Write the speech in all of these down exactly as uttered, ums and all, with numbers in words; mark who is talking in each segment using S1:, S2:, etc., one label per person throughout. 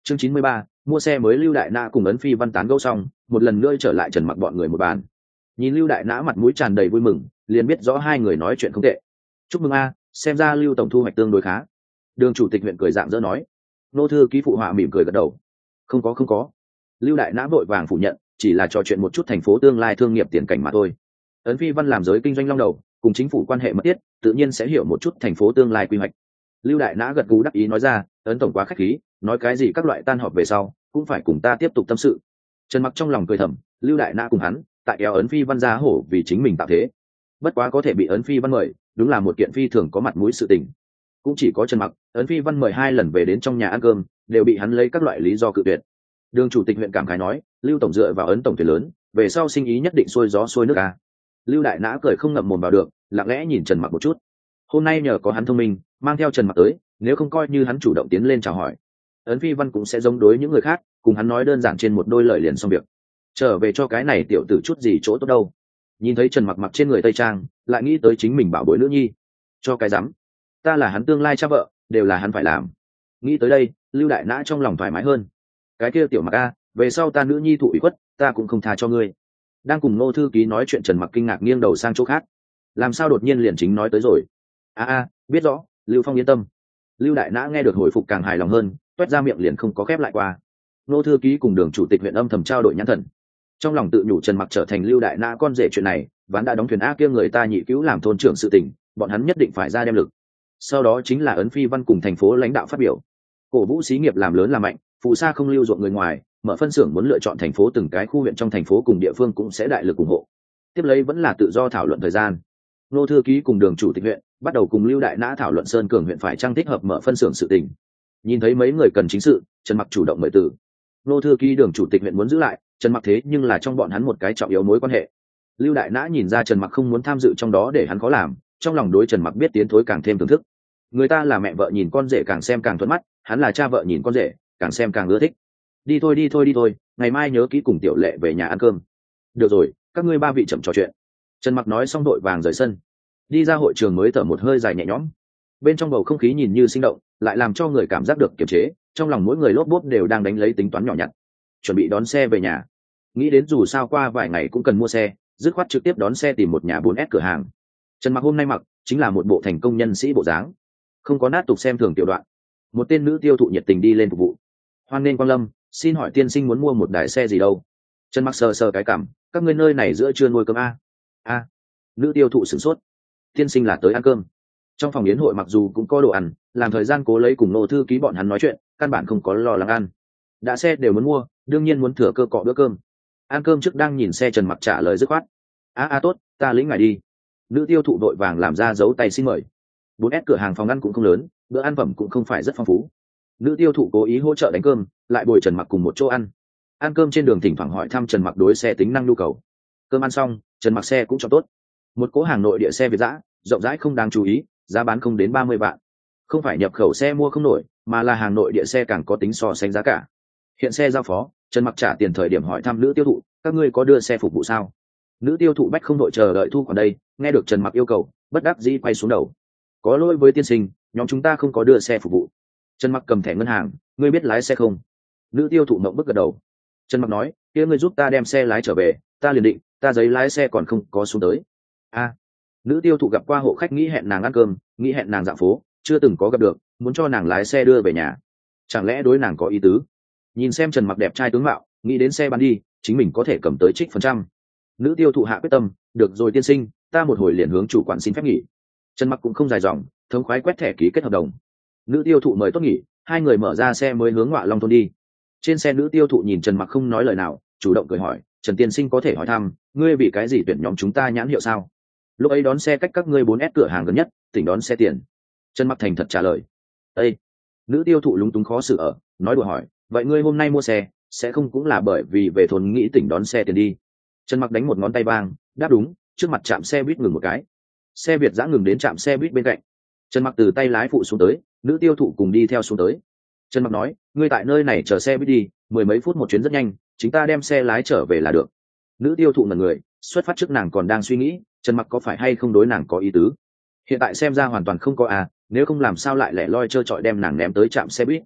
S1: chương chín mươi ba, mua xe mới. Lưu Đại Nã cùng Ấn Phi Văn tán gẫu xong, một lần nữa trở lại Trần Mặc bọn người một bàn. Nhìn Lưu Đại Nã mặt mũi tràn đầy vui mừng, liền biết rõ hai người nói chuyện không tệ. Chúc mừng a, xem ra Lưu tổng thu hoạch tương đối khá. Đường chủ tịch huyện cười rạng rỡ nói. Nô thư ký phụ họa mỉm cười gật đầu. Không có không có. Lưu Đại Nã vội vàng phủ nhận, chỉ là trò chuyện một chút thành phố tương lai thương nghiệp tiền cảnh mà thôi. Ấn Phi Văn làm giới kinh doanh long đầu, cùng chính phủ quan hệ mật thiết, tự nhiên sẽ hiểu một chút thành phố tương lai quy hoạch. Lưu Đại Nã gật gù đắc ý nói ra, Ấn tổng quá khách khí, nói cái gì các loại tan họp về sau cũng phải cùng ta tiếp tục tâm sự. Trần Mặc trong lòng cười thầm, Lưu Đại Nã cùng hắn tại kéo Ấn Phi Văn ra hổ vì chính mình tạo thế. Bất quá có thể bị Ấn Phi Văn mời, đúng là một kiện phi thường có mặt mũi sự tình. Cũng chỉ có Trần Mặc, Ấn Phi Văn mời hai lần về đến trong nhà ăn cơm, đều bị hắn lấy các loại lý do cự tuyệt. Đường chủ tịch huyện cảm khái nói, Lưu tổng dựa vào Ấn tổng thuyền lớn, về sau sinh ý nhất định xuôi gió xuôi nước a. Lưu Đại Nã cười không ngậm mồm vào được, lặng lẽ nhìn Trần Mặc một chút. Hôm nay nhờ có hắn thông minh, mang theo Trần Mặc tới, nếu không coi như hắn chủ động tiến lên chào hỏi, Ấn Phi Văn cũng sẽ giống đối những người khác, cùng hắn nói đơn giản trên một đôi lời liền xong việc. Trở về cho cái này tiểu tử chút gì chỗ tốt đâu. Nhìn thấy Trần Mặc mặc trên người tây trang, lại nghĩ tới chính mình bảo bối nữ nhi, cho cái rắm, ta là hắn tương lai cha vợ, đều là hắn phải làm. Nghĩ tới đây, Lưu Đại Nã trong lòng thoải mái hơn. Cái kia tiểu Mặc a, về sau ta nữ nhi thụ ủy khuất, ta cũng không tha cho ngươi. Đang cùng Ngô thư ký nói chuyện, Trần Mặc kinh ngạc nghiêng đầu sang chỗ khác. Làm sao đột nhiên liền chính nói tới rồi? A a, biết rõ, Lưu Phong yên tâm. Lưu Đại Nã nghe được hồi phục càng hài lòng hơn, toét ra miệng liền không có khép lại qua. Ngô thư ký cùng Đường chủ tịch huyện âm thầm trao đổi nhãn thần, trong lòng tự nhủ Trần Mặc trở thành Lưu Đại Nã con rể chuyện này, ván đã đóng thuyền a, kia người ta nhị cứu làm thôn trưởng sự tình, bọn hắn nhất định phải ra đem lực. Sau đó chính là Ấn Phi Văn cùng thành phố lãnh đạo phát biểu, cổ vũ xí nghiệp làm lớn làm mạnh, phù sa không lưu ruộng người ngoài, mở phân xưởng muốn lựa chọn thành phố, từng cái khu huyện trong thành phố cùng địa phương cũng sẽ đại lực ủng hộ. Tiếp lấy vẫn là tự do thảo luận thời gian. Ngô thư ký cùng Đường chủ tịch huyện bắt đầu cùng Lưu Đại Nã thảo luận Sơn Cường huyện phải trang thích hợp mở phân xưởng sự tình. Nhìn thấy mấy người cần chính sự, Trần Mặc chủ động mời từ. Ngô thư ký Đường chủ tịch huyện muốn giữ lại Trần Mặc, thế nhưng là trong bọn hắn một cái trọng yếu mối quan hệ. Lưu Đại Nã nhìn ra Trần Mặc không muốn tham dự trong đó để hắn khó làm, trong lòng đối Trần Mặc biết tiến thối càng thêm thưởng thức. Người ta là mẹ vợ nhìn con rể càng xem càng thuận mắt, hắn là cha vợ nhìn con rể càng xem càng ưa thích. Đi thôi đi thôi đi thôi, ngày mai nhớ kỹ cùng Tiểu Lệ về nhà ăn cơm. Được rồi, các ngươi ba vị chậm trò chuyện. Trần Mặc nói xong đội vàng rời sân, đi ra hội trường mới thở một hơi dài nhẹ nhõm. Bên trong bầu không khí nhìn như sinh động, lại làm cho người cảm giác được kiềm chế, trong lòng mỗi người lốp bốp đều đang đánh lấy tính toán nhỏ nhặt, chuẩn bị đón xe về nhà. Nghĩ đến dù sao qua vài ngày cũng cần mua xe, dứt khoát trực tiếp đón xe tìm một nhà bốn S cửa hàng. Trần Mặc hôm nay mặc chính là một bộ thành công nhân sĩ bộ dáng, không có nát tục xem thường tiểu đoạn. Một tên nữ tiêu thụ nhiệt tình đi lên phục vụ. Hoan nghênh quang lâm, xin hỏi tiên sinh muốn mua một đài xe gì đâu? Trần Mặc sờ sờ cái cằm, các ngươi nơi này giữa trưa nuôi cơm a? A. Nữ tiêu thụ sửng sốt. Tiên sinh là tới ăn cơm. Trong phòng yến hội mặc dù cũng có đồ ăn, làm thời gian cố lấy cùng Nô thư ký bọn hắn nói chuyện, căn bản không có lo lắng ăn. Đã xe đều muốn mua, đương nhiên muốn thừa cơ cọ bữa cơm. Ăn cơm trước đang nhìn xe, Trần Mặc trả lời dứt khoát. A a tốt, ta lĩnh ngài đi. Nữ tiêu thụ đội vàng làm ra dấu tay xin mời. bốn S cửa hàng phòng ăn cũng không lớn, bữa ăn phẩm cũng không phải rất phong phú. Nữ tiêu thụ cố ý hỗ trợ đánh cơm, lại bồi Trần Mặc cùng một chỗ ăn. Ăn cơm trên đường thỉnh thoảng hỏi thăm Trần Mặc đối xe tính năng nhu cầu. Cơm ăn xong, Trần Mặc xe cũng cho tốt. Một cỗ hàng nội địa xe Việt dã, rộng rãi không đáng chú ý, giá bán không đến ba mươi vạn. Không phải nhập khẩu xe mua không nổi, mà là hàng nội địa xe càng có tính so sánh giá cả. Hiện xe giao phó, Trần Mặc trả tiền thời điểm hỏi thăm nữ tiêu thụ, các ngươi có đưa xe phục vụ sao? Nữ tiêu thụ bách không đội chờ đợi thu khoản đây, nghe được Trần Mặc yêu cầu, bất đắc dĩ quay xuống đầu. Có lỗi với tiên sinh, nhóm chúng ta không có đưa xe phục vụ. Trần Mặc cầm thẻ ngân hàng, ngươi biết lái xe không? Nữ tiêu thụ mộng bức gật đầu. Trần Mặc nói, kia ngươi giúp ta đem xe lái trở về, ta liền định, ta giấy lái xe còn không có xuống tới. A. Nữ tiêu thụ gặp qua hộ khách nghĩ hẹn nàng ăn cơm, nghĩ hẹn nàng dạo phố, chưa từng có gặp được, muốn cho nàng lái xe đưa về nhà. Chẳng lẽ đối nàng có ý tứ? Nhìn xem Trần Mặc đẹp trai tướng mạo, nghĩ đến xe bán đi, chính mình có thể cầm tới trích phần trăm. Nữ tiêu thụ hạ quyết tâm, được rồi tiên sinh, ta một hồi liền hướng chủ quản xin phép nghỉ. Trần Mặc cũng không dài dòng, thống khoái quét thẻ ký kết hợp đồng. Nữ tiêu thụ mời tốt nghỉ, hai người mở ra xe mới hướng Ngọa Long thôn đi. Trên xe nữ tiêu thụ nhìn Trần Mặc không nói lời nào, chủ động cười hỏi, Trần tiên sinh có thể hỏi thăm, ngươi vì cái gì tuyển nhóm chúng ta nhãn hiệu sao? Lúc ấy đón xe cách các ngươi bốn S cửa hàng gần nhất, tỉnh đón xe tiền. Trần Mặc thành thật trả lời. Ê! Nữ tiêu thụ lúng túng khó xử ở, nói đùa hỏi, vậy ngươi hôm nay mua xe, sẽ không cũng là bởi vì về thôn nghĩ tỉnh đón xe tiền đi? Trần Mặc đánh một ngón tay vang, đáp đúng, trước mặt trạm xe buýt ngừng một cái. Xe Việt dã ngừng đến trạm xe buýt bên cạnh. Trần Mặc từ tay lái phụ xuống tới, nữ tiêu thụ cùng đi theo xuống tới. Trần Mặc nói, ngươi tại nơi này chờ xe buýt đi, mười mấy phút một chuyến rất nhanh, chúng ta đem xe lái trở về là được. Nữ tiêu thụ ngẩn người, xuất phát trước nàng còn đang suy nghĩ, Trần Mặc có phải hay không đối nàng có ý tứ. Hiện tại xem ra hoàn toàn không có à, nếu không làm sao lại lẻ loi trơ trọi đem nàng ném tới trạm xe buýt.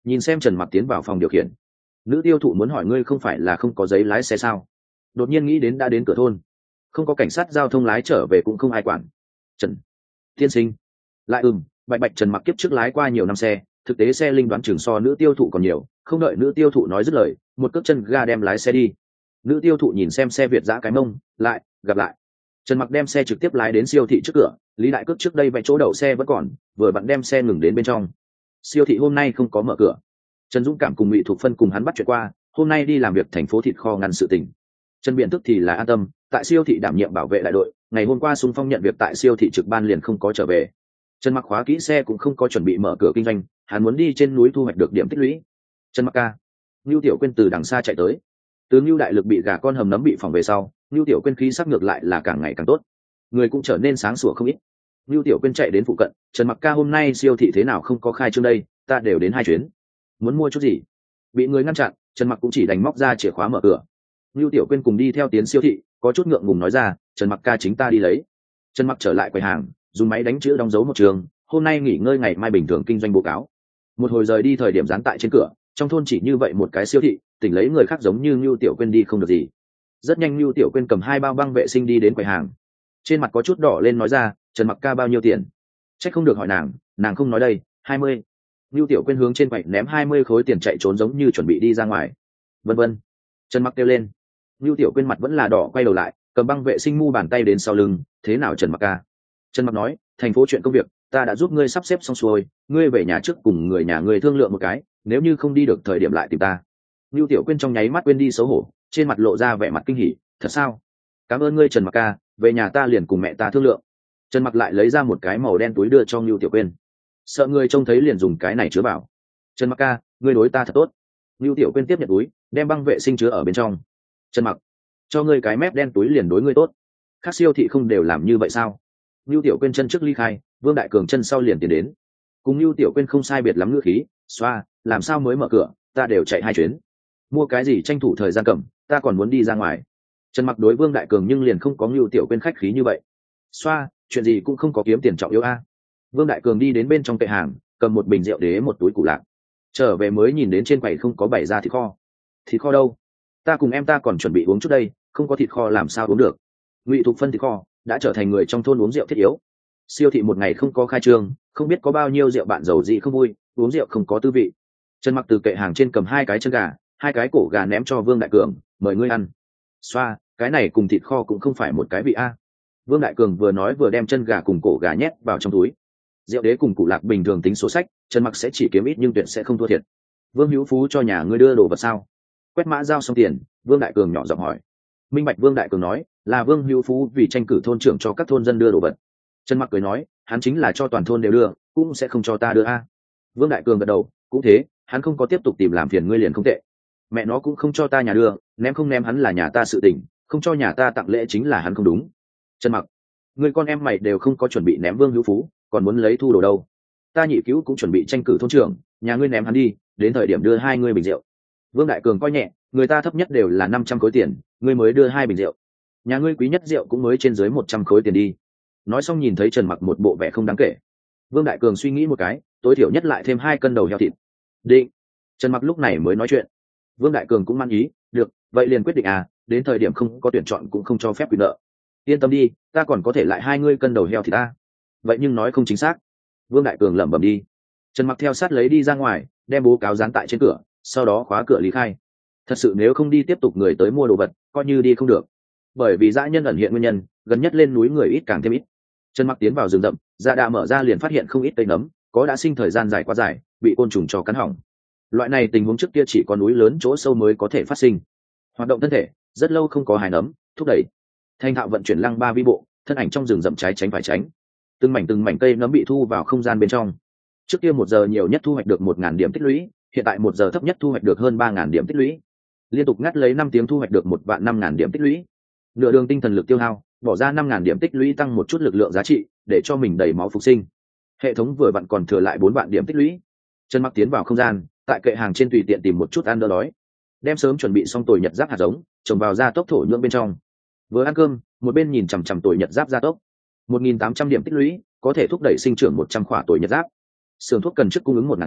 S1: nhìn xem Trần Mặc tiến vào phòng điều khiển. Nữ tiêu thụ muốn hỏi ngươi không phải là không có giấy lái xe sao? Đột nhiên nghĩ đến đã đến cửa thôn, không có cảnh sát giao thông lái trở về cũng không ai quản. Trần tiên sinh lại ừm bạch bạch Trần Mặc kiếp trước lái qua nhiều năm xe, thực tế xe linh đoán chừng so nữ tiêu thụ còn nhiều. Không đợi nữ tiêu thụ nói dứt lời, một cước chân ga đem lái xe đi. Nữ tiêu thụ nhìn xem xe Việt giã cái mông, lại gặp lại. Trần Mặc đem xe trực tiếp lái đến siêu thị trước cửa. Lý Đại Cước trước đây vẽ chỗ đậu xe vẫn còn, vừa vặn đem xe ngừng đến bên trong. Siêu thị hôm nay không có mở cửa. Trần Dũng Cảm cùng Ngụy Thục Phân cùng hắn bắt chuyện qua, hôm nay đi làm việc thành phố thịt kho ngăn sự tình. Trần Biện Thức thì là an tâm, tại siêu thị đảm nhiệm bảo vệ đại đội, ngày hôm qua xung phong nhận việc tại siêu thị trực ban liền không có trở về. Trần Mặc khóa kỹ xe cũng không có chuẩn bị mở cửa kinh doanh, hắn muốn đi trên núi thu hoạch được điểm tích lũy. Trần Mặc ca. Nưu Tiểu Quyên từ đằng xa chạy tới. Từ Nưu đại lực bị gà con hầm nấm bị phòng về sau, Nưu Tiểu Quyên khí sắc ngược lại là càng ngày càng tốt, người cũng trở nên sáng sủa không ít. Nưu Tiểu Quyên chạy đến phụ cận, Trần Mặc ca hôm nay siêu thị thế nào không có khai trương đây, ta đều đến hai chuyến. Muốn mua chút gì? Bị người ngăn chặn, Trần Mặc cũng chỉ đành móc ra chìa khóa mở cửa. Nưu Tiểu Quyên cùng đi theo tiến siêu thị, có chút ngượng ngùng nói ra, Trần Mặc ca chính ta đi lấy. Trần Mặc trở lại quầy hàng, dùng máy đánh chữ đóng dấu một trường, hôm nay nghỉ ngơi ngày mai bình thường kinh doanh báo cáo. Một hồi rời đi thời điểm dán tại trên cửa, trong thôn chỉ như vậy một cái siêu thị, tỉnh lấy người khác giống như Nưu Tiểu Quyên đi không được gì. Rất nhanh Nưu Tiểu Quyên cầm hai bao băng vệ sinh đi đến quầy hàng, trên mặt có chút đỏ lên nói ra, Trần Mặc ca bao nhiêu tiền? Chắc không được hỏi nàng, nàng không nói đây, hai mươi. Nưu Tiểu Quyên hướng trên quầy ném hai mươi khối tiền chạy trốn giống như chuẩn bị đi ra ngoài. Vân vân. Trần Mặc kêu lên. Nưu Tiểu Quyên mặt vẫn là đỏ, quay đầu lại, cầm băng vệ sinh mu bàn tay đến sau lưng, thế nào Trần Mặc ca? Trần Mặc nói, thành phố chuyện công việc, ta đã giúp ngươi sắp xếp xong xuôi, ngươi về nhà trước cùng người nhà ngươi thương lượng một cái, nếu như không đi được thời điểm lại tìm ta. Nưu Tiểu Quyên trong nháy mắt quên đi xấu hổ, trên mặt lộ ra vẻ mặt kinh hỉ, thật sao? Cảm ơn ngươi Trần Mặc ca, về nhà ta liền cùng mẹ ta thương lượng. Trần Mặc lại lấy ra một cái màu đen túi đưa cho Nưu Tiểu Quyên, sợ người trông thấy liền dùng cái này chứa vào. Trần Mặc ca, ngươi đối ta thật tốt. Nưu Tiểu Quyên tiếp nhận túi, đem băng vệ sinh chứa ở bên trong. Trần Mặc, cho ngươi cái mép đen túi liền đối ngươi tốt, khác siêu thị không đều làm như vậy sao? Nưu Tiểu Quyên chân trước ly khai, Vương Đại Cường chân sau liền tiến đến, cùng Nưu Tiểu Quyên không sai biệt lắm ngữ khí, xoa, làm sao mới mở cửa, ta đều chạy hai chuyến, mua cái gì tranh thủ thời gian cầm, ta còn muốn đi ra ngoài. Trần Mặc đối Vương Đại Cường nhưng liền không có Nưu Tiểu Quyên khách khí như vậy, xoa, chuyện gì cũng không có kiếm tiền trọng yếu a. Vương Đại Cường đi đến bên trong kệ hàng, cầm một bình rượu đế một túi củ lạc, trở về mới nhìn đến trên quầy không có bày ra thịt kho. Thịt kho đâu? Ta cùng em ta còn chuẩn bị uống chút đây, không có thịt kho làm sao uống được. Ngụy Thục Phân thịt kho đã trở thành người trong thôn uống rượu thiết yếu. Siêu thị một ngày không có khai trương, không biết có bao nhiêu rượu bạn giàu gì không vui, uống rượu không có tư vị. Trần Mặc từ kệ hàng trên cầm hai cái chân gà, hai cái cổ gà ném cho Vương Đại Cường, mời ngươi ăn. Xoa, cái này cùng thịt kho cũng không phải một cái vị a. Vương Đại Cường vừa nói vừa đem chân gà cùng cổ gà nhét vào trong túi. Rượu đế cùng củ lạc bình thường tính số sách, Trần Mặc sẽ chỉ kiếm ít nhưng tuyệt sẽ không thua thiệt. Vương Hữu Phú cho nhà ngươi đưa đồ vật sao? Quét mã giao xong tiền, Vương Đại Cường nhỏ giọng hỏi. Minh bạch. Vương Đại Cường nói, là Vương Hữu Phú vì tranh cử thôn trưởng cho các thôn dân đưa đồ vật. Trần Mặc cười nói, hắn chính là cho toàn thôn đều đưa, cũng sẽ không cho ta đưa a. Vương Đại Cường gật đầu, cũng thế, hắn không có tiếp tục tìm làm phiền ngươi liền không tệ. Mẹ nó cũng không cho ta nhà đưa, ném không ném hắn là nhà ta sự tình, không cho nhà ta tặng lễ chính là hắn không đúng. Trần Mặc, người con em mày đều không có chuẩn bị ném Vương Hữu Phú, còn muốn lấy thu đồ đâu? Ta nhị cứu cũng chuẩn bị tranh cử thôn trưởng, nhà ngươi ném hắn đi, đến thời điểm đưa hai ngươi bình rượu. Vương Đại Cường coi nhẹ, người ta thấp nhất đều là năm trăm khối tiền, ngươi mới đưa hai bình rượu, nhà ngươi quý nhất rượu cũng mới trên dưới một trăm khối tiền đi. Nói xong nhìn thấy Trần Mặc một bộ vẻ không đáng kể, Vương Đại Cường suy nghĩ một cái, tối thiểu nhất lại thêm hai cân đầu heo thịt. Định. Trần Mặc lúc này mới nói chuyện. Vương Đại Cường cũng mang ý, được, vậy liền quyết định à, đến thời điểm không có tuyển chọn cũng không cho phép quyền nợ. Yên tâm đi, ta còn có thể lại hai ngươi cân đầu heo thịt ta. Vậy nhưng nói không chính xác. Vương Đại Cường lẩm bẩm đi. Trần Mặc theo sát lấy đi ra ngoài, đem bố cáo dán tại trên cửa, sau đó khóa cửa lý khai. Thật sự nếu không đi tiếp tục người tới mua đồ vật, coi như đi không được. Bởi vì dã nhân ẩn hiện nguyên nhân, gần nhất lên núi người ít càng thêm ít. Trần Mặc tiến vào rừng rậm, dạ đà mở ra liền phát hiện không ít cây nấm, có đã sinh thời gian dài quá dài, bị côn trùng cho cắn hỏng. Loại này tình huống trước kia chỉ có núi lớn chỗ sâu mới có thể phát sinh. Hoạt động thân thể, rất lâu không có hài nấm, thúc đẩy. Thanh Thạo vận chuyển lăng ba vi bộ, thân ảnh trong rừng rậm trái tránh phải tránh. Từng mảnh từng mảnh cây nấm bị thu vào không gian bên trong. Trước kia một giờ nhiều nhất thu hoạch được một ngàn điểm tích lũy, hiện tại một giờ thấp nhất thu hoạch được hơn ba ngàn điểm tích lũy. Liên tục ngắt lấy năm tiếng thu hoạch được một vạn năm ngàn điểm tích lũy. Nửa đường tinh thần lực tiêu hao, bỏ ra năm ngàn điểm tích lũy tăng một chút lực lượng giá trị, để cho mình đầy máu phục sinh. Hệ thống vừa vặn còn thừa lại bốn vạn điểm tích lũy. Trần Mặc tiến vào không gian, tại kệ hàng trên tùy tiện tìm một chút ăn đỡ đói, đem sớm chuẩn bị xong tồi nhật giáp hạt giống trồng vào gia tốc thổ nhưỡng bên trong. Vừa ăn cơm, một bên nhìn chằm chằm tồi nhật giáp gia tốc. một nghìn tám trăm điểm tích lũy có thể thúc đẩy sinh trưởng một trăm khỏa tồi nhật giáp. Xưởng thuốc cần trước cung ứng một ngàn khỏa,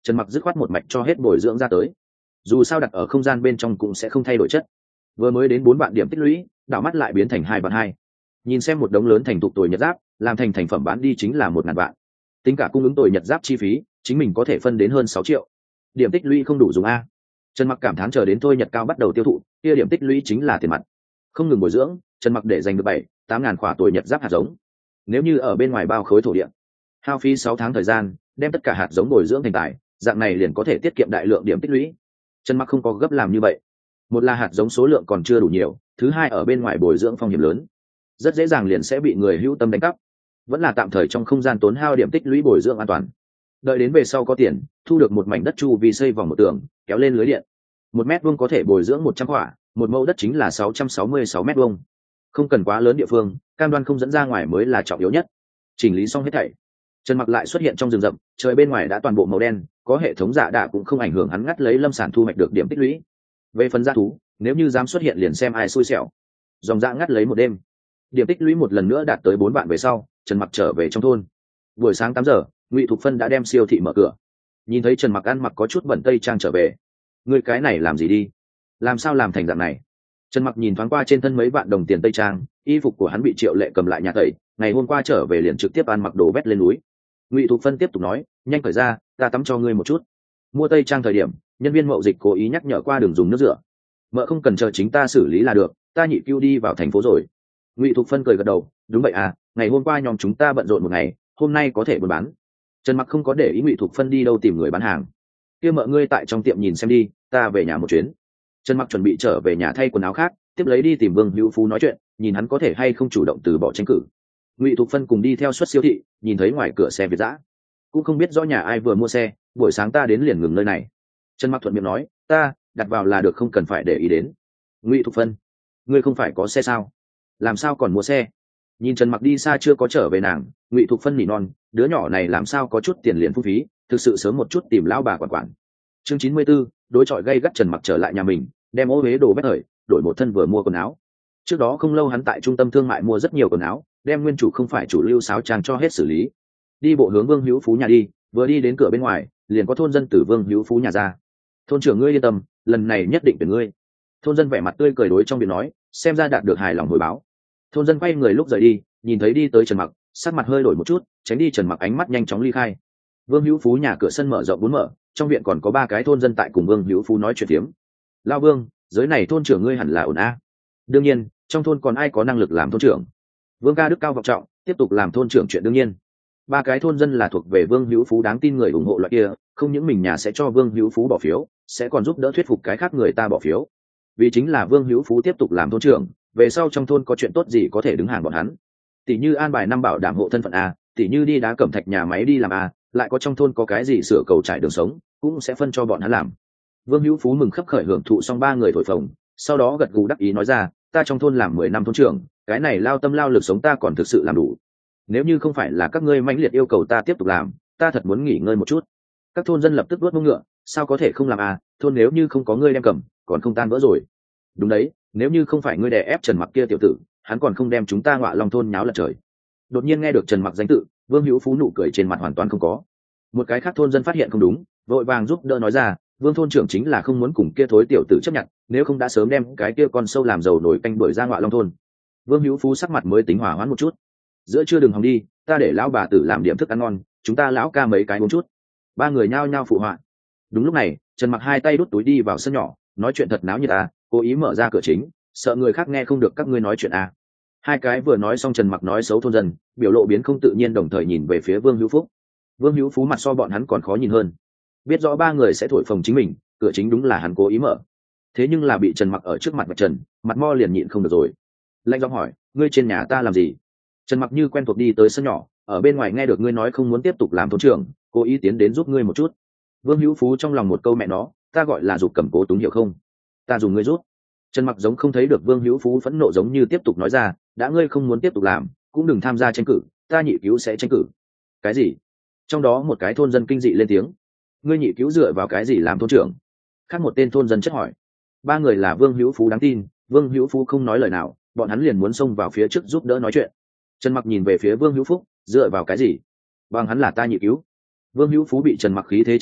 S1: Trần Mặc dứt khoát một mạch cho hết bồi dưỡng ra tới, dù sao đặt ở không gian bên trong cũng sẽ không thay đổi chất. Vừa mới đến bốn vạn điểm tích lũy, đảo mắt lại biến thành hai vạn hai. Nhìn xem một đống lớn thành thục tồi nhật giáp, làm thành thành phẩm bán đi chính là một ngàn vạn. Tính cả cung ứng tồi nhật giáp chi phí, chính mình có thể phân đến hơn sáu triệu. Điểm tích lũy không đủ dùng a. Trần Mặc cảm thán chờ đến thôi nhật cao bắt đầu tiêu thụ, kia điểm tích lũy chính là tiền mặt. Không ngừng bồi dưỡng, Trần Mặc để dành được bảy, tám ngàn khỏa tồi nhật giáp hạt giống. Nếu như ở bên ngoài bao khối thổ địa, hao phí sáu tháng thời gian, đem tất cả hạt giống bồi dưỡng thành tài, dạng này liền có thể tiết kiệm đại lượng điểm tích lũy. Trần Mặc không có gấp làm như vậy. Một là hạt giống số lượng còn chưa đủ nhiều, thứ hai ở bên ngoài bồi dưỡng phong hiểm lớn, rất dễ dàng liền sẽ bị người hữu tâm đánh cắp. Vẫn là tạm thời trong không gian tốn hao điểm tích lũy bồi dưỡng an toàn. Đợi đến về sau có tiền, thu được một mảnh đất chu vi xây vòng một tường, kéo lên lưới điện. Một mét vuông có thể bồi dưỡng một trăm quả, một mẫu đất chính là sáu trăm sáu mươi sáu mét vuông. Không cần quá lớn địa phương, cam đoan không dẫn ra ngoài mới là trọng yếu nhất. Chỉnh lý xong hết thảy, Trần Mặc lại xuất hiện trong rừng rậm, trời bên ngoài đã toàn bộ màu đen, có hệ thống dạ đạ cũng không ảnh hưởng hắn ngắt lấy lâm sản thu hoạch được điểm tích lũy. Về phần gia thú, nếu như dám xuất hiện liền xem ai xui xẻo. Dòng dạ ngắt lấy một đêm, điểm tích lũy một lần nữa đạt tới bốn vạn về sau, Trần Mặc trở về trong thôn. Buổi sáng tám giờ, Ngụy Thục Phân đã đem siêu thị mở cửa. Nhìn thấy Trần Mặc ăn mặc có chút bẩn tây trang trở về, người cái này làm gì đi? Làm sao làm thành dạng này? Trần Mặc nhìn thoáng qua trên thân mấy vạn đồng tiền tây trang, y phục của hắn bị Triệu Lệ cầm lại nhà tẩy, ngày hôm qua trở về liền trực tiếp ăn mặc đồ vét lên núi. Ngụy Thục Phân tiếp tục nói, nhanh cởi ra, ta tắm cho ngươi một chút. Mua tây trang thời điểm, nhân viên mậu dịch cố ý nhắc nhở qua đường dùng nước rửa. Mợ không cần chờ chính ta xử lý là được, ta nhị Cưu đi vào thành phố rồi. Ngụy Thục Phân cười gật đầu, đúng vậy à, ngày hôm qua nhóm chúng ta bận rộn một ngày, hôm nay có thể buôn bán. Trần Mặc không có để ý Ngụy Thục Phân đi đâu tìm người bán hàng. Kia mợ ngươi tại trong tiệm nhìn xem đi, ta về nhà một chuyến. Trần Mặc chuẩn bị trở về nhà thay quần áo khác, tiếp lấy đi tìm Vương Hữu Phú nói chuyện, nhìn hắn có thể hay không chủ động từ bỏ tranh cử. Ngụy Thục Phân cùng đi theo xuất siêu thị, nhìn thấy ngoài cửa xe Việt dã, cũng không biết rõ nhà ai vừa mua xe, buổi sáng ta đến liền ngừng nơi này. Trần Mặc thuận miệng nói, ta đặt vào là được, không cần phải để ý đến. Ngụy Thục Phân, ngươi không phải có xe sao? Làm sao còn mua xe? Nhìn Trần Mặc đi xa chưa có trở về nàng, Ngụy Thục Phân nỉ non, đứa nhỏ này làm sao có chút tiền liền phung phí, thực sự sớm một chút tìm lão bà quản quản. Chương chín mươi 94, đối chọi gây gắt. Trần Mặc trở lại nhà mình, đem ô huế đồ bét thời, đổi một thân vừa mua quần áo. Trước đó không lâu hắn tại trung tâm thương mại mua rất nhiều quần áo, đem nguyên chủ không phải chủ lưu sáo trang cho hết xử lý. Đi bộ hướng Vương Hữu Phú nhà đi, vừa đi đến cửa bên ngoài, liền có thôn dân từ Vương Hữu Phú nhà ra. Thôn trưởng ngươi yên tâm, lần này nhất định tuyển ngươi. Thôn dân vẻ mặt tươi cười đối trong điện nói, xem ra đạt được hài lòng hồi báo. Thôn dân quay người lúc rời đi, nhìn thấy đi tới Trần Mặc, sắc mặt hơi đổi một chút, tránh đi Trần Mặc ánh mắt nhanh chóng ly khai. Vương Hữu Phú nhà cửa sân mở rộng bốn mở, trong viện còn có ba cái thôn dân tại cùng Vương Hữu Phú nói chuyện tiếm. Lao Vương, giới này thôn trưởng ngươi hẳn là ổn a. Đương nhiên, trong thôn còn ai có năng lực làm thôn trưởng. Vương ca đức cao vọng trọng, tiếp tục làm thôn trưởng chuyện đương nhiên. Ba cái thôn dân là thuộc về Vương Hữu Phú đáng tin người ủng hộ loại kia, không những mình nhà sẽ cho Vương Hữu Phú bỏ phiếu, sẽ còn giúp đỡ thuyết phục cái khác người ta bỏ phiếu. Vì chính là Vương Hữu Phú tiếp tục làm thôn trưởng, về sau trong thôn có chuyện tốt gì có thể đứng hàng bọn hắn. Tỷ như an bài năm bảo đảm hộ thân phận a, tỷ như đi đá cẩm thạch nhà máy đi làm a, lại có trong thôn có cái gì sửa cầu trải đường sống, cũng sẽ phân cho bọn hắn làm. Vương Hữu Phú mừng khấp khởi hưởng thụ xong ba người thổi phồng, sau đó gật gù đắc ý nói ra, ta trong thôn làm mười năm thôn trưởng, cái này lao tâm lao lực sống ta còn thực sự làm đủ. Nếu như không phải là các ngươi mãnh liệt yêu cầu ta tiếp tục làm, ta thật muốn nghỉ ngơi một chút. Các thôn dân lập tức đuốt mông ngựa, sao có thể không làm à, thôn nếu như không có ngươi đem cầm, còn không tan vỡ rồi. Đúng đấy, nếu như không phải ngươi đè ép Trần Mặc kia tiểu tử, hắn còn không đem chúng ta ngọa lòng thôn nháo lật trời. Đột nhiên nghe được Trần Mặc danh tự, Vương Hữu Phú nụ cười trên mặt hoàn toàn không có. Một cái khác thôn dân phát hiện không đúng, vội vàng giúp đỡ nói ra, Vương thôn trưởng chính là không muốn cùng kia thối tiểu tử chấp nhận, nếu không đã sớm đem cái kia con sâu làm dầu nổi canh đuổi ra ngọa long thôn. Vương Hữu Phú sắc mặt mới tính hòa hoãn một chút. Giữa trưa đừng hòng đi, ta để lão bà tử làm điểm thức ăn ngon, chúng ta lão ca mấy cái uống chút. Ba người nhao nhao phụ họa. Đúng lúc này, Trần Mặc hai tay đút túi đi vào sân nhỏ, nói chuyện thật náo nhiệt à, cố ý mở ra cửa chính, sợ người khác nghe không được các ngươi nói chuyện à. Hai cái vừa nói xong, Trần Mặc nói xấu thôn dân, biểu lộ biến không tự nhiên, đồng thời nhìn về phía Vương Hữu Phúc. Vương Hữu Phú mặt so bọn hắn còn khó nhìn hơn, biết rõ ba người sẽ thổi phồng chính mình, cửa chính đúng là hắn cố ý mở. Thế nhưng là bị Trần Mặc ở trước mặt mặt Trần, mặt mo liền nhịn không được rồi. Lạnh giọng hỏi, ngươi trên nhà ta làm gì? Trần Mặc như quen thuộc đi tới sân nhỏ, ở bên ngoài nghe được ngươi nói không muốn tiếp tục làm thôn trưởng, cố ý tiến đến giúp ngươi một chút. Vương Hữu Phú trong lòng một câu mẹ nó, ta gọi là dục cầm cố túng hiểu không? Ta dùng ngươi rút. Trần Mặc giống không thấy được Vương Hữu Phú phẫn nộ, giống như tiếp tục nói ra, đã ngươi không muốn tiếp tục làm, cũng đừng tham gia tranh cử, ta nhị cứu sẽ tranh cử. Cái gì? Trong đó một cái thôn dân kinh dị lên tiếng. Ngươi nhị cứu dựa vào cái gì làm thôn trưởng? Khác một tên thôn dân chất hỏi. Ba người là Vương Hữu Phú đáng tin, Vương Hữu Phú không nói lời nào, bọn hắn liền muốn xông vào phía trước giúp đỡ nói chuyện. Trần Mặc nhìn về phía Vương Hữu Phúc, dựa vào cái gì? Bằng hắn là ta nhị cứu. Vương Hữu Phú bị Trần Mặc khí thế chấn nhiếp,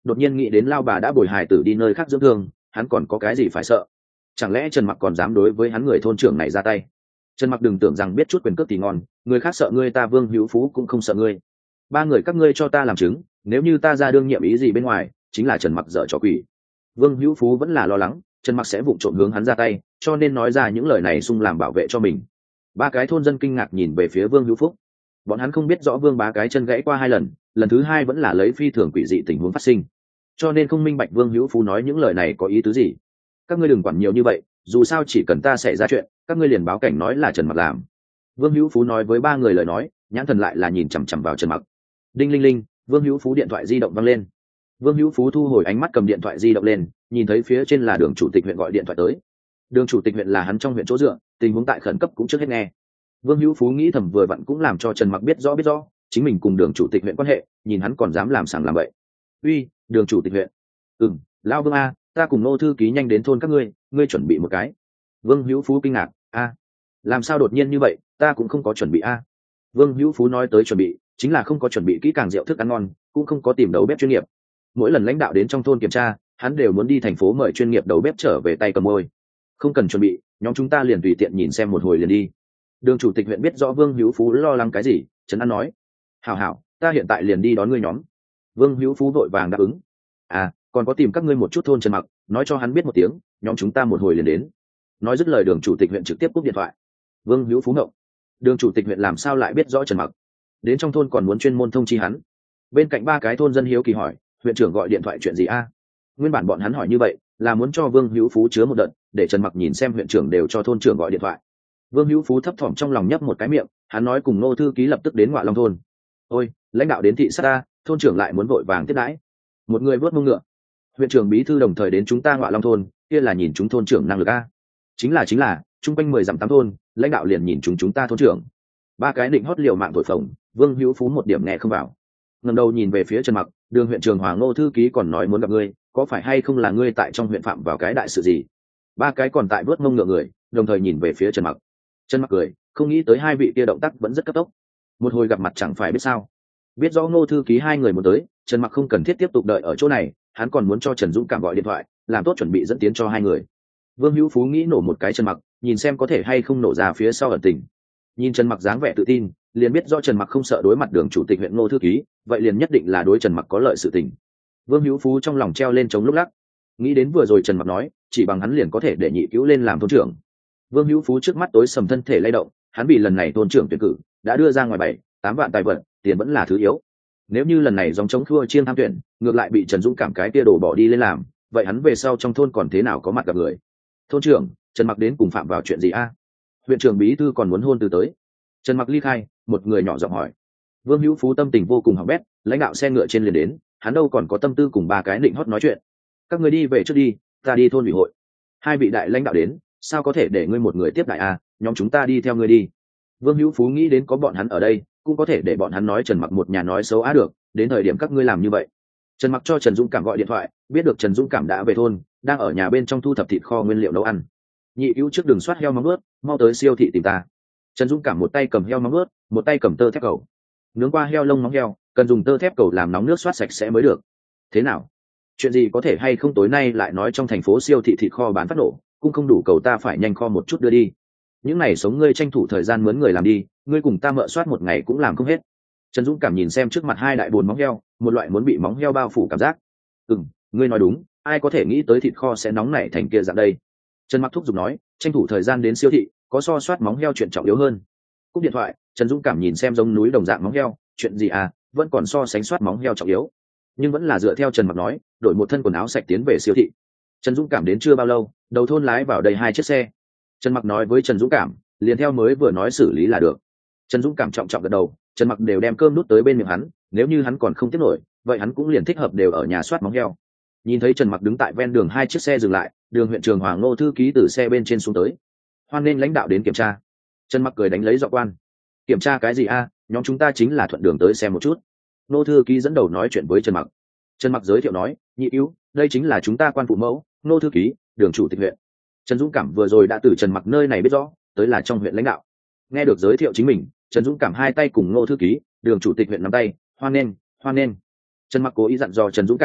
S1: đột nhiên nghĩ đến lao bà đã bồi hài tử đi nơi khác dưỡng thương, hắn còn có cái gì phải sợ? Chẳng lẽ Trần Mặc còn dám đối với hắn người thôn trưởng này ra tay? Trần Mặc đừng tưởng rằng biết chút quyền cước thì ngon, người khác sợ ngươi ta Vương Hữu Phú cũng không sợ ngươi. Ba người các ngươi cho ta làm chứng, nếu như ta ra đương nhiệm ý gì bên ngoài, chính là Trần Mặc dở trò quỷ. Vương Hữu Phú vẫn là lo lắng Trần Mặc sẽ vụng trộm hướng hắn ra tay, cho nên nói ra những lời này xung làm bảo vệ cho mình. Ba cái thôn dân kinh ngạc nhìn về phía Vương Hữu Phúc. Bọn hắn không biết rõ Vương bá cái chân gãy qua hai lần, lần thứ hai vẫn là lấy phi thường quỷ dị tình huống phát sinh, cho nên không minh bạch Vương Hữu Phú nói những lời này có ý tứ gì. Các ngươi đừng quản nhiều như vậy, dù sao chỉ cần ta xảy ra chuyện, các ngươi liền báo cảnh nói là Trần Mặc làm. Vương Hữu Phú nói với ba người lời nói, nhãn thần lại là nhìn chằm chằm vào Trần Mặc. Đinh linh linh, Vương Hữu Phú điện thoại di động vang lên. Vương Hữu Phú thu hồi ánh mắt cầm điện thoại di động lên, nhìn thấy phía trên là Đường chủ tịch huyện gọi điện thoại tới. Đường chủ tịch huyện là hắn trong huyện chỗ dựa, tình huống tại khẩn cấp cũng trước hết nghe. Vương Hữu Phú nghĩ thầm vừa vặn cũng làm cho Trần Mặc biết rõ biết rõ, chính mình cùng Đường chủ tịch huyện quan hệ, nhìn hắn còn dám làm sảng làm bậy. Uy, Đường chủ tịch huyện. Ừm, lão Vương a, ta cùng nô thư ký nhanh đến thôn các ngươi, ngươi chuẩn bị một cái. Vương Hữu Phú kinh ngạc, a, làm sao đột nhiên như vậy, ta cũng không có chuẩn bị a. Vương Hữu Phú nói tới chuẩn bị, chính là không có chuẩn bị kỹ càng rượu thức ăn ngon, cũng không có tìm đầu bếp chuyên nghiệp. Mỗi lần lãnh đạo đến trong thôn kiểm tra, hắn đều muốn đi thành phố mời chuyên nghiệp đầu bếp trở về tay cầm môi. Không cần chuẩn bị, nhóm chúng ta liền tùy tiện nhìn xem một hồi liền đi. Đường chủ tịch huyện biết rõ Vương Hữu Phú lo lắng cái gì, Trấn An nói: hảo hảo, ta hiện tại liền đi đón ngươi nhóm. Vương Hữu Phú vội vàng đáp ứng. À, còn có tìm các ngươi một chút thôn Trần Mặc, nói cho hắn biết một tiếng, nhóm chúng ta một hồi liền đến. Nói dứt lời Đường chủ tịch huyện trực tiếp cúp điện thoại. Vương Hữu Phú ngộng, Đường chủ tịch huyện làm sao lại biết rõ Trần Mặc? Đến trong thôn còn muốn chuyên môn thông chi hắn. Bên cạnh ba cái thôn dân hiếu kỳ hỏi: huyện trưởng gọi điện thoại chuyện gì a? Nguyên bản bọn hắn hỏi như vậy là muốn cho Vương Hữu Phú chứa một đợt, để Trần Mặc nhìn xem huyện trưởng đều cho thôn trưởng gọi điện thoại. Vương Hữu Phú thấp thỏm trong lòng nhấp một cái miệng, hắn nói cùng nô thư ký lập tức đến Ngoại Long thôn. Ôi, lãnh đạo đến thị sát ta, thôn trưởng lại muốn vội vàng tiếp đãi. Một người vớt mông ngựa: huyện trưởng bí thư đồng thời đến chúng ta Ngoại Long thôn, kia là nhìn chúng thôn trưởng năng lực a. Chính là chính là, trung quanh mười dặm tám thôn, lãnh đạo liền nhìn chúng chúng ta thôn trưởng. Ba cái định hót liều mạng thổi phồng, Vương Hữu Phú một điểm nghe không vào. Ngẩng đầu nhìn về phía Trần Mặc, Đường huyện trưởng Hoàng Ngô thư ký còn nói muốn gặp ngươi, có phải hay không là ngươi tại trong huyện phạm vào cái đại sự gì? Ba cái còn tại vớt mông ngựa người, đồng thời nhìn về phía Trần Mặc. Trần Mặc cười, không nghĩ tới hai vị kia động tác vẫn rất cấp tốc. Một hồi gặp mặt chẳng phải biết sao? Biết rõ Ngô thư ký hai người muốn tới, Trần Mặc không cần thiết tiếp tục đợi ở chỗ này, hắn còn muốn cho Trần Dũng Cảm gọi điện thoại, làm tốt chuẩn bị dẫn tiến cho hai người. Vương Hữu Phú nghĩ nổ một cái Trần Mặc, nhìn xem có thể hay không nổ ra phía sau ẩn tình. Nhìn Trần Mặc dáng vẻ tự tin, liền biết rõ Trần Mặc không sợ đối mặt Đường chủ tịch huyện Ngô thư ký, vậy liền nhất định là đối Trần Mặc có lợi sự tình. Vương Hữu Phú trong lòng treo lên chống lúc lắc, nghĩ đến vừa rồi Trần Mặc nói, chỉ bằng hắn liền có thể để nhị cứu lên làm thôn trưởng. Vương Hữu Phú trước mắt tối sầm thân thể lay động, hắn bị lần này thôn trưởng tuyển cử, đã đưa ra ngoài bảy, tám vạn tài vật, tiền vẫn là thứ yếu. Nếu như lần này dòng chống khua chiên tham tuyển, ngược lại bị Trần Dũng Cảm cái tia đổ bỏ đi lên làm, vậy hắn về sau trong thôn còn thế nào có mặt gặp người? Thôn trưởng, Trần Mặc đến cùng phạm vào chuyện gì a? Huyện trưởng bí thư còn muốn hôn từ tới. Trần Mặc ly khai, một người nhỏ giọng hỏi. Vương Hữu Phú tâm tình vô cùng hỏng bét, lãnh đạo xe ngựa trên liền đến, hắn đâu còn có tâm tư cùng ba cái định hót nói chuyện. Các người đi về trước đi, ta đi thôn ủy hội. Hai vị đại lãnh đạo đến, sao có thể để ngươi một người tiếp đại a? Nhóm chúng ta đi theo ngươi đi. Vương Hữu Phú nghĩ đến có bọn hắn ở đây, cũng có thể để bọn hắn nói Trần Mặc một nhà nói xấu á được, đến thời điểm các ngươi làm như vậy. Trần Mặc cho Trần Dũng Cảm gọi điện thoại, biết được Trần Dũng Cảm đã về thôn, đang ở nhà bên trong thu thập thịt kho nguyên liệu nấu ăn. Nhị cứu trước đường soát heo móng ướt, mau tới siêu thị tìm ta. Trần Dũng Cảm một tay cầm heo móng ướt, một tay cầm tơ thép cầu. Nướng qua heo lông móng heo, cần dùng tơ thép cầu làm nóng nước soát sạch sẽ mới được. Thế nào? Chuyện gì có thể hay không tối nay lại nói trong thành phố siêu thị thịt kho bán phát nổ, cũng không đủ cầu ta phải nhanh kho một chút đưa đi. Những này sống ngươi tranh thủ thời gian mướn người làm đi, ngươi cùng ta mợ soát một ngày cũng làm không hết. Trần Dũng Cảm nhìn xem trước mặt hai đại bồn móng heo, một loại muốn bị móng heo bao phủ cảm giác. Ừm, ngươi nói đúng, ai có thể nghĩ tới thịt kho sẽ nóng nảy thành kia dạng đây. Trần Mặc thúc giục nói, tranh thủ thời gian đến siêu thị, có so soát móng heo chuyện trọng yếu hơn. Cúp điện thoại, Trần Dũng Cảm nhìn xem giống núi đồng dạng móng heo, chuyện gì à, vẫn còn so sánh soát móng heo trọng yếu. Nhưng vẫn là dựa theo Trần Mặc nói, đổi một thân quần áo sạch tiến về siêu thị. Trần Dũng Cảm đến chưa bao lâu, đầu thôn lái vào đây hai chiếc xe. Trần Mặc nói với Trần Dũng Cảm, liền theo mới vừa nói xử lý là được. Trần Dũng Cảm trọng trọng gật đầu, Trần Mặc đều đem cơm nút tới bên miệng hắn, nếu như hắn còn không tiếp nổi, vậy hắn cũng liền thích hợp đều ở nhà soát móng heo. Nhìn thấy Trần Mặc đứng tại ven đường, hai chiếc xe dừng lại, Đường huyện trưởng Hoàng Ngô thư ký từ xe bên trên xuống tới. Hoan nên lãnh đạo đến kiểm tra. Trần Mặc cười đánh lấy giọng quan. Kiểm tra cái gì a? Nhóm chúng ta chính là thuận đường tới xem một chút. Ngô thư ký dẫn đầu nói chuyện với Trần Mặc. Trần Mặc giới thiệu nói, nhị cứu, đây chính là chúng ta quan phụ mẫu, Ngô thư ký, Đường chủ tịch huyện. Trần Dũng Cảm vừa rồi đã từ Trần Mặc nơi này biết rõ, tới là trong huyện lãnh đạo. Nghe được giới thiệu chính mình, Trần Dũng Cảm hai tay cùng Ngô thư ký, Đường chủ tịch huyện nắm tay, hoan nên, hoan nên. Trần Mặc cố ý dặn dò Trần Dũng Cảm,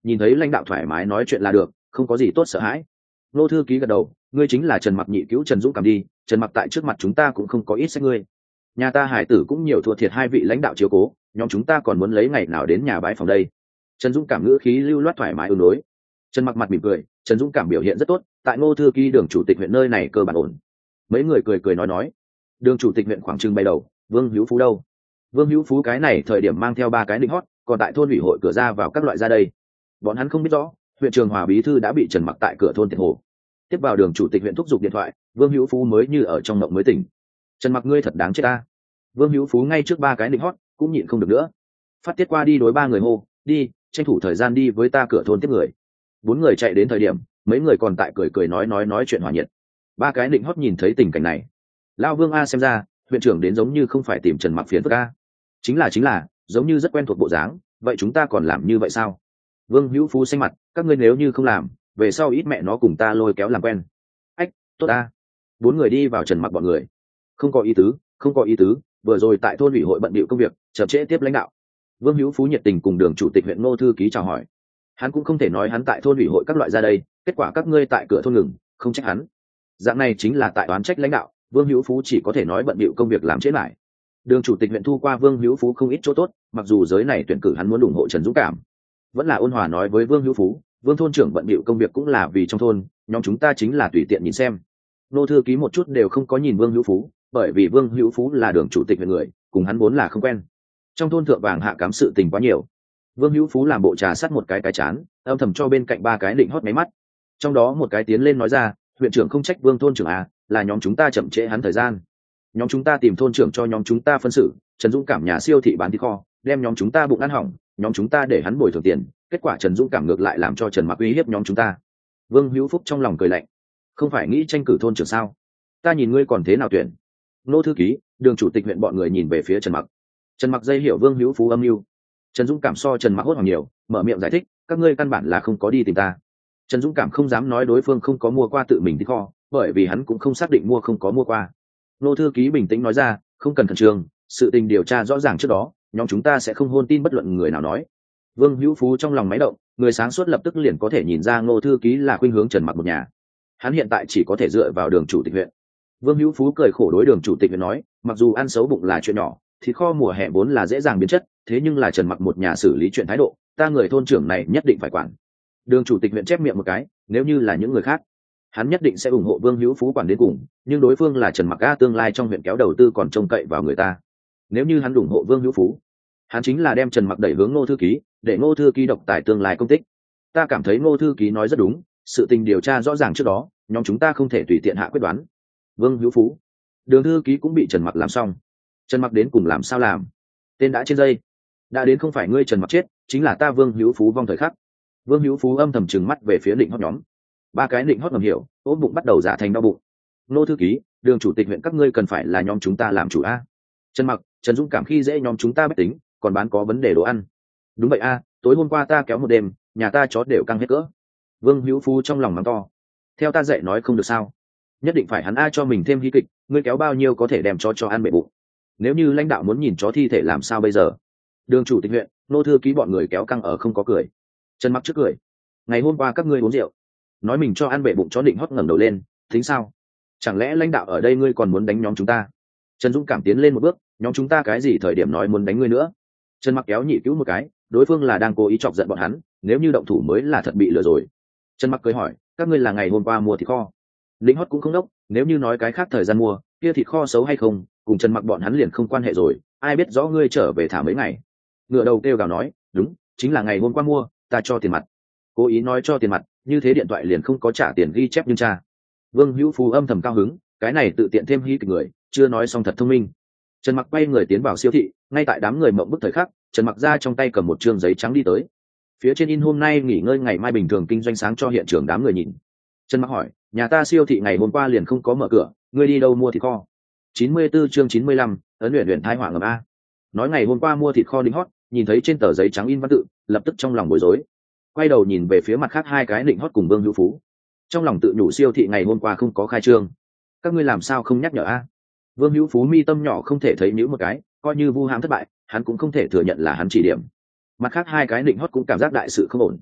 S1: nhìn thấy lãnh đạo thoải mái nói chuyện là được, không có gì tốt sợ hãi. Ngô thư ký gật đầu, ngươi chính là Trần Mặc nhị cứu Trần Dũng Cảm đi. Trần Mặc tại trước mặt chúng ta cũng không có ít sách ngươi, nhà ta hải tử cũng nhiều thua thiệt hai vị lãnh đạo chiếu cố, nhóm chúng ta còn muốn lấy ngày nào đến nhà bái phòng đây. Trần Dũng Cảm ngữ khí lưu loát thoải mái ứng đối. Trần Mặc mặt mỉm cười, Trần Dũng Cảm biểu hiện rất tốt, tại Ngô thư ký đường chủ tịch huyện nơi này cơ bản ổn. Mấy người cười cười nói nói. Đường chủ tịch huyện khoảng trưng bay đầu, Vương Hữu Phú đâu? Vương Hữu Phú cái này thời điểm mang theo ba cái định hót, còn tại thôn ủy hội cửa ra vào các loại ra đây. Bọn hắn không biết rõ, huyện trường Hòa bí thư đã bị Trần Mặc tại cửa thôn Tiền Hồ tiếp vào. Đường chủ tịch huyện thúc giục điện thoại, Vương Hữu Phú mới như ở trong mộng mới tỉnh. Trần Mặc ngươi thật đáng chết ta. Vương Hữu Phú ngay trước ba cái định hót cũng nhịn không được nữa, phát tiết qua đi đối ba người hô, đi, tranh thủ thời gian đi với ta cửa thôn tiếp người. Bốn người chạy đến thời điểm, mấy người còn tại cười cười nói nói nói chuyện hòa nhiệt. Ba cái định hót nhìn thấy tình cảnh này, lao Vương a xem ra huyện trưởng đến giống như không phải tìm Trần Mặc phiền phức a. Chính là chính là giống như rất quen thuộc bộ dáng, vậy chúng ta còn làm như vậy sao? Vương Hữu Phú xanh mặt, các ngươi nếu như không làm, về sau ít mẹ nó cùng ta lôi kéo làm quen. Ách, tốt a. Bốn người đi vào Trần Mặc bọn người. Không có ý tứ, không có ý tứ, vừa rồi tại thôn ủy hội bận bịu công việc, chậm trễ tiếp lãnh đạo. Vương Hữu Phú nhiệt tình cùng đường chủ tịch huyện Ngô thư ký chào hỏi. Hắn cũng không thể nói hắn tại thôn ủy hội các loại ra đây, kết quả các ngươi tại cửa thôn ngừng, không trách hắn. Dạng này chính là tại oán trách lãnh đạo, Vương Hữu Phú chỉ có thể nói bận bịu công việc làm trễ lại. Đường chủ tịch huyện thu qua Vương Hữu Phú không ít chỗ tốt, mặc dù giới này tuyển cử hắn muốn ủng hộ Trần Dũng Cảm, vẫn là ôn hòa nói với Vương Hữu Phú, Vương thôn trưởng bận bịu công việc cũng là vì trong thôn, nhóm chúng ta chính là tùy tiện nhìn xem. Nô thư ký một chút đều không có nhìn Vương Hữu Phú, bởi vì Vương Hữu Phú là đường chủ tịch huyện người, cùng hắn vốn là không quen. Trong thôn thượng vàng hạ cám sự tình quá nhiều. Vương Hữu Phú làm bộ trà sát một cái cái chán, âm thầm cho bên cạnh ba cái định hót máy mắt. Trong đó một cái tiến lên nói ra, huyện trưởng không trách Vương thôn trưởng à, là nhóm chúng ta chậm trễ hắn thời gian. Nhóm chúng ta tìm thôn trưởng cho nhóm chúng ta phân xử, Trần Dũng Cảm nhà siêu thị bán thịt kho, đem nhóm chúng ta bụng ăn hỏng, nhóm chúng ta để hắn bồi thường tiền, kết quả Trần Dũng Cảm ngược lại làm cho Trần Mặc uy hiếp nhóm chúng ta. Vương Hữu Phúc trong lòng cười lạnh, không phải nghĩ tranh cử thôn trưởng sao? Ta nhìn ngươi còn thế nào tuyển? Nô thư ký, đường chủ tịch huyện bọn người nhìn về phía Trần Mặc. Trần Mặc dây hiểu Vương Hữu Phú âm mưu. Trần Dũng Cảm so Trần Mặc hốt hoảng nhiều, mở miệng giải thích, các ngươi căn bản là không có đi tìm ta. Trần Dũng Cảm không dám nói đối phương không có mua qua tự mình thịt kho, bởi vì hắn cũng không xác định mua không có mua qua. Nô thư ký bình tĩnh nói ra, không cần khẩn trương, sự tình điều tra rõ ràng trước đó, nhóm chúng ta sẽ không hôn tin bất luận người nào nói. Vương Hữu Phú trong lòng máy động, người sáng suốt lập tức liền có thể nhìn ra Ngô thư ký là khuynh hướng Trần Mặc một nhà. Hắn hiện tại chỉ có thể dựa vào đường chủ tịch huyện. Vương Hữu Phú cười khổ đối đường chủ tịch huyện nói, mặc dù ăn xấu bụng là chuyện nhỏ, thì kho mùa hè vốn là dễ dàng biến chất, thế nhưng là Trần Mặc một nhà xử lý chuyện thái độ, ta người thôn trưởng này nhất định phải quản. Đường chủ tịch huyện chép miệng một cái, nếu như là những người khác, hắn nhất định sẽ ủng hộ Vương Hữu Phú quản đến cùng, nhưng đối phương là Trần Mặc a, tương lai trong huyện kéo đầu tư còn trông cậy vào người ta. Nếu như hắn ủng hộ Vương Hữu Phú, hắn chính là đem Trần Mặc đẩy hướng Ngô thư ký, để Ngô thư ký độc tài tương lai công tích. Ta cảm thấy Ngô thư ký nói rất đúng, sự tình điều tra rõ ràng trước đó, nhóm chúng ta không thể tùy tiện hạ quyết đoán. Vương Hữu Phú, đường thư ký cũng bị Trần Mặc làm xong. Trần Mặc đến cùng làm sao làm? Tên đã trên dây, đã đến không phải ngươi Trần Mặc chết, chính là ta Vương Hữu Phú vong thời khắc. Vương Hữu Phú âm thầm trừng mắt về phía định hót nhóm. Ba cái định hót ngầm hiểu, ốm bụng bắt đầu giả thành đau bụng. Ngô thư ký, đường chủ tịch huyện các ngươi cần phải là nhóm chúng ta làm chủ a. Trần Mặc, Trần Dũng Cảm khi dễ nhóm chúng ta bách tính, còn bán có vấn đề đồ ăn. Đúng vậy a, tối hôm qua ta kéo một đêm, nhà ta chó đều căng hết cỡ. Vương Hữu Phú trong lòng mắng to. Theo ta dạy nói không được sao? Nhất định phải hắn a cho mình thêm hí kịch, ngươi kéo bao nhiêu có thể đem chó cho ăn bể bụng. Nếu như lãnh đạo muốn nhìn chó thi thể làm sao bây giờ? Đường chủ tịch huyện, nô thư ký bọn người kéo căng ở không có cười. Trần Mặc trước cười. Ngày hôm qua các ngươi uống rượu, nói mình cho ăn bể bụng chó, định hót ngẩng đầu lên, tính sao? Chẳng lẽ lãnh đạo ở đây ngươi còn muốn đánh nhóm chúng ta? Trần Dũng Cảm tiến lên một bước, nhóm chúng ta cái gì thời điểm nói muốn đánh ngươi nữa? Trần Mặc kéo nhị cứu một cái, đối phương là đang cố ý chọc giận bọn hắn, nếu như động thủ mới là thật bị lừa rồi. Trần Mặc cười hỏi, các ngươi là ngày hôm qua mua thịt kho? Lính hót cũng không đốc, nếu như nói cái khác thời gian mua, kia thịt kho xấu hay không, cùng Trần Mặc bọn hắn liền không quan hệ rồi, ai biết rõ ngươi trở về thả mấy ngày. Ngựa đầu kêu gào nói, đúng, chính là ngày hôm qua mua, ta cho tiền mặt. Cố ý nói cho tiền mặt, như thế điện thoại liền không có trả tiền ghi chép nhưng cha. Vương Hữu Phú âm thầm cao hứng, cái này tự tiện thêm hí kịch người, chưa nói xong thật thông minh. Trần Mặc quay người tiến vào siêu thị, ngay tại đám người mộng bức thời khắc, Trần Mặc ra trong tay cầm một trương giấy trắng đi tới. Phía trên in hôm nay nghỉ ngơi ngày mai bình thường kinh doanh sáng cho hiện trường đám người nhìn. Trần Mặc hỏi, nhà ta siêu thị ngày hôm qua liền không có mở cửa, ngươi đi đâu mua thịt kho? chín mươi 94 chương chín mươi lăm, ấn luyện luyện thai hỏa ngầm a. Nói ngày hôm qua mua thịt kho đính hót, nhìn thấy trên tờ giấy trắng in văn tự, lập tức trong lòng bối rối. Quay đầu nhìn về phía mặt khác hai cái định hót cùng Vương Hữu Phú, trong lòng tự nhủ siêu thị ngày hôm qua không có khai trương, các ngươi làm sao không nhắc nhở a? Vương Hữu Phú mi tâm nhỏ không thể thấy nhíu một cái, coi như vu hãm thất bại, hắn cũng không thể thừa nhận là hắn chỉ điểm. Mặt khác hai cái định hót cũng cảm giác đại sự không ổn.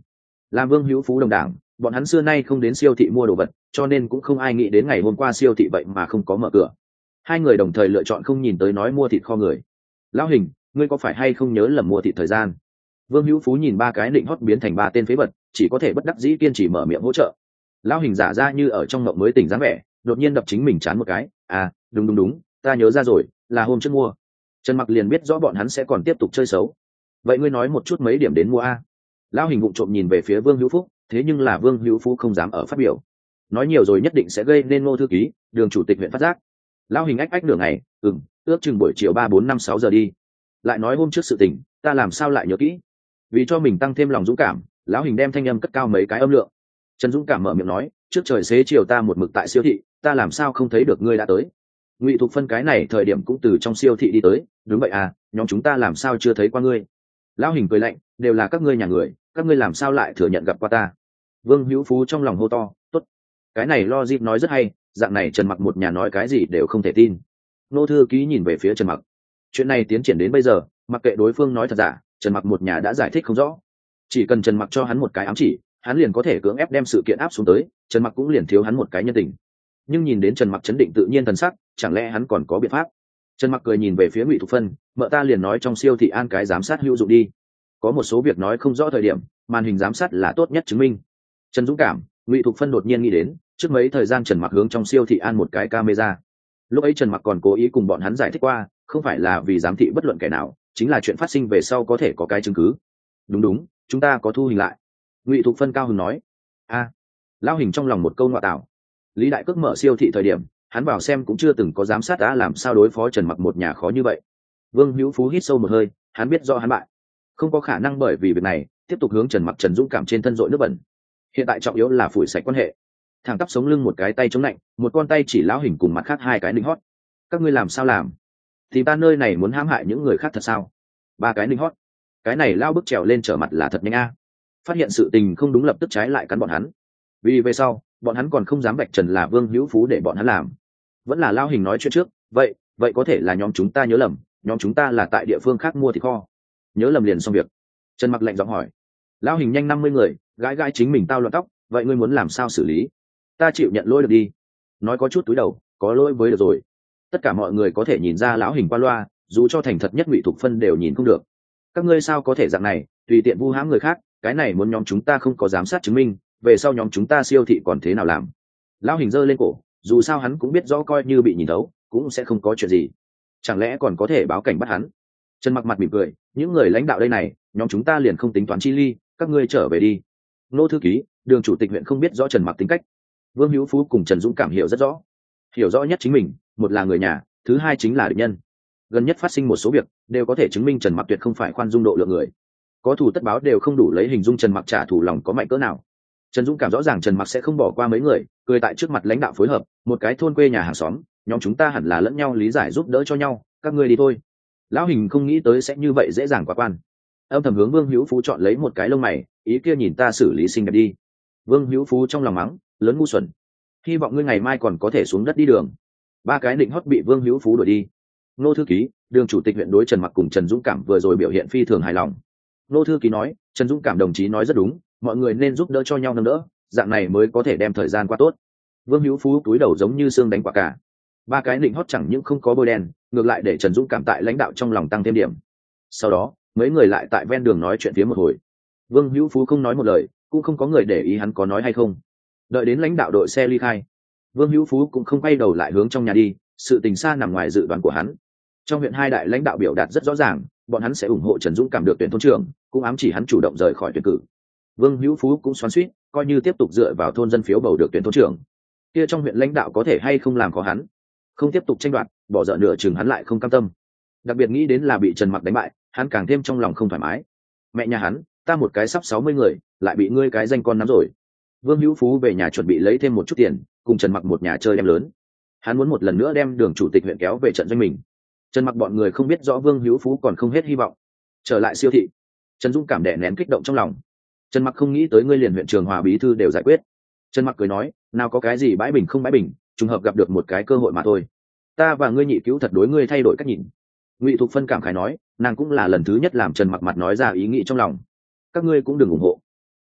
S1: làm Vương Hữu Phú đồng đảng, bọn hắn xưa nay không đến siêu thị mua đồ vật, cho nên cũng không ai nghĩ đến ngày hôm qua siêu thị vậy mà không có mở cửa. Hai người đồng thời lựa chọn không nhìn tới nói mua thịt kho người. Lão Hình, ngươi có phải hay không nhớ lầm mua thịt thời gian? Vương Hữu Phú nhìn ba cái định hót biến thành ba tên phế vật, chỉ có thể bất đắc dĩ kiên trì mở miệng hỗ trợ. Lão Hình giả ra như ở trong ngộng mới tỉnh dáng vẻ, đột nhiên đập chính mình chán một cái. À, đúng đúng đúng, ta nhớ ra rồi, là hôm trước mua. Trần Mặc liền biết rõ bọn hắn sẽ còn tiếp tục chơi xấu. Vậy ngươi nói một chút mấy điểm đến mua a? Lão Hình vụng trộm nhìn về phía Vương Hữu Phúc, thế nhưng là Vương Hữu Phú không dám ở phát biểu. Nói nhiều rồi nhất định sẽ gây nên Ngô thư ký, Đường chủ tịch huyện phát giác. Lão Hình ách ách nửa ngày, ừm, ước chừng buổi chiều ba bốn năm sáu giờ đi. Lại nói hôm trước sự tình, ta làm sao lại nhớ kỹ? Vì cho mình tăng thêm lòng dũng cảm, Lão Hình đem thanh âm cất cao mấy cái âm lượng. Trần Dũng cảm mở miệng nói, trước trời xế chiều ta một mực tại siêu thị, ta làm sao không thấy được ngươi đã tới? Ngụy Thục Phân cái này thời điểm cũng từ trong siêu thị đi tới, đúng vậy à, nhóm chúng ta làm sao chưa thấy qua ngươi? Lão Hình cười lạnh, đều là các ngươi nhà người, các ngươi làm sao lại thừa nhận gặp qua ta? Vương Hữu Phú trong lòng hô to, tốt, cái này logic nói rất hay, dạng này Trần Mặc một nhà nói cái gì đều không thể tin. Nô thư ký nhìn về phía Trần Mặc, chuyện này tiến triển đến bây giờ, mặc kệ đối phương nói thật giả, Trần Mặc một nhà đã giải thích không rõ, chỉ cần Trần Mặc cho hắn một cái ám chỉ, hắn liền có thể cưỡng ép đem sự kiện áp xuống tới, Trần Mặc cũng liền thiếu hắn một cái nhân tình. Nhưng nhìn đến Trần Mặc chấn định tự nhiên thần sắc, chẳng lẽ hắn còn có biện pháp? Trần Mặc cười nhìn về phía Ngụy Thục Phân, mợ ta liền nói trong siêu thị an cái giám sát hữu dụng đi. Có một số việc nói không rõ thời điểm, màn hình giám sát là tốt nhất chứng minh. Trần Dũng cảm, Ngụy Thục Phân đột nhiên nghĩ đến, trước mấy thời gian Trần Mặc hướng trong siêu thị an một cái camera. Lúc ấy Trần Mặc còn cố ý cùng bọn hắn giải thích qua, không phải là vì giám thị bất luận kẻ nào, chính là chuyện phát sinh về sau có thể có cái chứng cứ. Đúng đúng, chúng ta có thu hình lại. Ngụy Thục Phân cao hứng nói. A, Lão Hình trong lòng một câu ngoại tạo. Lý Đại Cước mở siêu thị thời điểm, hắn vào xem cũng chưa từng có giám sát đã làm sao đối phó Trần Mặc một nhà khó như vậy. Vương Hữu Phú hít sâu một hơi, hắn biết do hắn bại, không có khả năng bởi vì việc này tiếp tục hướng Trần Mặc Trần Dũng cảm trên thân dội nước bẩn. Hiện tại trọng yếu là phủi sạch quan hệ. Thẳng tắp sống lưng một cái tay chống lạnh, một con tay chỉ Lão Hình cùng mặt khác hai cái ninh hót. Các ngươi làm sao làm? Thì ta nơi này muốn hãm hại những người khác thật sao? Ba cái ninh hót. Cái này lao bức trèo lên trở mặt là thật nhanh a. Phát hiện sự tình không đúng lập tức trái lại cắn bọn hắn. Vì về sau, bọn hắn còn không dám vạch trần là Vương Hữu Phú để bọn hắn làm. Vẫn là Lão Hình nói chuyện trước, vậy, vậy có thể là nhóm chúng ta nhớ lầm, nhóm chúng ta là tại địa phương khác mua thịt kho. Nhớ lầm liền xong việc. Trần Mặc lạnh giọng hỏi. Lão Hình nhanh năm mươi người, gãi gãi chính mình tao loạn tóc, vậy ngươi muốn làm sao xử lý? Ta chịu nhận lỗi được đi. Nói có chút túi đầu, có lỗi với được rồi. Tất cả mọi người có thể nhìn ra Lão Hình qua loa, dù cho thành thật nhất Ngụy Thục Phân đều nhìn không được. Các ngươi sao có thể dạng này, tùy tiện vu hãm người khác, cái này muốn nhóm chúng ta không có giám sát chứng minh, về sau nhóm chúng ta siêu thị còn thế nào làm? Lão Hình giơ lên cổ, dù sao hắn cũng biết rõ coi như bị nhìn thấu cũng sẽ không có chuyện gì, chẳng lẽ còn có thể báo cảnh bắt hắn? Trần Mặc mặt mỉm cười, những người lãnh đạo đây này, nhóm chúng ta liền không tính toán chi ly, các ngươi trở về đi. Nô thư ký, Đường chủ tịch huyện không biết rõ Trần Mặc tính cách. Vương Hữu Phú cùng Trần Dũng cảm hiểu rất rõ, hiểu rõ nhất chính mình, một là người nhà, thứ hai chính là địch nhân. Gần nhất phát sinh một số việc đều có thể chứng minh Trần Mặc tuyệt không phải khoan dung độ lượng người, có thù tất báo đều không đủ lấy hình dung Trần Mặc trả thù lòng có mạnh cỡ nào. Trần Dũng cảm rõ ràng Trần Mặc sẽ không bỏ qua mấy người, cười tại trước mặt lãnh đạo phối hợp, một cái thôn quê nhà hàng xóm, nhóm chúng ta hẳn là lẫn nhau lý giải giúp đỡ cho nhau, các ngươi đi thôi. Lão Hình không nghĩ tới sẽ như vậy dễ dàng quá quan. Âm thầm hướng Vương Hữu Phú chọn lấy một cái lông mày, ý kia nhìn ta xử lý xinh đẹp đi. Vương Hữu Phú trong lòng mắng, lớn ngu xuẩn. Hy vọng ngươi ngày mai còn có thể xuống đất đi đường. Ba cái định hót bị Vương Hữu Phú đuổi đi. Nô thư ký, Đường chủ tịch huyện đối Trần Mặc cùng Trần Dũng cảm vừa rồi biểu hiện phi thường hài lòng. Nô thư ký nói, Trần Dũng cảm đồng chí nói rất đúng, mọi người nên giúp đỡ cho nhau nâng đỡ, dạng này mới có thể đem thời gian qua tốt. Vương Hữu Phú túi đầu giống như xương đánh quả cả. Ba cái định hót chẳng những không có bôi đen, ngược lại để Trần Dũng cảm tại lãnh đạo trong lòng tăng thêm điểm. Sau đó mấy người lại tại ven đường nói chuyện phía một hồi. Vương Hữu Phú không nói một lời, cũng không có người để ý hắn có nói hay không. Đợi đến lãnh đạo đội xe ly khai, Vương Hữu Phú cũng không quay đầu lại hướng trong nhà đi, sự tình xa nằm ngoài dự đoán của hắn. Trong huyện hai đại lãnh đạo biểu đạt rất rõ ràng, bọn hắn sẽ ủng hộ Trần Dũng cảm được tuyển thôn trưởng, cũng ám chỉ hắn chủ động rời khỏi tuyển cử. Vương Hữu Phú cũng xoắn xuýt, coi như tiếp tục dựa vào thôn dân phiếu bầu được tuyển thôn trưởng, kia trong huyện lãnh đạo có thể hay không làm khó hắn, không tiếp tục tranh đoạt, bỏ dở nửa chừng hắn lại không cam tâm. Đặc biệt nghĩ đến là bị Trần Mặc đánh bại, hắn càng thêm trong lòng không thoải mái. Mẹ nhà hắn, ta một cái sắp sáu mươi người, lại bị ngươi cái danh con nắm rồi. Vương Hữu Phú về nhà chuẩn bị lấy thêm một chút tiền, cùng Trần Mặc một nhà chơi đem lớn. Hắn muốn một lần nữa đem Đường chủ tịch huyện kéo về trận doanh mình. Trần Mặc bọn người không biết rõ Vương Hữu Phú còn không hết hy vọng. Trở lại siêu thị, Trần Dũng cảm đè nén kích động trong lòng. Trần Mặc không nghĩ tới ngươi liền huyện Trường Hòa bí thư đều giải quyết. Trần Mặc cười nói, nào có cái gì bãi bình không bãi bình, trùng hợp gặp được một cái cơ hội mà thôi. Ta và ngươi nhị cứu thật đối ngươi thay đổi cách nhìn. Ngụy Thục Phân cảm khái nói, nàng cũng là lần thứ nhất làm Trần Mặc mặt nói ra ý nghĩ trong lòng. Các ngươi cũng đừng ủng hộ.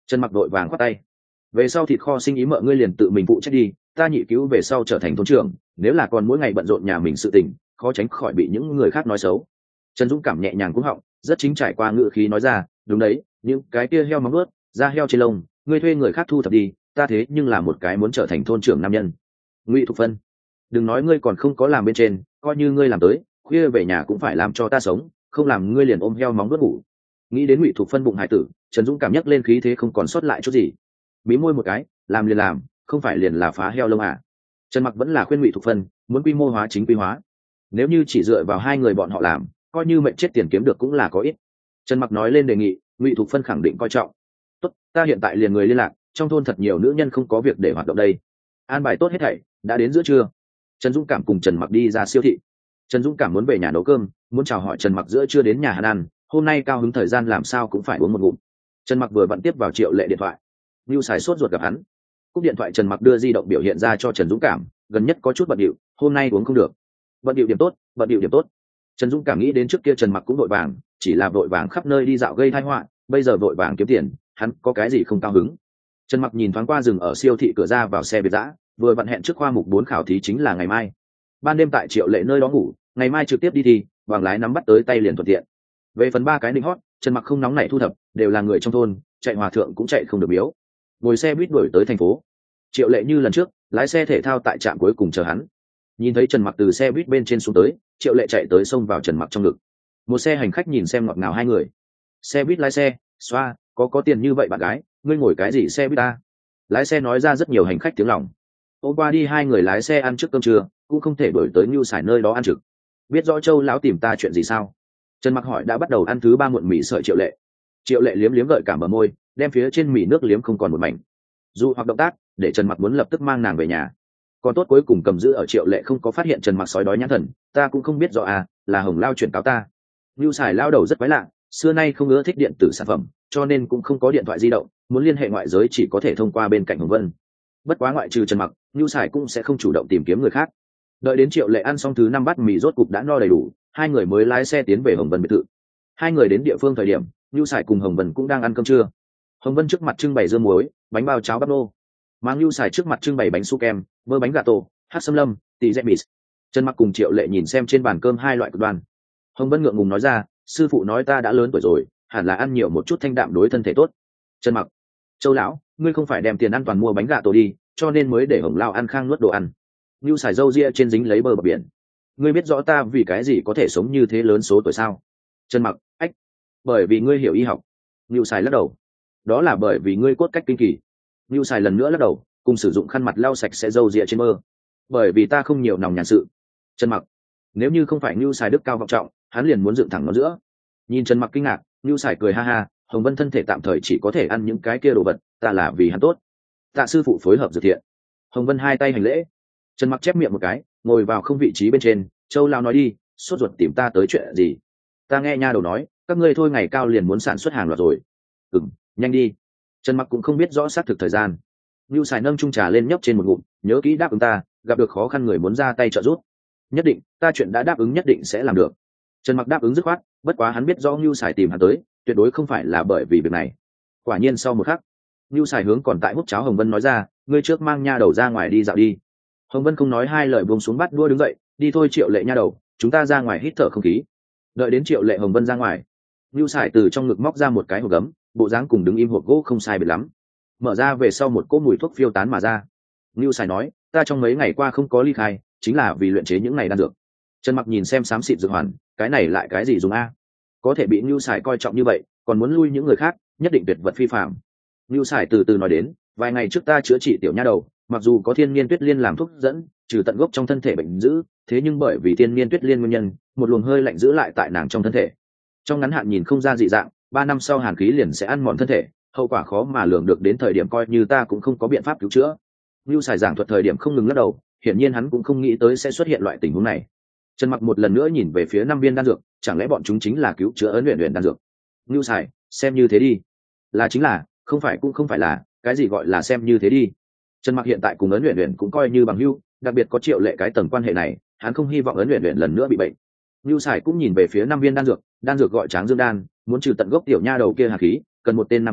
S1: Trần Mặc đội vàng khoát tay. Về sau thịt kho sinh ý mợ ngươi liền tự mình phụ trách đi, ta nhị cứu về sau trở thành thôn trưởng, nếu là còn mỗi ngày bận rộn nhà mình sự tình, khó tránh khỏi bị những người khác nói xấu. Trần Dũng cảm nhẹ nhàng cũng họng, rất chính trải qua ngữ khí nói ra, đúng đấy, những cái kia heo móng ướt, da heo trên lông, ngươi thuê người khác thu thập đi, ta thế nhưng là một cái muốn trở thành thôn trưởng nam nhân. Ngụy Thục Phân, đừng nói ngươi còn không có làm bên trên, coi như ngươi làm tới, khuya về nhà cũng phải làm cho ta sống, không làm ngươi liền ôm heo móng nuốt ngủ. Nghĩ đến Ngụy Thục Phân bụng hải tử, Trần Dũng cảm nhấc lên khí thế không còn sót lại chút gì. Mí môi một cái, làm liền làm, không phải liền là phá heo lông à. Trần Mặc vẫn là khuyên Ngụy Thục Phân muốn quy mô hóa chính quy hóa, nếu như chỉ dựa vào hai người bọn họ làm, coi như mệnh chết tiền kiếm được cũng là có ít. Trần Mặc nói lên đề nghị, Ngụy Thục Phân khẳng định coi trọng. Tốt, ta hiện tại liền người liên lạc, trong thôn thật nhiều nữ nhân không có việc để hoạt động đây. An bài tốt hết thảy, đã đến giữa trưa. Trần Dũng cảm cùng Trần Mặc đi ra siêu thị. Trần Dũng cảm muốn về nhà nấu cơm, muốn chào hỏi Trần Mặc giữa trưa đến nhà hắn ăn, hôm nay cao hứng thời gian làm sao cũng phải uống một ngụm. Trần Mặc vừa vặn tiếp vào Triệu Lệ điện thoại. Nưu Sải sốt ruột gặp hắn. Cúp điện thoại, Trần Mặc đưa di động biểu hiện ra cho Trần Dũng cảm, gần nhất có chút bận điệu, hôm nay uống không được. Bận điệu điểm tốt, bận điệu điểm tốt. Trần Dũng cảm nghĩ đến trước kia Trần Mặc cũng vội vàng, chỉ là vội vàng khắp nơi đi dạo gây tai họa, bây giờ vội vàng kiếm tiền, hắn có cái gì không cao hứng. Trần Mặc nhìn thoáng qua dừng ở siêu thị cửa ra vào xe Việt dã, vừa vặn hẹn trước khoa mục bốn khảo thí chính là ngày mai. Ban đêm tại Triệu Lệ nơi đó ngủ, ngày mai trực tiếp đi thi, bằng lái nắm bắt tới tay liền thuận tiện. Về phần ba cái định hót, Trần Mặc không nóng nảy thu thập, đều là người trong thôn, chạy hòa thượng cũng chạy không được biếu. Ngồi xe buýt đuổi tới thành phố. Triệu Lệ như lần trước, lái xe thể thao tại trạm cuối cùng chờ hắn. Nhìn thấy Trần Mặc từ xe buýt bên trên xuống tới, Triệu Lệ chạy tới xông vào Trần Mặc trong ngực. Một xe hành khách nhìn xem ngọt ngào hai người. Xe buýt lái xe, xoa, có có tiền như vậy bạn gái, ngươi ngồi cái gì xe buýt ta? Lái xe nói ra rất nhiều hành khách tiếng lòng. Hôm qua đi hai người lái xe ăn trước cơm trưa, cũng không thể đổi tới Nưu Sải nơi đó ăn trực. Biết rõ Châu lão tìm ta chuyện gì sao? Trần Mặc hỏi đã bắt đầu ăn thứ ba muộn mì sợi Triệu Lệ. Triệu Lệ liếm liếm gợi cảm bờ môi, đem phía trên mì nước liếm không còn một mảnh. Dù hoặc động tác, để Trần Mặc muốn lập tức mang nàng về nhà. Còn tốt cuối cùng cầm giữ ở Triệu Lệ không có phát hiện Trần Mặc sói đói nhãn thần, ta cũng không biết rõ à, là Hồng Lao chuyển cáo ta. Nưu Sải lao đầu rất quái lạ, xưa nay không ưa thích điện tử sản phẩm, cho nên cũng không có điện thoại di động, muốn liên hệ ngoại giới chỉ có thể thông qua bên cạnh Hồng Vân. Bất quá ngoại trừ Trần Mặc, Nưu Sải cũng sẽ không chủ động tìm kiếm người khác. Đợi đến Triệu Lệ ăn xong thứ năm bát mì rốt cục đã no đầy đủ, hai người mới lái xe tiến về Hồng Vân biệt thự. Hai người đến địa phương thời điểm, Nưu Sải cùng Hồng Vân cũng đang ăn cơm trưa. Hồng Vân trước mặt trưng bày dưa muối, bánh bao cháo bắp nô, mà Nưu Sải trước mặt trưng bày bánh su kem, bơ bánh gà tổ, hát sâm lâm, tỉ dẹ mịt. Trần Mặc cùng Triệu Lệ nhìn xem trên bàn cơm hai loại cực đoan. Hồng Vân ngượng ngùng nói ra, sư phụ nói ta đã lớn tuổi rồi, hẳn là ăn nhiều một chút thanh đạm đối thân thể tốt. Trần Mặc, Châu lão, ngươi không phải đem tiền ăn toàn mua bánh gà tổ đi, cho nên mới để Hồng Lao ăn khang nuốt đồ ăn. Nưu Sải râu ria trên dính lấy bờ bờ biển. Ngươi biết rõ ta vì cái gì có thể sống như thế lớn số tuổi sao? Trần Mặc, ách, bởi vì ngươi hiểu y học. Nưu Sải lắc đầu. Đó là bởi vì ngươi cốt cách kinh kỳ. Nưu Sải lần nữa lắc đầu, cùng sử dụng khăn mặt lau sạch sẽ râu ria trên mơ. Bởi vì ta không nhiều nòng nhàn sự. Trần Mặc, nếu như không phải Nưu Sải đức cao vọng trọng, hắn liền muốn dựng thẳng nó giữa. Nhìn Trần Mặc kinh ngạc, Nưu Sải cười ha ha, Hồng Vân thân thể tạm thời chỉ có thể ăn những cái kia đồ vật, ta là vì hắn tốt. Tạ sư phụ phối hợp dược thiện. Hồng Vân hai tay hành lễ. Trần Mặc chép miệng một cái, ngồi vào không vị trí bên trên. Châu lao nói đi, sốt ruột tìm ta tới chuyện gì? Ta nghe nha đầu nói, các ngươi thôi ngày cao liền muốn sản xuất hàng loạt rồi. Ừm, nhanh đi. Trần Mặc cũng không biết rõ xác thực thời gian. Nưu Sải nâng chung trà lên nhấp trên một ngụm, nhớ kỹ đáp ứng ta, gặp được khó khăn người muốn ra tay trợ giúp. Nhất định, ta chuyện đã đáp ứng nhất định sẽ làm được. Trần Mặc đáp ứng dứt khoát, bất quá hắn biết rõ Nưu Sải tìm hắn tới, tuyệt đối không phải là bởi vì việc này. Quả nhiên sau một khắc, Nưu Sải hướng còn tại hút cháo Hồng Vân nói ra, ngươi trước mang nha đầu ra ngoài đi dạo đi. Hồng Vân không nói hai lời buông xuống bát đua đứng dậy, đi thôi Triệu Lệ nha đầu, chúng ta ra ngoài hít thở không khí. Đợi đến Triệu Lệ Hồng Vân ra ngoài, Nưu Sải từ trong ngực móc ra một cái hộp gấm, bộ dáng cùng đứng im hộp gỗ không sai biệt lắm. Mở ra về sau một cỗ mùi thuốc phiêu tán mà ra. Nưu Sải nói, ta trong mấy ngày qua không có ly khai, chính là vì luyện chế những này đan dược. Trần Mặc nhìn xem xám xịt dược hoàn, cái này lại cái gì dùng a? Có thể bị Nưu Sải coi trọng như vậy, còn muốn lui những người khác, nhất định tuyệt vật phi phàm. Nưu Sải từ từ nói đến, vài ngày trước ta chữa trị tiểu nha đầu, mặc dù có thiên niên tuyết liên làm thuốc dẫn, trừ tận gốc trong thân thể bệnh dữ, thế nhưng bởi vì thiên niên tuyết liên nguyên nhân, một luồng hơi lạnh giữ lại tại nàng trong thân thể. Trong ngắn hạn nhìn không ra dị dạng, ba năm sau hàn khí liền sẽ ăn mòn thân thể, hậu quả khó mà lường được, đến thời điểm coi như ta cũng không có biện pháp cứu chữa. Nưu Sải giảng thuật thời điểm không ngừng lắc đầu, hiển nhiên hắn cũng không nghĩ tới sẽ xuất hiện loại tình huống này. Trần Mặc một lần nữa nhìn về phía năm viên đan dược, chẳng lẽ bọn chúng chính là cứu chữa ấn luyện luyện đan dược? Nưu Sải, xem như thế đi. Là chính là, không phải cũng không phải là, cái gì gọi là xem như thế đi. Trần Mặc hiện tại cùng ấn luyện luyện cũng coi như bằng hữu, đặc biệt có Triệu Lệ cái tầng quan hệ này, hắn không hy vọng ấn luyện luyện lần nữa bị bệnh. Nưu Sải cũng nhìn về phía năm viên đan dược, đan dược gọi Tráng Dương đan, muốn trừ tận gốc tiểu nha đầu kia hàn khí, cần một tên nam tính,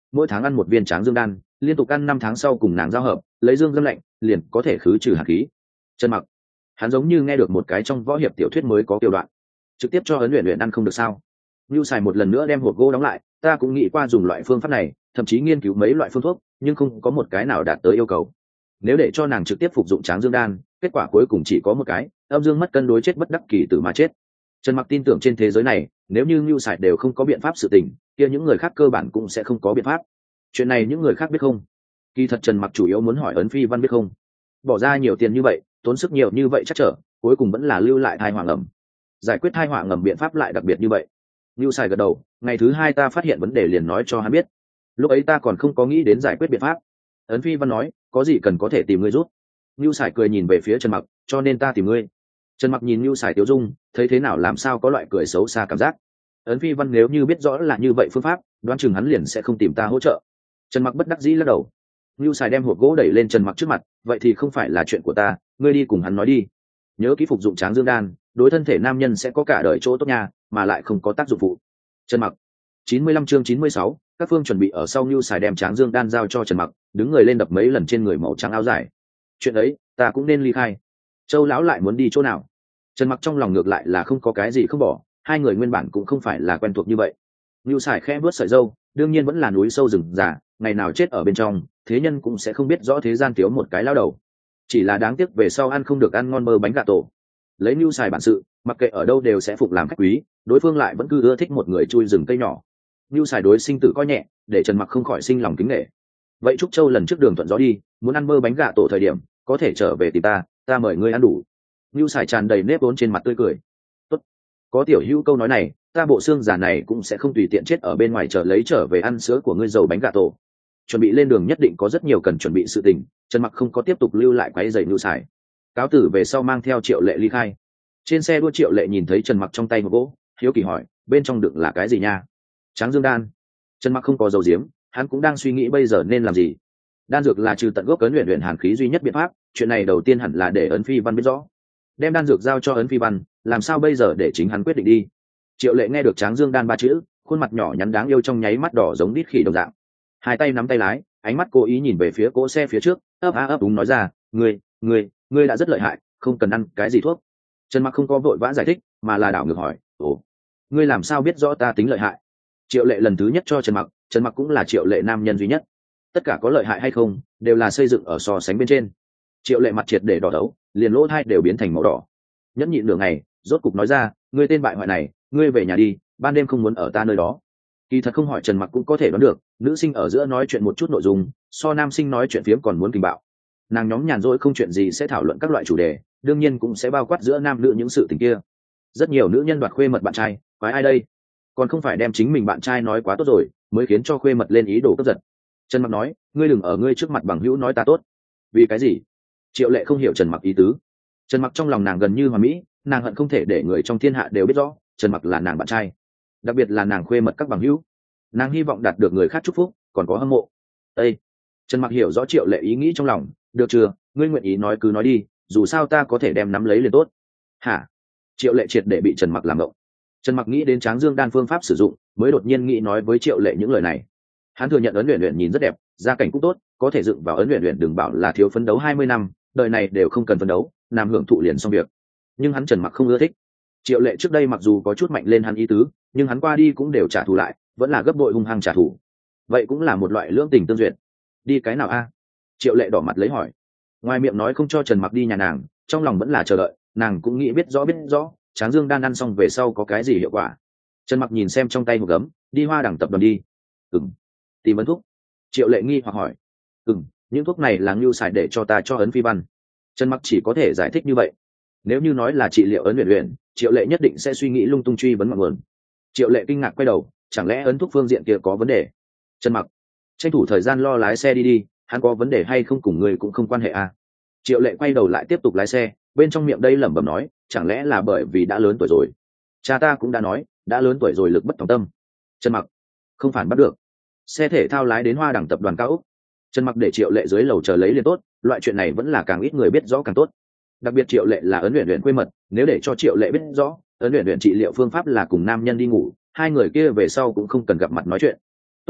S1: mỗi tháng ăn một viên tráng dương đan, liên tục ăn năm tháng sau cùng nàng giao hợp, lấy dương dâm lạnh liền có thể khứ trừ hàn khí. Trần Mặc, hắn giống như nghe được một cái trong võ hiệp tiểu thuyết mới có kiểu đoạn, trực tiếp cho ấn luyện luyện ăn không được sao? Nưu xài một lần nữa đem hộp gỗ đóng lại, ta cũng nghĩ qua dùng loại phương pháp này, thậm chí nghiên cứu mấy loại phương thuốc, nhưng không có một cái nào đạt tới yêu cầu. Nếu để cho nàng trực tiếp phục dụng tráng dương đan, kết quả cuối cùng chỉ có một cái, âm dương mất cân đối chết bất đắc kỳ tử mà chết. Trần Mặc tin tưởng trên thế giới này, nếu như Nưu xài đều không có biện pháp sự tình, kia những người khác cơ bản cũng sẽ không có biện pháp. Chuyện này những người khác biết không? Kỳ thật Trần Mặc chủ yếu muốn hỏi ấn phi văn biết không? Bỏ ra nhiều tiền như vậy, tốn sức nhiều như vậy chắc trở, cuối cùng vẫn là lưu lại thai họa ngầm. Giải quyết thai họa ngầm biện pháp lại đặc biệt như vậy. Nưu xài gật đầu, ngày thứ hai ta phát hiện vấn đề liền nói cho hắn biết. Lúc ấy ta còn không có nghĩ đến giải quyết biện pháp. Ấn phi văn nói, có gì cần có thể tìm ngươi giúp. Nưu xài cười nhìn về phía Trần Mặc, cho nên ta tìm ngươi. Trần Mặc nhìn Nưu xài tiêu dung, thấy thế nào làm sao có loại cười xấu xa cảm giác. Ấn phi văn nếu như biết rõ là như vậy phương pháp, đoán chừng hắn liền sẽ không tìm ta hỗ trợ. Trần Mặc bất đắc dĩ lắc đầu. Nưu xài đem hộp gỗ đẩy lên Trần Mặc trước mặt, vậy thì không phải là chuyện của ta, ngươi đi cùng hắn nói đi. Nhớ kỹ phục dụng tráng dương đan, đối thân thể nam nhân sẽ có cả đời chỗ tốt nha, mà lại không có tác dụng phụ. Trần Mặc. chín mươi lăm chương chín mươi sáu, các phương chuẩn bị ở sau. Nưu xài đem tráng dương đan giao cho Trần Mặc, đứng người lên đập mấy lần trên người màu trắng áo dài. Chuyện ấy, ta cũng nên ly khai. Châu lão lại muốn đi chỗ nào? Trần Mặc trong lòng ngược lại là không có cái gì không bỏ, hai người nguyên bản cũng không phải là quen thuộc như vậy. Nưu xài khẽ vuốt sợi râu, đương nhiên vẫn là núi sâu rừng già, ngày nào chết ở bên trong, thế nhân cũng sẽ không biết rõ thế gian thiếu một cái lao đầu. Chỉ là đáng tiếc về sau ăn không được ăn ngon mơ bánh gà tổ. Lấy Nưu xài bản sự, mặc kệ ở đâu đều sẽ phục làm khách quý, đối phương lại vẫn cứ ưa thích một người chui rừng cây nhỏ. Nưu xài đối sinh tử coi nhẹ, để Trần Mặc không khỏi sinh lòng kính nể. Vậy Trúc Châu lần trước đường thuận gió đi, muốn ăn mơ bánh gà tổ thời điểm, có thể trở về tìm ta, ta mời ngươi ăn đủ. Nưu xài tràn đầy nếp vốn trên mặt tươi cười. Tốt, có tiểu hữu câu nói này, ta bộ xương già này cũng sẽ không tùy tiện chết ở bên ngoài chờ lấy trở về ăn sữa của ngươi dầu bánh gà tổ. Chuẩn bị lên đường nhất định có rất nhiều cần chuẩn bị sự tình, Trần Mặc không có tiếp tục lưu lại quấy rầy Nưu xài. Cáo tử về sau mang theo Triệu Lệ ly khai. Trên xe đua Triệu Lệ nhìn thấy Trần Mặc trong tay một gỗ, hiếu kỳ hỏi, bên trong đựng là cái gì nha? Tráng dương đan. Trần Mặc không có dầu diếm, hắn cũng đang suy nghĩ bây giờ nên làm gì. Đan dược là trừ tận gốc cấn luyện luyện hàn khí duy nhất biện pháp, chuyện này đầu tiên hẳn là để ấn phi văn biết rõ. Đem đan dược giao cho ấn phi văn, làm sao bây giờ để chính hắn quyết định đi. Triệu Lệ nghe được tráng dương đan ba chữ, khuôn mặt nhỏ nhắn đáng yêu trong nháy mắt đỏ giống đít khỉ đồng dạng. Hai tay nắm tay lái, ánh mắt cố ý nhìn về phía cỗ xe phía trước, ấp á ấp úng nói ra, ngươi, ngươi, ngươi đã rất lợi hại, không cần ăn cái gì thuốc. Trần Mặc không có vội vã giải thích, mà là đảo ngược hỏi, ồ, ngươi làm sao biết rõ ta tính lợi hại? Triệu Lệ lần thứ nhất cho Trần Mặc, Trần Mặc cũng là Triệu Lệ nam nhân duy nhất. Tất cả có lợi hại hay không, đều là xây dựng ở so sánh bên trên. Triệu Lệ mặt triệt để đỏ đấu, liền lỗ tai đều biến thành màu đỏ. Nhẫn nhịn nửa ngày, rốt cục nói ra, ngươi tên bại hoại này, ngươi về nhà đi, ban đêm không muốn ở ta nơi đó. Kỳ thật không hỏi Trần Mặc cũng có thể đoán được, nữ sinh ở giữa nói chuyện một chút nội dung, so nam sinh nói chuyện phiếm còn muốn kinh bạo. Nàng nhóm nhàn rỗi không chuyện gì sẽ thảo luận các loại chủ đề, đương nhiên cũng sẽ bao quát giữa nam nữ những sự tình kia. Rất nhiều nữ nhân đoạt khuê mật bạn trai, quái ai đây? Còn không phải đem chính mình bạn trai nói quá tốt rồi, mới khiến cho khuê mật lên ý đồ cướp giật. Trần Mặc nói, ngươi đừng ở ngươi trước mặt bằng hữu nói ta tốt. Vì cái gì? Triệu Lệ không hiểu Trần Mặc ý tứ. Trần Mặc trong lòng nàng gần như hoàn mỹ, nàng hận không thể để người trong thiên hạ đều biết rõ Trần Mặc là nàng bạn trai, đặc biệt là nàng khuê mật các bằng hữu. Nàng hy vọng đạt được người khác chúc phúc, còn có hâm mộ. Ê! Trần Mặc hiểu rõ Triệu Lệ ý nghĩ trong lòng, được chưa, ngươi nguyện ý nói cứ nói đi, dù sao ta có thể đem nắm lấy liền tốt. Hả? Triệu Lệ triệt để bị Trần Mặc làm ngộng. Trần Mặc nghĩ đến tráng dương đan phương pháp sử dụng, mới đột nhiên nghĩ nói với Triệu Lệ những lời này. Hắn thừa nhận ấn luyện luyện nhìn rất đẹp, gia cảnh cũng tốt, có thể dựng vào ấn luyện luyện đừng bảo là thiếu phấn đấu hai mươi năm, đời này đều không cần phấn đấu, làm hưởng thụ liền xong việc. Nhưng hắn Trần Mặc không ưa thích. Triệu Lệ trước đây mặc dù có chút mạnh lên hắn ý tứ, nhưng hắn qua đi cũng đều trả thù lại, vẫn là gấp bội hung hăng trả thù. Vậy cũng là một loại lưỡng tình tương duyệt. Đi cái nào a? Triệu Lệ đỏ mặt lấy hỏi. Ngoài miệng nói không cho Trần Mặc đi nhà nàng, trong lòng vẫn là chờ đợi, nàng cũng nghĩ biết rõ biết rõ, tráng dương đan ăn xong về sau có cái gì hiệu quả. Trần Mặc nhìn xem trong tay một gấm, đi Hoa Đẳng tập đoàn đi. Ừm. Tìm ấn thuốc. Triệu Lệ nghi hoặc hỏi. Ừm, những thuốc này là Ngưu xài để cho ta cho ấn phi văn. Trần Mặc chỉ có thể giải thích như vậy. Nếu như nói là trị liệu ấn luyện luyện, Triệu Lệ nhất định sẽ suy nghĩ lung tung truy vấn ngọn nguồn. Triệu Lệ kinh ngạc quay đầu, chẳng lẽ ấn thuốc phương diện kia có vấn đề? Trần Mặc, tranh thủ thời gian lo lái xe đi đi, hắn có vấn đề hay không cùng người cũng không quan hệ à. Triệu Lệ quay đầu lại tiếp tục lái xe, bên trong miệng đây lẩm bẩm nói, chẳng lẽ là bởi vì đã lớn tuổi rồi? Cha ta cũng đã nói, đã lớn tuổi rồi lực bất tòng tâm. Trần Mặc, không phản bắt được. Xe thể thao lái đến Hoa Đẳng tập đoàn cao ốc. Trần Mặc để Triệu Lệ dưới lầu chờ lấy liền tốt, loại chuyện này vẫn là càng ít người biết rõ càng tốt. Đặc biệt Triệu Lệ là ấn luyện luyện quê mật, nếu để cho Triệu Lệ biết rõ, ấn luyện luyện trị liệu phương pháp là cùng nam nhân đi ngủ, hai người kia về sau cũng không cần gặp mặt nói chuyện. Tốt ta,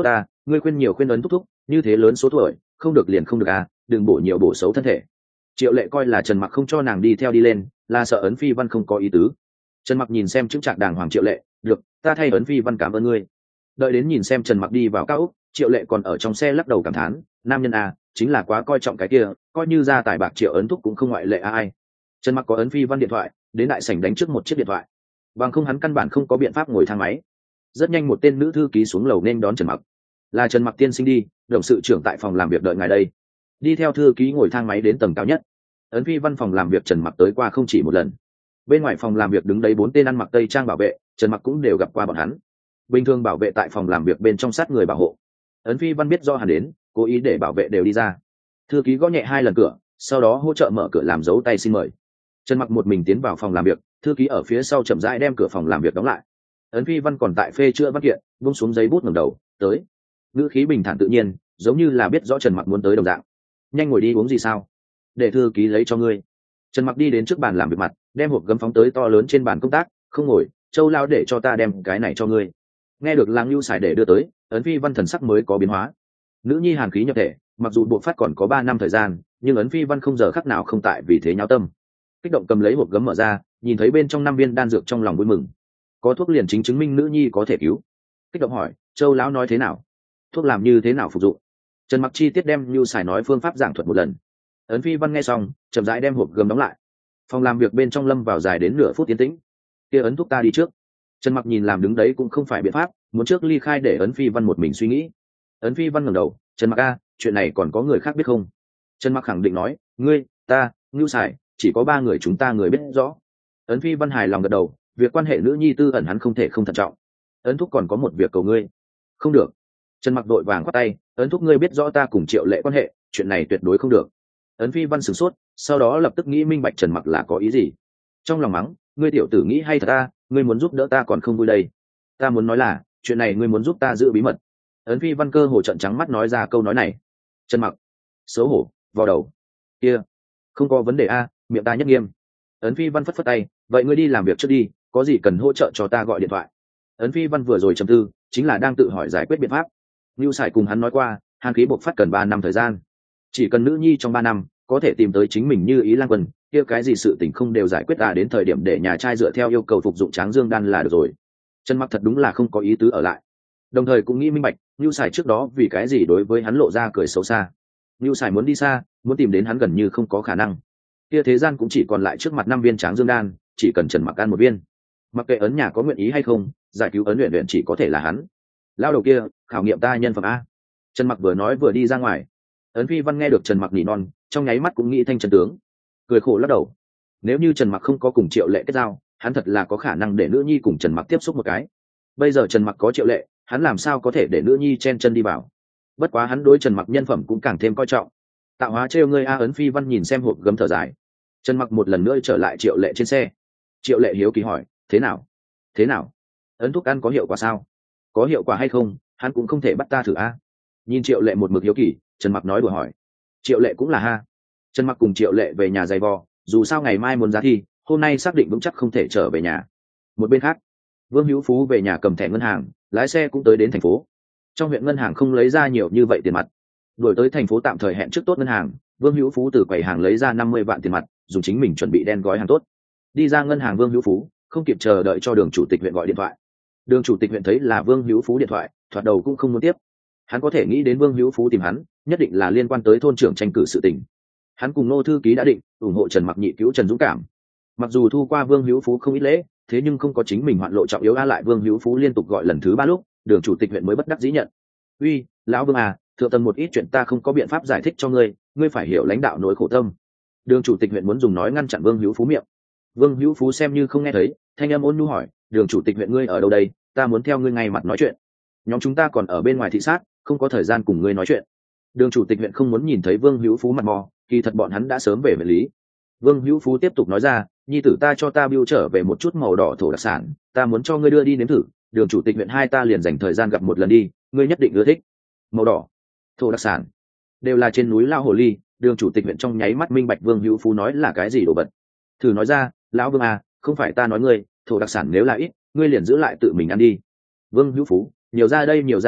S1: ngươi khuyên nhiều khuyên ấn thúc thúc, như thế lớn số tuổi không được liền không được à, đừng bổ nhiều bổ xấu thân thể. Triệu lệ coi là Trần Mặc không cho nàng đi theo đi lên, là sợ ấn phi văn không có ý tứ. Trần Mặc nhìn xem chứng trạng đàng hoàng Triệu lệ, được, ta thay ấn phi văn cảm ơn ngươi. Đợi đến nhìn xem Trần Mặc đi vào cao úc, Triệu lệ còn ở trong xe lắc đầu cảm thán, nam nhân à, chính là quá coi trọng cái kia, coi như ra tài bạc Triệu ấn thúc cũng không ngoại lệ à ai. Trần Mặc có ấn phi văn điện thoại, đến đại sảnh đánh trước một chiếc điện thoại, bằng không hắn căn bản không có biện pháp ngồi thang máy. Rất nhanh một tên nữ thư ký xuống lầu nên đón Trần Mặc. Là Trần Mặc tiên sinh đi, đồng sự trưởng tại phòng làm việc đợi ngài đây. Đi theo thư ký ngồi thang máy đến tầng cao nhất. Ấn phi văn phòng làm việc Trần Mặc tới qua không chỉ một lần. Bên ngoài phòng làm việc đứng đấy bốn tên ăn mặc tây trang bảo vệ, Trần Mặc cũng đều gặp qua bọn hắn. Bình thường bảo vệ tại phòng làm việc bên trong sát người bảo hộ. Ấn phi văn biết do hắn đến, cố ý để bảo vệ đều đi ra. Thư ký gõ nhẹ hai lần cửa, sau đó hỗ trợ mở cửa làm dấu tay xin mời. Trần Mặc một mình tiến vào phòng làm việc, thư ký ở phía sau chậm rãi đem cửa phòng làm việc đóng lại. Ấn phi văn còn tại phê chữa văn kiện, buông xuống giấy bút ngẩng đầu, tới. Ngữ khí bình thản tự nhiên, giống như là biết rõ Trần Mặc muốn tới đồng dạng. Nhanh ngồi đi, uống gì sao? Để thư ký lấy cho ngươi. Trần Mặc đi đến trước bàn làm việc mặt, đem hộp gấm phóng tới to lớn trên bàn công tác, không ngồi, Châu Lao để cho ta đem cái này cho ngươi. Nghe được Lang Nưu xài để đưa tới, Ấn phi văn thần sắc mới có biến hóa. Nữ nhi hàn khí nhập thể, mặc dù buộc phát còn có ba năm thời gian, nhưng Ấn phi văn không giờ khắc nào không tại vì thế nháo tâm. Kích động cầm lấy hộp gấm mở ra, nhìn thấy bên trong năm viên đan dược trong lòng vui mừng. Có thuốc liền chính chứng minh nữ nhi có thể cứu. Kích động hỏi, Châu lão nói thế nào? Thuốc làm như thế nào phục dụng? Trần Mặc chi tiết đem Nưu xài nói phương pháp giảng thuật một lần. Ấn phi văn nghe xong, chậm rãi đem hộp gấm đóng lại. Phòng làm việc bên trong lâm vào dài đến nửa phút tiến tĩnh. Kia Ấn thúc ta đi trước. Trần Mặc nhìn làm đứng đấy cũng không phải biện pháp, muốn trước ly khai để Ấn phi văn một mình suy nghĩ. Ấn phi văn ngẩng đầu, Trần Mặc a, chuyện này còn có người khác biết không? Trần Mặc khẳng định nói, ngươi, ta, Nưu xài, chỉ có ba người chúng ta người biết rõ. Ấn phi văn hài lòng gật đầu, việc quan hệ nữ nhi tư ẩn hắn không thể không thận trọng. Ấn thúc còn có một việc cầu ngươi. Không được. Trần Mặc đội vàng khoát tay, Ấn thúc ngươi biết rõ ta cùng Triệu lệ quan hệ, chuyện này tuyệt đối không được. Ấn phi văn sửng sốt, sau đó lập tức nghĩ minh bạch Trần Mặc là có ý gì. Trong lòng mắng, ngươi tiểu tử nghĩ hay thật ta, ngươi muốn giúp đỡ ta còn không vui đây. Ta muốn nói là, chuyện này ngươi muốn giúp ta giữ bí mật. Ấn phi văn cơ hồ trợn trắng mắt nói ra câu nói này. Trần Mặc xấu hổ, vào đầu. Kia, không có vấn đề a, miệng ta nhất nghiêm. Ấn phi văn phất phất tay, vậy ngươi đi làm việc trước đi, có gì cần hỗ trợ cho ta gọi điện thoại. Ấn phi văn vừa rồi trầm tư, chính là đang tự hỏi giải quyết biện pháp. Nưu Sải cùng hắn nói qua, hàn khí bộc phát cần ba năm thời gian. Chỉ cần nữ nhi trong ba năm có thể tìm tới chính mình như ý Lang Quân, kia cái gì sự tình không đều giải quyết à, đến thời điểm để nhà trai dựa theo yêu cầu phục dụng Tráng Dương đan là được rồi. Trần Mặc thật đúng là không có ý tứ ở lại. Đồng thời cũng nghĩ minh bạch, Nưu Sải trước đó vì cái gì đối với hắn lộ ra cười xấu xa. Nưu Sải muốn đi xa, muốn tìm đến hắn gần như không có khả năng. Kia thế gian cũng chỉ còn lại trước mặt năm viên Tráng Dương đan, chỉ cần Trần Mặc ăn một viên. Mặc kệ ấn nhà có nguyện ý hay không, giải cứu ấn luyện luyện chỉ có thể là hắn. Lao đầu kia, khảo nghiệm ta nhân phẩm a. Trần Mặc vừa nói vừa đi ra ngoài. Ấn phi văn nghe được Trần Mặc nỉ non, trong nháy mắt cũng nghĩ thanh chân tướng, cười khổ lắc đầu. Nếu như Trần Mặc không có cùng Triệu lệ kết giao, hắn thật là có khả năng để nữ nhi cùng Trần Mặc tiếp xúc một cái. Bây giờ Trần Mặc có Triệu lệ, hắn làm sao có thể để nữ nhi chen chân đi vào. Bất quá hắn đối Trần Mặc nhân phẩm cũng càng thêm coi trọng. Tạo hóa trêu ngươi a. Ấn phi văn nhìn xem hộp gấm thở dài. Trần Mặc một lần nữa trở lại Triệu lệ trên xe. Triệu lệ hiếu kỳ hỏi, thế nào thế nào ấn thuốc ăn có hiệu quả sao? Có hiệu quả hay không hắn cũng không thể bắt ta thử a. Nhìn Triệu lệ một mực hiếu kỳ, Trần Mặc nói đùa hỏi. Triệu lệ cũng là ha. Trần Mặc cùng Triệu lệ về nhà giày vò, dù sao ngày mai muốn ra thi, hôm nay xác định vững chắc không thể trở về nhà. Một bên khác, Vương Hữu Phú về nhà cầm thẻ ngân hàng, lái xe cũng tới đến thành phố. Trong huyện ngân hàng không lấy ra nhiều như vậy tiền mặt, đuổi tới thành phố tạm thời hẹn trước tốt ngân hàng, Vương Hữu Phú từ quầy hàng lấy ra năm mươi vạn tiền mặt, dùng chính mình chuẩn bị đen gói hàng tốt. Đi ra ngân hàng Vương Hữu Phú không kịp chờ đợi cho đường chủ tịch huyện gọi điện thoại. Đường chủ tịch huyện thấy là Vương Hữu Phú điện thoại, thoạt đầu cũng không muốn tiếp. Hắn có thể nghĩ đến Vương Hữu Phú tìm hắn, nhất định là liên quan tới thôn trưởng tranh cử sự tình. Hắn cùng Nô thư ký đã định ủng hộ Trần Mặc nhị cứu Trần Dũng Cảm. Mặc dù thu qua Vương Hữu Phú không ít lễ, thế nhưng không có chính mình hoạn lộ trọng yếu a. Lại Vương Hữu Phú liên tục gọi lần thứ ba lúc, đường chủ tịch huyện mới bất đắc dĩ nhận. Uy, lão Vương à, thượng tầng một ít chuyện ta không có biện pháp giải thích cho ngươi, ngươi phải hiểu lãnh đạo nỗi khổ tâm. Đường chủ tịch huyện muốn dùng nói ngăn chặn Vương Hữu Phú miệng. Vương Hữu Phú xem như không nghe thấy, thanh âm ôn nhu hỏi, đường chủ tịch huyện ngươi ở đâu đây, ta muốn theo ngươi ngay mặt nói chuyện. Nhóm chúng ta còn ở bên ngoài thị sát, không có thời gian cùng ngươi nói chuyện. Đường chủ tịch huyện không muốn nhìn thấy Vương Hữu Phú mặt mò, kỳ thật bọn hắn đã sớm về huyện lý. Vương Hữu Phú tiếp tục nói ra, nhi tử ta cho ta biêu trở về một chút màu đỏ thổ đặc sản, ta muốn cho ngươi đưa đi nếm thử. Đường chủ tịch huyện hai ta liền dành thời gian gặp một lần đi, ngươi nhất định ưa thích. Màu đỏ thổ đặc sản đều là trên núi Lao Hồ Ly. Đường chủ tịch huyện trong nháy mắt minh bạch Vương Hữu Phú nói là cái gì đồ vật. Thử nói ra, lão Vương à, không phải ta nói ngươi, thổ đặc sản nếu là ít, ngươi liền giữ lại tự mình ăn đi. Vương Hữu Phú, nhiều ra đây nhiều ra đây,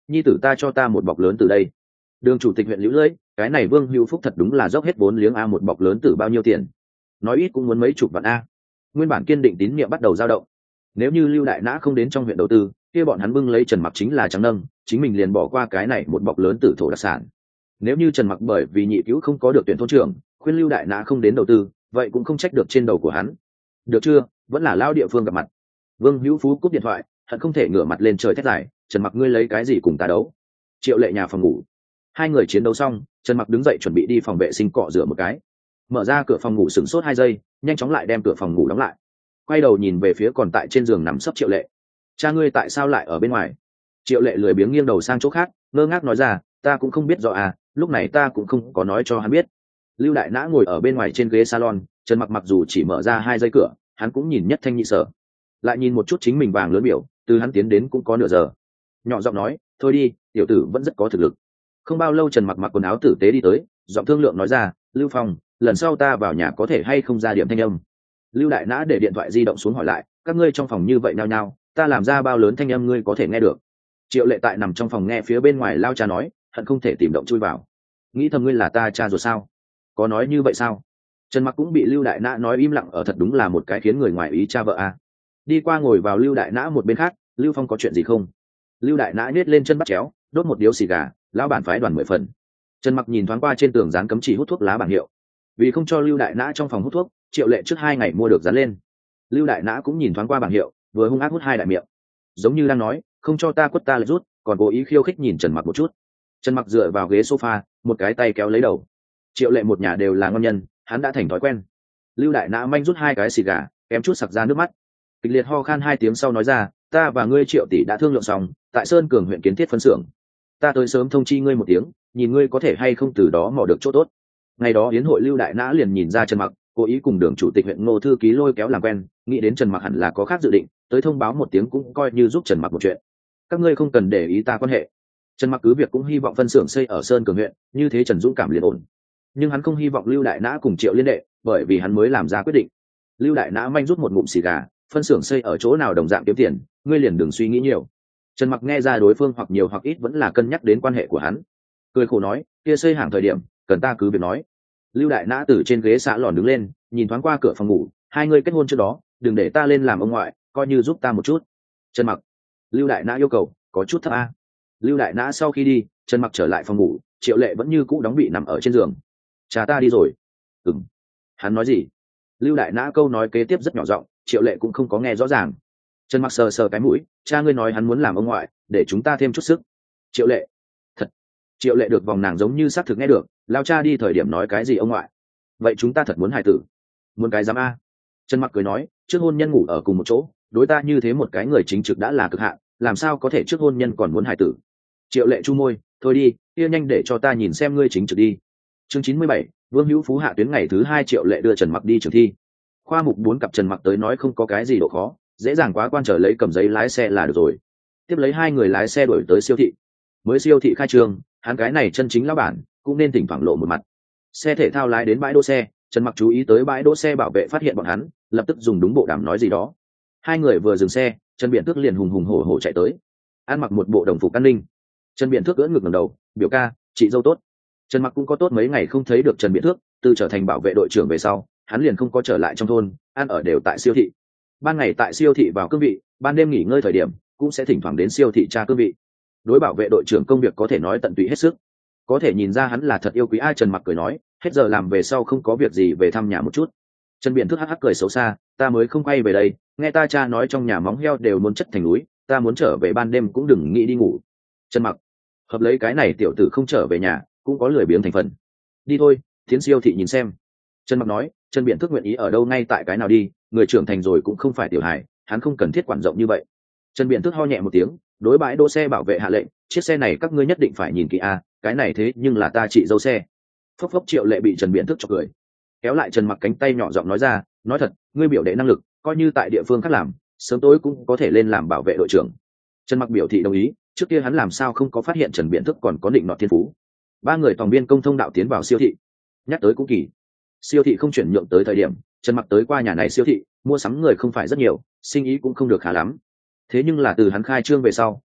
S1: nhi tử ta cho ta một bọc lớn từ đây. Đường chủ tịch huyện liễu lưỡi, cái này Vương Hữu Phúc thật đúng là dốc hết vốn liếng a, một bọc lớn từ bao nhiêu tiền? Nói ít cũng muốn mấy chục vạn a. Nguyên bản kiên định tín nhiệm bắt đầu dao động. Nếu như Lưu Đại Nã không đến trong huyện đầu tư, kia bọn hắn bưng lấy Trần Mặc chính là trắng nâng, chính mình liền bỏ qua cái này một bọc lớn tử thổ đặc sản. Nếu như Trần Mặc bởi vì nhị cứu không có được tuyển thôn trưởng, khuyên Lưu Đại Nã không đến đầu tư, vậy cũng không trách được trên đầu của hắn. Được chưa, vẫn là lao địa phương gặp mặt. Vương Hữu Phú cúp điện thoại, hận không thể ngửa mặt lên trời thét dài, Trần Mặc ngươi lấy cái gì cùng ta đấu? Triệu Lệ nhà phòng ngủ. Hai người chiến đấu xong, Trần Mặc đứng dậy chuẩn bị đi phòng vệ sinh cọ rửa một cái. Mở ra cửa phòng ngủ sửng sốt hai giây, nhanh chóng lại đem cửa phòng ngủ đóng lại. Quay đầu nhìn về phía còn tại trên giường nằm sấp Triệu Lệ. Cha ngươi tại sao lại ở bên ngoài? Triệu Lệ lười biếng nghiêng đầu sang chỗ khác, ngơ ngác nói ra, ta cũng không biết rõ à, lúc này ta cũng không có nói cho hắn biết. Lưu Đại Nã ngồi ở bên ngoài trên ghế salon, Trần Mặc mặc dù chỉ mở ra hai giây cửa, hắn cũng nhìn nhất thanh nhị sở. Lại nhìn một chút chính mình vàng lớn biểu, từ hắn tiến đến cũng có nửa giờ. Nhỏ giọng nói, thôi đi, tiểu tử vẫn rất có thực lực. Không bao lâu Trần Mặc mặc quần áo tử tế đi tới, giọng thương lượng nói ra, Lưu Phong, lần sau ta vào nhà có thể hay không ra điểm thanh âm. Lưu Đại Nã để điện thoại di động xuống hỏi lại, các ngươi trong phòng như vậy nhao nhao, ta làm ra bao lớn thanh âm ngươi có thể nghe được? Triệu Lệ tại nằm trong phòng nghe phía bên ngoài lao cha nói, hận không thể tìm động chui vào. Nghĩ thầm ngươi là ta cha rồi sao? Có nói như vậy sao? Trần Mặc cũng bị Lưu Đại Nã nói im lặng ở, thật đúng là một cái khiến người ngoài ý cha vợ a. Đi qua ngồi vào Lưu Đại Nã một bên khác, Lưu Phong có chuyện gì không? Lưu Đại Nã nhếch lên chân bắt chéo, đốt một điếu xì gà, lão bản phái đoàn mười phần. Trần Mặc nhìn thoáng qua trên tường dán cấm chỉ hút thuốc lá bảng hiệu, vì không cho Lưu Đại Nã trong phòng hút thuốc, Triệu Lệ trước hai ngày mua được dán lên. Lưu Đại Nã cũng nhìn thoáng qua bảng hiệu, vừa hung ác hút hai đại miệng, giống như đang nói, không cho ta quất ta lại rút, còn cố ý khiêu khích nhìn Trần Mặc một chút. Trần Mặc dựa vào ghế sofa, một cái tay kéo lấy đầu. Triệu Lệ một nhà đều là ngon nhân, hắn đã thành thói quen. Lưu Đại Nã manh rút hai cái xì gà, kém chút sặc ra nước mắt. Kịch liệt ho khan hai tiếng sau nói ra, ta và ngươi Triệu tỷ đã thương lượng xong, tại Sơn Cường huyện kiến thiết phân xưởng. Ta tới sớm thông chi ngươi một tiếng, nhìn ngươi có thể hay không từ đó mò được chỗ tốt. Ngày đó yến hội Lưu Đại Nã liền nhìn ra Trần Mặc cố ý cùng Đường chủ tịch huyện Ngô thư ký lôi kéo làm quen, nghĩ đến Trần Mặc hẳn là có khác dự định, tới thông báo một tiếng cũng coi như giúp Trần Mặc một chuyện. Các ngươi không cần để ý ta quan hệ. Trần Mặc cứ việc cũng hy vọng phân xưởng xây ở Sơn Cường huyện, như thế Trần Dũng cảm liền ổn. Nhưng hắn không hy vọng Lưu Đại Nã cùng Triệu liên đệ, bởi vì hắn mới làm ra quyết định. Lưu Đại Nã manh rút một ngụm xì gà, phân xưởng xây ở chỗ nào đồng dạng kiếm tiền, ngươi liền đừng suy nghĩ nhiều. Trần Mặc nghe ra đối phương hoặc nhiều hoặc ít vẫn là cân nhắc đến quan hệ của hắn, cười khổ nói, kia xây hàng thời điểm cần ta cứ việc nói. Lưu Đại Nã từ trên ghế xả lòn đứng lên, nhìn thoáng qua cửa phòng ngủ, hai người kết hôn trước đó, đừng để ta lên làm ông ngoại, coi như giúp ta một chút. Trần Mặc. Lưu Đại Nã yêu cầu có chút thấp a. Lưu Đại Nã sau khi đi, Trần Mặc trở lại phòng ngủ, Triệu Lệ vẫn như cũ đóng bị nằm ở trên giường. Cha ta đi rồi. Ừm. Hắn nói gì? Lưu Đại Nã câu nói kế tiếp rất nhỏ giọng, Triệu Lệ cũng không có nghe rõ ràng. Trần Mặc sờ sờ cái mũi, cha ngươi nói hắn muốn làm ông ngoại, để chúng ta thêm chút sức. Triệu Lệ. Thật. Triệu Lệ được vòng nàng giống như xác thực nghe được, lao cha đi thời điểm nói cái gì ông ngoại? Vậy chúng ta thật muốn hài tử? Muốn cái dám a? Trần Mặc cười nói, trước hôn nhân ngủ ở cùng một chỗ, đối ta như thế một cái người chính trực đã là cực hạn, làm sao có thể trước hôn nhân còn muốn hài tử? Triệu Lệ chu môi, thôi đi, kia nhanh để cho ta nhìn xem ngươi chính trực đi. Chương chín mươi bảy, Vương Hữu Phú hạ tuyến ngày thứ hai, Triệu Lệ đưa Trần Mặc đi trường thi. Khoa mục bốn cặp Trần Mặc tới nói không có cái gì độ khó, dễ dàng quá quan trở lấy cầm giấy lái xe là được rồi. Tiếp lấy hai người lái xe đuổi tới siêu thị. Mới siêu thị khai trương, hắn cái này chân chính lão bản, cũng nên thỉnh thoảng lộ một mặt. Xe thể thao lái đến bãi đỗ xe, Trần Mặc chú ý tới bãi đỗ xe bảo vệ phát hiện bọn hắn, lập tức dùng đúng bộ đàm nói gì đó. Hai người vừa dừng xe, Trần Biện Thước liền hùng hùng hổ hổ chạy tới, ăn mặc một bộ đồng phục an ninh. Trần Biện Thước ưỡn ngực ngẩng đầu, biểu ca, chị dâu tốt. Trần Mặc cũng có tốt mấy ngày không thấy được Trần Biện Thước, từ trở thành bảo vệ đội trưởng về sau, hắn liền không có trở lại trong thôn, ăn ở đều tại siêu thị. Ban ngày tại siêu thị vào cương vị, ban đêm nghỉ ngơi thời điểm, cũng sẽ thỉnh thoảng đến siêu thị tra cương vị. Đối bảo vệ đội trưởng công việc có thể nói tận tụy hết sức, có thể nhìn ra hắn là thật yêu quý ai. Trần Mặc cười nói, hết giờ làm về sau không có việc gì về thăm nhà một chút. Trần Biện Thước hắc hắc cười xấu xa, ta mới không quay về đây, nghe ta cha nói trong nhà móng heo đều muốn chất thành núi, ta muốn trở về ban đêm cũng đừng nghĩ đi ngủ. Trần Mặc, hợp lấy cái này tiểu tử không trở về nhà, cũng có lười biếng thành phần. Đi thôi, tiến siêu thị nhìn xem. Trần Mặc nói, Trần Biện Thước nguyện ý ở đâu ngay tại cái nào đi, người trưởng thành rồi cũng không phải tiểu hài, hắn không cần thiết quản rộng như vậy. Trần Biện Thước ho nhẹ một tiếng, đối bãi đỗ xe bảo vệ hạ lệnh, chiếc xe này các ngươi nhất định phải nhìn kỹ a, cái này thế nhưng là ta chị dâu xe. Phốc phốc. Triệu Lệ bị Trần Biện Thước chọc cười, kéo lại Trần Mặc cánh tay nhỏ giọng nói ra, nói thật, ngươi biểu đệ năng lực, coi như tại địa phương khác làm, sớm tối cũng có thể lên làm bảo vệ đội trưởng. Trần Mặc biểu thị đồng ý, trước kia hắn làm sao không có phát hiện Trần Biện Thước còn có định nọ thiên phú. Ba người toàn viên công thông đạo tiến vào siêu thị. Nhắc tới cũng kỳ, siêu thị không chuyển nhượng tới thời điểm, Trần Mặc tới qua nhà này siêu thị, mua sắm người không phải rất nhiều, sinh ý cũng không được khá lắm. Thế nhưng là từ hắn khai trương về sau,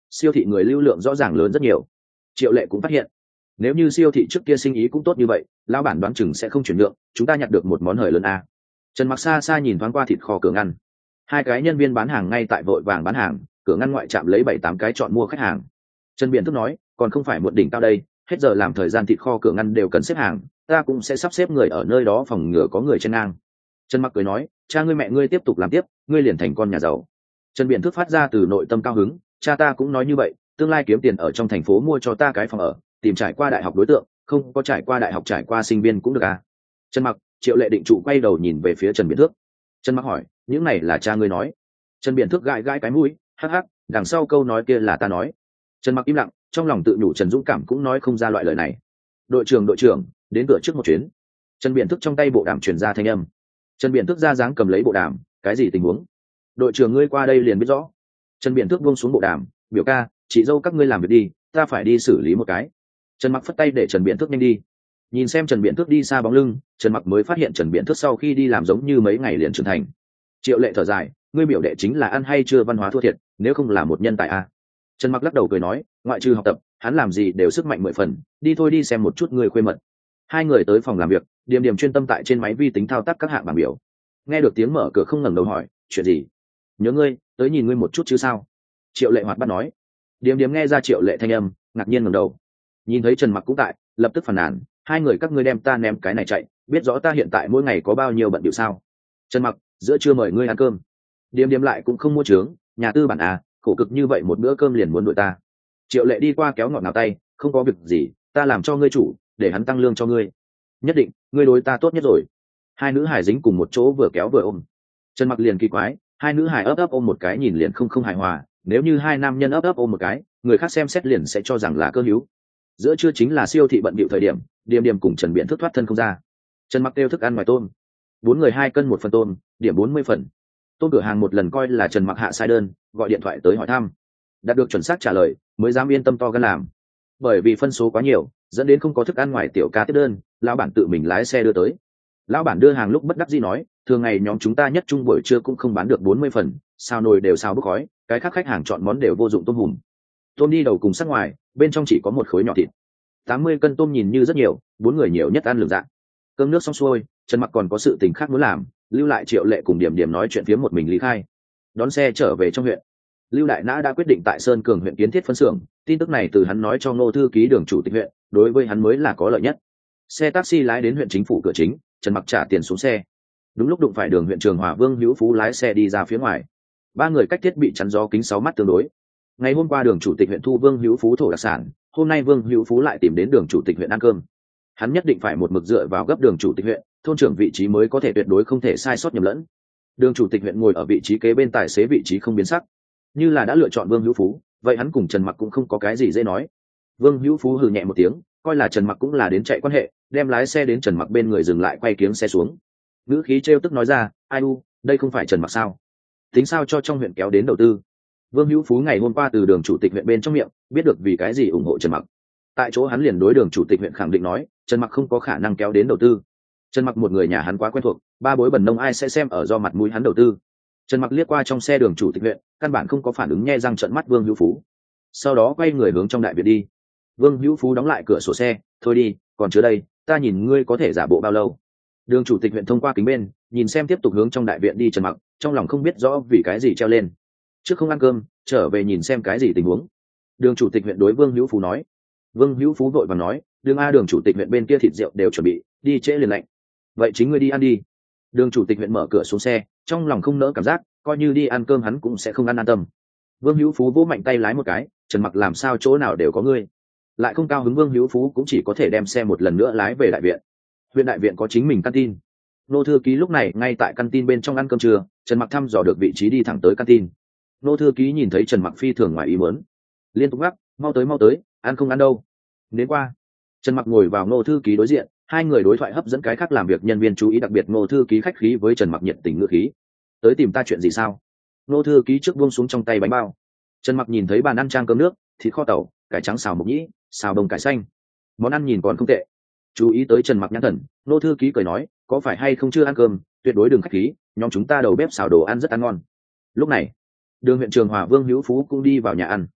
S1: siêu thị người lưu lượng rõ ràng lớn rất nhiều. Triệu Lệ cũng phát hiện, nếu như siêu thị trước kia sinh ý cũng tốt như vậy, lão bản đoán chừng sẽ không chuyển nhượng, chúng ta nhặt được một món hời lớn a. Trần Mặc xa xa nhìn thoáng qua thịt kho cửa ngăn, hai cái nhân viên bán hàng ngay tại vội vàng bán hàng, cửa ngăn ngoại chạm lấy bảy tám cái chọn mua khách hàng. Trần Biển Thức nói, còn không phải một đỉnh cao đây, hết giờ làm thời gian thịt kho cửa ngăn đều cần xếp hàng, ta cũng sẽ sắp xếp người ở nơi đó phòng ngừa có người chen ngang. Trần Mặc cười nói, cha ngươi mẹ ngươi tiếp tục làm tiếp, ngươi liền thành con nhà giàu. Trần Biển Thức phát ra từ nội tâm cao hứng, cha ta cũng nói như vậy, tương lai kiếm tiền ở trong thành phố mua cho ta cái phòng ở, tìm trải qua đại học đối tượng, không có trải qua đại học trải qua sinh viên cũng được à. Trần Mặc, Triệu Lệ định trụ quay đầu nhìn về phía Trần Biển Thước. Trần Mặc hỏi, những này là cha ngươi nói? Trần Biển Thước gãi gãi cái mũi, hắc hắc, đằng sau câu nói kia là ta nói. Trần Mặc im lặng, trong lòng tự nhủ Trần Dũng Cảm cũng nói không ra loại lời này. Đội trưởng đội trưởng, đến cửa trước một chuyến. Trần Biển Thước trong tay bộ đàm truyền ra thanh âm. Trần Biển Thước ra dáng cầm lấy bộ đàm, cái gì tình huống? Đội trưởng ngươi qua đây liền biết rõ. Trần Biển Thước buông xuống bộ đàm, biểu ca, chị dâu các ngươi làm việc đi, ta phải đi xử lý một cái. Trần Mặc phất tay để Trần Biển Thước nhanh đi. Nhìn xem Trần Biển Thước đi xa bóng lưng, Trần Mặc mới phát hiện Trần Biển Thước sau khi đi làm giống như mấy ngày liền trưởng thành. Triệu Lệ thở dài, ngươi biểu đệ chính là ăn hay chưa văn hóa thua thiệt, nếu không là một nhân tài a. Trần Mặc lắc đầu cười nói, ngoại trừ học tập, hắn làm gì đều sức mạnh mười phần, đi thôi đi xem một chút người khuê mật. Hai người tới phòng làm việc, Điềm Điềm chuyên tâm tại trên máy vi tính thao tác các hạng bảng biểu. Nghe được tiếng mở cửa không ngẩng đầu hỏi, chuyện gì? Nhớ ngươi, tới nhìn ngươi một chút chứ sao? Triệu Lệ hoạt bát nói. Điềm Điềm nghe ra Triệu Lệ thanh âm, ngạc nhiên ngẩng đầu. Nhìn thấy Trần Mặc cũng tại, lập tức phàn nàn, hai người các ngươi đem ta ném cái này chạy, biết rõ ta hiện tại mỗi ngày có bao nhiêu bận điệu sao? Trần Mặc, giữa trưa mời ngươi ăn cơm. Điềm Điềm lại cũng không mua trướng, nhà tư bản à, khổ cực như vậy một bữa cơm liền muốn đuổi ta. Triệu Lệ đi qua kéo ngọt ngào tay, không có việc gì, ta làm cho ngươi chủ, để hắn tăng lương cho ngươi. Nhất định, ngươi đối ta tốt nhất rồi. Hai nữ hài dính cùng một chỗ vừa kéo vừa ôm. Trần Mặc liền kỳ quái, hai nữ hài ấp ấp ôm một cái nhìn liền không không hài hòa, nếu như hai nam nhân ấp ấp ôm một cái, người khác xem xét liền sẽ cho rằng là cơ hữu. Giữa trưa chính là siêu thị bận bịu thời điểm, Điềm Điềm cùng Trần Biển Thức thoát thân không ra. Trần Mặc kêu thức ăn ngoài tôm, bốn người hai cân một phần tôm, điểm bốn mươi phần. Tôm cửa hàng một lần coi là Trần Mặc hạ sai đơn, gọi điện thoại tới hỏi thăm, đạt được chuẩn xác trả lời, mới dám yên tâm to gan làm. Bởi vì phân số quá nhiều, dẫn đến không có thức ăn ngoài tiểu ca tiếp đơn, lão bản tự mình lái xe đưa tới. Lão bản đưa hàng lúc bất đắc dĩ nói, thường ngày nhóm chúng ta nhất trung buổi trưa cũng không bán được bốn mươi phần, sao nồi đều sao bốc khói, cái khác khách hàng chọn món đều vô dụng tôm hùm. Tôm đi đầu cùng sắc ngoài, bên trong chỉ có một khối nhỏ thịt. tám mươi cân tôm nhìn như rất nhiều, bốn người nhiều nhất ăn lường dạng. Cơm nước xong xuôi, Trần Mặc còn có sự tình khác muốn làm, lưu lại Triệu Lệ cùng Điểm Điểm nói chuyện phía một mình lý khai. Đón xe trở về trong huyện. Lưu Đại Nã đã quyết định tại Sơn Cường huyện kiến thiết phân xưởng, tin tức này từ hắn nói cho Ngô thư ký Đường chủ tịch huyện, đối với hắn mới là có lợi nhất. Xe taxi lái đến huyện chính phủ cửa chính, Trần Mặc trả tiền xuống xe. Đúng lúc đụng phải Đường huyện trưởng Hòa Vương Hữu Phú lái xe đi ra phía ngoài. Ba người cách thiết bị chắn gió kính sáu mắt tương đối. Ngày hôm qua Đường chủ tịch huyện thu Vương Hữu Phú thổ đặc sản, hôm nay Vương Hữu Phú lại tìm đến Đường chủ tịch huyện ăn cơm. Hắn nhất định phải một mực dựa vào gấp Đường chủ tịch huyện, thôn trưởng vị trí mới có thể tuyệt đối không thể sai sót nhầm lẫn. Đường chủ tịch huyện ngồi ở vị trí kế bên tài xế vị trí không biến sắc. Như là đã lựa chọn Vương Hữu Phú, vậy hắn cùng Trần Mặc cũng không có cái gì dễ nói. Vương Hữu Phú hừ nhẹ một tiếng, coi là Trần Mặc cũng là đến chạy quan hệ, đem lái xe đến Trần Mặc bên người dừng lại, quay kiếng xe xuống. Ngữ khí trêu tức nói ra, ai u, đây không phải Trần Mặc sao? Tính sao cho trong huyện kéo đến đầu tư? Vương Hữu Phú ngày hôm qua từ Đường chủ tịch huyện bên trong miệng biết được vì cái gì ủng hộ Trần Mặc. Tại chỗ hắn liền đối Đường chủ tịch huyện khẳng định nói, Trần Mặc không có khả năng kéo đến đầu tư. Trần Mặc một người nhà hắn quá quen thuộc, ba bối bần nông ai sẽ xem ở do mặt mũi hắn đầu tư. Trần Mặc liếc qua trong xe Đường chủ tịch huyện, căn bản không có phản ứng, nhe răng trợn mắt Vương Hữu Phú. Sau đó quay người hướng trong đại viện đi. Vương Hữu Phú đóng lại cửa sổ xe, thôi đi, còn chưa đây, ta nhìn ngươi có thể giả bộ bao lâu. Đường chủ tịch huyện thông qua kính bên, nhìn xem tiếp tục hướng trong đại viện đi Trần Mặc, trong lòng không biết rõ vì cái gì treo lên. Trước không ăn cơm, trở về nhìn xem cái gì tình huống. Đường chủ tịch huyện đối Vương Hữu Phú nói. Vương Hữu Phú vội vàng nói, đường a đường chủ tịch huyện bên kia thịt rượu đều chuẩn bị, đi trễ liền lạnh. Vậy chính ngươi đi ăn đi. Đường chủ tịch huyện mở cửa xuống xe, trong lòng không nỡ cảm giác, coi như đi ăn cơm hắn cũng sẽ không ăn an tâm. Vương Hữu Phú vỗ mạnh tay lái một cái, Trần Mặc làm sao chỗ nào đều có ngươi. Lại không cao hứng, Vương Hữu Phú cũng chỉ có thể đem xe một lần nữa lái về đại viện. Huyện đại viện có chính mình căn tin. Nô thư ký lúc này ngay tại căn tin bên trong ăn cơm trưa, Trần Mặc thăm dò được vị trí đi thẳng tới căn tin. Nô thư ký nhìn thấy Trần Mặc phi thường ngoài ý muốn, liên tục gắt, mau tới mau tới, ăn không ăn đâu. Đến qua. Trần Mặc ngồi vào Nô thư ký đối diện, hai người đối thoại hấp dẫn cái khác làm việc nhân viên chú ý, đặc biệt Nô thư ký khách khí với Trần Mặc nhiệt tình ngữ khí. Tới tìm ta chuyện gì sao? Nô thư ký trước buông xuống trong tay bánh bao. Trần Mặc nhìn thấy bàn ăn trang cơm nước, thịt kho tàu, cải trắng xào mộc nhĩ, xào đồng cải xanh. Món ăn nhìn còn không tệ. Chú ý tới Trần Mặc nhãn thần, Nô thư ký cười nói, có phải hay không chưa ăn cơm, tuyệt đối đừng khách khí, nhóm chúng ta đầu bếp xào đồ ăn rất ăn ngon. Lúc này, Đường huyện trường Hòa Vương Hữu Phú cũng đi vào nhà ăn.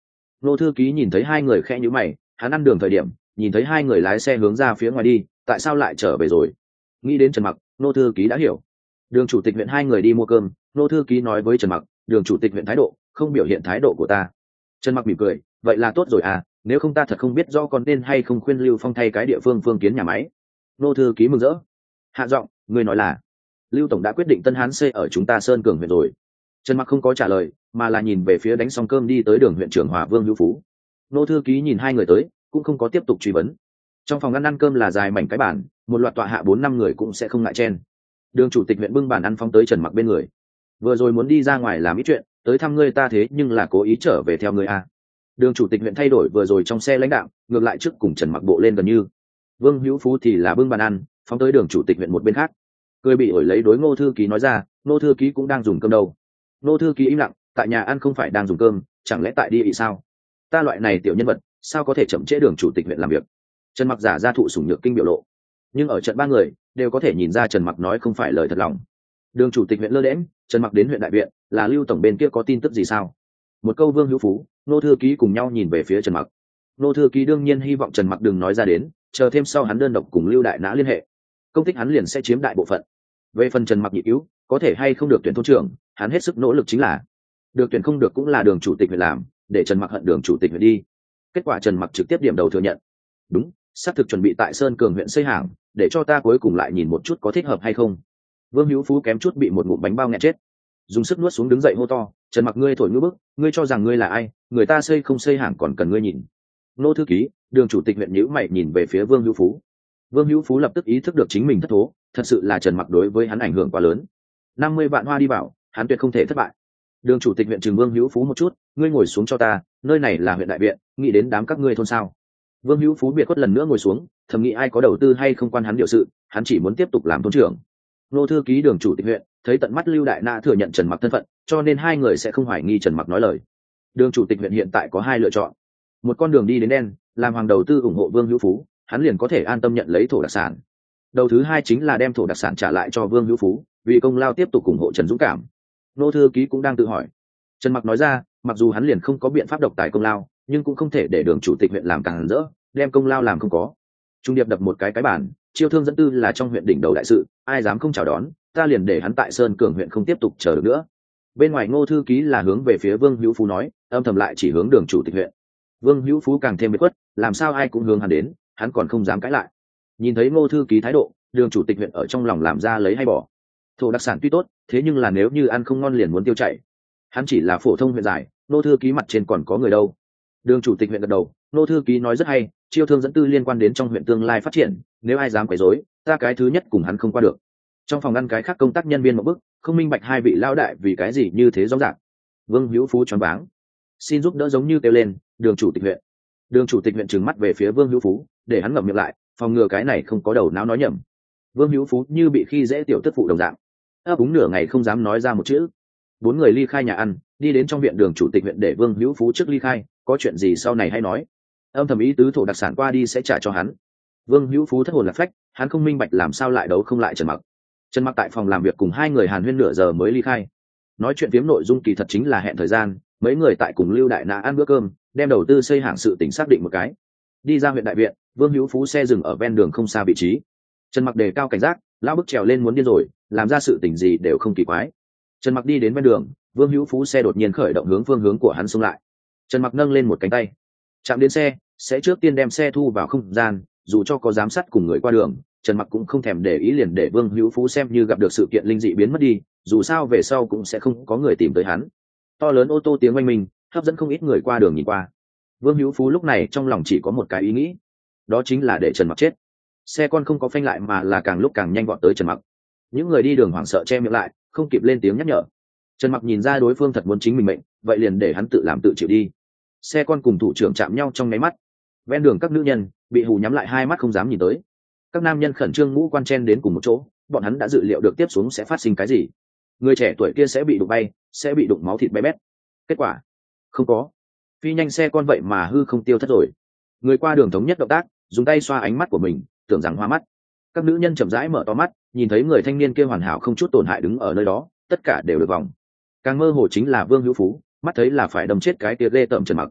S1: Nô thư ký nhìn thấy hai người khẽ nhíu mày, hắn ăn đường thời điểm nhìn thấy hai người lái xe hướng ra phía ngoài đi, tại sao lại trở về rồi? Nghĩ đến Trần Mặc, nô thư ký đã hiểu. Đường chủ tịch huyện hai người đi mua cơm, nô thư ký nói với Trần Mặc, đường chủ tịch huyện thái độ không biểu hiện thái độ của ta. Trần Mặc mỉm cười, vậy là tốt rồi à, nếu không ta thật không biết do còn nên hay không khuyên Lưu Phong thay cái địa phương phương kiến nhà máy. Nô thư ký mừng rỡ. Hạ giọng, người nói là Lưu tổng đã quyết định Tân Hán xây ở chúng ta Sơn Cường huyện rồi. Trần Mặc không có trả lời, mà là nhìn về phía đánh xong cơm đi tới đường huyện trưởng Hòa Vương Hữu Phú. Nô thư ký nhìn hai người tới, cũng không có tiếp tục truy vấn. Trong phòng ăn ăn cơm là dài mảnh cái bàn, một loạt tọa hạ bốn năm người cũng sẽ không ngại chen. Đường chủ tịch huyện bưng bàn ăn phóng tới Trần Mặc bên người. Vừa rồi muốn đi ra ngoài làm ít chuyện, tới thăm ngươi ta thế nhưng là cố ý trở về theo ngươi a. Đường chủ tịch huyện thay đổi vừa rồi trong xe lãnh đạo, ngược lại trước cùng Trần Mặc bộ lên gần như. Vương Hữu Phú thì là bưng bàn ăn, phóng tới đường chủ tịch huyện một bên khác. Cười bị ổi lấy đối Ngô thư ký nói ra, Ngô thư ký cũng đang dùng cơm đâu. Ngô thư ký im lặng, tại nhà ăn không phải đang dùng cơm, chẳng lẽ tại đi vị sao? Ta loại này tiểu nhân vật, sao có thể chậm trễ đường chủ tịch huyện làm việc? Trần Mặc giả ra thụ sủng nhược kinh biểu lộ, nhưng ở trận ba người đều có thể nhìn ra Trần Mặc nói không phải lời thật lòng. Đường chủ tịch huyện lơ đễnh, Trần Mặc đến huyện đại viện, là Lưu tổng bên kia có tin tức gì sao? Một câu Vương Hữu Phú, Nô thư ký cùng nhau nhìn về phía Trần Mặc. Nô thư ký đương nhiên hy vọng Trần Mặc đừng nói ra đến, chờ thêm sau hắn đơn độc cùng Lưu đại nã liên hệ, công tích hắn liền sẽ chiếm đại bộ phận. Về phần Trần Mặc nhị cứu, có thể hay không được tuyển thôn trưởng, hắn hết sức nỗ lực chính là được tuyển, không được cũng là đường chủ tịch huyện làm, để Trần Mặc hận đường chủ tịch huyện đi. Kết quả Trần Mặc trực tiếp điểm đầu thừa nhận, đúng, xác thực chuẩn bị tại Sơn Cường huyện xây hàng, để cho ta cuối cùng lại nhìn một chút có thích hợp hay không. Vương Hữu Phú kém chút bị một ngụm bánh bao nghẹn chết, dùng sức nuốt xuống đứng dậy hô to, Trần Mặc ngươi thổi ngữ bức, ngươi cho rằng ngươi là ai, người ta xây không xây hàng còn cần ngươi nhìn. Nô thư ký, đường chủ tịch huyện nhíu mày nhìn về phía Vương Hữu Phú. Vương Hữu Phú lập tức ý thức được chính mình thất thố, thật sự là Trần Mặc đối với hắn ảnh hưởng quá lớn. năm mươi vạn hoa đi vào, hắn tuyệt không thể thất bại. Đường chủ tịch huyện trừng Vương Hữu Phú một chút, ngươi ngồi xuống cho ta, nơi này là huyện đại viện, nghĩ đến đám các ngươi thôn sao? Vương Hữu Phú biệt khuất lần nữa ngồi xuống, thầm nghĩ ai có đầu tư hay không quan hắn điều sự, hắn chỉ muốn tiếp tục làm thôn trưởng. Nô thư ký đường chủ tịch huyện thấy tận mắt Lưu đại nã thừa nhận Trần Mặc thân phận, cho nên hai người sẽ không hoài nghi Trần Mặc nói lời. Đường chủ tịch huyện hiện tại có hai lựa chọn, một con đường đi đến đen, làm hoàng đầu tư ủng hộ Vương Hữu Phú, hắn liền có thể an tâm nhận lấy thổ đặc sản. Đầu thứ hai chính là đem thổ đặc sản trả lại cho Vương Hữu Phú, vì công lao tiếp tục ủng hộ Trần Dũng Cảm. Nô thư ký cũng đang tự hỏi. Trần Mặc nói ra, mặc dù hắn liền không có biện pháp độc tài công lao, nhưng cũng không thể để đường chủ tịch huyện làm càng rỡ, đem công lao làm không có. Trung điệp đập một cái cái bản, chiêu thương dẫn tư là trong huyện đỉnh đầu đại sự, ai dám không chào đón, ta liền để hắn tại Sơn Cường huyện không tiếp tục chờ được nữa. Bên ngoài Ngô thư ký là hướng về phía Vương Hữu Phú nói, âm thầm lại chỉ hướng đường chủ tịch huyện. Vương Hữu Phú càng thêm biệt khuất, làm sao ai cũng hướng hắn đến, hắn còn không dám cãi lại. Nhìn thấy Ngô thư ký thái độ, đường chủ tịch huyện ở trong lòng làm ra lấy hay bỏ. Thổ đặc sản tuy tốt, thế nhưng là nếu như ăn không ngon liền muốn tiêu chảy. Hắn chỉ là phổ thông huyện giải, Ngô thư ký mặt trên còn có người đâu. Đường chủ tịch huyện gật đầu, Ngô thư ký nói rất hay, chiêu thương dẫn tư liên quan đến trong huyện tương lai phát triển, nếu ai dám quấy rối, ta cái thứ nhất cùng hắn không qua được. Trong phòng ăn cái khác công tác nhân viên một bức, không minh bạch hai vị lão đại vì cái gì như thế rõ ràng. Vương Hữu Phú choáng váng, xin giúp đỡ giống như kêu lên, đường chủ tịch huyện. Đường chủ tịch huyện trừng mắt về phía Vương Hữu Phú, để hắn ngậm miệng lại, phòng ngừa cái này không có đầu não nói nhầm. Vương Hữu Phú như bị khi dễ tiểu tức phụ đồng dạng, ấp úng nửa ngày không dám nói ra một chữ. Bốn người ly khai nhà ăn, đi đến trong viện đường chủ tịch huyện để Vương Hữu Phú trước ly khai, có chuyện gì sau này hay nói. Âm thầm ý tứ thổ đặc sản qua đi sẽ trả cho hắn. Vương Hữu Phú thất hồn lạc phách, hắn không minh bạch làm sao lại đấu không lại Trần Mặc. Trần Mặc tại phòng làm việc cùng hai người hàn huyên nửa giờ mới ly khai. Nói chuyện phiếm nội dung kỳ thật chính là hẹn thời gian, mấy người tại cùng Lưu đại nã ăn bữa cơm, đem đầu tư xây hàng sự tỉnh xác định một cái. Đi ra huyện đại viện, Vương Hữu Phú xe dừng ở ven đường không xa vị trí. Trần Mặc đề cao cảnh giác, lão bức trèo lên muốn điên rồi, làm ra sự tình gì đều không kỳ quái. Trần Mặc đi đến ven đường, Vương Hữu Phú xe đột nhiên khởi động hướng phương hướng của hắn xông lại. Trần Mặc nâng lên một cánh tay, chạm đến xe, sẽ trước tiên đem xe thu vào không gian, dù cho có giám sát cùng người qua đường, Trần Mặc cũng không thèm để ý, liền để Vương Hữu Phú xem như gặp được sự kiện linh dị biến mất đi, dù sao về sau cũng sẽ không có người tìm tới hắn. To lớn ô tô tiếng oanh minh, hấp dẫn không ít người qua đường nhìn qua. Vương Hữu Phú lúc này trong lòng chỉ có một cái ý nghĩ, đó chính là để Trần Mặc chết. Xe con không có phanh lại mà là càng lúc càng nhanh vọt tới Trần Mặc. Những người đi đường hoảng sợ che miệng lại, không kịp lên tiếng nhắc nhở. Trần Mặc nhìn ra đối phương thật muốn chính mình mệnh, vậy liền để hắn tự làm tự chịu đi. Xe con cùng thủ trưởng chạm nhau trong nháy mắt. Ven đường các nữ nhân bị hù nhắm lại hai mắt không dám nhìn tới. Các nam nhân khẩn trương ngũ quan chen đến cùng một chỗ, bọn hắn đã dự liệu được tiếp xuống sẽ phát sinh cái gì. Người trẻ tuổi kia sẽ bị đụng bay, sẽ bị đụng máu thịt bé bét. Kết quả không có. Phi nhanh xe con vậy mà hư không tiêu thất rồi. Người qua đường thống nhất động tác, dùng tay xoa ánh mắt của mình, tưởng rằng hoa mắt. Các nữ nhân chậm rãi mở to mắt, nhìn thấy người thanh niên kia hoàn hảo không chút tổn hại đứng ở nơi đó, tất cả đều được vòng. Càng mơ hồ chính là Vương Hữu Phú, mắt thấy là phải đâm chết cái kia ghê tởm Trần Mặc.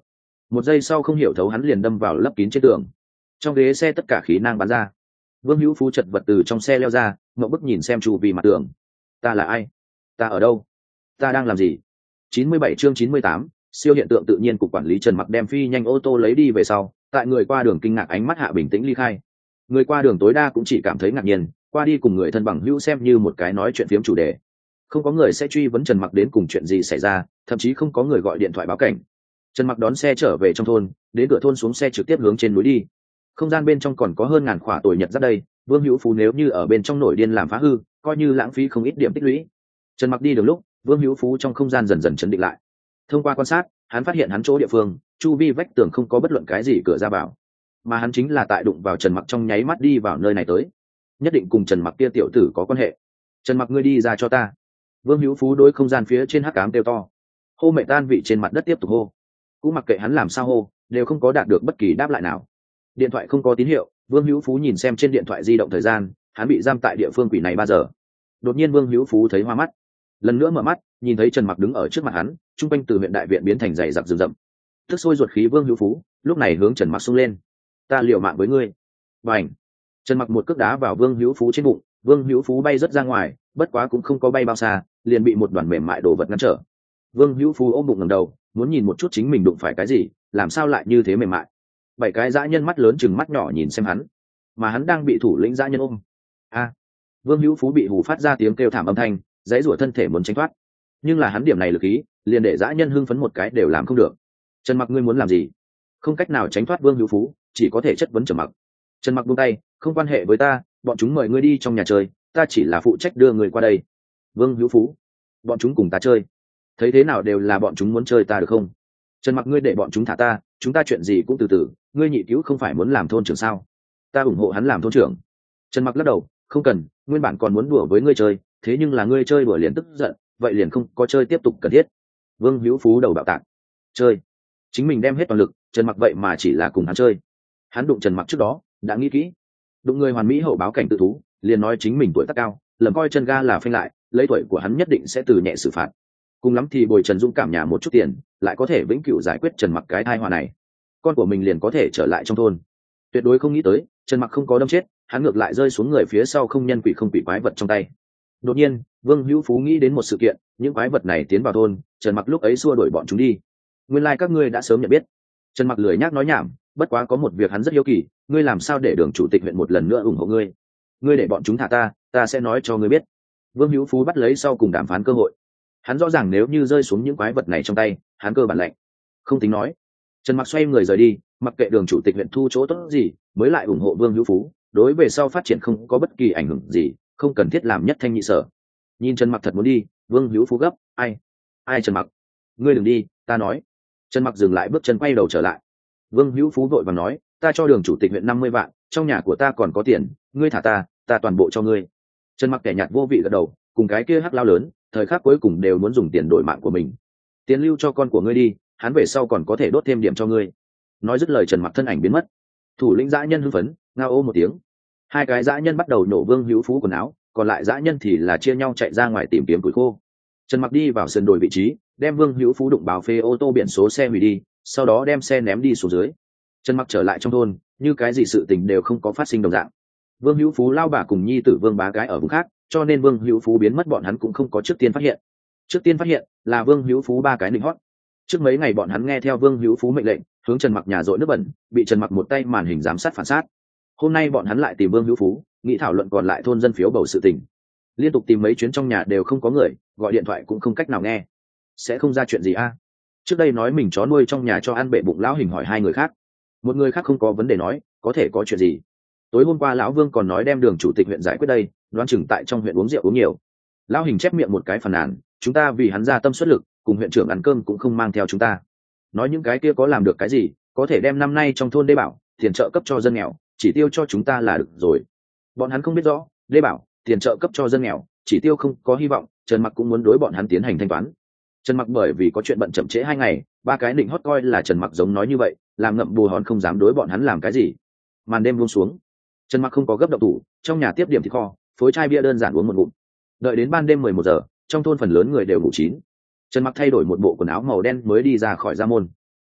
S1: một giây sau không hiểu thấu hắn liền đâm vào lấp kín trên tường, trong ghế xe tất cả khí năng bắn ra. Vương Hữu Phú chật vật từ trong xe leo ra, ngậu bức nhìn xem chu vì mặt tường. Ta là ai? Ta ở đâu? Ta đang làm gì? chín mươi bảy chương chín mươi tám, siêu hiện tượng tự nhiên. Cục quản lý Trần Mặc đem phi nhanh ô tô lấy đi về sau, tại người qua đường kinh ngạc ánh mắt hạ bình tĩnh ly khai. Người qua đường tối đa cũng chỉ cảm thấy ngạc nhiên, qua đi cùng người thân bằng hữu xem như một cái nói chuyện phiếm chủ đề. Không có người sẽ truy vấn Trần Mặc đến cùng chuyện gì xảy ra, thậm chí không có người gọi điện thoại báo cảnh. Trần Mặc đón xe trở về trong thôn, đến cửa thôn xuống xe trực tiếp hướng trên núi đi. Không gian bên trong còn có hơn ngàn khỏa tuổi nhật rất đây, Vương Hữu Phú nếu như ở bên trong nổi điên làm phá hư, coi như lãng phí không ít điểm tích lũy. Trần Mặc đi đường lúc, Vương Hữu Phú trong không gian dần dần chấn định lại. Thông qua quan sát, hắn phát hiện hắn chỗ địa phương, chu vi vách tường không có bất luận cái gì cửa ra vào, mà hắn chính là tại đụng vào Trần Mặc trong nháy mắt đi vào nơi này tới, nhất định cùng Trần Mặc kia tiểu tử có quan hệ. Trần Mặc, ngươi đi ra cho ta. Vương Hữu Phú đối không gian phía trên hắc ám kêu to. Hô mẹ tan vị trên mặt đất tiếp tục hô, cũng mặc kệ hắn làm sao hô, đều không có đạt được bất kỳ đáp lại nào. Điện thoại không có tín hiệu. Vương Hữu Phú nhìn xem trên điện thoại di động thời gian, hắn bị giam tại địa phương quỷ này ba giờ. Đột nhiên Vương Hữu Phú thấy hoa mắt, lần nữa mở mắt, nhìn thấy Trần Mặc đứng ở trước mặt hắn, trung quanh từ huyện đại viện biến thành dày đặc rừng rậm. Tức sôi ruột khí Vương Hữu Phú lúc này hướng Trần Mặc xông lên. Ta liều mạng với ngươi. Bành! Trần Mặc một cước đá vào Vương Hữu Phú trên bụng, Vương Hữu Phú bay rất ra ngoài, bất quá cũng không có bay bao xa, liền bị một đoàn mềm mại đồ vật ngăn trở. Vương Hữu Phú ôm bụng ngẩng đầu, muốn nhìn một chút chính mình đụng phải cái gì, làm sao lại như thế mềm mại. Bảy cái dã nhân mắt lớn chừng mắt nhỏ nhìn xem hắn, mà hắn đang bị thủ lĩnh dã nhân ôm. A! Vương Hữu Phú bị hù phát ra tiếng kêu thảm âm thanh, giãy giụa thân thể muốn tránh thoát, nhưng là hắn điểm này lực ý, liền để dã nhân hưng phấn một cái đều làm không được. Trần Mặc, ngươi muốn làm gì? Không cách nào tránh thoát Vương Hữu Phú, chỉ có thể chất vấn Trần Mặc. Trần Mặc buông tay, không quan hệ với ta, bọn chúng mời ngươi đi trong nhà chơi, ta chỉ là phụ trách đưa người qua đây. Vương Hữu Phú, bọn chúng cùng ta chơi, thấy thế nào đều là bọn chúng muốn chơi ta được không? Trần Mặc, ngươi để bọn chúng thả ta, chúng ta chuyện gì cũng từ từ, ngươi nhị cứu không phải muốn làm thôn trưởng sao? Ta ủng hộ hắn làm thôn trưởng. Trần Mặc lắc đầu, không cần, nguyên bản còn muốn đùa với ngươi chơi, thế nhưng là ngươi chơi đùa liền tức giận, vậy liền không có chơi tiếp tục cần thiết. Vương Hữu Phú đầu bạo tạc. Chơi? Chính mình đem hết toàn lực, Trần Mặc vậy mà chỉ là cùng hắn chơi. Hắn đụng Trần Mặc trước đó đã nghĩ kỹ, đụng người hoàn mỹ hậu báo cảnh tự thú, liền nói chính mình tuổi tác cao, lầm coi chân ga là phanh lại, lấy tuổi của hắn nhất định sẽ từ nhẹ xử phạt. Cùng lắm thì bồi Trần Dũng cảm nhà một chút tiền, lại có thể vĩnh cửu giải quyết Trần Mặc cái tai họa này. Con của mình liền có thể trở lại trong thôn. Tuyệt đối không nghĩ tới, Trần Mặc không có đâm chết, hắn ngược lại rơi xuống người phía sau không nhân quỷ không quỷ quái vật trong tay. Đột nhiên, Vương Hữu Phú nghĩ đến một sự kiện, những quái vật này tiến vào thôn, Trần Mặc lúc ấy xua đuổi bọn chúng đi. Nguyên lai like các ngươi đã sớm nhận biết. Trần Mặc lười nhác nói nhảm, bất quá có một việc hắn rất hiếu kỳ, ngươi làm sao để Đường chủ tịch huyện một lần nữa ủng hộ ngươi? Ngươi để bọn chúng thả ta, ta sẽ nói cho ngươi biết. Vương Hữu Phú bắt lấy sau cùng đàm phán cơ hội. Hắn rõ ràng nếu như rơi xuống những quái vật này trong tay, hắn cơ bản lạnh. Không tính nói. Trần Mặc xoay người rời đi, mặc kệ Đường chủ tịch huyện thu chỗ tốt gì, mới lại ủng hộ Vương Hữu Phú, đối về sau phát triển không có bất kỳ ảnh hưởng gì, không cần thiết làm nhất thanh nhị sở. Nhìn Trần Mặc thật muốn đi, Vương Hữu Phú gấp, ai? Ai Trần Mặc? Ngươi đừng đi, ta nói. Trần Mặc dừng lại bước chân quay đầu trở lại. Vương Hữu Phú vội vàng nói, ta cho Đường chủ tịch huyện năm mươi vạn, trong nhà của ta còn có tiền, ngươi thả ta, ta toàn bộ cho ngươi. Trần Mặc kẻ nhạt vô vị gật đầu, cùng cái kia hắc lao lớn, thời khắc cuối cùng đều muốn dùng tiền đổi mạng của mình. Tiền lưu cho con của ngươi đi, hắn về sau còn có thể đốt thêm điểm cho ngươi. Nói dứt lời Trần Mặc thân ảnh biến mất. Thủ lĩnh dã nhân hưng phấn, ngao ô một tiếng. Hai cái dã nhân bắt đầu nổ Vương Hữu Phú quần áo, còn lại dã nhân thì là chia nhau chạy ra ngoài tìm kiếm củi khô. Trần Mặc đi vào sườn đồi vị trí, đem Vương Hữu Phú đụng báo phê ô tô biển số xe hủy đi, sau đó đem xe ném đi xuống dưới. Trần Mặc trở lại trong thôn, như cái gì sự tình đều không có phát sinh đồng dạng. Vương Hữu Phú lao bà cùng nhi tử Vương bá gái ở vùng khác, cho nên Vương Hữu Phú biến mất bọn hắn cũng không có trước tiên phát hiện. Trước tiên phát hiện là Vương Hữu Phú ba cái định hót. Trước mấy ngày bọn hắn nghe theo Vương Hữu Phú mệnh lệnh, hướng Trần Mặc nhà dội nước bẩn, bị Trần Mặc một tay màn hình giám sát phản sát. Hôm nay bọn hắn lại tìm Vương Hữu Phú, nghĩ thảo luận còn lại thôn dân phiếu bầu sự tình. Liên tục tìm mấy chuyến trong nhà đều không có người, gọi điện thoại cũng không cách nào nghe. Sẽ không ra chuyện gì a? Trước đây nói mình chó nuôi trong nhà cho ăn bệ bụng lão hình hỏi hai người khác. Một người khác không có vấn đề nói, có thể có chuyện gì? Tối hôm qua lão Vương còn nói đem Đường chủ tịch huyện giải quyết đây, đoán chừng tại trong huyện uống rượu uống nhiều. Lão hình chép miệng một cái phàn nàn, chúng ta vì hắn ra tâm xuất lực, cùng huyện trưởng ăn cơm cũng không mang theo chúng ta. Nói những cái kia có làm được cái gì, có thể đem năm nay trong thôn đê bảo tiền trợ cấp cho dân nghèo, chỉ tiêu cho chúng ta là được rồi. Bọn hắn không biết rõ, đê bảo tiền trợ cấp cho dân nghèo, chỉ tiêu không có hy vọng, Trần Mặc cũng muốn đối bọn hắn tiến hành thanh toán. Trần Mặc bởi vì có chuyện bận chậm trễ hai ngày, ba cái định hót coi là Trần Mặc giống nói như vậy, làm ngậm bù hòn không dám đối bọn hắn làm cái gì. Màn đêm buông xuống, Trần Mặc không có gấp động thủ, trong nhà tiếp điểm thịt kho, phối chai bia đơn giản uống một ngụm. Đợi đến ban đêm mười một giờ, trong thôn phần lớn người đều ngủ chín. Trần Mặc thay đổi một bộ quần áo màu đen mới đi ra khỏi gia môn.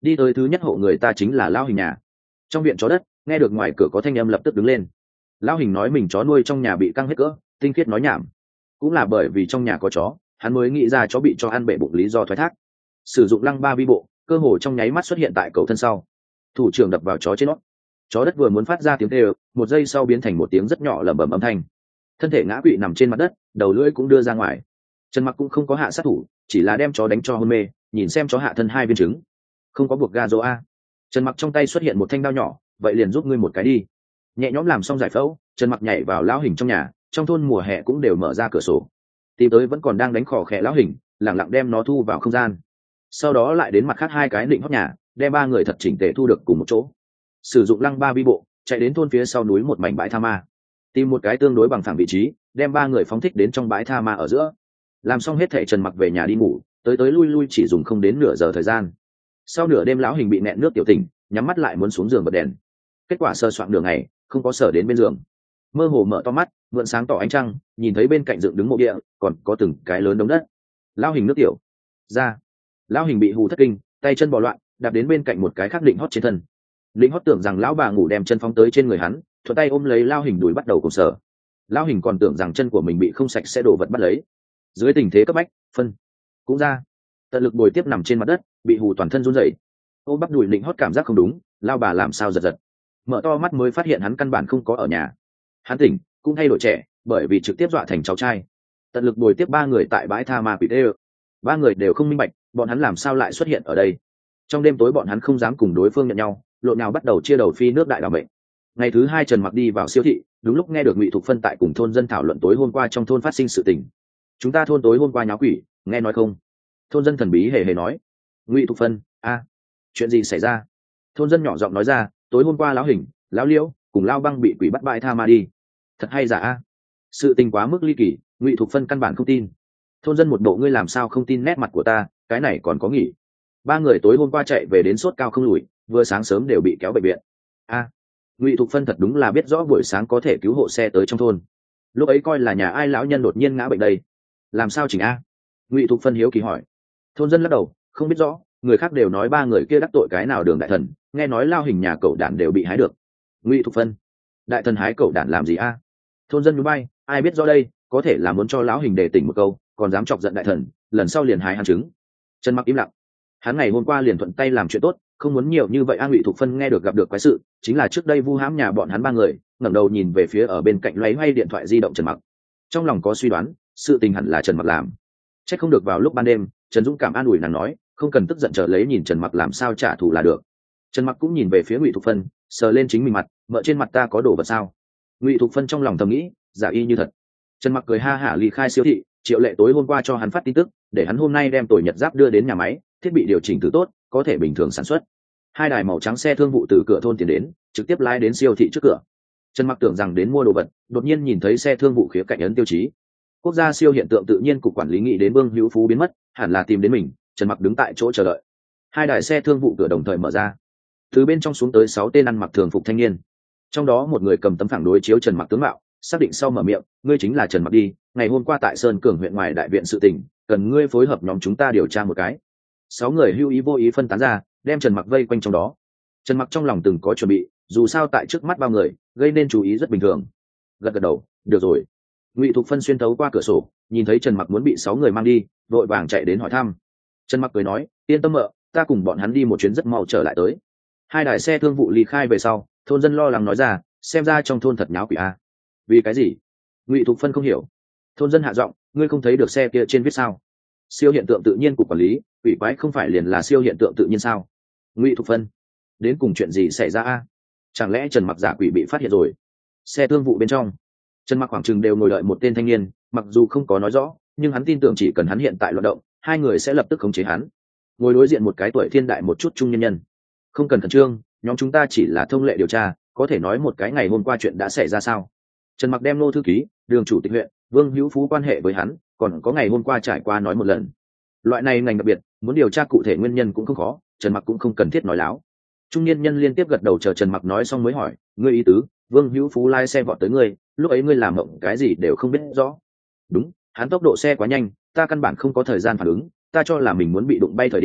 S1: đi tới thứ nhất hộ người ta chính là Lão Hình nhà. Trong viện chó đất, nghe được ngoài cửa có thanh âm lập tức đứng lên. Lão Hình nói mình chó nuôi trong nhà bị căng hết cỡ, tinh khiết nói nhảm. Cũng là bởi vì trong nhà có chó, hắn mới nghĩ ra chó bị cho ăn bể bụng lý do thoái thác. Sử dụng lăng ba vi bộ, cơ hồ trong nháy mắt xuất hiện tại cầu thân sau. Thủ trưởng đập vào chó trên nó. Chó đất vừa muốn phát ra tiếng kêu, một giây sau biến thành một tiếng rất nhỏ lẩm bẩm âm thanh. Thân thể ngã quỵ nằm trên mặt đất, đầu lưỡi cũng đưa ra ngoài. Trần Mặc cũng không có hạ sát thủ, chỉ là đem chó đánh cho hôn mê, nhìn xem chó hạ thân hai viên trứng. Không có buộc ga rô a. Trần Mặc trong tay xuất hiện một thanh đao nhỏ, vậy liền giúp ngươi một cái đi. Nhẹ nhõm làm xong giải phẫu, Trần Mặc nhảy vào Lão Hình trong nhà, trong thôn mùa hè cũng đều mở ra cửa sổ. Tìm tới vẫn còn đang đánh khò khè Lão Hình, lặng lặng đem nó thu vào không gian. Sau đó lại đến mặt khác hai cái định hót nhà, đem ba người thật chỉnh tề thu được cùng một chỗ. Sử dụng lăng ba vi bộ, chạy đến thôn phía sau núi một mảnh bãi tha ma, tìm một cái tương đối bằng phẳng vị trí, đem ba người phóng thích đến trong bãi tha ma ở giữa. Làm xong hết thảy, Trần Mặc về nhà đi ngủ, tới tới lui lui chỉ dùng không đến nửa giờ thời gian. Sau nửa đêm Lão Hình bị nẹn nước tiểu tỉnh, nhắm mắt lại muốn xuống giường bật đèn. Kết quả sơ soạn đường này không có sở đến bên giường, mơ hồ mở to mắt, mượn sáng tỏ ánh trăng, nhìn thấy bên cạnh dựng đứng mộ địa, còn có từng cái lớn đống đất. Lão Hình nước tiểu ra. Lão Hình bị hù thất kinh, tay chân bò loạn, đạp đến bên cạnh một cái khác định hót trên thân. Định hót tưởng rằng lão bà ngủ đem chân phóng tới trên người hắn, thuận tay ôm lấy Lão Hình đùi bắt đầu cùng sở. Lão Hình còn tưởng rằng chân của mình bị không sạch sẽ đổ vật bắt lấy. Dưới tình thế cấp bách, phân cũng ra, tận lực bồi tiếp nằm trên mặt đất, bị hù toàn thân run rẩy. Ôm bắp đùi Định hót cảm giác không đúng, lao bà làm sao giật giật, mở to mắt mới phát hiện hắn căn bản không có ở nhà. Hắn tỉnh cũng thay đổi trẻ, bởi vì trực tiếp dọa thành cháu trai. Tận lực bồi tiếp ba người tại bãi tha ma quỷ đê, ba người đều không minh bạch bọn hắn làm sao lại xuất hiện ở đây. Trong đêm tối bọn hắn không dám cùng đối phương nhận nhau, lộn nào bắt đầu chia đầu phi nước đại đảm bệnh. Ngày thứ hai Trần Mặc đi vào siêu thị, đúng lúc nghe được Ngụy Thục Phân tại cùng thôn dân thảo luận tối hôm qua trong thôn phát sinh sự tình. Chúng ta thôn tối hôm qua nháo quỷ, nghe nói không? Thôn dân thần bí hề hề nói. Ngụy Thục Phân, a, chuyện gì xảy ra? Thôn dân nhỏ giọng nói ra, tối hôm qua Lão Hình, Lão Liễu cùng Lao Băng bị quỷ bắt bãi tha ma đi. Thật hay giả a? Sự tình quá mức ly kỳ, Ngụy Thục Phân căn bản không tin. Thôn dân một bộ ngươi làm sao không tin nét mặt của ta, cái này còn có nghỉ. Ba người tối hôm qua chạy về đến sốt cao không lùi, vừa sáng sớm đều bị kéo bệnh viện. A, Ngụy Thục Phân thật đúng là biết rõ buổi sáng có thể cứu hộ xe tới trong thôn. Lúc ấy coi là nhà ai lão nhân đột nhiên ngã bệnh đây, làm sao chỉnh a? Ngụy Thục Phân hiếu kỳ hỏi. Thôn dân lắc đầu, không biết rõ, người khác đều nói ba người kia đắc tội cái nào đường đại thần, nghe nói Lao Hình nhà cậu đản đều bị hái được. Ngụy Thục Phân, đại thần hái cậu đản làm gì a? Thôn dân núi bay, ai biết rõ đây, có thể là muốn cho Lão Hình đề tỉnh một câu, còn dám chọc giận đại thần, lần sau liền hái hắn trứng. Trần Mặc im lặng, hắn ngày hôm qua liền thuận tay làm chuyện tốt, không muốn nhiều như vậy. A Ngụy Thục Phân nghe được gặp được quái sự, chính là trước đây vu hãm nhà bọn hắn ba người, ngẩng đầu nhìn về phía ở bên cạnh loay hoay điện thoại di động Trần Mặc, trong lòng có suy đoán, sự tình hẳn là Trần Mặc làm. Chắc không được vào lúc ban đêm, Trần Dũng cảm an ủi nàng nói, không cần tức giận, chờ lấy nhìn Trần Mặc làm sao trả thù là được. Trần Mặc cũng nhìn về phía Ngụy Thục Phân, sờ lên chính mình mặt, mỡ trên mặt ta có đồ vật sao? Ngụy Thục Phân trong lòng thầm nghĩ, giả y như thật. Trần Mặc cười ha hả ly khai siêu thị. Triệu Lệ tối hôm qua cho hắn phát tin tức, để hắn hôm nay đem tồi nhật giáp đưa đến nhà máy, thiết bị điều chỉnh từ tốt, có thể bình thường sản xuất. Hai đài màu trắng xe thương vụ từ cửa thôn tiến đến, trực tiếp lái đến siêu thị trước cửa. Trần Mặc tưởng rằng đến mua đồ vật, đột nhiên nhìn thấy xe thương vụ khía cạnh ấn tiêu chí quốc gia siêu hiện tượng tự nhiên cục quản lý nghĩ đến Vương Hữu Phú biến mất, hẳn là tìm đến mình. Trần Mặc đứng tại chỗ chờ đợi. Hai đài xe thương vụ cửa đồng thời mở ra, từ bên trong xuống tới sáu tên ăn mặc thường phục thanh niên, trong đó một người cầm tấm phẳng đối chiếu Trần Mặc tướng mạo, xác định sau mở miệng, ngươi chính là Trần Mặc đi, ngày hôm qua tại Sơn Cường huyện ngoài đại viện sự tình, cần ngươi phối hợp nhóm chúng ta điều tra một cái. Sáu người hưu ý vô ý phân tán ra, đem Trần Mặc vây quanh trong đó. Trần Mặc trong lòng từng có chuẩn bị, dù sao tại trước mắt bao người, gây nên chú ý rất bình thường. Gật gật đầu, được rồi. Ngụy Thục Phân xuyên thấu qua cửa sổ, nhìn thấy Trần Mặc muốn bị sáu người mang đi, vội vàng chạy đến hỏi thăm. Trần Mặc cười nói, yên tâm mợ, ta cùng bọn hắn đi một chuyến rất mau trở lại tới. Hai đài xe thương vụ ly khai về sau, thôn dân lo lắng nói ra, xem ra trong thôn thật nháo quỷ a. Vì cái gì? Ngụy Thục Phân không hiểu. Thôn dân hạ giọng, ngươi không thấy được xe kia trên viết sao? Siêu hiện tượng tự nhiên cục quản lý, quỷ quái không phải liền là siêu hiện tượng tự nhiên sao? Ngụy Thục Phân, đến cùng chuyện gì xảy ra a? Chẳng lẽ Trần Mặc giả quỷ bị phát hiện rồi? Xe thương vụ bên trong, Trần Mặc khoảng chừng đều ngồi đợi một tên thanh niên, mặc dù không có nói rõ, nhưng hắn tin tưởng chỉ cần hắn hiện tại loạn động, hai người sẽ lập tức khống chế hắn. Ngồi đối diện một cái tuổi thiên đại một chút trung nhân nhân. Không cần khẩn trương, nhóm chúng ta chỉ là thông lệ điều tra, có thể nói một cái ngày hôm qua chuyện đã xảy ra sao? Trần Mặc đem nô thư ký, đường chủ tịch huyện, Vương Hữu Phú quan hệ với hắn, còn có ngày hôm qua trải qua nói một lần. Loại này ngành đặc biệt, muốn điều tra cụ thể nguyên nhân cũng không khó, Trần Mặc cũng không cần thiết nói láo. Trung niên nhân liên tiếp gật đầu, chờ Trần Mặc nói xong mới hỏi, ngươi ý tứ, Vương Hữu Phú lái xe vọt tới ngươi, lúc ấy ngươi làm mộng cái gì đều không biết rõ? Đúng, hắn tốc độ xe quá nhanh, ta căn bản không có thời gian phản ứng, ta cho là mình muốn bị đụng bay thời điểm,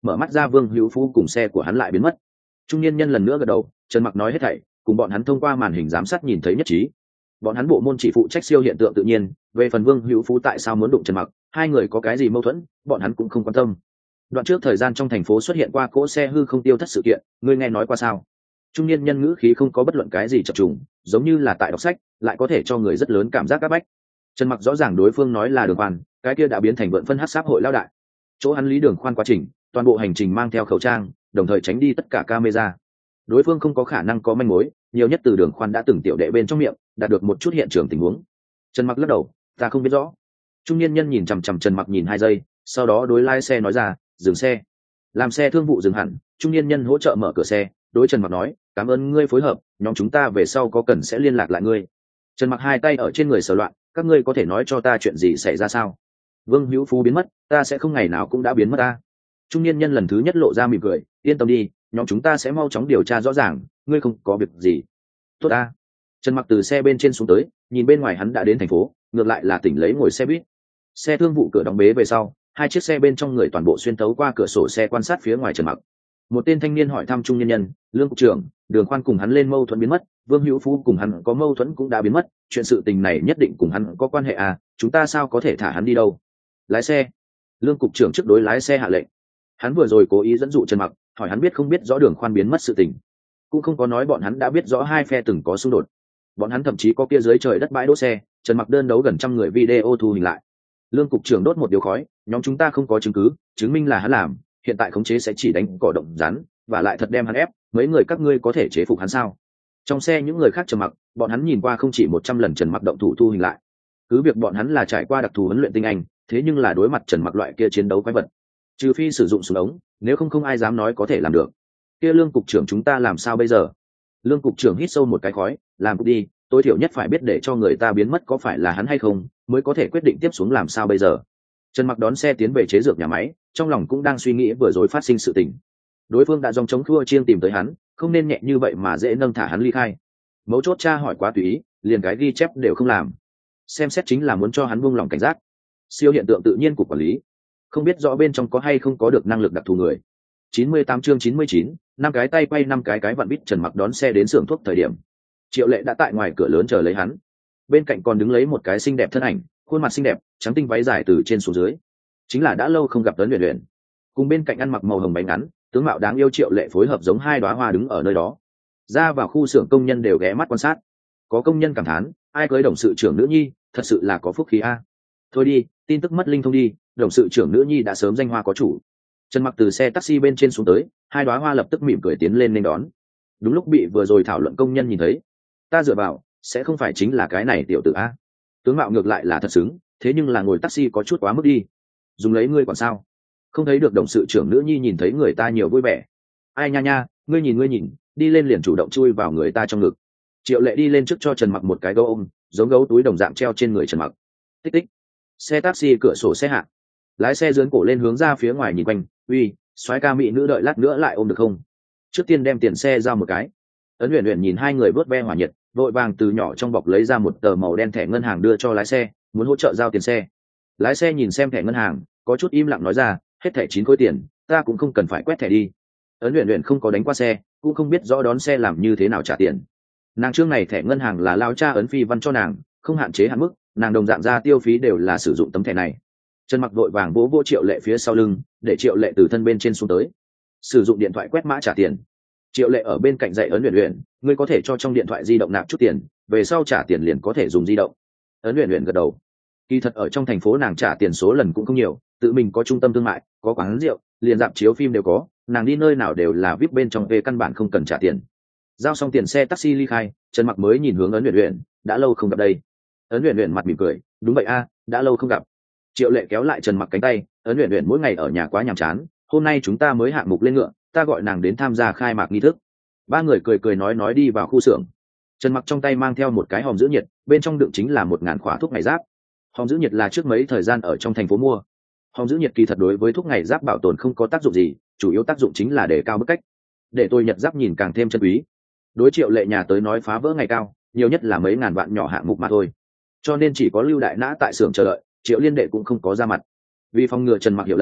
S1: mở mắt ra Vương Hữu Phú cùng xe của hắn lại biến mất. Trung niên nhân lần nữa gật đầu, Trần Mặc nói hết thảy cùng bọn hắn thông qua màn hình giám sát nhìn thấy nhất trí. Bọn hắn bộ môn chỉ phụ trách siêu hiện tượng tự nhiên, về phần Vương Hữu Phú tại sao muốn đụng Trần Mặc, hai người có cái gì mâu thuẫn, bọn hắn cũng không quan tâm. Đoạn trước thời gian trong thành phố xuất hiện qua cỗ xe hư không tiêu thất sự kiện, ngươi nghe nói qua sao? Trung niên nhân ngữ khí không có bất luận cái gì chập trùng, giống như là tại đọc sách, lại có thể cho người rất lớn cảm giác áp bách. Trần Mặc rõ ràng đối phương nói là Đường Khoan, cái kia đã biến thành vượn phân hắc sáp hội lao đại. Chỗ hắn lý Đường Khoan quá trình, toàn bộ hành trình mang theo khẩu trang, đồng thời tránh đi tất cả camera. Đối phương không có khả năng có manh mối, nhiều nhất từ Đường Khoan đã từng tiểu đệ bên trong miệng, đạt được một chút hiện trường tình huống. Trần Mặc lắc đầu, ta không biết rõ. Trung niên nhân nhìn chằm chằm Trần Mặc nhìn hai giây, sau đó đối lái xe nói ra, dừng xe. Làm xe thương vụ dừng hẳn, trung niên nhân hỗ trợ mở cửa xe, đối Trần Mặc nói, cảm ơn ngươi phối hợp, nhóm chúng ta về sau có cần sẽ liên lạc lại ngươi. Trần Mặc hai tay ở trên người sờ loạn, các ngươi có thể nói cho ta chuyện gì xảy ra sao? Vương Hữu Phú biến mất, ta sẽ không ngày nào cũng đã biến mất ta. Trung niên nhân lần thứ nhất lộ ra mỉm cười, yên tâm đi, nhóm chúng ta sẽ mau chóng điều tra rõ ràng, ngươi không có việc gì. Tốt ta. Trần Mặc từ xe bên trên xuống tới, nhìn bên ngoài hắn đã đến thành phố, ngược lại là tỉnh lấy ngồi xe buýt. Xe thương vụ cửa đóng bế về sau, hai chiếc xe bên trong người toàn bộ xuyên tấu qua cửa sổ xe quan sát phía ngoài Trần Mặc. Một tên thanh niên hỏi thăm trung nhân nhân, Lương cục trưởng, Đường Khoan cùng hắn lên mâu thuẫn biến mất, Vương Hữu Phú cùng hắn có mâu thuẫn cũng đã biến mất, chuyện sự tình này nhất định cùng hắn có quan hệ à, chúng ta sao có thể thả hắn đi đâu? Lái xe. Lương cục trưởng trước đối lái xe hạ lệnh. Hắn vừa rồi cố ý dẫn dụ Trần Mặc, hỏi hắn biết không biết rõ Đường Khoan biến mất sự tình, cũng không có nói bọn hắn đã biết rõ hai phe từng có xung đột. Bọn hắn thậm chí có kia dưới trời đất bãi đỗ xe, Trần Mặc đơn đấu gần trăm người video thu hình lại. Lương cục trưởng đốt một điếu khói, nhóm chúng ta không có chứng cứ chứng minh là hắn làm, hiện tại khống chế sẽ chỉ đánh cỏ động rắn, và lại thật đem hắn ép, mấy người các ngươi có thể chế phục hắn sao? Trong xe những người khác Trần Mặc, bọn hắn nhìn qua không chỉ một trăm lần Trần Mặc động thủ thu hình lại. Cứ việc bọn hắn là trải qua đặc thù huấn luyện tinh anh, thế nhưng là đối mặt Trần Mặc loại kia chiến đấu quái vật, trừ phi sử dụng súng ống, nếu không không ai dám nói có thể làm được. Kia Lương cục trưởng chúng ta làm sao bây giờ? Lương cục trưởng hít sâu một cái khói, làm cục đi, tối thiểu nhất phải biết để cho người ta biến mất có phải là hắn hay không, mới có thể quyết định tiếp xuống làm sao bây giờ. Trần Mặc đón xe tiến về chế dược nhà máy, trong lòng cũng đang suy nghĩ vừa rồi phát sinh sự tình. Đối phương đã dòng chống khua chiêng tìm tới hắn, không nên nhẹ như vậy mà dễ nâng thả hắn ly khai. Mấu chốt tra hỏi quá tùy ý, liền cái ghi chép đều không làm. Xem xét chính là muốn cho hắn buông lòng cảnh giác. Siêu hiện tượng tự nhiên của quản lý, không biết rõ bên trong có hay không có được năng lực đặc thù người. chín mươi tám chương chín mươi chín, năm cái tay quay năm cái cái vặn bít. Trần Mặc đón xe đến xưởng thuốc thời điểm, Triệu Lệ đã tại ngoài cửa lớn chờ lấy hắn. Bên cạnh còn đứng lấy một cái xinh đẹp thân ảnh, khuôn mặt xinh đẹp, trắng tinh váy dài từ trên xuống dưới, chính là đã lâu không gặp Tấn Uyển Uyển. Cùng bên cạnh ăn mặc màu hồng bánh ngắn, tướng mạo đáng yêu Triệu Lệ phối hợp giống hai đóa hoa đứng ở nơi đó. Ra vào khu xưởng công nhân đều ghé mắt quan sát. Có công nhân cảm thán, ai cưới đồng sự trưởng nữ nhi, thật sự là có phúc khí a. Thôi đi, tin tức mất linh thông đi, đồng sự trưởng nữ nhi đã sớm danh hoa có chủ. Trần Mặc từ xe taxi bên trên xuống tới, hai đóa hoa lập tức mỉm cười tiến lên nên đón. Đúng lúc bị vừa rồi thảo luận công nhân nhìn thấy, ta dựa vào, sẽ không phải chính là cái này tiểu tử a? Tướng mạo ngược lại là thật xứng, thế nhưng là ngồi taxi có chút quá mức đi. Dùng lấy ngươi còn sao? Không thấy được đồng sự trưởng nữ nhi nhìn thấy người ta nhiều vui vẻ. Ai nha nha, ngươi nhìn ngươi nhìn, đi lên liền chủ động chui vào người ta trong ngực. Triệu Lệ đi lên trước cho Trần Mặc một cái gấu ôm, giống gấu túi đồng dạng treo trên người Trần Mặc. Tích tích. Xe taxi cửa sổ xe hạ. Lái xe dướn cổ lên hướng ra phía ngoài nhìn quanh, uy, soái ca mỹ nữ đợi lát nữa lại ôm được không? Trước tiên đem tiền xe giao một cái. Ấn Uyển Uyển nhìn hai người vớt ve hỏa nhiệt, vội vàng từ nhỏ trong bọc lấy ra một tờ màu đen thẻ ngân hàng đưa cho lái xe, muốn hỗ trợ giao tiền xe. Lái xe nhìn xem thẻ ngân hàng, có chút im lặng nói ra, hết thẻ chín khối tiền, ta cũng không cần phải quét thẻ đi. Ấn Uyển Uyển không có đánh qua xe, cũng không biết rõ đón xe làm như thế nào trả tiền. Nàng trương này thẻ ngân hàng là lao cha Ấn Phi Văn cho nàng, không hạn chế hạn mức, nàng đồng dạng ra tiêu phí đều là sử dụng tấm thẻ này. Trần Mặc vội vàng vỗ vỗ Triệu Lệ phía sau lưng, để Triệu Lệ từ thân bên trên xuống tới, sử dụng điện thoại quét mã trả tiền. Triệu Lệ ở bên cạnh dạy Ấn Uyển Uyển, ngươi có thể cho trong điện thoại di động nạp chút tiền, về sau trả tiền liền có thể dùng di động. Ấn Uyển Uyển gật đầu. Kỳ thật ở trong thành phố nàng trả tiền số lần cũng không nhiều, tự mình có trung tâm thương mại, có quán rượu, liền dạp chiếu phim đều có, nàng đi nơi nào đều là vê i pê bên trong, về căn bản không cần trả tiền. Giao xong tiền xe taxi ly khai, Trần Mặc mới nhìn hướng Ấn Uyển Uyển, đã lâu không gặp đây. Ấn Uyển Uyển mặt mỉm cười, đúng vậy a, đã lâu không gặp. Triệu Lệ kéo lại Trần Mặc cánh tay, Ấn Uyển Uyển mỗi ngày ở nhà quá nhàm chán, hôm nay chúng ta mới hạng mục lên ngựa, ta gọi nàng đến tham gia khai mạc nghi thức. Ba người cười cười nói nói đi vào khu xưởng. Trần Mặc trong tay mang theo một cái hòm giữ nhiệt, bên trong đựng chính là một ngàn khóa thuốc ngày giáp. Hòm giữ nhiệt là trước mấy thời gian ở trong thành phố mua. Hòm giữ nhiệt kỳ thật đối với thuốc ngày giáp bảo tồn không có tác dụng gì, chủ yếu tác dụng chính là để cao bức cách, để tôi nhật giáp nhìn càng thêm chân quý. Đối Triệu Lệ nhà tới nói phá vỡ ngày cao, nhiều nhất là mấy ngàn vạn nhỏ hạng mục mà thôi. Cho nên chỉ có Lưu Đại Nã tại xưởng chờ đợi, Triệu Liên Đệ cũng không có ra mặt. Vì phòng ngừa Trần Mặc hiểu lầm,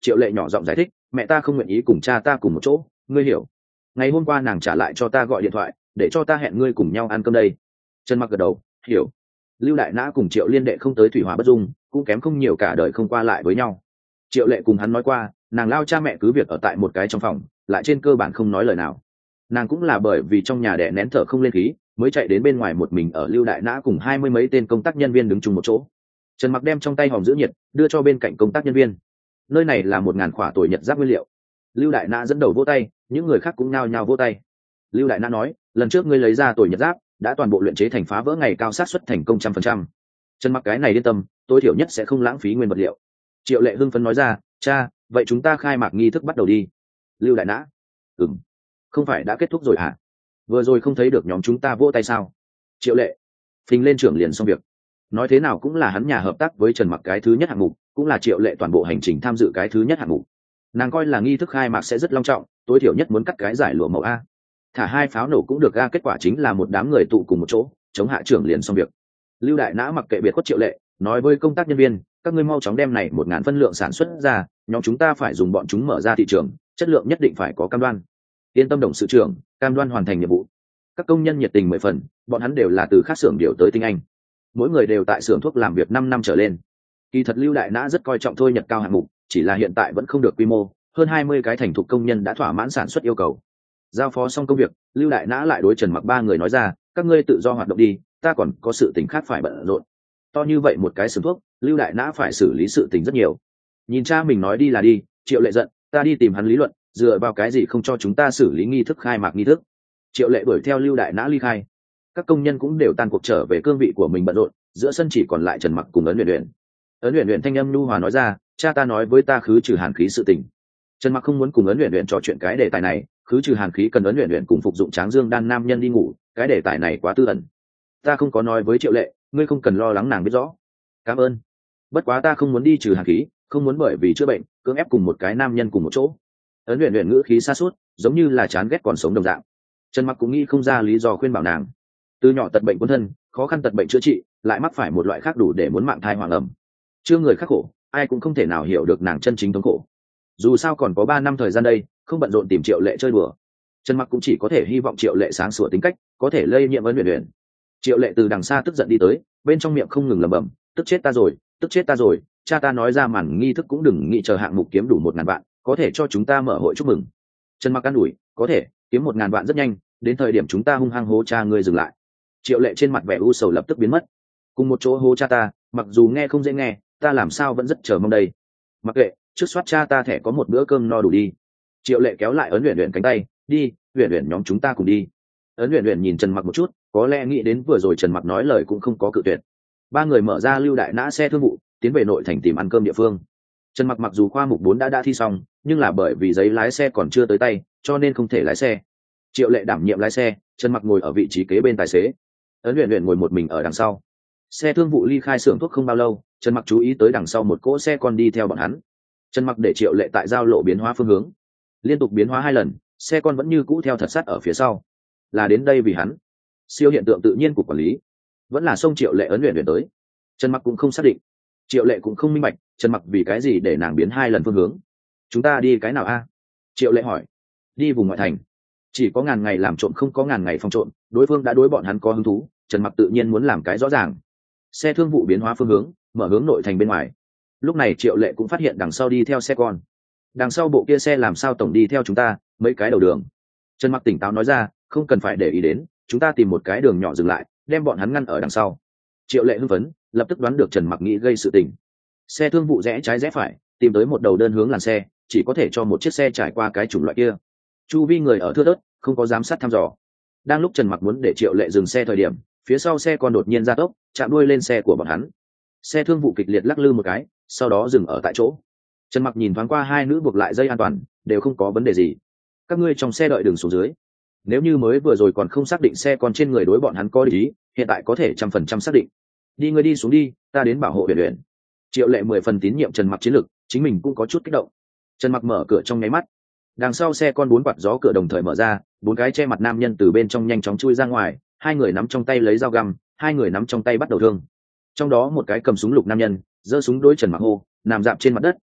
S1: Triệu Lệ nhỏ giọng giải thích, mẹ ta không nguyện ý cùng cha ta cùng một chỗ, ngươi hiểu. Ngày hôm qua nàng trả lại cho ta gọi điện thoại để cho ta hẹn ngươi cùng nhau ăn cơm đây. Trần Mặc gật đầu, hiểu. Lưu Đại Nã cùng Triệu Liên Đệ không tới thủy hỏa bất dung, cũng kém không nhiều, cả đời không qua lại với nhau. Triệu Lệ cùng hắn nói qua, nàng lao cha mẹ cứ việc ở tại một cái trong phòng, lại trên cơ bản không nói lời nào. Nàng cũng là bởi vì trong nhà đẻ nén thở không lên khí, mới chạy đến bên ngoài một mình ở Lưu Đại Nã cùng hai mươi mấy tên công tác nhân viên đứng chung một chỗ. Trần Mặc đem trong tay hòm giữ nhiệt đưa cho bên cạnh công tác nhân viên. Nơi này là một ngàn khỏa tuổi nhật giáp nguyên liệu. Lưu Đại Nã dẫn đầu vỗ tay, những người khác cũng nao nhao vỗ tay. Lưu Đại Nã nói, lần trước ngươi lấy ra tuổi nhật giáp đã toàn bộ luyện chế thành phá vỡ ngày cao sát xuất thành công trăm phần trăm. Trần Mặc cái này yên tâm, tối thiểu nhất sẽ không lãng phí nguyên vật liệu. Triệu Lệ hưng phấn nói ra, cha, vậy chúng ta khai mạc nghi thức bắt đầu đi. Lưu Đại Nã, ừm, không phải đã kết thúc rồi hả? Vừa rồi không thấy được nhóm chúng ta vỗ tay sao? Triệu Lệ phình lên trưởng liền xong việc. Nói thế nào cũng là hắn nhà hợp tác với Trần Mặc cái thứ nhất hạng mục, cũng là Triệu Lệ toàn bộ hành trình tham dự cái thứ nhất hạng mục. Nàng coi là nghi thức khai mạc sẽ rất long trọng, tối thiểu nhất muốn cắt cái giải lụa màu a, thả hai pháo nổ cũng được a, kết quả chính là một đám người tụ cùng một chỗ chống hạ trưởng liền xong việc. Lưu Đại Nã mặc kệ biệt khuất Triệu Lệ, nói với công tác nhân viên, các ngươi mau chóng đem này một ngàn phân lượng sản xuất ra, nhóm chúng ta phải dùng bọn chúng mở ra thị trường, chất lượng nhất định phải có cam đoan. Yên tâm đồng sự trưởng, cam đoan hoàn thành nhiệm vụ. Các công nhân nhiệt tình mười phần, bọn hắn đều là từ khác xưởng điều tới tinh anh, mỗi người đều tại xưởng thuốc làm việc năm năm trở lên. Kỳ thật Lưu Đại Nã rất coi trọng thôi nhật cao hạng mục, chỉ là hiện tại vẫn không được quy mô, hơn hai mươi cái thành thục công nhân đã thỏa mãn sản xuất yêu cầu. Giao phó xong công việc, Lưu Đại Nã lại đối Trần Mặc ba người nói ra, các ngươi tự do hoạt động đi, ta còn có sự tình khác phải bận rộn. To như vậy một cái xưởng thuốc, Lưu Đại Nã phải xử lý sự tình rất nhiều. Nhìn cha mình nói đi là đi, Triệu Lệ giận, ta đi tìm hắn lý luận, dựa vào cái gì không cho chúng ta xử lý nghi thức khai mạc nghi thức. Triệu Lệ đuổi theo Lưu Đại Nã ly khai. Các công nhân cũng đều tan cuộc trở về cương vị của mình bận rộn, giữa sân chỉ còn lại Trần Mặc cùng Ấn Uyển Uyển. Ấn Uyển Uyển thanh âm nhu hòa nói ra, cha ta nói với ta khứ trừ hàn khí sự tình. Trần Mặc không muốn cùng Ấn Uyển Uyển trò chuyện cái đề tài này, khứ trừ hàn khí cần Ấn Uyển Uyển cùng phục dụng tráng dương đan nam nhân đi ngủ, cái đề tài này quá tư ẩn. Ta không có nói với Triệu Lệ, ngươi không cần lo lắng, nàng biết rõ. Cảm ơn. Bất quá ta không muốn đi trừ hàn khí, không muốn bởi vì chữa bệnh cưỡng ép cùng một cái nam nhân cùng một chỗ. Ấn Uyển Uyển ngữ khí xa suốt, giống như là chán ghét còn sống đồng dạng. Trần Mặc cũng nghĩ không ra lý do khuyên bảo nàng. Từ nhỏ tật bệnh quân thân, khó khăn tật bệnh chữa trị, lại mắc phải một loại khác đủ để muốn mạng thai hoàng ẩm. Chưa người khắc khổ, ai cũng không thể nào hiểu được nàng chân chính thống khổ. Dù sao còn có ba năm thời gian đây, không bận rộn tìm Triệu Lệ chơi đùa. Trần Mặc cũng chỉ có thể hy vọng Triệu Lệ sáng sủa tính cách, có thể lây nhiễm Ấn Uyển Uyển. Triệu Lệ từ đằng xa tức giận đi tới, bên trong miệng không ngừng lẩm bẩm, tức chết ta rồi, tức chết ta rồi, cha ta nói ra màn nghi thức cũng đừng nghĩ chờ hạng mục kiếm đủ một ngàn vạn, có thể cho chúng ta mở hội chúc mừng. Trần Mặc an ủi, có thể, kiếm một ngàn vạn rất nhanh, đến thời điểm chúng ta hung hăng hố cha ngươi dừng lại. Triệu Lệ trên mặt vẻ u sầu lập tức biến mất. Cùng một chỗ hố cha ta, mặc dù nghe không dễ nghe, ta làm sao vẫn rất chờ mong đây. Mặc kệ, trước soát cha ta thẻ có một bữa cơm no đủ đi. Triệu Lệ kéo lại Ấn Uyển Uyển cánh tay, đi, Uyển Uyển nhóm chúng ta cùng đi. Ấn Uyển Uyển nhìn Trần Mặc một chút, có lẽ nghĩ đến vừa rồi Trần Mặc nói lời cũng không có cự tuyệt. Ba người mở ra Lưu Đại Nã xe thương vụ, tiến về nội thành tìm ăn cơm địa phương. Trần Mặc mặc dù khoa mục bốn đã đã thi xong, nhưng là bởi vì giấy lái xe còn chưa tới tay, cho nên không thể lái xe. Triệu Lệ đảm nhiệm lái xe, Trần Mặc ngồi ở vị trí kế bên tài xế. Ấn Uyển Uyển ngồi một mình ở đằng sau. Xe thương vụ ly khai xưởng thuốc không bao lâu, Trần Mặc chú ý tới đằng sau một cỗ xe còn đi theo bọn hắn. Trần Mặc để Triệu Lệ tại giao lộ biến hóa phương hướng, liên tục biến hóa hai lần, xe con vẫn như cũ theo thật sát ở phía sau. Là đến đây vì hắn. Siêu hiện tượng tự nhiên của quản lý, vẫn là xông Triệu Lệ Ấn Uyển Uyển tới. Trần Mặc cũng không xác định, Triệu Lệ cũng không minh bạch, Trần Mặc vì cái gì để nàng biến hai lần phương hướng. Chúng ta đi cái nào a? Triệu Lệ hỏi. Đi vùng ngoại thành. Chỉ có ngàn ngày làm trộm không có ngàn ngày phòng trộm, đối phương đã đối bọn hắn có hứng thú, Trần Mặc tự nhiên muốn làm cái rõ ràng. Xe thương vụ biến hóa phương hướng, mở hướng nội thành bên ngoài. Lúc này Triệu Lệ cũng phát hiện đằng sau đi theo xe con. Đằng sau bộ kia xe làm sao tổng đi theo chúng ta, mấy cái đầu đường. Trần Mặc tỉnh táo nói ra, không cần phải để ý đến, chúng ta tìm một cái đường nhỏ dừng lại, đem bọn hắn ngăn ở đằng sau. Triệu Lệ hưng phấn, lập tức đoán được Trần Mặc nghĩ gây sự tình. Xe thương vụ rẽ trái rẽ phải, tìm tới một đầu đơn hướng làn xe, chỉ có thể cho một chiếc xe trải qua cái chủng loại kia. Chu vi người ở thưa thớt, không có giám sát thăm dò. Đang lúc Trần Mặc muốn để Triệu Lệ dừng xe thời điểm, phía sau xe còn đột nhiên gia tốc, chạm đuôi lên xe của bọn hắn. Xe thương vụ kịch liệt lắc lư một cái, sau đó dừng ở tại chỗ. Trần Mặc nhìn thoáng qua hai nữ buộc lại dây an toàn, đều không có vấn đề gì. Các ngươi trong xe đợi đường xuống dưới. Nếu như mới vừa rồi còn không xác định xe còn trên người đối bọn hắn có ý, hiện tại có thể trăm phần trăm xác định. Đi ngươi đi xuống đi, ta đến bảo hộ Uyển Uyển. Triệu Lệ mười phần tín nhiệm Trần Mặc chiến lực, chính mình cũng có chút kích động. Trần Mặc mở cửa trong nháy mắt, đằng sau xe con bốn quạt gió cửa đồng thời mở ra, bốn cái che mặt nam nhân từ bên trong nhanh chóng chui ra ngoài, hai người nắm trong tay lấy dao găm, hai người nắm trong tay bắt đầu thương. Trong đó một cái cầm súng lục nam nhân giơ súng đối Trần Mặc hô, nằm dạp trên mặt đất,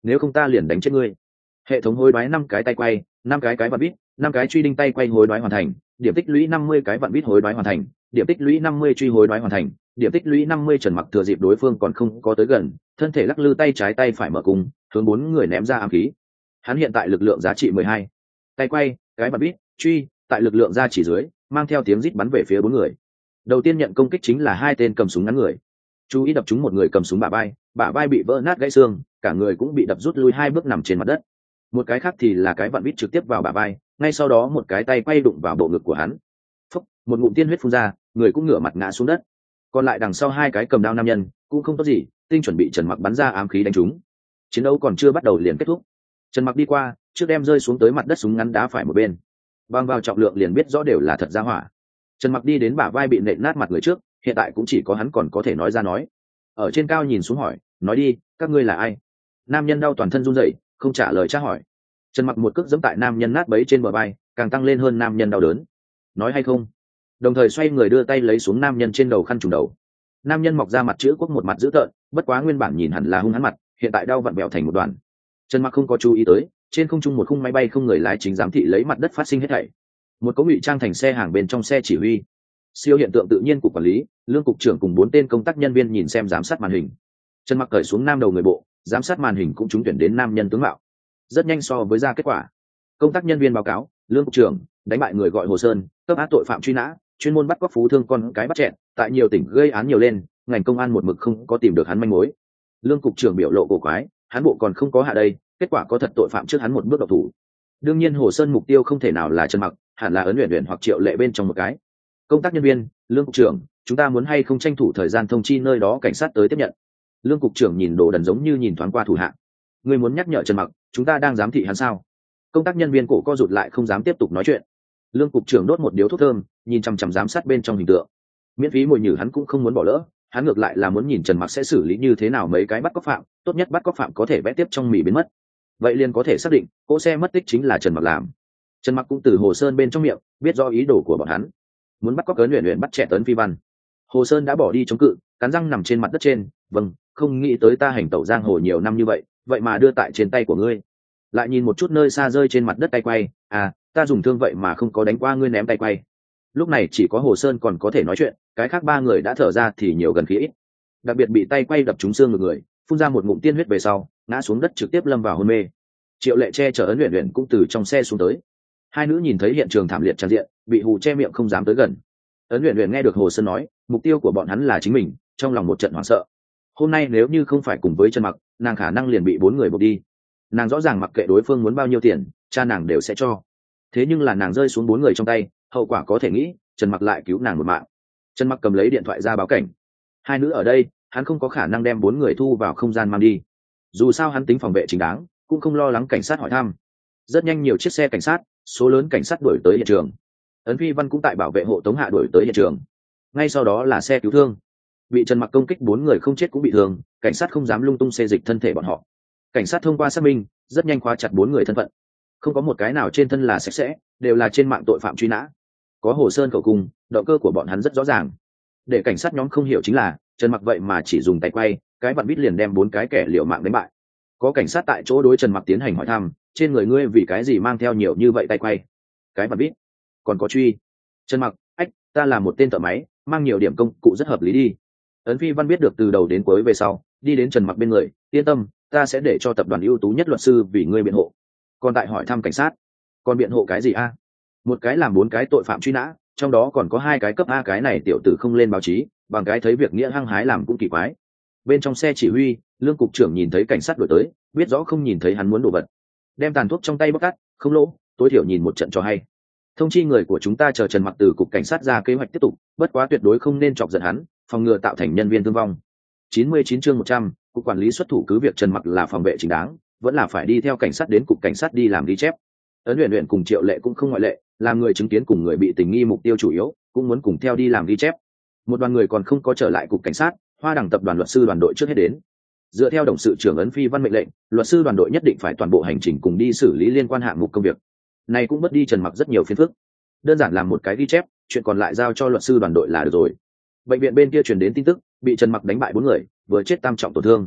S1: nếu không ta liền đánh chết ngươi. Hệ thống hối đoái năm cái tay quay, năm cái cái vặn bít, năm cái truy đinh tay quay hối đoái hoàn thành, điểm tích lũy năm mươi cái vặn bít hối đoái hoàn thành, điểm tích lũy năm mươi truy hối đoái hoàn thành, điểm tích lũy năm mươi. Trần Mặc thừa dịp đối phương còn không có tới gần, thân thể lắc lư tay trái tay phải mở cùng, hướng bốn người ném ra ám khí. Hắn hiện tại lực lượng giá trị mười hai. Tay quay, cái vặn bít, truy, tại lực lượng ra chỉ dưới, mang theo tiếng rít bắn về phía bốn người. Đầu tiên nhận công kích chính là hai tên cầm súng ngắn người. Chú ý đập trúng một người cầm súng bả vai, bả vai bị vỡ nát gãy xương, cả người cũng bị đập rút lui hai bước nằm trên mặt đất. Một cái khác thì là cái vặn bít trực tiếp vào bả vai, ngay sau đó một cái tay quay đụng vào bộ ngực của hắn. Phốc, một ngụm tiên huyết phun ra, người cũng ngửa mặt ngã xuống đất. Còn lại đằng sau hai cái cầm đao nam nhân cũng không tốt gì, tinh chuẩn bị Trần Mặc bắn ra ám khí đánh trúng. Chiến đấu còn chưa bắt đầu liền kết thúc. Trần Mặc đi qua, trước đem rơi xuống tới mặt đất súng ngắn đá phải một bên. Bang vào trọng lượng liền biết rõ đều là thật ra hỏa. Trần Mặc đi đến bả vai bị nện nát mặt người trước, hiện tại cũng chỉ có hắn còn có thể nói ra nói. Ở trên cao nhìn xuống hỏi, nói đi, các ngươi là ai? Nam nhân đau toàn thân run rẩy, không trả lời tra hỏi. Trần Mặc một cước giẫm tại nam nhân nát bấy trên bờ vai, càng tăng lên hơn nam nhân đau đớn. Nói hay không? Đồng thời xoay người đưa tay lấy xuống nam nhân trên đầu khăn trùm đầu. Nam nhân mọc ra mặt chữ quốc một mặt dữ tợn, bất quá nguyên bản nhìn hẳn là hung hãn mặt, hiện tại đau vặn bẹo thành một đoàn. Trần Mặc không có chú ý tới, trên không trung một khung máy bay không người lái chính giám thị lấy mặt đất phát sinh hết thảy. Một cỗ ngụy trang thành xe hàng bên trong xe chỉ huy. Siêu hiện tượng tự nhiên cục quản lý, lương cục trưởng cùng bốn tên công tác nhân viên nhìn xem giám sát màn hình. Trần Mặc cởi xuống nam đầu người bộ, giám sát màn hình cũng trúng tuyển đến nam nhân tướng mạo. Rất nhanh so với ra kết quả. Công tác nhân viên báo cáo, lương cục trưởng đánh bại người gọi Hồ Sơn, cấp á tội phạm truy nã, chuyên môn bắt cóc phú thương con cái bắt chẹn, tại nhiều tỉnh gây án nhiều lên, ngành công an một mực không có tìm được hắn manh mối. Lương cục trưởng biểu lộ cổ quái, hắn bộ còn không có hạ đây, kết quả có thật tội phạm trước hắn một bước độc thủ. Đương nhiên Hồ Sơn mục tiêu không thể nào là Trần Mặc, hẳn là Ấn Uyển Uyển hoặc Triệu Lệ bên trong một cái. Công tác nhân viên, lương cục trưởng, chúng ta muốn hay không tranh thủ thời gian thông chi nơi đó cảnh sát tới tiếp nhận. Lương cục trưởng nhìn Đồ Đần giống như nhìn thoáng qua thủ hạ. Người muốn nhắc nhở Trần Mặc, chúng ta đang giám thị hắn sao? Công tác nhân viên cổ co rụt lại không dám tiếp tục nói chuyện. Lương cục trưởng đốt một điếu thuốc thơm, nhìn chằm chằm giám sát bên trong hình tượng. Miễn phí mồi nhử hắn cũng không muốn bỏ lỡ, hắn ngược lại là muốn nhìn Trần Mặc sẽ xử lý như thế nào mấy cái bắt cóc phạm, tốt nhất bắt cóc phạm có thể vẽ tiếp trong mì biến mất. Vậy liền có thể xác định, cỗ xe mất tích chính là Trần Mặc làm. Trần Mặc cũng từ Hồ Sơn bên trong miệng biết rõ ý đồ của bọn hắn, muốn bắt cóc Ấn Uyển Uyển bắt trẻ Ấn Phi Văn. Hồ Sơn đã bỏ đi chống cự, cắn răng nằm trên mặt đất trên. Vâng, không nghĩ tới ta hành tẩu giang hồ nhiều năm như vậy, vậy mà đưa tại trên tay của ngươi. Lại nhìn một chút nơi xa rơi trên mặt đất tay quay, à, ta dùng thương vậy mà không có đánh qua ngươi ném tay quay. Lúc này chỉ có Hồ Sơn còn có thể nói chuyện, cái khác ba người đã thở ra thì nhiều gần khí ít. Đặc biệt bị tay quay đập trúng xương ngực người, phun ra một ngụm tiên huyết về sau, ngã xuống đất trực tiếp lâm vào hôn mê. Triệu Lệ che chở Ấn Uyển Uyển cũng từ trong xe xuống tới. Hai nữ nhìn thấy hiện trường thảm liệt tràn diện, bị hù che miệng không dám tới gần. Ấn Uyển Uyển nghe được Hồ Sơn nói, mục tiêu của bọn hắn là chính mình, trong lòng một trận hoảng sợ. Hôm nay nếu như không phải cùng với Trần Mặc, nàng khả năng liền bị bốn người buộc đi. Nàng rõ ràng mặc kệ đối phương muốn bao nhiêu tiền, cha nàng đều sẽ cho. Thế nhưng là nàng rơi xuống bốn người trong tay, hậu quả có thể nghĩ, Trần Mặc lại cứu nàng một mạng. Trần Mặc cầm lấy điện thoại ra báo cảnh. Hai nữ ở đây, hắn không có khả năng đem bốn người thu vào không gian mang đi. Dù sao hắn tính phòng vệ chính đáng, cũng không lo lắng cảnh sát hỏi thăm. Rất nhanh nhiều chiếc xe cảnh sát, số lớn cảnh sát đuổi tới hiện trường. Ấn Phi Văn cũng tại bảo vệ hộ tống hạ đuổi tới hiện trường. Ngay sau đó là xe cứu thương. Bị Trần Mặc công kích bốn người không chết cũng bị thương, cảnh sát không dám lung tung xê dịch thân thể bọn họ. Cảnh sát thông qua xác minh, rất nhanh khóa chặt bốn người thân phận. Không có một cái nào trên thân là sạch sẽ, đều là trên mạng tội phạm truy nã. Có Hồ Sơn khẩu cung, động cơ của bọn hắn rất rõ ràng. Để cảnh sát nhóm không hiểu chính là, Trần Mặc vậy mà chỉ dùng tay quay, cái vặn bít liền đem bốn cái kẻ liều mạng đánh bại. Có cảnh sát tại chỗ đối Trần Mặc tiến hành hỏi thăm, trên người ngươi vì cái gì mang theo nhiều như vậy tay quay, cái vặn bít, còn có truy. Trần Mặc, ách, ta là một tên thợ máy, mang nhiều điểm công cụ rất hợp lý đi. Ấn Phi Văn biết được từ đầu đến cuối về sau, đi đến Trần Mặc bên người, yên tâm, ta sẽ để cho tập đoàn ưu tú nhất luật sư vì ngươi biện hộ. Còn tại hỏi thăm cảnh sát, còn biện hộ cái gì a? Một cái làm bốn cái tội phạm truy nã, trong đó còn có hai cái cấp A, cái này tiểu tử không lên báo chí, bằng cái thấy việc nghĩa hăng hái làm cũng kỳ quái. Bên trong xe chỉ huy, lương cục trưởng nhìn thấy cảnh sát đuổi tới, biết rõ không nhìn thấy hắn muốn đồ vật, đem tàn thuốc trong tay bóc cắt, không lỗ, tối thiểu nhìn một trận cho hay. Thông chi người của chúng ta chờ Trần Mặc từ cục cảnh sát ra kế hoạch tiếp tục, bất quá tuyệt đối không nên chọc giận hắn, phòng ngừa tạo thành nhân viên thương vong. chín mươi chín chương một trăm, cục quản lý xuất thủ cứ việc Trần Mặc là phòng vệ chính đáng, vẫn là phải đi theo cảnh sát đến cục cảnh sát đi làm ghi chép. Ấn Uyển Uyển cùng Triệu Lệ cũng không ngoại lệ, làm người chứng kiến cùng người bị tình nghi mục tiêu chủ yếu, cũng muốn cùng theo đi làm ghi chép. Một đoàn người còn không có trở lại cục cảnh sát, Hoa Đằng tập đoàn luật sư đoàn đội trước hết đến. Dựa theo đồng sự trưởng Ấn Phi Văn mệnh lệnh, luật sư đoàn đội nhất định phải toàn bộ hành trình cùng đi xử lý liên quan hạng mục công việc. Này cũng mất đi Trần Mặc rất nhiều phiền phức. Đơn giản làm một cái ghi chép, chuyện còn lại giao cho luật sư đoàn đội là được rồi. Bệnh viện bên kia truyền đến tin tức, bị Trần Mặc đánh bại bốn người, vừa chết tam trọng tổn thương.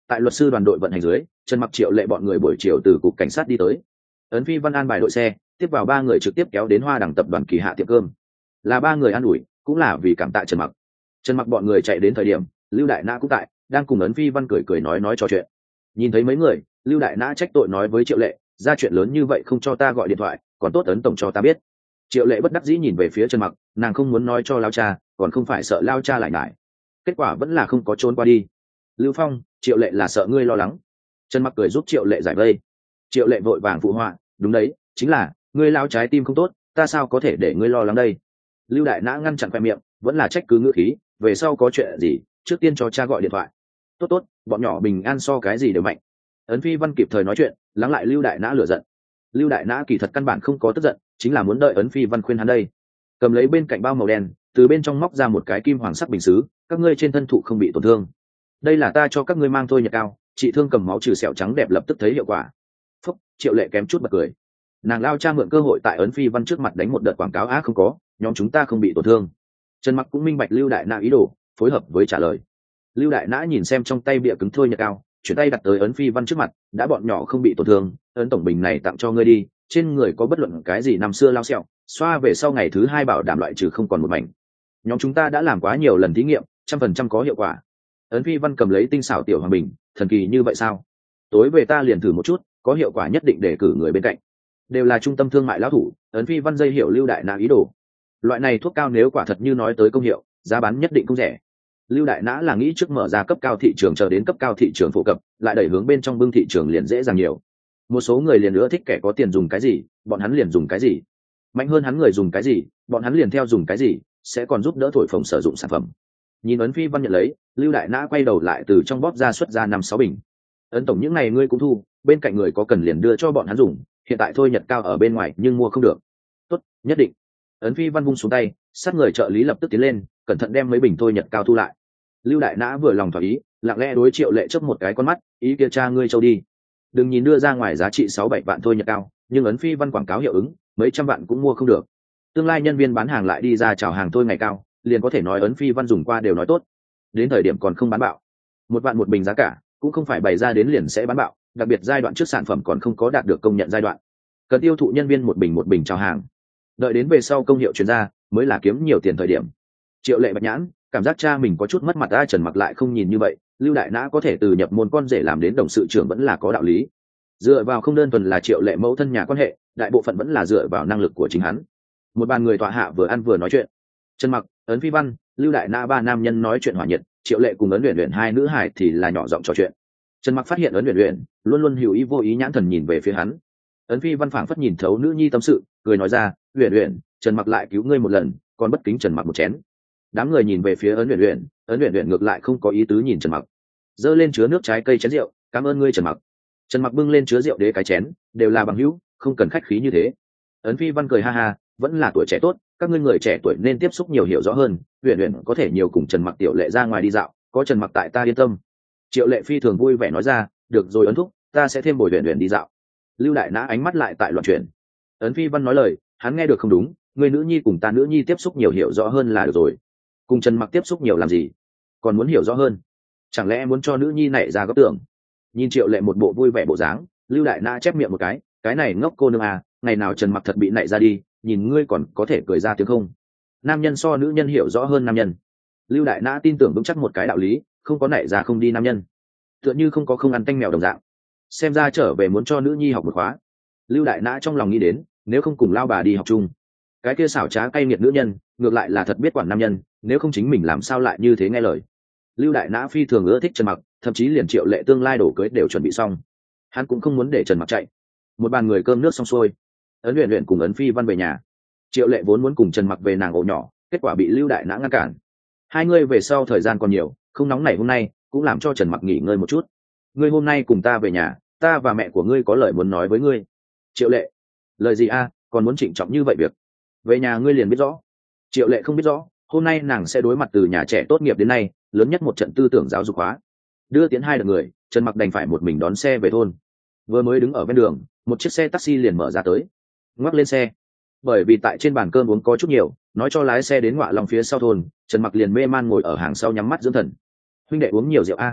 S1: tại luật sư đoàn đội vận hành dưới, Trần Mặc Triệu Lệ bọn người buổi chiều từ cục cảnh sát đi tới. Ấn Phi Văn an bài đội xe tiếp vào ba người trực tiếp kéo đến Hoa Đằng tập đoàn Kỳ Hạ tiệm cơm, là ba người an ủi, cũng là vì cảm tạ Trần Mặc. Trần Mặc bọn người chạy đến thời điểm, Lưu Đại Nã cũng tại, đang cùng Ấn Phi Văn cười cười nói nói trò chuyện. Nhìn thấy mấy người, Lưu Đại Nã trách tội nói với Triệu Lệ, ra chuyện lớn như vậy không cho ta gọi điện thoại, còn tốt Ấn tổng cho ta biết. Triệu Lệ bất đắc dĩ nhìn về phía Trần Mặc, nàng không muốn nói cho lao cha, còn không phải sợ lao cha lại ngại. Kết quả vẫn là không có trốn qua đi. Lưu Phong, Triệu Lệ là sợ ngươi lo lắng. Trần Mặc cười giúp Triệu Lệ giải vây. Triệu Lệ vội vàng phụ họa, đúng đấy, chính là ngươi lao trái tim không tốt, ta sao có thể để ngươi lo lắng đây. Lưu Đại Nã ngăn chặn khoe miệng, vẫn là trách cứ ngữ khí, về sau có chuyện gì trước tiên cho cha gọi điện thoại. Tốt tốt, bọn nhỏ bình an so cái gì đều mạnh. Ấn Phi Văn kịp thời nói chuyện, lắng lại Lưu Đại Nã lửa giận. Lưu Đại Nã kỳ thật căn bản không có tức giận, chính là muốn đợi Ấn Phi Văn khuyên hắn đây. Cầm lấy bên cạnh bao màu đen, từ bên trong móc ra một cái kim hoàng sắc bình sứ, các ngươi trên thân thụ không bị tổn thương, đây là ta cho các ngươi mang thôi nhật cao, chị thương cầm máu trừ sẹo trắng đẹp lập tức thấy hiệu quả. Phúc, Triệu Lệ kém chút bật cười. Nàng lao cha mượn cơ hội tại Ấn Phi Văn trước mặt đánh một đợt quảng cáo á không có, nhóm chúng ta không bị tổn thương. Trần Mặc cũng minh bạch Lưu Đại Nã ý đồ, phối hợp với trả lời. Lưu Đại Nã nhìn xem trong tay bịa cứng thôi nhật cao, chuyển tay đặt tới Ấn Phi Văn trước mặt, đã bọn nhỏ không bị tổn thương, Ấn tổng bình này tặng cho ngươi đi, trên người có bất luận cái gì năm xưa lao sẹo, xoa về sau ngày thứ hai bảo đảm loại trừ không còn một mảnh. Nhóm chúng ta đã làm quá nhiều lần thí nghiệm, trăm phần trăm có hiệu quả. Ấn Phi Văn cầm lấy tinh xảo tiểu hoàng bình, thần kỳ như vậy sao? Tối về ta liền thử một chút, có hiệu quả nhất định để cử người bên cạnh. Đều là trung tâm thương mại lão thủ, Ấn Phi Văn dây hiểu Lưu Đại Nã ý đồ. Loại này thuốc cao nếu quả thật như nói tới công hiệu, giá bán nhất định không rẻ. Lưu Đại Nã là nghĩ trước mở ra cấp cao thị trường chờ đến cấp cao thị trường phổ cập, lại đẩy hướng bên trong bưng thị trường liền dễ dàng nhiều. Một số người liền nữa thích kẻ có tiền dùng cái gì, bọn hắn liền dùng cái gì. Mạnh hơn hắn người dùng cái gì, bọn hắn liền theo dùng cái gì, sẽ còn giúp đỡ thổi phồng sử dụng sản phẩm. Nhìn Ấn Phi Văn nhận lấy, Lưu Đại Nã quay đầu lại từ trong bóp ra xuất ra năm sáu bình. Ấn tổng những này ngươi cũng thu, bên cạnh người có cần liền đưa cho bọn hắn dùng, hiện tại thôi nhật cao ở bên ngoài nhưng mua không được. Tốt, nhất định. Ấn Phi Văn vung xuống tay, sát người trợ lý lập tức tiến lên, cẩn thận đem mấy bình thôi nhật cao thu lại. Lưu Đại Nã vừa lòng thỏa ý, lặng lẽ đối Triệu Lệ chớp một cái con mắt, ý kia cha ngươi châu đi. Đừng nhìn đưa ra ngoài giá trị sáu bảy vạn thôi nhật cao, nhưng Ấn Phi Văn quảng cáo hiệu ứng, mấy trăm vạn cũng mua không được. Tương lai nhân viên bán hàng lại đi ra chào hàng thôi ngày cao, liền có thể nói Ấn Phi Văn dùng qua đều nói tốt. Đến thời điểm còn không bán bạo. Một vạn một bình giá cả, cũng không phải bày ra đến liền sẽ bán bạo, đặc biệt giai đoạn trước sản phẩm còn không có đạt được công nhận giai đoạn. Cần tiêu thụ nhân viên một bình một bình chào hàng. Đợi đến về sau công hiệu chuyên gia, mới là kiếm nhiều tiền thời điểm. Triệu Lệ bạch nhãn, cảm giác cha mình có chút mất mặt a. Trần Mặc lại không nhìn như vậy, Lưu Đại Nã có thể từ nhập môn con rể làm đến đồng sự trưởng vẫn là có đạo lý. Dựa vào không đơn thuần là Triệu Lệ mẫu thân nhà quan hệ, đại bộ phận vẫn là dựa vào năng lực của chính hắn. Một bàn người tọa hạ vừa ăn vừa nói chuyện. Trần Mặc, Ấn Phi Văn, Lưu Đại Nã ba nam nhân nói chuyện hòa nhiệt, Triệu Lệ cùng Ấn Uyển Uyển hai nữ hài thì là nhỏ giọng trò chuyện. Trần Mặc phát hiện Ấn Uyển Uyển luôn luôn hữu ý vô ý nhãn thần nhìn về phía hắn. Ấn Phi Văn phảng phất nhìn thấu nữ nhi tâm sự, cười nói ra, Uyển Uyển, Trần Mặc lại cứu ngươi một lần, còn bất kính Trần Mặc một chén. Đám người nhìn về phía Ấn Uyển Uyển, Ấn Uyển Uyển ngược lại không có ý tứ nhìn Trần Mặc, giơ lên chứa nước trái cây chén rượu, cảm ơn ngươi Trần Mặc. Trần Mặc bưng lên chứa rượu đế cái chén, đều là bằng hữu, không cần khách khí như thế. Ấn Phi Văn cười ha ha, vẫn là tuổi trẻ tốt, các ngươi người trẻ tuổi nên tiếp xúc nhiều hiểu rõ hơn, Uyển Uyển có thể nhiều cùng Trần Mặc tiểu Lệ ra ngoài đi dạo, có Trần Mặc tại ta yên tâm. Triệu Lệ phi thường vui vẻ nói ra, được rồi Ấn thúc, ta sẽ thêm bồi Uyển Uyển đi dạo. Lưu Đại Nã ánh mắt lại tại loạn chuyển. Ấn Phi Văn nói lời, hắn nghe được không đúng, người nữ nhi cùng ta nữ nhi tiếp xúc nhiều hiểu rõ hơn là được rồi. Cùng Trần Mặc tiếp xúc nhiều làm gì? Còn muốn hiểu rõ hơn? Chẳng lẽ muốn cho nữ nhi nảy ra góc tưởng? Nhìn Triệu Lệ một bộ vui vẻ bộ dáng, Lưu Đại Nã chép miệng một cái, cái này ngốc cô nương à, ngày nào Trần Mặc thật bị nảy ra đi, nhìn ngươi còn có thể cười ra tiếng không? Nam nhân so nữ nhân hiểu rõ hơn nam nhân. Lưu Đại Nã tin tưởng vững chắc một cái đạo lý, không có nảy ra không đi nam nhân, tựa như không có không ăn tanh mèo đồng dạng. Xem ra trở về muốn cho nữ nhi học một khóa. Lưu Đại Nã trong lòng nghĩ đến, nếu không cùng lao bà đi học chung, cái kia xảo trá cay nghiệt nữ nhân ngược lại là thật biết quản nam nhân, nếu không chính mình làm sao lại như thế nghe lời. Lưu Đại Nã phi thường ưa thích Trần Mặc, thậm chí liền Triệu Lệ tương lai đổ cưới đều chuẩn bị xong, hắn cũng không muốn để Trần Mặc chạy. Một bàn người cơm nước xong xuôi, Ấn Uyển Uyển cùng Ấn Phi Văn về nhà. Triệu Lệ vốn muốn cùng Trần Mặc về nàng ổ nhỏ, kết quả bị Lưu Đại Nã ngăn cản. Hai người về sau thời gian còn nhiều, không nóng nảy hôm nay, cũng làm cho Trần Mặc nghỉ ngơi một chút. Ngươi hôm nay cùng ta về nhà, ta và mẹ của ngươi có lời muốn nói với ngươi. Triệu Lệ, lời gì a? Còn muốn trịnh trọng như vậy việc? Về nhà ngươi liền biết rõ. Triệu Lệ không biết rõ, hôm nay nàng sẽ đối mặt từ nhà trẻ tốt nghiệp đến nay lớn nhất một trận tư tưởng giáo dục hóa. Đưa tiến hai đợt người, Trần Mặc đành phải một mình đón xe về thôn. Vừa mới đứng ở ven đường, một chiếc xe taxi liền mở ra tới. Ngoắc lên xe. Bởi vì tại trên bàn cơm uống có chút nhiều, nói cho lái xe đến Ngọa Long phía sau thôn, Trần Mặc liền mê man ngồi ở hàng sau nhắm mắt dưỡng thần. Huynh đệ uống nhiều rượu a?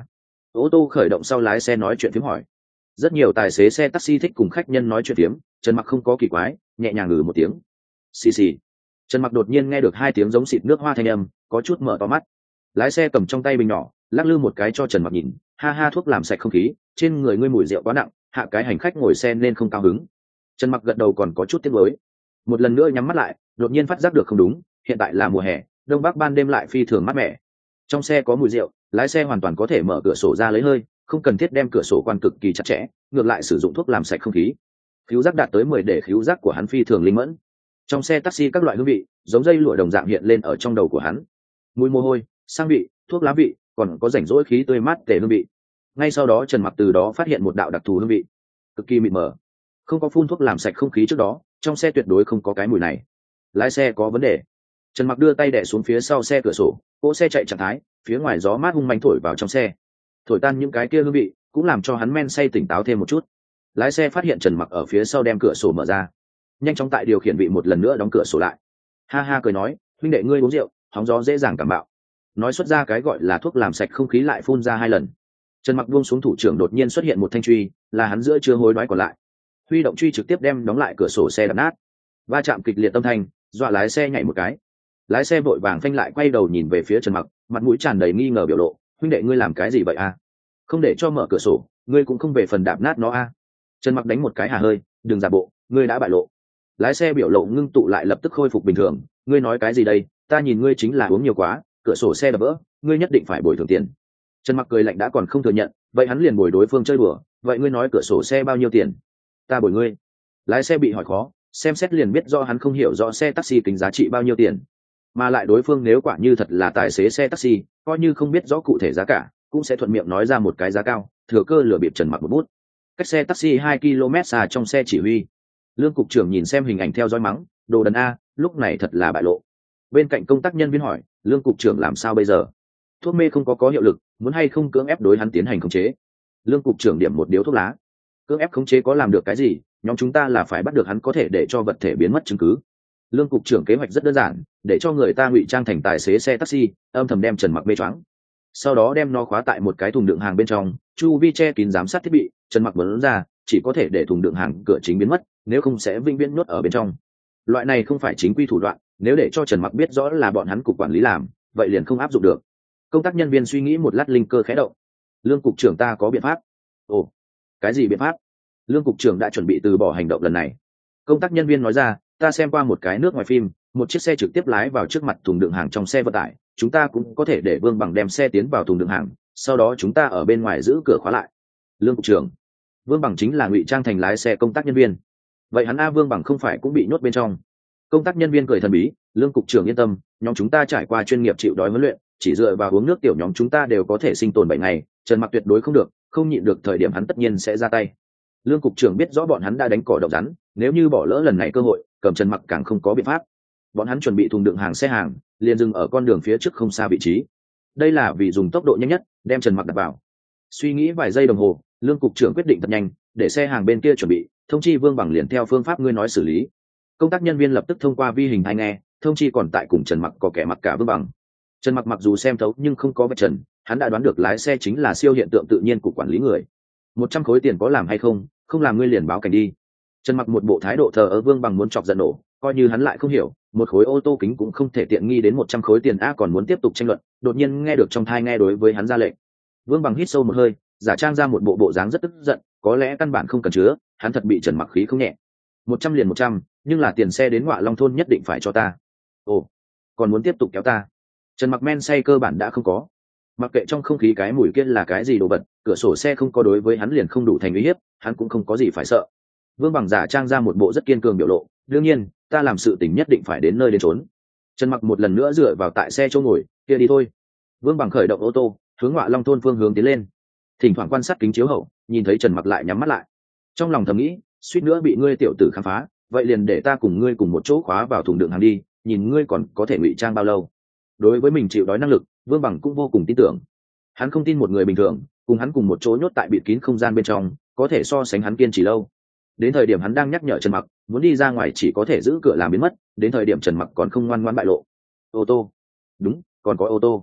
S1: Ô tô khởi động sau lái xe nói chuyện phiếm hỏi. Rất nhiều tài xế xe taxi thích cùng khách nhân nói chuyện phiếm, Trần Mặc không có kỳ quái, nhẹ nhàng ngừ một tiếng. Xì xì. Trần Mặc đột nhiên nghe được hai tiếng giống xịt nước hoa thanh âm, có chút mở to mắt. Lái xe cầm trong tay bình nhỏ, lắc lư một cái cho Trần Mặc nhìn, ha ha, thuốc làm sạch không khí, trên người ngươi mùi rượu quá nặng, hạ cái hành khách ngồi xe nên không cao hứng. Trần Mặc gật đầu còn có chút tiếc nuối. Một lần nữa nhắm mắt lại, đột nhiên phát giác được không đúng, hiện tại là mùa hè, đông bắc ban đêm lại phi thường mát mẻ. Trong xe có mùi rượu, lái xe hoàn toàn có thể mở cửa sổ ra lấy hơi, không cần thiết đem cửa sổ quan cực kỳ chặt chẽ, ngược lại sử dụng thuốc làm sạch không khí. Khứu giác đạt tới mười để khứu giác của hắn phi thường linh mẫn. Trong xe taxi các loại hương vị, giống dây lụa đồng dạng hiện lên ở trong đầu của hắn. Mùi mồ hôi, sang vị, thuốc lá vị, còn có rảnh rỗi khí tươi mát tể hương vị. Ngay sau đó Trần Mặc từ đó phát hiện một đạo đặc thù hương vị, cực kỳ mịt mờ. Không có phun thuốc làm sạch không khí trước đó, trong xe tuyệt đối không có cái mùi này. Lái xe có vấn đề. Trần Mặc đưa tay đè xuống phía sau xe cửa sổ, cỗ xe chạy trạng thái, phía ngoài gió mát hung manh thổi vào trong xe, thổi tan những cái kia hương vị, cũng làm cho hắn men say tỉnh táo thêm một chút. Lái xe phát hiện Trần Mặc ở phía sau đem cửa sổ mở ra, nhanh chóng tại điều khiển vị một lần nữa đóng cửa sổ lại. Ha ha cười nói, huynh đệ ngươi uống rượu, hóng gió dễ dàng cảm bạo. Nói xuất ra cái gọi là thuốc làm sạch không khí lại phun ra hai lần. Trần Mặc buông xuống thủ trưởng, đột nhiên xuất hiện một thanh truy, là hắn giữa chưa hối đoái còn lại. Huy động truy trực tiếp đem đóng lại cửa sổ xe đập nát. Va chạm kịch liệt âm thanh, dọa lái xe nhảy một cái. Lái xe vội vàng phanh lại, quay đầu nhìn về phía Trần Mặc, mặt mũi tràn đầy nghi ngờ biểu lộ, huynh đệ ngươi làm cái gì vậy a? Không để cho mở cửa sổ, ngươi cũng không về phần đạp nát nó a? Trần Mặc đánh một cái hà hơi, đừng giả bộ, ngươi đã bại lộ. Lái xe biểu lộ ngưng tụ lại lập tức khôi phục bình thường, ngươi nói cái gì đây, ta nhìn ngươi chính là uống nhiều quá, cửa sổ xe đập vỡ, ngươi nhất định phải bồi thường tiền. Trần Mặc cười lạnh đã còn không thừa nhận, vậy hắn liền bồi đối phương chơi đùa, vậy ngươi nói cửa sổ xe bao nhiêu tiền? Ta bồi ngươi. Lái xe bị hỏi khó, xem xét liền biết do hắn không hiểu rõ xe taxi tính giá trị bao nhiêu tiền, mà lại đối phương nếu quả như thật là tài xế xe taxi, coi như không biết rõ cụ thể giá cả, cũng sẽ thuận miệng nói ra một cái giá cao, thừa cơ lừa bịp Trần Mặc một bút. Cách xe taxi hai ki lô mét xa, trong xe chỉ huy, Lương cục trưởng nhìn xem hình ảnh theo dõi mắng, đồ đần a, lúc này thật là bại lộ. Bên cạnh công tác nhân viên hỏi, Lương cục trưởng làm sao bây giờ? Thuốc mê không có có hiệu lực, muốn hay không cưỡng ép đối hắn tiến hành khống chế? Lương cục trưởng điểm một điếu thuốc lá. Cưỡng ép khống chế có làm được cái gì, nhóm chúng ta là phải bắt được hắn có thể để cho vật thể biến mất chứng cứ. Lương cục trưởng kế hoạch rất đơn giản, để cho người ta ngụy trang thành tài xế xe taxi, âm thầm đem Trần Mặc mê choáng, sau đó đem nó khóa tại một cái thùng đựng hàng bên trong, chu vi che kín giám sát thiết bị. Trần Mặc muốn ra, chỉ có thể để thùng đựng hàng cửa chính biến mất, nếu không sẽ vĩnh viễn nhốt ở bên trong. Loại này không phải chính quy thủ đoạn, nếu để cho Trần Mặc biết rõ là bọn hắn cục quản lý làm, vậy liền không áp dụng được. Công tác nhân viên suy nghĩ một lát, linh cơ khẽ động. Lương cục trưởng ta có biện pháp. Ồ, cái gì biện pháp? Lương cục trưởng đã chuẩn bị từ bỏ hành động lần này. Công tác nhân viên nói ra, ta xem qua một cái nước ngoài phim, một chiếc xe trực tiếp lái vào trước mặt thùng đựng hàng trong xe vận tải, chúng ta cũng có thể để Vương Bằng đem xe tiến vào thùng đựng hàng, sau đó chúng ta ở bên ngoài giữ cửa khóa lại. Lương cục trưởng, Vương Bằng chính là ngụy trang thành lái xe công tác nhân viên, vậy hắn a Vương Bằng không phải cũng bị nhốt bên trong? Công tác nhân viên cười thần bí, Lương cục trưởng yên tâm, nhóm chúng ta trải qua chuyên nghiệp chịu đói huấn luyện, chỉ dựa vào uống nước tiểu nhóm chúng ta đều có thể sinh tồn bảy ngày, Trần Mặc tuyệt đối không được, không nhịn được thời điểm hắn tất nhiên sẽ ra tay. Lương cục trưởng biết rõ bọn hắn đã đánh cỏ độc rắn, nếu như bỏ lỡ lần này cơ hội, cầm Trần Mặc càng không có biện pháp. Bọn hắn chuẩn bị thùng đựng hàng xe hàng, liền dừng ở con đường phía trước không xa vị trí. Đây là vì dùng tốc độ nhanh nhất đem Trần Mặc đặt vào. Suy nghĩ vài giây đồng hồ, Lương cục trưởng quyết định thật nhanh, để xe hàng bên kia chuẩn bị, thông chi Vương Bằng liền theo phương pháp ngươi nói xử lý. Công tác nhân viên lập tức thông qua vi hình tai nghe, thông chi còn tại cùng Trần Mặc có kẻ mặc cả Vương Bằng. Trần Mặc mặc dù xem thấu nhưng không có vạch trần, hắn đã đoán được lái xe chính là siêu hiện tượng tự nhiên của quản lý người. Một trăm khối tiền có làm hay không, không làm ngươi liền báo cảnh đi. Trần Mặc một bộ thái độ thờ ơ, Vương Bằng muốn chọc giận nổ, coi như hắn lại không hiểu, một khối ô tô kính cũng không thể tiện nghi đến một trăm khối tiền a, còn muốn tiếp tục tranh luận, đột nhiên nghe được trong thai nghe đối với hắn ra lệnh. Vương Bằng hít sâu một hơi, giả trang ra một bộ bộ dáng rất tức giận, có lẽ căn bản không cần chứa, hắn thật bị Trần Mặc khí không nhẹ. Một trăm liền một trăm, nhưng là tiền xe đến Ngọa Long thôn nhất định phải cho ta. Ồ, còn muốn tiếp tục kéo ta? Trần Mặc men say cơ bản đã không có, mặc kệ trong không khí cái mùi kia là cái gì đồ vật, cửa sổ xe không có đối với hắn liền không đủ thành uy hiếp, hắn cũng không có gì phải sợ. Vương Bằng giả trang ra một bộ rất kiên cường biểu lộ, đương nhiên ta làm sự tình nhất định phải đến nơi đến chốn. Trần Mặc một lần nữa dựa vào tại xe chỗ ngồi kia, đi thôi. Vương Bằng khởi động ô tô hướng Ngọa Long thôn phương hướng tiến lên, thỉnh thoảng quan sát kính chiếu hậu, nhìn thấy Trần Mặc lại nhắm mắt lại, trong lòng thầm nghĩ, suýt nữa bị ngươi tiểu tử khám phá, vậy liền để ta cùng ngươi cùng một chỗ khóa vào thùng đựng hàng đi, nhìn ngươi còn có thể ngụy trang bao lâu. Đối với mình chịu đói năng lực, Vương Bằng cũng vô cùng tin tưởng. Hắn không tin một người bình thường cùng hắn cùng một chỗ nhốt tại bịt kín không gian bên trong có thể so sánh hắn kiên trì lâu. Đến thời điểm hắn đang nhắc nhở Trần Mặc muốn đi ra ngoài chỉ có thể giữ cửa làm biến mất, đến thời điểm Trần Mặc còn không ngoan ngoãn bại lộ. Ô tô, đúng, còn có ô tô.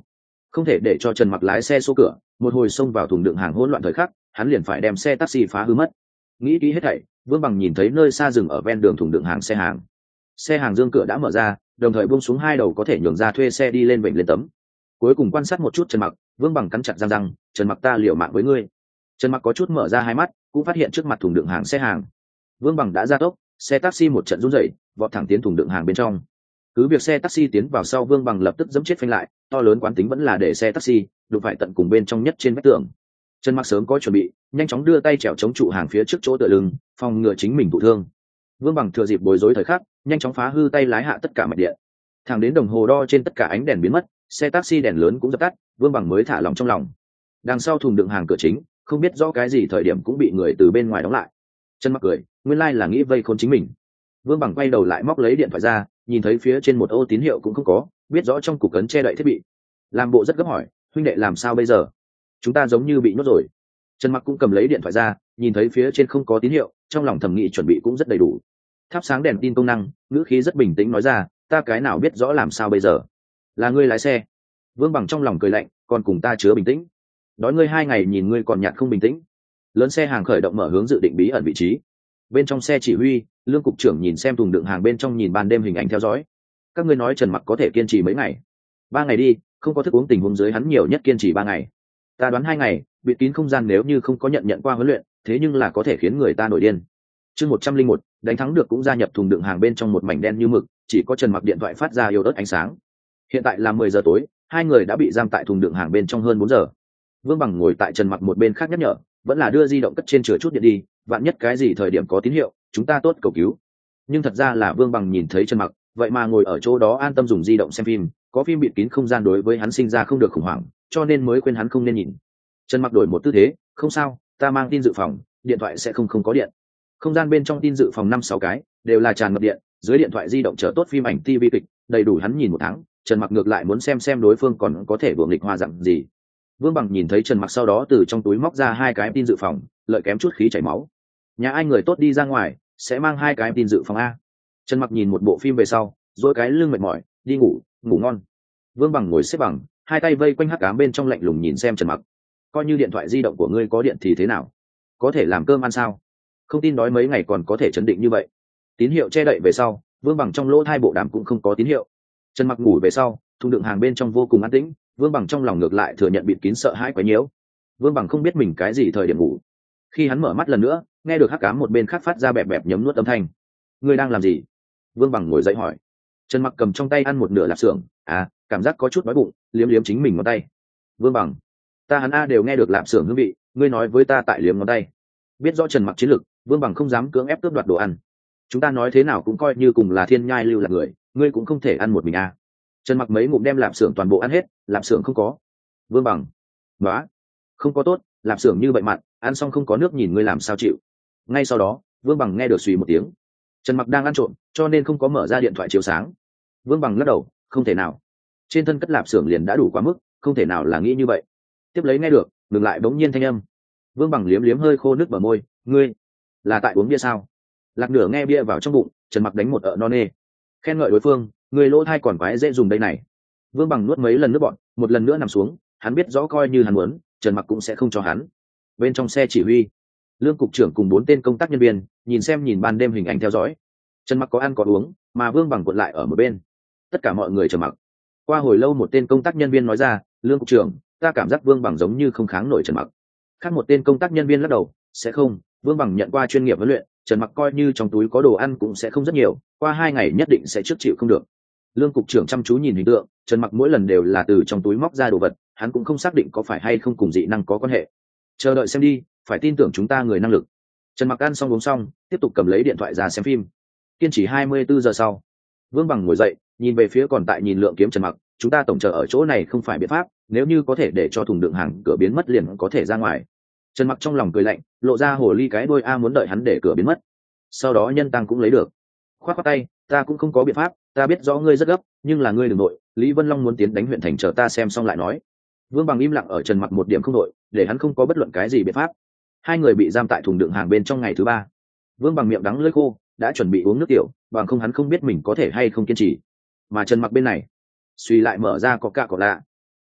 S1: không thể để cho Trần Mặc lái xe số cửa, một hồi xông vào thùng đựng hàng hỗn loạn thời khắc, hắn liền phải đem xe taxi phá hư mất. Nghĩ kỹ hết thảy, Vương Bằng nhìn thấy nơi xa dừng ở ven đường thùng đựng hàng xe hàng. Xe hàng dương cửa đã mở ra, đồng thời buông xuống hai đầu có thể nhường ra thuê xe đi lên vịnh lên tấm. Cuối cùng quan sát một chút Trần Mặc, Vương Bằng cắn chặt răng răng, "Trần Mặc, ta liều mạng với ngươi." Trần Mặc có chút mở ra hai mắt, cũng phát hiện trước mặt thùng đựng hàng xe hàng. Vương Bằng đã ra tốc, xe taxi một trận rung rẩy, vọt thẳng tiến thùng đựng hàng bên trong. Cứ việc xe taxi tiến vào sau, Vương Bằng lập tức giẫm chết phanh lại, to lớn quán tính vẫn là để xe taxi đụng phải tận cùng bên trong nhất trên vách tường. Trần Mặc sớm có chuẩn bị, nhanh chóng đưa tay chèo chống trụ hàng phía trước chỗ tựa lưng, phòng ngừa chính mình thụ thương. Vương Bằng thừa dịp bối rối thời khắc, nhanh chóng phá hư tay lái hạ tất cả mạch điện. Thẳng đến đồng hồ đo trên tất cả ánh đèn biến mất, xe taxi đèn lớn cũng dập tắt, Vương Bằng mới thả lòng trong lòng. Đằng sau thùng đựng hàng cửa chính, không biết rõ cái gì thời điểm cũng bị người từ bên ngoài đóng lại. Trần Mặc cười, nguyên lai là nghĩ vây khốn chính mình. Vương Bằng quay đầu lại móc lấy điện thoại ra, nhìn thấy phía trên một ô tín hiệu cũng không có, biết rõ trong cục cấn che đậy thiết bị. Làm bộ rất gấp hỏi, huynh đệ làm sao bây giờ? Chúng ta giống như bị nhốt rồi. Trần Mặc cũng cầm lấy điện thoại ra, nhìn thấy phía trên không có tín hiệu, trong lòng thẩm nghĩ chuẩn bị cũng rất đầy đủ. Thắp sáng đèn tin công năng, ngữ khí rất bình tĩnh nói ra, ta cái nào biết rõ làm sao bây giờ? Là ngươi lái xe. Vương Bằng trong lòng cười lạnh, còn cùng ta chứa bình tĩnh. Đói ngươi hai ngày nhìn ngươi còn nhạt không bình tĩnh. Lớn xe hàng khởi động mở hướng dự định bí ẩn vị trí. Bên trong xe chỉ huy, Lương cục trưởng nhìn xem thùng đựng hàng bên trong, nhìn ban đêm hình ảnh theo dõi. Các ngươi nói Trần Mặc có thể kiên trì mấy ngày? Ba ngày đi, không có thức uống tình huống dưới hắn nhiều nhất kiên trì ba ngày. Ta đoán hai ngày, bịt kín không gian nếu như không có nhận nhận qua huấn luyện, thế nhưng là có thể khiến người ta nổi điên. Chương một trăm linh một, đánh thắng được cũng gia nhập thùng đựng hàng bên trong một mảnh đen như mực, chỉ có Trần Mặc điện thoại phát ra yếu ớt ánh sáng. Hiện tại là mười giờ tối, hai người đã bị giam tại thùng đựng hàng bên trong hơn bốn giờ. Vương Bằng ngồi tại Trần Mặc một bên khác nhắc nhở, vẫn là đưa di động cất trên chứa chút điện đi, vạn nhất cái gì thời điểm có tín hiệu, chúng ta tốt cầu cứu. Nhưng thật ra là Vương Bằng nhìn thấy Trần Mặc, vậy mà ngồi ở chỗ đó an tâm dùng di động xem phim, có phim bịt kín không gian đối với hắn sinh ra không được khủng hoảng, cho nên mới khuyên hắn không nên nhìn. Trần Mặc đổi một tư thế, không sao, ta mang tin dự phòng, điện thoại sẽ không không có điện. Không gian bên trong tin dự phòng năm sáu cái, đều là tràn ngập điện, dưới điện thoại di động chở tốt phim ảnh ti vi kịch, đầy đủ hắn nhìn một tháng. Trần Mặc ngược lại muốn xem xem đối phương còn có thể đùa nghịch hoa dạng gì. Vương Bằng nhìn thấy Trần Mặc sau đó từ trong túi móc ra hai cái tin dự phòng, lợi kém chút khí chảy máu. Nhà ai người tốt đi ra ngoài, sẽ mang hai cái tin dự phòng a. Trần Mặc nhìn một bộ phim về sau, rồi cái lưng mệt mỏi, đi ngủ, ngủ ngon. Vương Bằng ngồi xếp bằng, hai tay vây quanh hắc ám bên trong lạnh lùng nhìn xem Trần Mặc. Coi như điện thoại di động của ngươi có điện thì thế nào? Có thể làm cơm ăn sao? Không tin đói mấy ngày còn có thể chấn định như vậy. Tín hiệu che đậy về sau, Vương Bằng trong lỗ hai bộ đàm cũng không có tín hiệu. Trần Mặc ngủ về sau, thùng đựng hàng bên trong vô cùng an tĩnh, Vương Bằng trong lòng ngược lại thừa nhận bịt kín sợ hãi quá nhiễu. Vương Bằng không biết mình cái gì thời điểm ngủ. Khi hắn mở mắt lần nữa, nghe được hắc ám một bên khác phát ra bẹp bẹp nhấm nuốt âm thanh. Ngươi đang làm gì? Vương Bằng ngồi dậy hỏi. Trần Mặc cầm trong tay ăn một nửa lạp xưởng, à, cảm giác có chút đói bụng, liếm liếm chính mình ngón tay. Vương Bằng, ta hắn a đều nghe được lạp xưởng hương vị, ngươi nói với ta tại liếm ngón tay. Biết rõ Trần Mặc chiến lực, Vương Bằng không dám cưỡng ép cướp đoạt đồ ăn. Chúng ta nói thế nào cũng coi như cùng là thiên nhai lưu là người, ngươi cũng không thể ăn một mình a. Trần Mặc mấy ngụm đem lạp xưởng toàn bộ ăn hết, lạp xưởng không có. Vương Bằng, nói, không có tốt, lạp xưởng như vậy mặn, ăn xong không có nước nhìn ngươi làm sao chịu. Ngay sau đó, Vương Bằng nghe được suy một tiếng. Trần Mặc đang ăn trộm, cho nên không có mở ra điện thoại chiếu sáng. Vương Bằng lắc đầu, không thể nào. Trên thân cất lạp xưởng liền đã đủ quá mức, không thể nào là nghĩ như vậy. Tiếp lấy nghe được, ngừng lại bỗng nhiên thanh âm. Vương Bằng liếm liếm hơi khô nước bờ môi, ngươi là tại uống bia sao? Lạc nửa nghe bia vào trong bụng, Trần Mặc đánh một ợ non nê. Khen ngợi đối phương, người lỗ thai còn quái dễ dùng đây này. Vương Bằng nuốt mấy lần nước bọn, một lần nữa nằm xuống, hắn biết rõ coi như hắn muốn, Trần Mặc cũng sẽ không cho hắn. Bên trong xe chỉ huy, Lương cục trưởng cùng bốn tên công tác nhân viên nhìn xem nhìn ban đêm hình ảnh theo dõi. Trần Mặc có ăn có uống, mà Vương Bằng cuộn lại ở một bên. Tất cả mọi người trầm mặc. Qua hồi lâu một tên công tác nhân viên nói ra, Lương cục trưởng, ta cảm giác Vương Bằng giống như không kháng nổi Trần Mặc. Khác một tên công tác nhân viên lắc đầu, sẽ không, Vương Bằng nhận qua chuyên nghiệp huấn luyện, Trần Mặc coi như trong túi có đồ ăn cũng sẽ không rất nhiều, qua hai ngày nhất định sẽ trước chịu không được. Lương cục trưởng chăm chú nhìn hình tượng, Trần Mặc mỗi lần đều là từ trong túi móc ra đồ vật, hắn cũng không xác định có phải hay không cùng dị năng có quan hệ. Chờ đợi xem đi, phải tin tưởng chúng ta người năng lực. Trần Mặc ăn xong uống xong, tiếp tục cầm lấy điện thoại ra xem phim. Kiên trì hai mươi bốn giờ sau, Vương Bằng ngồi dậy, nhìn về phía còn tại nhìn lượng kiếm Trần Mặc, chúng ta tổng chờ ở chỗ này không phải biện pháp, nếu như có thể để cho thùng đựng hàng cửa biến mất liền có thể ra ngoài. Trần Mặc trong lòng cười lạnh, lộ ra hồ ly cái đuôi a muốn đợi hắn để cửa biến mất. Sau đó nhân tăng cũng lấy được. Khoát khoát tay, ta cũng không có biện pháp, ta biết rõ ngươi rất gấp, nhưng là ngươi đừng nội, Lý Vân Long muốn tiến đánh huyện thành, chờ ta xem xong lại nói. Vương Bằng im lặng ở Trần Mặc một điểm không nội, để hắn không có bất luận cái gì biện pháp. Hai người bị giam tại thùng đựng hàng bên trong ngày thứ ba. Vương Bằng miệng đắng lưỡi khô, đã chuẩn bị uống nước tiểu, bằng không hắn không biết mình có thể hay không kiên trì. Mà Trần Mặc bên này, suy lại mở ra có cạ có lạ.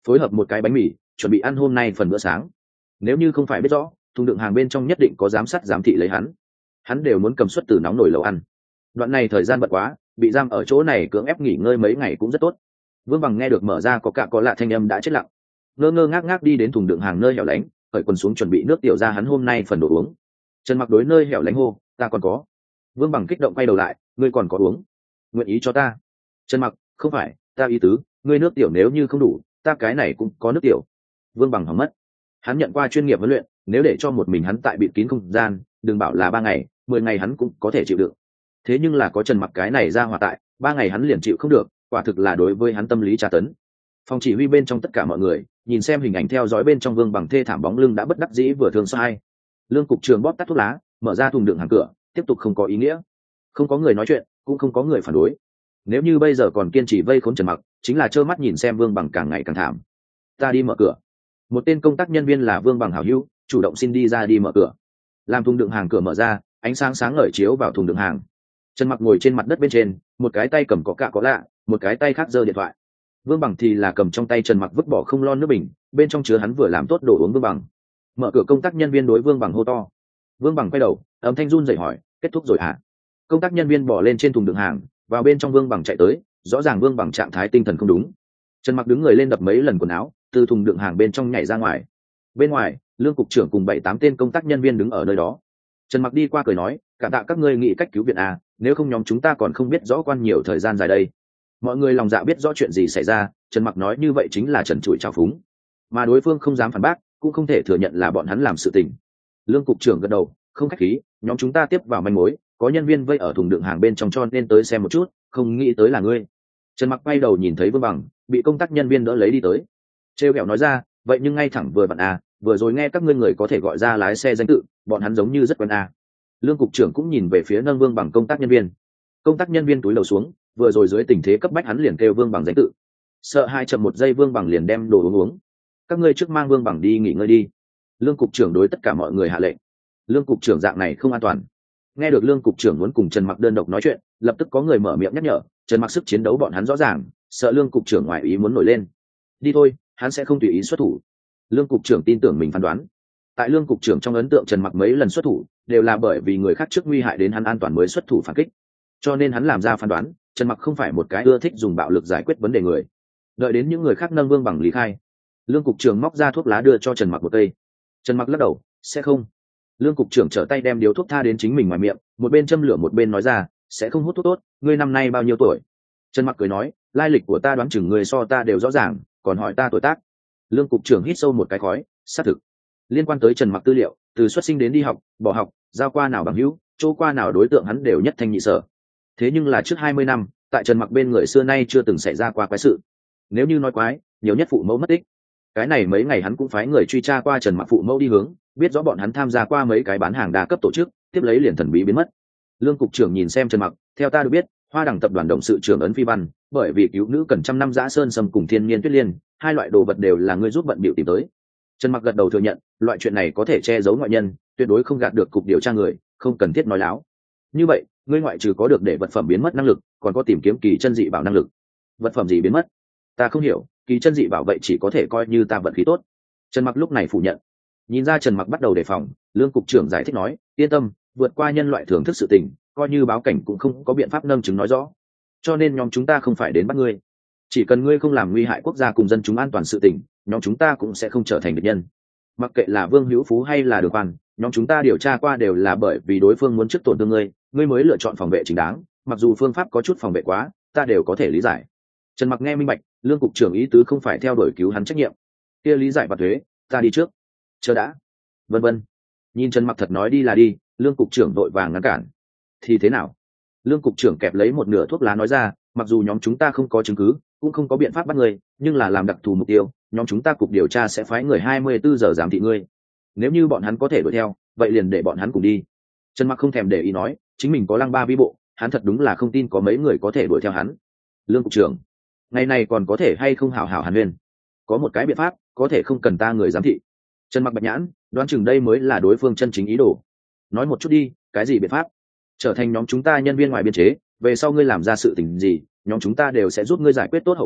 S1: phối hợp một cái bánh mì chuẩn bị ăn hôm nay phần bữa sáng. Nếu như không phải biết rõ thùng đựng hàng bên trong nhất định có giám sát giám thị lấy hắn, hắn đều muốn cầm suất từ nóng nổi lẩu ăn. Đoạn này thời gian bận quá, bị giam ở chỗ này cưỡng ép nghỉ ngơi mấy ngày cũng rất tốt. Vương Bằng nghe được mở ra có cả có lạ thanh âm đã chết lặng, ngơ ngơ ngác ngác đi đến thùng đựng hàng nơi hẻo lánh, cởi quần xuống chuẩn bị nước tiểu ra hắn hôm nay phần đồ uống. Trần Mặc đối nơi hẻo lánh hô, ta còn có. Vương Bằng kích động quay đầu lại, ngươi còn có uống? Nguyện ý cho ta? Trần Mặc, không phải, ta ý tứ, ngươi nước tiểu nếu như không đủ, ta cái này cũng có nước tiểu. Vương Bằng hỏng mất. Hắn nhận qua chuyên nghiệp huấn luyện, nếu để cho một mình hắn tại bịt kín không gian, đừng bảo là ba ngày, mười ngày hắn cũng có thể chịu đựng. Thế nhưng là có Trần Mặc cái này ra hòa tại, ba ngày hắn liền chịu không được, quả thực là đối với hắn tâm lý tra tấn. Phòng chỉ huy bên trong tất cả mọi người nhìn xem hình ảnh theo dõi bên trong Vương Bằng thê thảm bóng lưng đã bất đắc dĩ vừa thương sai. Lương cục trưởng bóp tắt thuốc lá, mở ra thùng đựng hàng cửa, tiếp tục không có ý nghĩa. Không có người nói chuyện, cũng không có người phản đối. Nếu như bây giờ còn kiên trì vây khốn Trần Mặc, chính là trơ mắt nhìn xem Vương Bằng càng ngày càng thảm. Ta đi mở cửa. Một tên công tác nhân viên là Vương Bằng hảo hữu, chủ động xin đi ra đi mở cửa. Làm thùng đựng hàng cửa mở ra, ánh sáng sáng ngời chiếu vào thùng đựng hàng. Trần Mặc ngồi trên mặt đất bên trên, một cái tay cầm có cạ có lạ, một cái tay khác giơ điện thoại. Vương Bằng thì là cầm trong tay Trần Mặc vứt bỏ không lon nước bình, bên trong chứa hắn vừa làm tốt đồ uống. Vương Bằng mở cửa, công tác nhân viên đối Vương Bằng hô to. Vương Bằng quay đầu, âm thanh run rẩy hỏi, kết thúc rồi hả? Công tác nhân viên bỏ lên trên thùng đựng hàng, vào bên trong. Vương Bằng chạy tới, rõ ràng Vương Bằng trạng thái tinh thần không đúng. Trần Mặc đứng người lên đập mấy lần quần áo, từ thùng đựng hàng bên trong nhảy ra ngoài. Bên ngoài, Lương cục trưởng cùng bảy tám tên công tác nhân viên đứng ở nơi đó. Trần Mặc đi qua cười nói, cảm tạ các ngươi nghĩ cách cứu viện à, nếu không nhóm chúng ta còn không biết rõ quan nhiều thời gian dài đây. Mọi người lòng dạ biết rõ chuyện gì xảy ra, Trần Mặc nói như vậy chính là trần trụi trào phúng, mà đối phương không dám phản bác, cũng không thể thừa nhận là bọn hắn làm sự tình. Lương cục trưởng gật đầu, không khách khí, nhóm chúng ta tiếp vào manh mối, có nhân viên vây ở thùng đựng hàng bên trong cho nên tới xem một chút, không nghĩ tới là ngươi. Trần Mặc quay đầu nhìn thấy Vương Bằng bị công tác nhân viên đỡ lấy đi tới, trêu ghẹo nói ra, vậy nhưng ngay thẳng vừa vặn à, vừa rồi nghe các ngươi người có thể gọi ra lái xe danh tự, bọn hắn giống như rất quen à. Lương cục trưởng cũng nhìn về phía nâng Vương Bằng công tác nhân viên. Công tác nhân viên túi đầu xuống, vừa rồi dưới tình thế cấp bách hắn liền kêu Vương Bằng danh tự. Sợ hai chậm một giây, Vương Bằng liền đem đồ uống uống. Các ngươi trước mang Vương Bằng đi nghỉ ngơi đi. Lương cục trưởng đối tất cả mọi người hạ lệnh. Lương cục trưởng dạng này không an toàn. Nghe được Lương cục trưởng muốn cùng Trần Mặc đơn độc nói chuyện, lập tức có người mở miệng nhắc nhở, Trần Mặc sức chiến đấu bọn hắn rõ ràng, sợ Lương cục trưởng ngoài ý muốn nổi lên. Đi thôi, hắn sẽ không tùy ý xuất thủ. Lương cục trưởng tin tưởng mình phán đoán. Tại Lương cục trưởng trong ấn tượng, Trần Mặc mấy lần xuất thủ đều là bởi vì người khác trước nguy hại đến hắn an toàn mới xuất thủ phản kích, cho nên hắn làm ra phán đoán, Trần Mặc không phải một cái ưa thích dùng bạo lực giải quyết vấn đề người. Đợi đến những người khác nâng Vương Bằng lý khai, Lương cục trưởng móc ra thuốc lá đưa cho Trần Mặc một cây. Trần Mặc lắc đầu, sẽ không. Lương cục trưởng trở tay đem điếu thuốc tha đến chính mình ngoài miệng, một bên châm lửa một bên nói ra, sẽ không hút thuốc tốt, ngươi năm nay bao nhiêu tuổi? Trần Mặc cười nói, lai lịch của ta đoán chừng người so ta đều rõ ràng, còn hỏi ta tuổi tác. Lương cục trưởng hít sâu một cái khói, xác thực. Liên quan tới Trần Mặc tư liệu, từ xuất sinh đến đi học, bỏ học, giao qua nào bằng hữu, chỗ qua nào đối tượng hắn đều nhất thanh nhị sở. Thế nhưng là trước hai mươi năm, tại Trần Mặc bên người xưa nay chưa từng xảy ra qua quái sự. Nếu như nói quái, nhiều nhất phụ mẫu mất tích. Cái này mấy ngày hắn cũng phái người truy tra qua Trần Mặc phụ mẫu đi hướng, biết rõ bọn hắn tham gia qua mấy cái bán hàng đa cấp tổ chức, tiếp lấy liền thần bí biến mất. Lương cục trưởng nhìn xem Trần Mặc, theo ta được biết, Hoa Đằng tập đoàn động sự trưởng ấn Phi Văn, bởi vì cứu nữ cần trăm năm dã sơn sâm cùng thiên nhiên tuyết liên, hai loại đồ vật đều là ngươi giúp bận bịu tìm tới. Trần Mặc gật đầu thừa nhận, loại chuyện này có thể che giấu ngoại nhân, tuyệt đối không gạt được cục điều tra người, không cần thiết nói láo. Như vậy, ngươi ngoại trừ có được để vật phẩm biến mất năng lực, còn có tìm kiếm kỳ chân dị bảo năng lực. Vật phẩm gì biến mất? Ta không hiểu, kỳ chân dị bảo vậy chỉ có thể coi như ta vận khí tốt. Trần Mặc lúc này phủ nhận. Nhìn ra Trần Mặc bắt đầu đề phòng, Lương cục trưởng giải thích nói, yên tâm, vượt qua nhân loại thưởng thức sự tình, coi như báo cảnh cũng không có biện pháp nâng chứng nói rõ. Cho nên nhóm chúng ta không phải đến bắt ngươi. Chỉ cần ngươi không làm nguy hại quốc gia cùng dân chúng an toàn sự tình, nhóm chúng ta cũng sẽ không trở thành địch nhân. Mặc kệ là Vương Hữu Phú hay là Đường Quan, nhóm chúng ta điều tra qua đều là bởi vì đối phương muốn trước tổn thương ngươi, ngươi mới lựa chọn phòng vệ chính đáng, mặc dù phương pháp có chút phòng vệ quá, ta đều có thể lý giải. Trần Mặc nghe minh bạch, Lương cục trưởng ý tứ không phải theo đuổi cứu hắn trách nhiệm. Kia lý giải và thuế, ta đi trước. Chờ đã. Vân vân. Nhìn Trần Mặc thật nói đi là đi, Lương cục trưởng vội vàng ngăn cản. Thì thế nào? Lương cục trưởng kẹp lấy một nửa thuốc lá nói ra, mặc dù nhóm chúng ta không có chứng cứ, cũng không có biện pháp bắt người, nhưng là làm đặc thù mục tiêu, nhóm chúng ta cục điều tra sẽ phái người hai mươi bốn giờ giám thị ngươi. Nếu như bọn hắn có thể đuổi theo, vậy liền để bọn hắn cùng đi. Trần Mặc không thèm để ý nói, chính mình có lăng ba vi bộ, hắn thật đúng là không tin có mấy người có thể đuổi theo hắn. Lương cục trưởng, ngày này còn có thể hay không hảo hảo hàn huyên? Có một cái biện pháp, có thể không cần ta người giám thị. Trần Mặc bạch nhãn, đoán chừng đây mới là đối phương chân chính ý đồ. Nói một chút đi, cái gì biện pháp? Trở thành nhóm chúng ta nhân viên ngoài biên chế, về sau ngươi làm ra sự tình gì, nhóm chúng ta đều sẽ giúp ngươi giải quyết tốt hậu quả,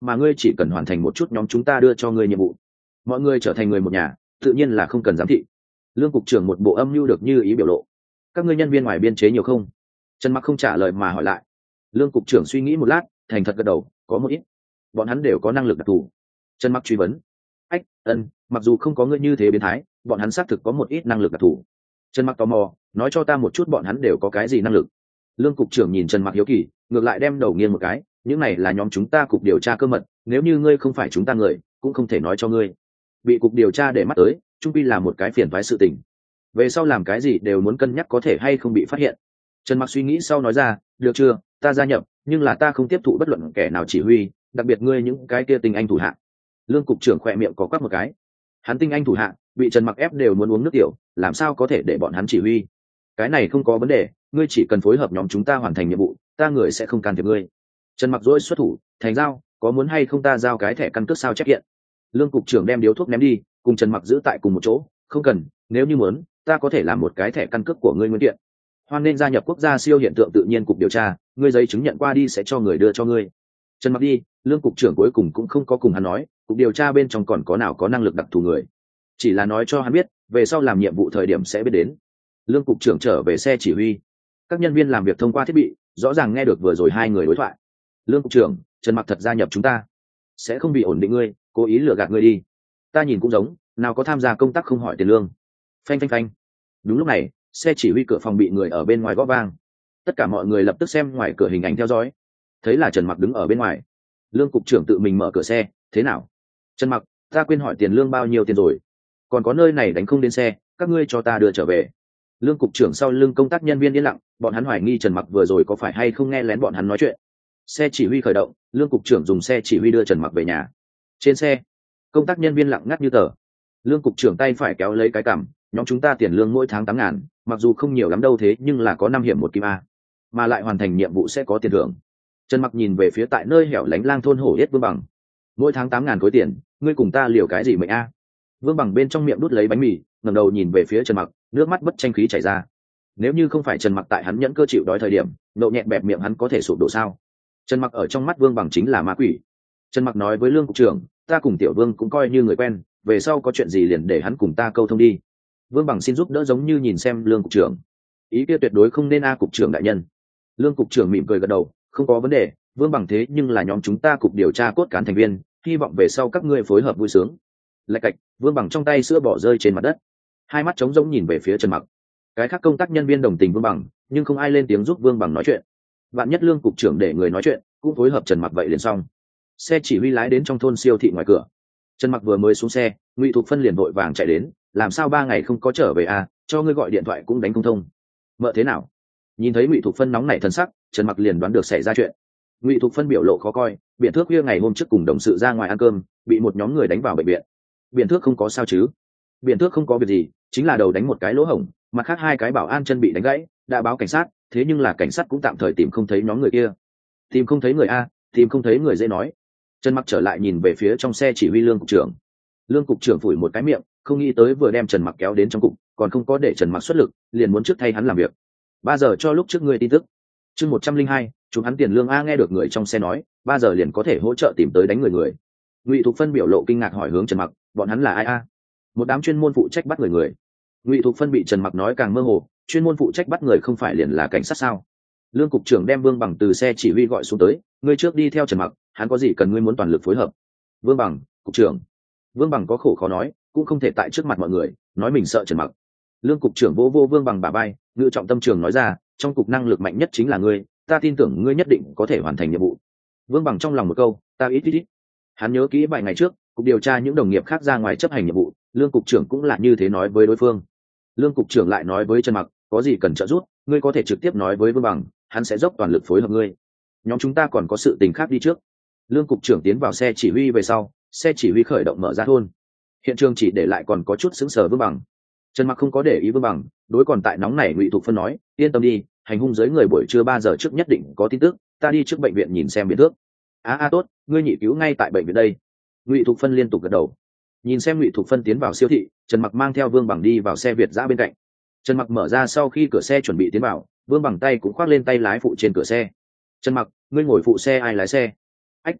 S1: mà ngươi chỉ cần hoàn thành một chút nhóm chúng ta đưa cho ngươi nhiệm vụ, mọi người trở thành người một nhà, tự nhiên là không cần giám thị. Lương cục trưởng một bộ âm mưu được như ý biểu lộ. Các ngươi nhân viên ngoài biên chế nhiều không? Trần Mặc không trả lời mà hỏi lại. Lương cục trưởng suy nghĩ một lát, thành thật gật đầu, có một ít. Bọn hắn đều có năng lực đặc thù. Trần Mặc truy vấn. Ách, ân, mặc dù không có ngươi như thế biến thái, bọn hắn xác thực có một ít năng lực đặc thù. Trần Mặc tò mò, nói cho ta một chút bọn hắn đều có cái gì năng lực. Lương cục trưởng nhìn Trần Mặc hiếu kỳ, ngược lại đem đầu nghiêng một cái, những này là nhóm chúng ta cục điều tra cơ mật, nếu như ngươi không phải chúng ta người, cũng không thể nói cho ngươi. Bị cục điều tra để mắt tới, trung pi là một cái phiền toái sự tình. Về sau làm cái gì đều muốn cân nhắc có thể hay không bị phát hiện. Trần Mặc suy nghĩ sau nói ra, được chưa, ta gia nhập, nhưng là ta không tiếp thụ bất luận kẻ nào chỉ huy, đặc biệt ngươi những cái kia tinh anh thủ hạ. Lương cục trưởng khỏe miệng có quắc một cái. Hắn tinh anh thủ hạ, bị Trần Mặc ép đều muốn uống nước tiểu, làm sao có thể để bọn hắn chỉ huy? Cái này không có vấn đề, ngươi chỉ cần phối hợp nhóm chúng ta hoàn thành nhiệm vụ, ta người sẽ không can thiệp ngươi. Trần Mặc dỗi xuất thủ, thành giao, có muốn hay không ta giao cái thẻ căn cước sao chép hiện. Lương cục trưởng đem điếu thuốc ném đi, cùng Trần Mặc giữ tại cùng một chỗ, không cần, nếu như muốn, ta có thể làm một cái thẻ căn cước của ngươi nguyên kiện. Hoan nên gia nhập quốc gia siêu hiện tượng tự nhiên cục điều tra, ngươi giấy chứng nhận qua đi sẽ cho người đưa cho ngươi. Trần Mặc đi, Lương cục trưởng cuối cùng cũng không có cùng hắn nói, cục điều tra bên trong còn có nào có năng lực đặc thù người, chỉ là nói cho hắn biết, về sau làm nhiệm vụ thời điểm sẽ biết đến. Lương cục trưởng trở về xe chỉ huy, các nhân viên làm việc thông qua thiết bị, rõ ràng nghe được vừa rồi hai người đối thoại. Lương cục trưởng, Trần Mặc thật gia nhập chúng ta, sẽ không bị ổn định ngươi, cố ý lừa gạt ngươi đi. Ta nhìn cũng giống, nào có tham gia công tác không hỏi tiền lương. Phanh phanh phanh. Đúng lúc này, xe chỉ huy cửa phòng bị người ở bên ngoài gõ vang. Tất cả mọi người lập tức xem ngoài cửa hình ảnh theo dõi, thấy là Trần Mặc đứng ở bên ngoài. Lương cục trưởng tự mình mở cửa xe, thế nào? Trần Mặc, ta quên hỏi tiền lương bao nhiêu tiền rồi, còn có nơi này đánh không đến xe, các ngươi cho ta đưa trở về. Lương cục trưởng sau lưng công tác nhân viên yên lặng, bọn hắn hoài nghi Trần Mặc vừa rồi có phải hay không nghe lén bọn hắn nói chuyện. Xe chỉ huy khởi động, Lương cục trưởng dùng xe chỉ huy đưa Trần Mặc về nhà. Trên xe, công tác nhân viên lặng ngắt như tờ. Lương cục trưởng tay phải kéo lấy cái cằm, nhóm chúng ta tiền lương mỗi tháng tám ngàn, mặc dù không nhiều lắm đâu thế nhưng là có năm hiểm một kim a, mà lại hoàn thành nhiệm vụ sẽ có tiền thưởng. Trần Mặc nhìn về phía tại nơi hẻo lánh lang thôn hổ yết Vương Bằng, mỗi tháng tám ngàn khối tiền, ngươi cùng ta liều cái gì mệnh a? Vương Bằng bên trong miệng đút lấy bánh mì, ngẩng đầu nhìn về phía Trần Mặc, nước mắt bất tranh khí chảy ra. Nếu như không phải Trần Mặc tại hắn nhẫn cơ chịu đói thời điểm, nộ nhẹ bẹp miệng hắn có thể sụp đổ sao? Trần Mặc ở trong mắt Vương Bằng chính là ma quỷ. Trần Mặc nói với Lương cục trưởng, ta cùng Tiểu Vương cũng coi như người quen, về sau có chuyện gì liền để hắn cùng ta câu thông đi. Vương Bằng xin giúp đỡ giống như nhìn xem Lương cục trưởng, ý kia tuyệt đối không nên a cục trưởng đại nhân. Lương cục trưởng mỉm cười gật đầu, không có vấn đề, Vương Bằng thế nhưng là nhóm chúng ta cục điều tra cốt cán thành viên, hy vọng về sau các ngươi phối hợp vui sướng. Lạch cạch, Vương Bằng trong tay sữa bỏ rơi trên mặt đất, hai mắt trống rỗng nhìn về phía Trần Mặc. Cái khác công tác nhân viên đồng tình Vương Bằng, nhưng không ai lên tiếng giúp Vương Bằng nói chuyện. Vạn nhất Lương cục trưởng để người nói chuyện, cũng phối hợp Trần Mặc vậy liền xong. Xe chỉ huy lái đến trong thôn siêu thị ngoài cửa. Trần Mặc vừa mới xuống xe, Ngụy Thục Phân liền vội vàng chạy đến, làm sao ba ngày không có trở về à, cho ngươi gọi điện thoại cũng đánh không thông. Mợ thế nào? Nhìn thấy Ngụy Thục Phân nóng nảy thân sắc, Trần Mặc liền đoán được xảy ra chuyện. Ngụy Thục Phân biểu lộ khó coi, Biện Thước khuya ngày hôm trước cùng đồng sự ra ngoài ăn cơm, bị một nhóm người đánh vào bệnh viện. Biện Thước không có sao chứ? Biện Thước không có việc gì, chính là đầu đánh một cái lỗ hổng, mặt khác hai cái bảo an chân bị đánh gãy, đã báo cảnh sát, thế nhưng là cảnh sát cũng tạm thời tìm không thấy nhóm người kia. Tìm không thấy người a, tìm không thấy người dễ nói. Trần Mặc trở lại nhìn về phía trong xe chỉ huy Lương cục trưởng. Lương cục trưởng phủi một cái miệng, không nghĩ tới vừa đem Trần Mặc kéo đến trong cục, còn không có để Trần Mặc xuất lực, liền muốn trước thay hắn làm việc. Ba giờ cho lúc trước ngươi tin tức. Chương một trăm linh hai, chúng hắn tiền lương a, nghe được người trong xe nói, ba giờ liền có thể hỗ trợ tìm tới đánh người người. Ngụy Thục Phân biểu lộ kinh ngạc hỏi hướng Trần Mặc, bọn hắn là ai a? Một đám chuyên môn phụ trách bắt người người. Ngụy Thục Phân bị Trần Mặc nói càng mơ hồ, chuyên môn phụ trách bắt người không phải liền là cảnh sát sao? Lương cục trưởng đem Vương Bằng từ xe chỉ huy gọi xuống tới, ngươi trước đi theo Trần Mặc, hắn có gì cần ngươi muốn toàn lực phối hợp. Vương Bằng, cục trưởng. Vương Bằng có khổ khó nói, cũng không thể tại trước mặt mọi người nói mình sợ Trần Mặc. Lương cục trưởng vô vô Vương Bằng bả vai, ngự trọng tâm trường nói ra, trong cục năng lực mạnh nhất chính là ngươi, ta tin tưởng ngươi nhất định có thể hoàn thành nhiệm vụ. Vương Bằng trong lòng một câu, ta ít ít ít. Hắn nhớ kỹ vài ngày trước, cục điều tra những đồng nghiệp khác ra ngoài chấp hành nhiệm vụ, Lương cục trưởng cũng là như thế nói với đối phương. Lương cục trưởng lại nói với Trần Mặc, có gì cần trợ giúp, ngươi có thể trực tiếp nói với Vương Bằng, hắn sẽ dốc toàn lực phối hợp ngươi. Nhóm chúng ta còn có sự tình khác đi trước. Lương cục trưởng tiến vào xe chỉ huy về sau, xe chỉ huy khởi động mở ra thôn. Hiện trường chỉ để lại còn có chút sững sờ Vương Bằng. Trần Mặc không có để ý Vương Bằng, đối còn tại nóng nảy Ngụy Thục Phân nói, yên tâm đi, hành hung giới người buổi trưa ba giờ trước nhất định có tin tức, ta đi trước bệnh viện nhìn xem Biện Thước. A a tốt, ngươi nhị cứu ngay tại bệnh viện đây. Ngụy Thục Phân liên tục gật đầu. Nhìn xem Ngụy Thục Phân tiến vào siêu thị, Trần Mặc mang theo Vương Bằng đi vào xe Việt dã bên cạnh. Trần Mặc mở ra sau khi cửa xe chuẩn bị tiến vào, Vương Bằng tay cũng khoác lên tay lái phụ trên cửa xe. Trần Mặc, ngươi ngồi phụ xe ai lái xe? Ách.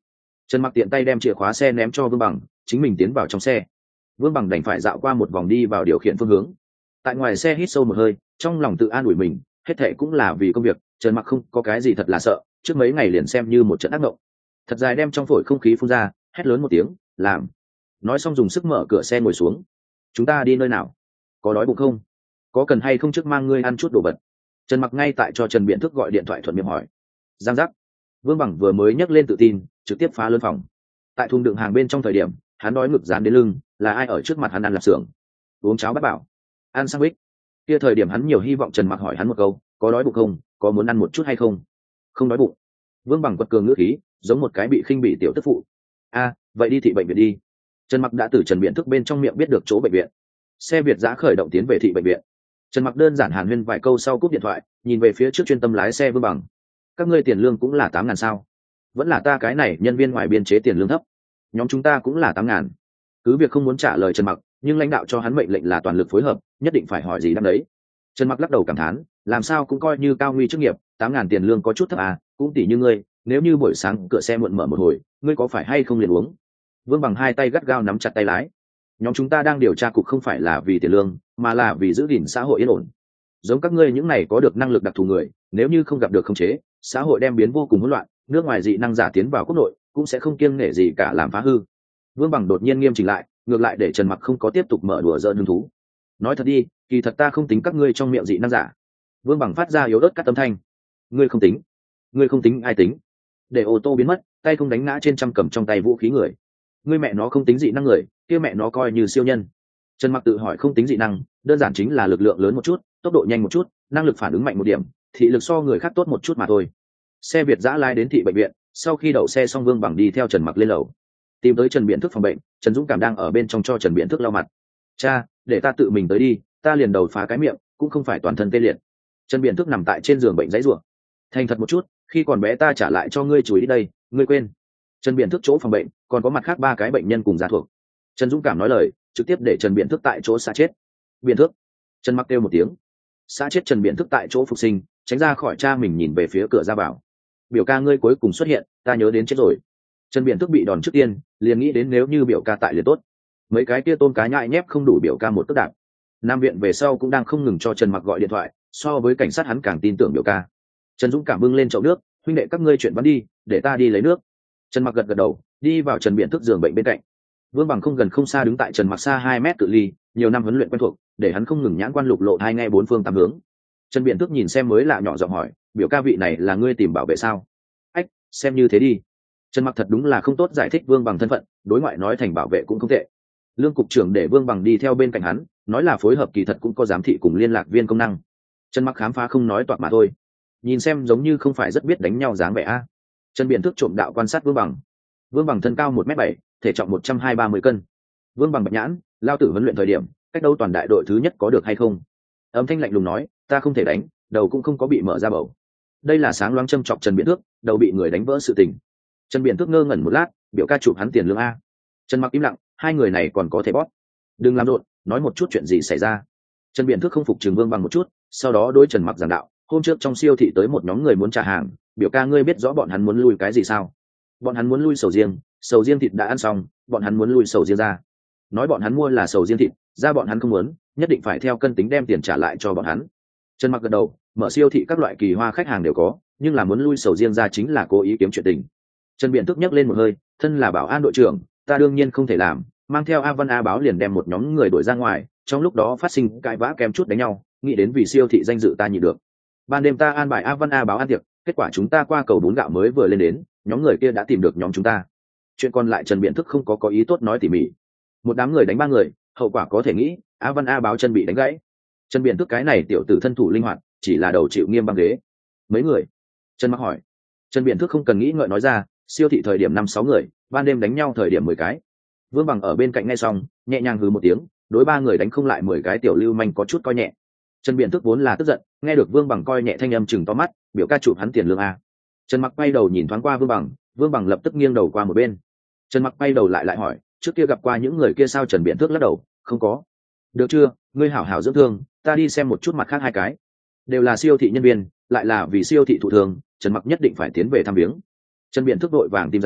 S1: Trần Mặc tiện tay đem chìa khóa xe ném cho Vương Bằng, chính mình tiến vào trong xe. Vương Bằng đành phải dạo qua một vòng đi vào điều khiển phương hướng. Tại ngoài xe hít sâu một hơi, trong lòng tự an ủi mình, hết thệ cũng là vì công việc. Trần Mặc không có cái gì thật là sợ, trước mấy ngày liền xem như một trận ác mộng. Thật dài đem trong phổi không khí phun ra, hét lớn một tiếng, làm. Nói xong dùng sức mở cửa xe ngồi xuống. Chúng ta đi nơi nào? Có đói bụng không? Có cần hay không trước mang ngươi ăn chút đồ vật? Trần Mặc ngay tại cho Trần Biện Thức gọi điện thoại thuận miệng hỏi. Giang giác. Vương Bằng vừa mới nhấc lên tự tin, trực tiếp phá lớn phòng. Tại thùng đựng hàng bên trong thời điểm, hắn đói ngực dán đến lưng, là ai ở trước mặt hắn ăn lạp xưởng? Uống cháo bát bảo, ăn sandwich. Kia thời điểm hắn nhiều hy vọng Trần Mặc hỏi hắn một câu, có đói bụng không, có muốn ăn một chút hay không? Không đói bụng. Vương Bằng quật cường ngữ khí, giống một cái bị khinh bị tiểu tức phụ. A, vậy đi thị bệnh viện đi. Trần Mặc đã từ Trần Biện Thức bên trong miệng biết được chỗ bệnh viện. Xe Việt giã khởi động tiến về thị bệnh viện. Trần Mặc đơn giản hàn huyên vài câu sau cúp điện thoại, nhìn về phía trước chuyên tâm lái xe Vương Bằng. Các ngươi tiền lương cũng là tám ngàn sao? Vẫn là ta cái này nhân viên ngoài biên chế tiền lương thấp. Nhóm chúng ta cũng là tám ngàn. Cứ việc không muốn trả lời Trần Mặc, nhưng lãnh đạo cho hắn mệnh lệnh là toàn lực phối hợp, nhất định phải hỏi gì đáp đấy. Trần Mặc lắc đầu cảm thán, làm sao cũng coi như cao nguy chức nghiệp, tám ngàn tiền lương có chút thấp à, cũng tỷ như ngươi, nếu như buổi sáng cửa xe muộn mở một hồi, ngươi có phải hay không liền uống? Vương Bằng hai tay gắt gao nắm chặt tay lái. Nhóm chúng ta đang điều tra cục không phải là vì tiền lương, mà là vì giữ gìn xã hội yên ổn. Giống các ngươi những này có được năng lực đặc thù người, nếu như không gặp được khống chế, xã hội đem biến vô cùng hỗn loạn, nước ngoài dị năng giả tiến vào quốc nội, cũng sẽ không kiêng nể gì cả làm phá hư. Vương Bằng đột nhiên nghiêm chỉnh lại, ngược lại để Trần Mặc không có tiếp tục mở đùa giỡn hứng thú. Nói thật đi, kỳ thật ta không tính các ngươi trong miệng dị năng giả. Vương Bằng phát ra yếu ớt cắt âm thanh. Ngươi không tính? Ngươi không tính ai tính? Để ô tô biến mất, tay không đánh ngã trên trăm cầm trong tay vũ khí người. Ngươi mẹ nó không tính dị năng người, kia mẹ nó coi như siêu nhân. Trần Mặc tự hỏi không tính dị năng, đơn giản chính là lực lượng lớn một chút, tốc độ nhanh một chút, năng lực phản ứng mạnh một điểm, thị lực so người khác tốt một chút mà thôi. Xe Việt giã lái đến thị bệnh viện, sau khi đậu xe xong Vương Bằng đi theo Trần Mặc lên lầu, tìm tới Trần Biện Thức phòng bệnh. Trần Dũng Cảm đang ở bên trong cho Trần Biện Thức lau mặt. Cha, để ta tự mình tới đi, ta liền đầu phá cái miệng, cũng không phải toàn thân tê liệt. Trần Biện Thức nằm tại trên giường bệnh giấy rủa. Thành thật một chút, khi còn bé ta trả lại cho ngươi chùi đi đây, ngươi quên? Trần Biện Thức chỗ phòng bệnh còn có mặt khác ba cái bệnh nhân cùng gia thuộc. Trần Dũng Cảm nói lời, trực tiếp để Trần Biện Thức tại chỗ xã chết. Biện Thức. Trần Mặc kêu một tiếng. Xã chết Trần Biện Thức tại chỗ phục sinh, tránh ra khỏi cha mình nhìn về phía cửa ra vào. Biểu ca ngươi cuối cùng xuất hiện, ta nhớ đến chết rồi. Trần Biện Thức bị đòn trước tiên, liền nghĩ đến nếu như biểu ca tại liền tốt. Mấy cái kia tôn cá nhại nhép không đủ biểu ca một cước đạp. Nam viện về sau cũng đang không ngừng cho Trần Mặc gọi điện thoại, so với cảnh sát hắn càng tin tưởng biểu ca. Trần Dũng Cảm bưng lên chậu nước, huynh đệ các ngươi chuyện bắn đi, để ta đi lấy nước. Trần Mặc gật gật đầu, đi vào Trần Biện Thức giường bệnh bên cạnh. Vương Bằng không gần không xa đứng tại Trần Mặc xa hai mét cự ly, nhiều năm huấn luyện quen thuộc, để hắn không ngừng nhãn quan lục lộ hai nghe bốn phương tám hướng. Trần Biện Thức nhìn xem mới lạ nhỏ giọng hỏi, biểu ca vị này là ngươi tìm bảo vệ sao? Ách, xem như thế đi. Trần Mặc thật đúng là không tốt giải thích Vương Bằng thân phận, đối ngoại nói thành bảo vệ cũng không tệ. Lương cục trưởng để Vương Bằng đi theo bên cạnh hắn, nói là phối hợp kỳ thật cũng có giám thị cùng liên lạc viên công năng. Trần Mặc khám phá không nói toạc mà thôi. Nhìn xem giống như không phải rất biết đánh nhau dáng vẻ a. Trần Biện Thức trộm đạo quan sát Vương Bằng. Vương Bằng thân cao một mét bảy, thể trọng một trăm hai ba mươi cân. Vương Bằng bạch nhãn, lao tử huấn luyện thời điểm, cách đấu toàn đại đội thứ nhất có được hay không? Âm thanh lạnh lùng nói, ta không thể đánh, đầu cũng không có bị mở ra bầu. Đây là sáng loáng châm chọc Trần Biện Thức, đầu bị người đánh vỡ sự tình. Trần Biện Thức ngơ ngẩn một lát, biểu ca chụp hắn tiền lương a. Trần Mặc im lặng, hai người này còn có thể bóp. Đừng làm rộn, nói một chút chuyện gì xảy ra. Trần Biện Thức không phục Trừng Vương Bằng một chút, sau đó đối Trần Mặc giảng đạo, hôm trước trong siêu thị tới một nhóm người muốn trả hàng, biểu ca ngươi biết rõ bọn hắn muốn lui cái gì sao? Bọn hắn muốn lui sầu riêng, sầu riêng thịt đã ăn xong, bọn hắn muốn lui sầu riêng ra. Nói bọn hắn mua là sầu riêng thịt, ra bọn hắn không muốn, nhất định phải theo cân tính đem tiền trả lại cho bọn hắn. Trần Mặc gật đầu, mở siêu thị các loại kỳ hoa khách hàng đều có, nhưng là muốn lui sầu riêng ra chính là cố ý kiếm chuyện tình. Trần Biện Thức nhấc lên một hơi, thân là bảo an đội trưởng, ta đương nhiên không thể làm, mang theo A Văn A báo liền đem một nhóm người đuổi ra ngoài, trong lúc đó phát sinh cãi vã kém chút đánh nhau, nghĩ đến vì siêu thị danh dự ta nhịn được. Ban đêm ta an bài A Văn A báo ăn tiệc, kết quả chúng ta qua cầu bún gạo mới vừa lên đến, nhóm người kia đã tìm được nhóm chúng ta. Chuyện còn lại Trần Biện Thức không có có ý tốt nói tỉ mỉ. Một đám người đánh ba người, hậu quả có thể nghĩ, A Văn A báo chân bị đánh gãy. Trần Biện Thức cái này tiểu tử thân thủ linh hoạt, chỉ là đầu chịu nghiêm băng ghế. Mấy người? Trần Mặc hỏi. Trần Biện Thức không cần nghĩ ngợi nói ra, siêu thị thời điểm năm sáu người, ban đêm đánh nhau thời điểm mười cái. Vương Bằng ở bên cạnh nghe xong, nhẹ nhàng hừ một tiếng, đối ba người đánh không lại mười cái tiểu lưu manh có chút coi nhẹ. Trần Biện Thức vốn là tức giận, nghe được Vương Bằng coi nhẹ thanh âm chừng to mắt, biểu ca chụp hắn tiền lương a. Trần Mặc quay đầu nhìn thoáng qua Vương Bằng, Vương Bằng lập tức nghiêng đầu qua một bên. Trần Mặc quay đầu lại lại hỏi, trước kia gặp qua những người kia sao? Trần Biện Thức lắc đầu, không có. Được chưa, ngươi hảo hảo dưỡng thương, ta đi xem một chút mặt khác hai cái. Đều là siêu thị nhân viên, lại là vì siêu thị thụ thường, Trần Mặc nhất định phải tiến về thăm viếng. Trần Biện Thức đội vàng tìm giày,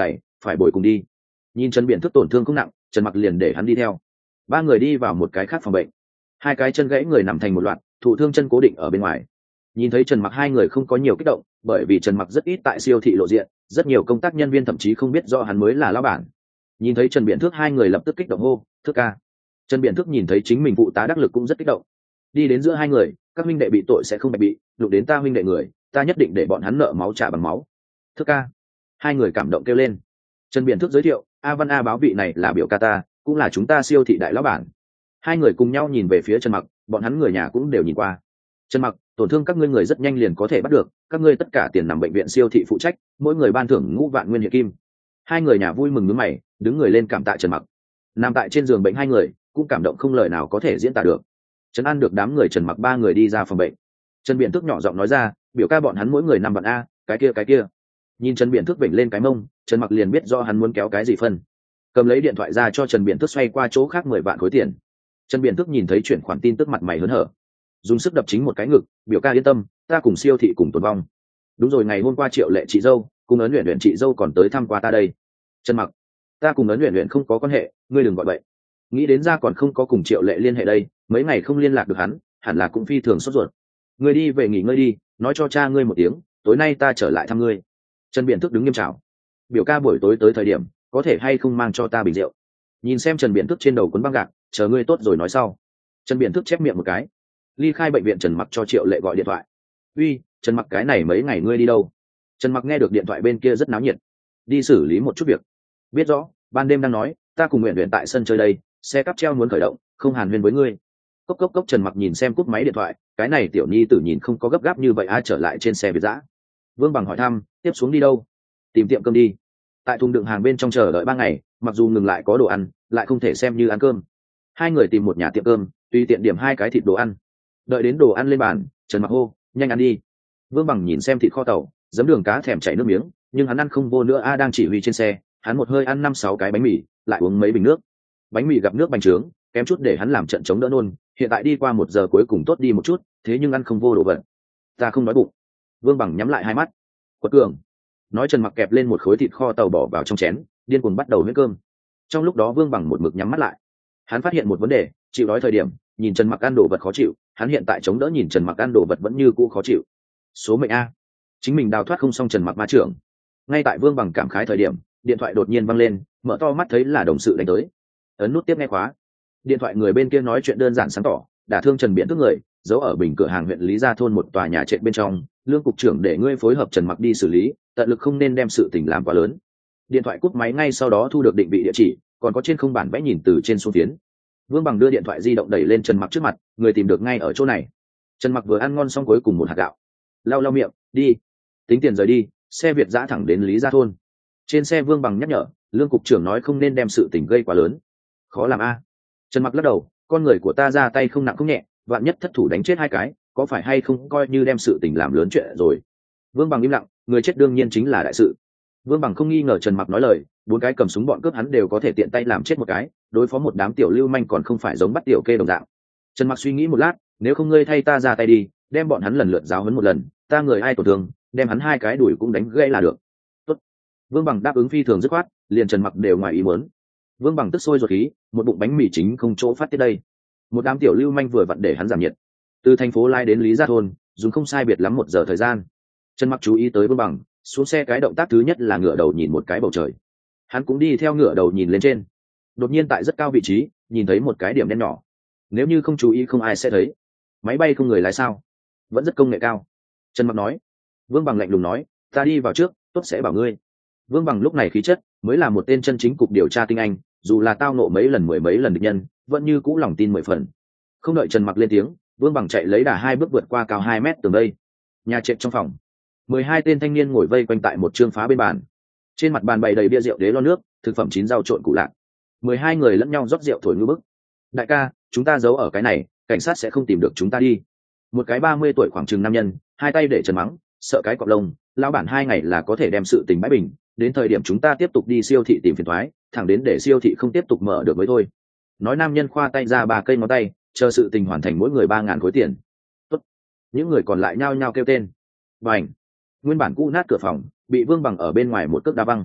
S1: phải bồi cùng đi. Nhìn Trần Biển Thức tổn thương không nặng, Trần Mặc liền để hắn đi theo. Ba người đi vào một cái khác phòng bệnh. Hai cái chân gãy người nằm thành một loạt, thụ thương chân cố định ở bên ngoài. Nhìn thấy Trần Mặc hai người không có nhiều kích động, bởi vì Trần Mặc rất ít tại siêu thị lộ diện, rất nhiều công tác nhân viên thậm chí không biết rõ hắn mới là lão bản. Nhìn thấy Trần Biển Thước hai người lập tức kích động hô, "Thước ca." Trần Biển Thước nhìn thấy chính mình phụ tá đắc lực cũng rất kích động. Đi đến giữa hai người, "Các huynh đệ bị tội sẽ không phải bị, đụng đến ta huynh đệ người, ta nhất định để bọn hắn nợ máu trả bằng máu." "Thước ca." Hai người cảm động kêu lên. Trần Biển Thước giới thiệu, "A Văn A báo vị này là biểu ca ta, cũng là chúng ta siêu thị đại lão bản." Hai người cùng nhau nhìn về phía Trần Mặc, bọn hắn người nhà cũng đều nhìn qua. "Trần Mặc, tổn thương các ngươi người rất nhanh liền có thể bắt được, các ngươi tất cả tiền nằm bệnh viện siêu thị phụ trách, mỗi người ban thưởng ngũ vạn nguyên hiện kim." Hai người nhà vui mừng nhướng mày, đứng người lên cảm tạ Trần Mặc. Nằm tại trên giường bệnh hai người cũng cảm động không lời nào có thể diễn tả được. Trấn an được đám người Trần Mặc ba người đi ra phòng bệnh. Trần Biển Thức nhỏ giọng nói ra, "Biểu ca bọn hắn mỗi người năm vạn a, cái kia cái kia." Nhìn Trần Biển Thức vểnh lên cái mông, Trần Mặc liền biết do hắn muốn kéo cái gì phân. Cầm lấy điện thoại ra cho Trần Biển Thức xoay qua chỗ khác mười vạn khối tiền. Trần Biển Thức nhìn thấy chuyển khoản tin tức mặt mày hớn hở, dùng sức đập chính một cái ngực, "Biểu ca yên tâm, ta cùng siêu thị cùng tồn vong." Đúng rồi, ngày hôm qua Triệu Lệ chị dâu cùng ấn luyện luyện chị dâu còn tới thăm qua ta đây. Trần Mặc, ta cùng ấn luyện luyện không có quan hệ, ngươi đừng gọi vậy. Nghĩ đến ra còn không có cùng Triệu Lệ liên hệ đây, mấy ngày không liên lạc được hắn, hẳn là cũng phi thường sốt ruột. Ngươi đi về nghỉ ngơi đi, nói cho cha ngươi một tiếng, tối nay ta trở lại thăm ngươi. Trần Biển Thức đứng nghiêm chào. "Biểu ca buổi tối tới thời điểm, có thể hay không mang cho ta bình rượu?" Nhìn xem Trần Biển Thức trên đầu cuốn băng gạc, "Chờ ngươi tốt rồi nói sau." Trần Biển Thức chép miệng một cái. Ly khai bệnh viện, Trần Mặc cho Triệu Lệ gọi điện thoại. "Uy, Trần Mặc, cái này mấy ngày ngươi đi đâu?" Trần Mặc nghe được điện thoại bên kia rất náo nhiệt. "Đi xử lý một chút việc." "Biết rõ, ban đêm đang nói, ta cùng nguyện luyện tại sân chơi đây, xe cắp treo muốn khởi động, không hàn huyên với ngươi." Cốc cốc cốc. Trần Mặc nhìn xem cúp máy điện thoại, cái này tiểu nhi tử nhìn không có gấp gáp như vậy. Ai trở lại trên xe Việt dã. Vương Bằng hỏi thăm, "Tiếp xuống đi đâu?" "Tìm tiệm cơm đi." Tại thùng đựng hàng bên trong chờ đợi ba ngày, mặc dù ngừng lại có đồ ăn, lại không thể xem như ăn cơm. Hai người tìm một nhà tiệm cơm, tùy tiện điểm hai cái thịt đồ ăn. Đợi đến đồ ăn lên bàn, Trần Mặc hô, "Nhanh ăn đi." Vương Bằng nhìn xem thịt kho tàu, giấm đường cá thèm chảy nước miếng, nhưng hắn ăn không vô nữa. A đang chỉ huy trên xe, hắn một hơi ăn năm sáu cái bánh mì, lại uống mấy bình nước. Bánh mì gặp nước bành trướng, kém chút để hắn làm trận chống đỡ nôn. Hiện tại đi qua một giờ cuối cùng tốt đi một chút, thế nhưng ăn không vô đồ vật. "Ta không đói bụng." Vương Bằng nhắm lại hai mắt. "Quật cường." Nói Trần Mặc kẹp lên một khối thịt kho tàu bỏ vào trong chén, điên cuồng bắt đầu huyết cơm. Trong lúc đó Vương Bằng một mực nhắm mắt lại. Hắn phát hiện một vấn đề, chịu đói thời điểm, nhìn Trần Mặc ăn đồ vật khó chịu, hắn hiện tại chống đỡ nhìn Trần Mặc ăn đồ vật vẫn như cũ khó chịu. Số mệnh a, chính mình đào thoát không xong Trần Mặc ma trưởng. Ngay tại Vương Bằng cảm khái thời điểm, điện thoại đột nhiên văng lên, mở to mắt thấy là đồng sự đánh tới. Ấn nút tiếp nghe khóa. Điện thoại người bên kia nói chuyện đơn giản sáng tỏ, đả thương Trần Biển Thức người, giấu ở bình cửa hàng huyện Lý Gia thôn một tòa nhà trệt bên trong, Lương cục trưởng để ngươi phối hợp Trần Mặc đi xử lý, tận lực không nên đem sự tình làm quá lớn. Điện thoại cúp máy ngay sau đó thu được định vị địa chỉ, còn có trên không bản vẽ nhìn từ trên xuống tiến. Vương Bằng đưa điện thoại di động đẩy lên Trần Mặc trước mặt, người tìm được ngay ở chỗ này. Trần Mặc vừa ăn ngon xong cuối cùng một hạt gạo, lau lau miệng, "Đi." Tính tiền rời đi, xe Việt dã thẳng đến Lý Gia thôn. Trên xe Vương Bằng nhắc nhở, Lương cục trưởng nói không nên đem sự tình gây quá lớn. Khó làm a. Trần Mặc lắc đầu, "Con người của ta ra tay không nặng không nhẹ, vạn nhất thất thủ đánh chết hai cái, có phải hay không coi như đem sự tình làm lớn chuyện rồi." Vương Bằng im lặng, người chết đương nhiên chính là đại sự. Vương Bằng không nghi ngờ Trần Mặc nói lời, bốn cái cầm súng bọn cướp hắn đều có thể tiện tay làm chết một cái, đối phó một đám tiểu lưu manh còn không phải giống bắt tiểu kê đồng dạng. Trần Mặc suy nghĩ một lát, "Nếu không ngươi thay ta ra tay đi, đem bọn hắn lần lượt giáo huấn một lần, ta người ai tổn thương, đem hắn hai cái đuổi cũng đánh gãy là được." Tốt. Vương Bằng đáp ứng phi thường dứt khoát, liền Trần Mặc đều ngoài ý muốn. Vương Bằng tức sôi ruột khí, một bụng bánh mì chính không chỗ phát tiết đây. Một đám tiểu lưu manh vừa vặn để hắn giảm nhiệt. Từ thành phố lai đến Lý Gia thôn, dùng không sai biệt lắm một giờ thời gian. Trần Mặc chú ý tới Vương Bằng, xuống xe cái động tác thứ nhất là ngửa đầu nhìn một cái bầu trời. Hắn cũng đi theo ngửa đầu nhìn lên trên. Đột nhiên tại rất cao vị trí, nhìn thấy một cái điểm đen nhỏ. Nếu như không chú ý không ai sẽ thấy. Máy bay không người lái sao? Vẫn rất công nghệ cao. Trần Mặc nói. Vương Bằng lạnh lùng nói, "Ta đi vào trước, tốt sẽ bảo ngươi." Vương Bằng lúc này khí chất mới là một tên chân chính cục điều tra tinh anh, dù là tao nộ mấy lần mười mấy lần địch nhân, vẫn như cũ lòng tin mười phần. Không đợi Trần Mặc lên tiếng, Vương Bằng chạy lấy đà hai bước vượt qua cao hai mét tường đây. Nhà trệt trong phòng, mười hai tên thanh niên ngồi vây quanh tại một trương phá bên bàn. Trên mặt bàn bày đầy bia rượu đế lon nước, thực phẩm chín rau trộn củ lạc. Mười hai người lẫn nhau rót rượu thổi ngư bức. "Đại ca, chúng ta giấu ở cái này, cảnh sát sẽ không tìm được chúng ta đi." Một cái ba mươi tuổi khoảng chừng nam nhân, hai tay để Trần mắng, "Sợ cái cọp lông, lão bản hai ngày là có thể đem sự tình bãi bình, đến thời điểm chúng ta tiếp tục đi siêu thị tìm phiền toái, thẳng đến để siêu thị không tiếp tục mở được mới thôi." Nói nam nhân khoa tay ra ba cây ngón tay, chờ sự tình hoàn thành mỗi người ba ngàn khối tiền. Tốt. Những người còn lại nhao nhao kêu tên. Bành. Nguyên bản cũ nát cửa phòng bị Vương Bằng ở bên ngoài một cước đá văng.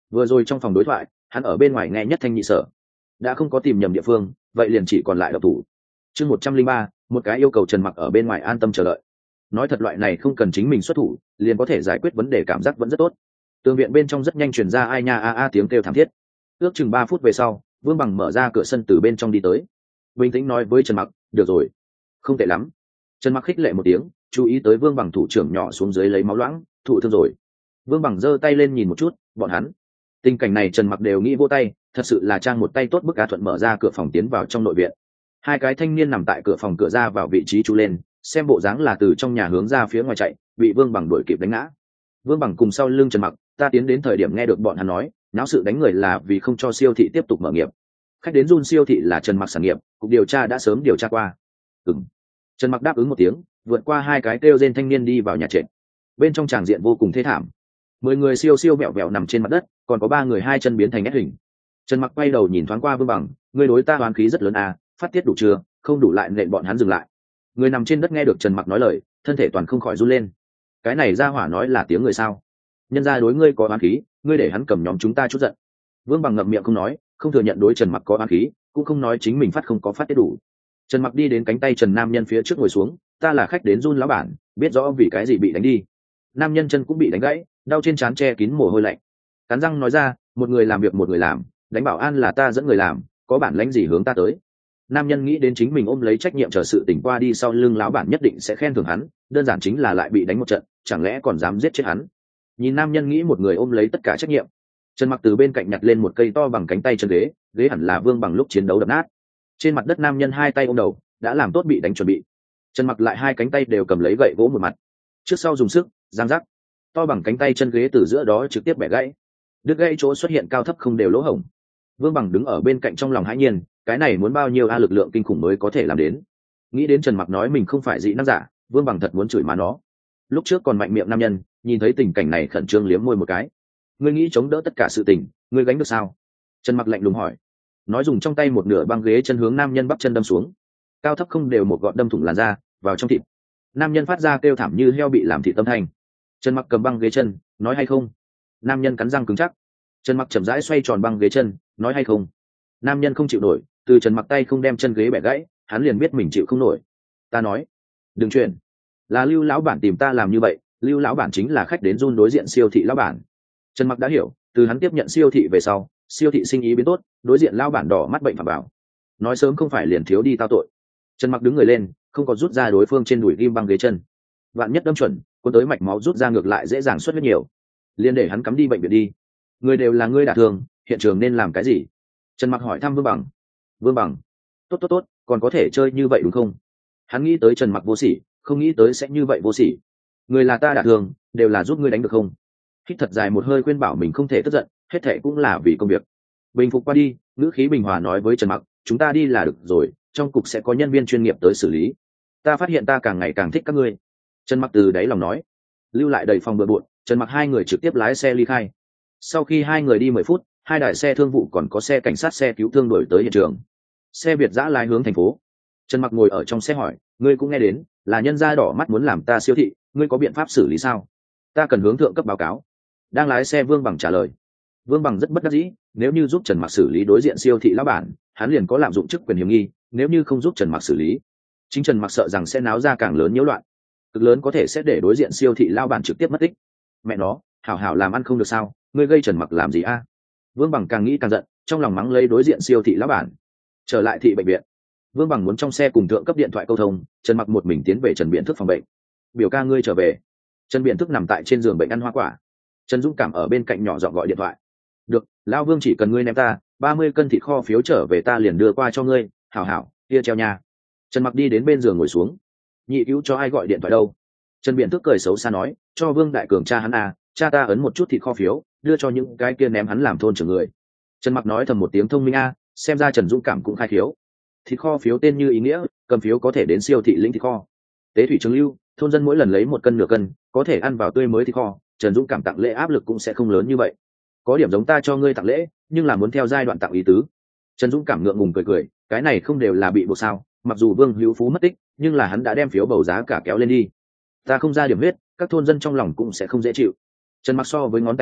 S1: vừa rồi trong phòng đối thoại hắn ở bên ngoài nghe nhất thanh nhị sở, đã không có tìm nhầm địa phương, vậy liền chỉ còn lại độc thủ. Chương một trăm linh ba, một cái yêu cầu Trần Mặc ở bên ngoài an tâm chờ đợi. Nói thật, loại này không cần chính mình xuất thủ liền có thể giải quyết vấn đề cảm giác vẫn rất tốt. Tường viện bên trong rất nhanh truyền ra ai nha a a tiếng kêu thảm thiết. Ước chừng ba phút về sau, Vương Bằng mở ra cửa sân từ bên trong đi tới, bình tĩnh nói với Trần Mặc, được rồi, không tệ lắm. Trần Mặc khích lệ một tiếng, chú ý tới Vương Bằng thủ trưởng nhỏ xuống dưới lấy máu loãng, thụ thương rồi. Vương Bằng giơ tay lên nhìn một chút, bọn hắn. Tình cảnh này Trần Mặc đều nghĩ vô tay, thật sự là trang một tay tốt bức. A Thuận mở ra cửa phòng tiến vào trong nội viện. Hai cái thanh niên nằm tại cửa phòng cửa ra vào vị trí chú lên, xem bộ dáng là từ trong nhà hướng ra phía ngoài chạy, bị Vương Bằng đuổi kịp đánh ngã. Vương Bằng cùng sau lưng Trần Mặc, ta tiến đến thời điểm nghe được bọn hắn nói, náo sự đánh người là vì không cho siêu thị tiếp tục mở nghiệp. Khách đến run siêu thị là Trần Mặc sản nghiệp, cục điều tra đã sớm điều tra qua. Ừm. Trần Mặc đáp ứng một tiếng, vượt qua hai cái kêu rên thanh niên đi vào nhà trệt. Bên trong tràng diện vô cùng thê thảm. Mười người siêu siêu vẹo vẹo nằm trên mặt đất, còn có ba người hai chân biến thành nét hình. Trần Mặc quay đầu nhìn thoáng qua Vương Bằng, ngươi đối ta oán khí rất lớn à, phát tiết đủ chưa, không đủ lại nện bọn hắn dừng lại. Người nằm trên đất nghe được Trần Mặc nói lời, thân thể toàn không khỏi run lên. Cái này ra hỏa nói là tiếng người sao? Nhân ra đối ngươi có oán khí, ngươi để hắn cầm nhóm chúng ta chút giận. Vương Bằng ngậm miệng không nói, không thừa nhận đối Trần Mặc có oán khí, cũng không nói chính mình phát không có phát tiết đủ. Trần Mặc đi đến cánh tay Trần nam nhân phía trước ngồi xuống, ta là khách đến run lão bản, biết rõ vì cái gì bị đánh đi. Nam nhân chân cũng bị đánh gãy, đau trên trán che kín mồ hôi lạnh. Cắn răng nói ra, một người làm việc một người làm, đánh bảo an là ta dẫn người làm, có bản lãnh gì hướng ta tới. Nam nhân nghĩ đến chính mình ôm lấy trách nhiệm chờ sự tỉnh qua đi sau lưng lão bản nhất định sẽ khen thưởng hắn, đơn giản chính là lại bị đánh một trận, chẳng lẽ còn dám giết chết hắn. Nhìn nam nhân nghĩ một người ôm lấy tất cả trách nhiệm. Trần Mặc từ bên cạnh nhặt lên một cây to bằng cánh tay chân ghế, ghế hẳn là Vương Bằng lúc chiến đấu đập nát. Trên mặt đất nam nhân hai tay ôm đầu, đã làm tốt bị đánh chuẩn bị. Trần Mặc lại hai cánh tay đều cầm lấy gậy gỗ một mặt, trước sau dùng sức, giang rắc. To bằng cánh tay chân ghế từ giữa đó trực tiếp bẻ gãy. Đứt gãy chỗ xuất hiện cao thấp không đều lỗ hổng. Vương Bằng đứng ở bên cạnh trong lòng hãi nhiên, cái này muốn bao nhiêu a lực lượng kinh khủng mới có thể làm đến. Nghĩ đến Trần Mặc nói mình không phải dị năng giả, Vương Bằng thật muốn chửi má nó. Lúc trước còn mạnh miệng nam nhân, nhìn thấy tình cảnh này khẩn trương liếm môi một cái. Ngươi nghĩ chống đỡ tất cả sự tình, ngươi gánh được sao? Trần Mặc lạnh lùng hỏi. Nói dùng trong tay một nửa băng ghế chân hướng nam nhân bắp chân đâm xuống, cao thấp không đều một gọn đâm thủng làn da vào trong thịt. Nam nhân phát ra kêu thảm như heo bị làm thịt tâm thanh. Trần Mặc cầm băng ghế chân, nói hay không? Nam nhân cắn răng cứng chắc. Trần Mặc chậm rãi xoay tròn băng ghế chân, nói hay không? Nam nhân không chịu nổi, từ Trần Mặc tay không đem chân ghế bẻ gãy, hắn liền biết mình chịu không nổi. Ta nói, đừng chuyển, là Lưu lão bản tìm ta làm như vậy, Lưu lão bản chính là khách đến run đối diện siêu thị lão bản. Trần Mặc đã hiểu, từ hắn tiếp nhận siêu thị về sau, siêu thị sinh ý biến tốt, đối diện lão bản đỏ mắt bệnh phạm bảo. Nói sớm không phải liền thiếu đi tao tội. Trần Mặc đứng người lên, không có rút ra đối phương trên đùi ghim băng ghế chân. Vạn nhất đâm chuẩn, cuốn tới mạch máu rút ra ngược lại dễ dàng xuất huyết nhiều. Liên để hắn cắm đi bệnh viện đi. Người đều là ngươi đả thương, hiện trường nên làm cái gì? Trần Mặc hỏi thăm Vương Bằng. Vương Bằng, tốt tốt tốt, còn có thể chơi như vậy đúng không? Hắn nghĩ tới Trần Mặc vô sỉ, không nghĩ tới sẽ như vậy vô sỉ. Người là ta đả thương, đều là giúp ngươi đánh được không? Hít thật dài một hơi khuyên bảo mình không thể tức giận, hết thệ cũng là vì công việc. Bình phục qua đi, ngữ khí bình hòa nói với Trần Mặc, chúng ta đi là được rồi, trong cục sẽ có nhân viên chuyên nghiệp tới xử lý. Ta phát hiện ta càng ngày càng thích các ngươi. Trần Mặc từ đáy lòng nói. Lưu lại đầy phòng bừa bộn, Trần Mặc hai người trực tiếp lái xe ly khai. Sau khi hai người đi mười phút, hai đại xe thương vụ còn có xe cảnh sát xe cứu thương đuổi tới hiện trường. Xe Việt dã lái hướng thành phố. Trần Mặc ngồi ở trong xe hỏi, ngươi cũng nghe đến, là nhân gia đỏ mắt muốn làm ta siêu thị, ngươi có biện pháp xử lý sao? Ta cần hướng thượng cấp báo cáo. Đang lái xe Vương Bằng trả lời. Vương Bằng rất bất đắc dĩ, nếu như giúp Trần Mặc xử lý đối diện siêu thị lão bản, hắn liền có lạm dụng chức quyền hiểm nghi, nếu như không giúp Trần Mặc xử lý, chính Trần Mặc sợ rằng sẽ náo ra càng lớn nhiễu loạn. Cực lớn có thể sẽ để đối diện siêu thị lão bản trực tiếp mất tích. Mẹ nó, hảo hảo làm ăn không được sao, ngươi gây Trần Mặc làm gì a? Vương Bằng càng nghĩ càng giận, trong lòng mắng lấy đối diện siêu thị lão bản. Trở lại thị bệnh viện, Vương Bằng muốn trong xe cùng thượng cấp điện thoại câu thông, Trần Mặc một mình tiến về Trần Biện Thức phòng bệnh. Biểu ca ngươi trở về. Trần Biện Thức nằm tại trên giường bệnh ăn hoa quả. Trần Dũng Cảm ở bên cạnh nhỏ giọng gọi điện thoại. Được, lão Vương chỉ cần ngươi ném ta ba mươi cân thịt kho phiếu trở về ta liền đưa qua cho ngươi, hảo hảo, kia treo nha. Trần Mặc đi đến bên giường ngồi xuống. Nhị cứu cho ai gọi điện thoại đâu? Trần Biện Thức cười xấu xa nói, cho Vương Đại Cường cha hắn à, cha ta ấn một chút thịt kho phiếu, đưa cho những cái kia ném hắn làm thôn trưởng người. Trần Mặc nói thầm một tiếng thông minh a, xem ra Trần Dũng Cảm cũng khai phiếu. Thịt kho phiếu tên như ý nghĩa, cầm phiếu có thể đến siêu thị lĩnh thịt kho. Tế thủy trường lưu, thôn dân mỗi lần lấy một cân nửa cân, có thể ăn vào tươi mới thịt kho, Trần Dũng Cảm tặng lễ áp lực cũng sẽ không lớn như vậy. Có điểm giống ta cho ngươi tặng lễ, nhưng là muốn theo giai đoạn tặng ý tứ. Trần Dũng Cảm ngượng ngùng cười cười, cái này không đều là bị buộc sao? Mặc dù Vương Hữu Phú mất tích, nhưng là hắn đã đem phiếu bầu giá cả kéo lên đi. Ta không ra điểm huyết, các thôn dân trong lòng cũng sẽ không dễ chịu. Trần Mặc so với ngón tay cái,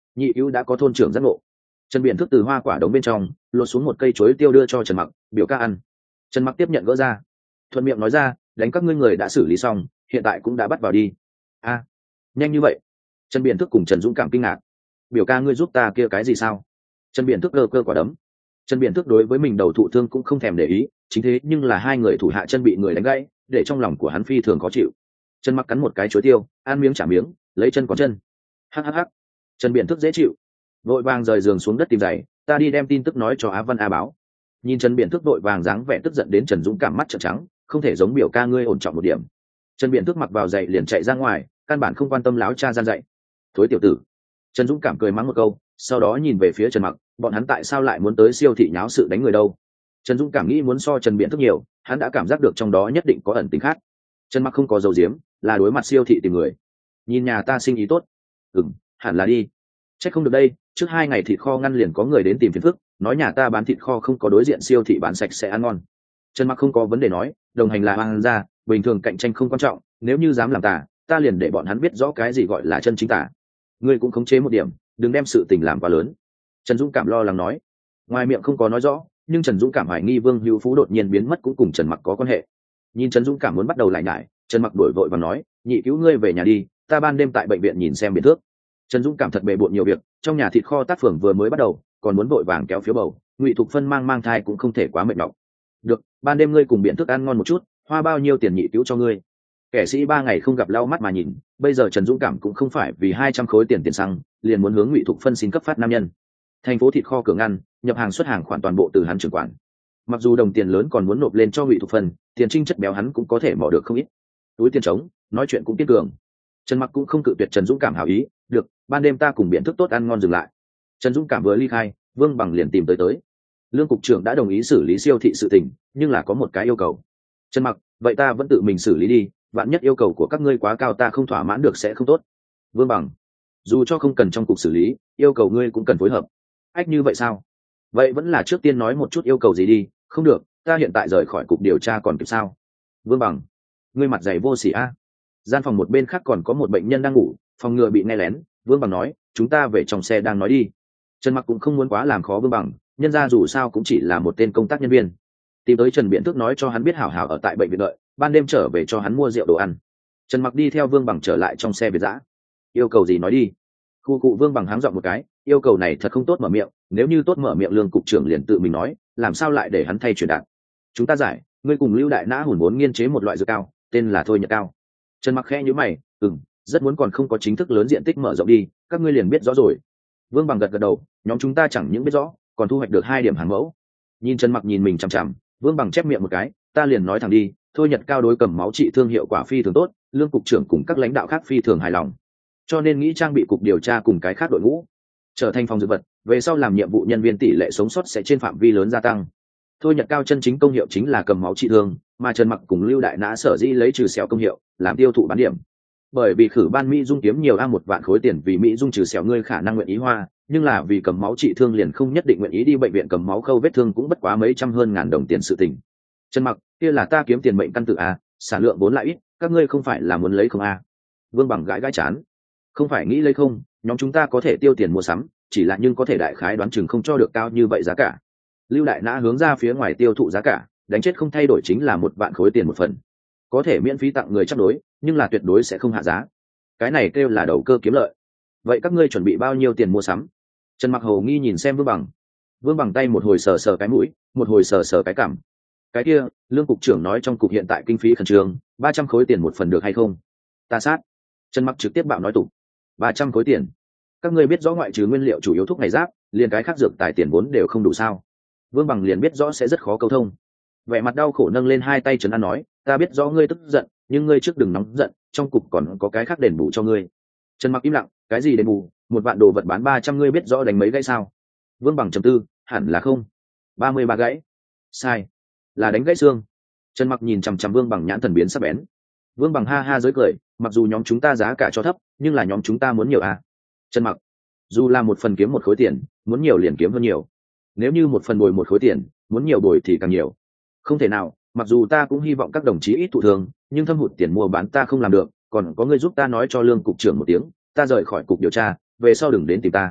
S1: nhị cứu đã có thôn trưởng giác ngộ. Trần Biện Thức từ hoa quả đống bên trong lột xuống một cây chuối tiêu đưa cho Trần Mặc, biểu ca ăn. Trần Mặc tiếp nhận gỡ ra, thuận miệng nói ra, đánh các ngươi người đã xử lý xong, hiện tại cũng đã bắt vào đi. A, nhanh như vậy? Trần Biện Thức cùng Trần Dũng cảm kinh ngạc. Biểu ca ngươi giúp ta kia cái gì sao? Trần Biện Thức cơ cơ quả đấm. Trần Biện Thức đối với mình đầu thụ thương cũng không thèm để ý, chính thế nhưng là hai người thủ hạ chân bị người đánh gãy, để trong lòng của hắn phi thường khó chịu. Trần Mặc cắn một cái chuối tiêu, ăn miếng trả miếng, lấy chân còn chân. Hắc hắc hắc. Trần Biện Thức dễ chịu, vội vàng rời giường xuống đất tìm giày, ta đi đem tin tức nói cho Á Văn A báo. Nhìn Trần Biện Thức vội vàng dáng vẻ tức giận đến Trần Dũng cảm mắt trợn trắng, không thể giống biểu ca ngươi ổn trọng một điểm. Trần Biện Thức mặc vào giày liền chạy ra ngoài, căn bản không quan tâm láo cha gian dạy. Thối tiểu tử. Trần Dũng cảm cười mắng một câu, sau đó nhìn về phía Trần Mặc, bọn hắn tại sao lại muốn tới siêu thị nháo sự đánh người đâu? Trần Dũng cảm nghĩ muốn so Trần Biện Thức nhiều, hắn đã cảm giác được trong đó nhất định có ẩn tình khác. Trần Mặc không có dầu diếm, là đối mặt siêu thị tìm người. Nhìn nhà ta sinh ý tốt. Ừm, hẳn là đi. Chắc không được đây, trước hai ngày thịt kho ngăn liền có người đến tìm phiền phức, nói nhà ta bán thịt kho không có đối diện siêu thị bán sạch sẽ ăn ngon. Trần Mặc không có vấn đề nói, đồng hành là hoang ra, bình thường cạnh tranh không quan trọng, nếu như dám làm tà, ta liền để bọn hắn biết rõ cái gì gọi là chân chính tà. Ngươi cũng khống chế một điểm, đừng đem sự tình làm quá lớn. Trần Dũng cảm lo lắng nói. Ngoài miệng không có nói rõ, nhưng Trần Dũng cảm hoài nghi Vương Hữu Phú đột nhiên biến mất cũng cùng Trần Mặc có quan hệ. Nhìn Trần Dũng cảm muốn bắt đầu lại nhải, Trần Mặc đổi vội và nói, nhị cứu ngươi về nhà đi, ta ban đêm tại bệnh viện nhìn xem Biện Thước. Trần Dũng cảm thật bề bộn nhiều việc, trong nhà thịt kho tác phường vừa mới bắt đầu, còn muốn vội vàng kéo phiếu bầu, Ngụy Thục Phân mang mang thai cũng không thể quá mệt nhọc. Được, ban đêm ngươi cùng Biện Thước ăn ngon một chút, hoa bao nhiêu tiền nhị cứu cho ngươi. Kẻ sĩ ba ngày không gặp lau mắt mà nhìn, bây giờ Trần Dũng cảm cũng không phải vì hai trăm khối tiền tiền xăng, liền muốn hướng Ngụy Thục Phân xin cấp phát nam nhân. Thành phố thịt kho cửa ngăn, nhập hàng xuất hàng khoản toàn bộ từ hắn trưởng quản. Mặc dù đồng tiền lớn còn muốn nộp lên cho Ngụy Thục Phân, tiền trinh chất béo hắn cũng có thể mò được không ít. Túi tiền trống, nói chuyện cũng kiên cường. Trần Mặc cũng không cự tuyệt Trần Dũng cảm hảo ý, được, ban đêm ta cùng Biện Thức tốt ăn ngon dừng lại. Trần Dũng cảm vừa ly khai, Vương Bằng liền tìm tới tới. Lương cục trưởng đã đồng ý xử lý siêu thị sự tình, nhưng là có một cái yêu cầu. Trần Mặc, vậy ta vẫn tự mình xử lý đi, vạn nhất yêu cầu của các ngươi quá cao ta không thỏa mãn được sẽ không tốt. Vương Bằng, dù cho không cần trong cục xử lý, yêu cầu ngươi cũng cần phối hợp. Ách như vậy sao? Vậy vẫn là trước tiên nói một chút yêu cầu gì đi. Không được, ta hiện tại rời khỏi cục điều tra còn kịp sao? Vương Bằng, ngươi mặt dày vô sỉ a. Gian phòng một bên khác còn có một bệnh nhân đang ngủ, phòng ngừa bị nghe lén. Vương Bằng nói, chúng ta về trong xe đang nói đi. Trần Mặc cũng không muốn quá làm khó Vương Bằng, nhân ra dù sao cũng chỉ là một tên công tác nhân viên. Tìm tới Trần Biện Thức nói cho hắn biết hảo hảo ở tại bệnh viện đợi, ban đêm trở về cho hắn mua rượu đồ ăn. Trần Mặc đi theo Vương Bằng trở lại trong xe Việt dã. Yêu cầu gì nói đi. Khu cụ Vương Bằng háng giọng một cái, yêu cầu này thật không tốt mở miệng, nếu như tốt mở miệng Lương cục trưởng liền tự mình nói, làm sao lại để hắn thay truyền đạt. Chúng ta giải, ngươi cùng Lưu Đại Nã hùn vốn nghiên chế một loại dược cao, tên là thôi nhật cao. Trần Mặc khẽ nhíu mày, ừm, rất muốn còn không có chính thức lớn diện tích mở rộng đi, các ngươi liền biết rõ rồi. Vương Bằng gật gật đầu, nhóm chúng ta chẳng những biết rõ, còn thu hoạch được hai điểm hàng mẫu. Nhìn Trần Mặc nhìn mình chằm chằm, Vương Bằng chép miệng một cái, ta liền nói thẳng đi, thôi nhật cao đối cầm máu trị thương hiệu quả phi thường tốt, Lương cục trưởng cùng các lãnh đạo khác phi thường hài lòng, cho nên nghĩ trang bị cục điều tra cùng cái khác đội ngũ, trở thành phòng dược vật, về sau làm nhiệm vụ nhân viên tỷ lệ sống sót sẽ trên phạm vi lớn gia tăng. Thôi nhật cao chân chính công hiệu chính là cầm máu trị thương, mà Trần Mặc cùng Lưu Đại Nã sở dĩ lấy trừ sẹo công hiệu, làm tiêu thụ bán điểm. Bởi vì khử ban Mỹ dung kiếm nhiều a một vạn khối tiền vì Mỹ dung trừ sẹo ngươi khả năng nguyện ý hoa, nhưng là vì cầm máu trị thương liền không nhất định nguyện ý đi bệnh viện cầm máu khâu vết thương cũng bất quá mấy trăm hơn ngàn đồng tiền sự tình. Trần Mặc, kia là ta kiếm tiền mệnh căn tự a, sản lượng vốn lại ít, các ngươi không phải là muốn lấy không a? Vương Bằng gãi gãi chán. Không phải nghĩ lấy không, nhóm chúng ta có thể tiêu tiền mua sắm, chỉ là nhưng có thể đại khái đoán chừng không cho được cao như vậy giá cả. Lưu Đại Nã hướng ra phía ngoài tiêu thụ giá cả, đánh chết không thay đổi chính là một vạn khối tiền một phần. Có thể miễn phí tặng người chắc đối, nhưng là tuyệt đối sẽ không hạ giá. Cái này kêu là đầu cơ kiếm lợi. Vậy các ngươi chuẩn bị bao nhiêu tiền mua sắm? Trần Mặc hầu nghi nhìn xem Vương Bằng. Vương Bằng tay một hồi sờ sờ cái mũi, một hồi sờ sờ cái cằm. Cái kia, Lương cục trưởng nói trong cục hiện tại kinh phí khẩn trương, ba trăm khối tiền một phần được hay không? Ta sát. Trần Mặc trực tiếp bạo nói tủ. ba trăm khối tiền. Các ngươi biết rõ ngoại trừ nguyên liệu chủ yếu thuốc này giáp, liền cái khác dược tài tiền vốn đều không đủ sao? Vương Bằng liền biết rõ sẽ rất khó câu thông. Vẻ mặt đau khổ nâng lên hai tay trấn an nói, ta biết rõ ngươi tức giận, nhưng ngươi trước đừng nóng giận, trong cục còn có cái khác đền bù cho ngươi. Trần Mặc im lặng, cái gì đền bù? Một vạn đồ vật bán ba trăm ngươi biết rõ đánh mấy gãy sao? Vương Bằng trầm tư, hẳn là không. ba mươi ba gãy. Sai, là đánh gãy xương. Trần Mặc nhìn chằm chằm Vương Bằng nhãn thần biến sắc bén. Vương Bằng ha ha giới cười, mặc dù nhóm chúng ta giá cả cho thấp, nhưng là nhóm chúng ta muốn nhiều à? Trần Mặc, dù là một phần kiếm một khối tiền, muốn nhiều liền kiếm hơn nhiều. Nếu như một phần bồi một khối tiền, muốn nhiều bồi thì càng nhiều. Không thể nào, mặc dù ta cũng hy vọng các đồng chí ít thụ thường, nhưng thâm hụt tiền mua bán ta không làm được, còn có người giúp ta nói cho Lương cục trưởng một tiếng, ta rời khỏi cục điều tra, về sau đừng đến tìm ta.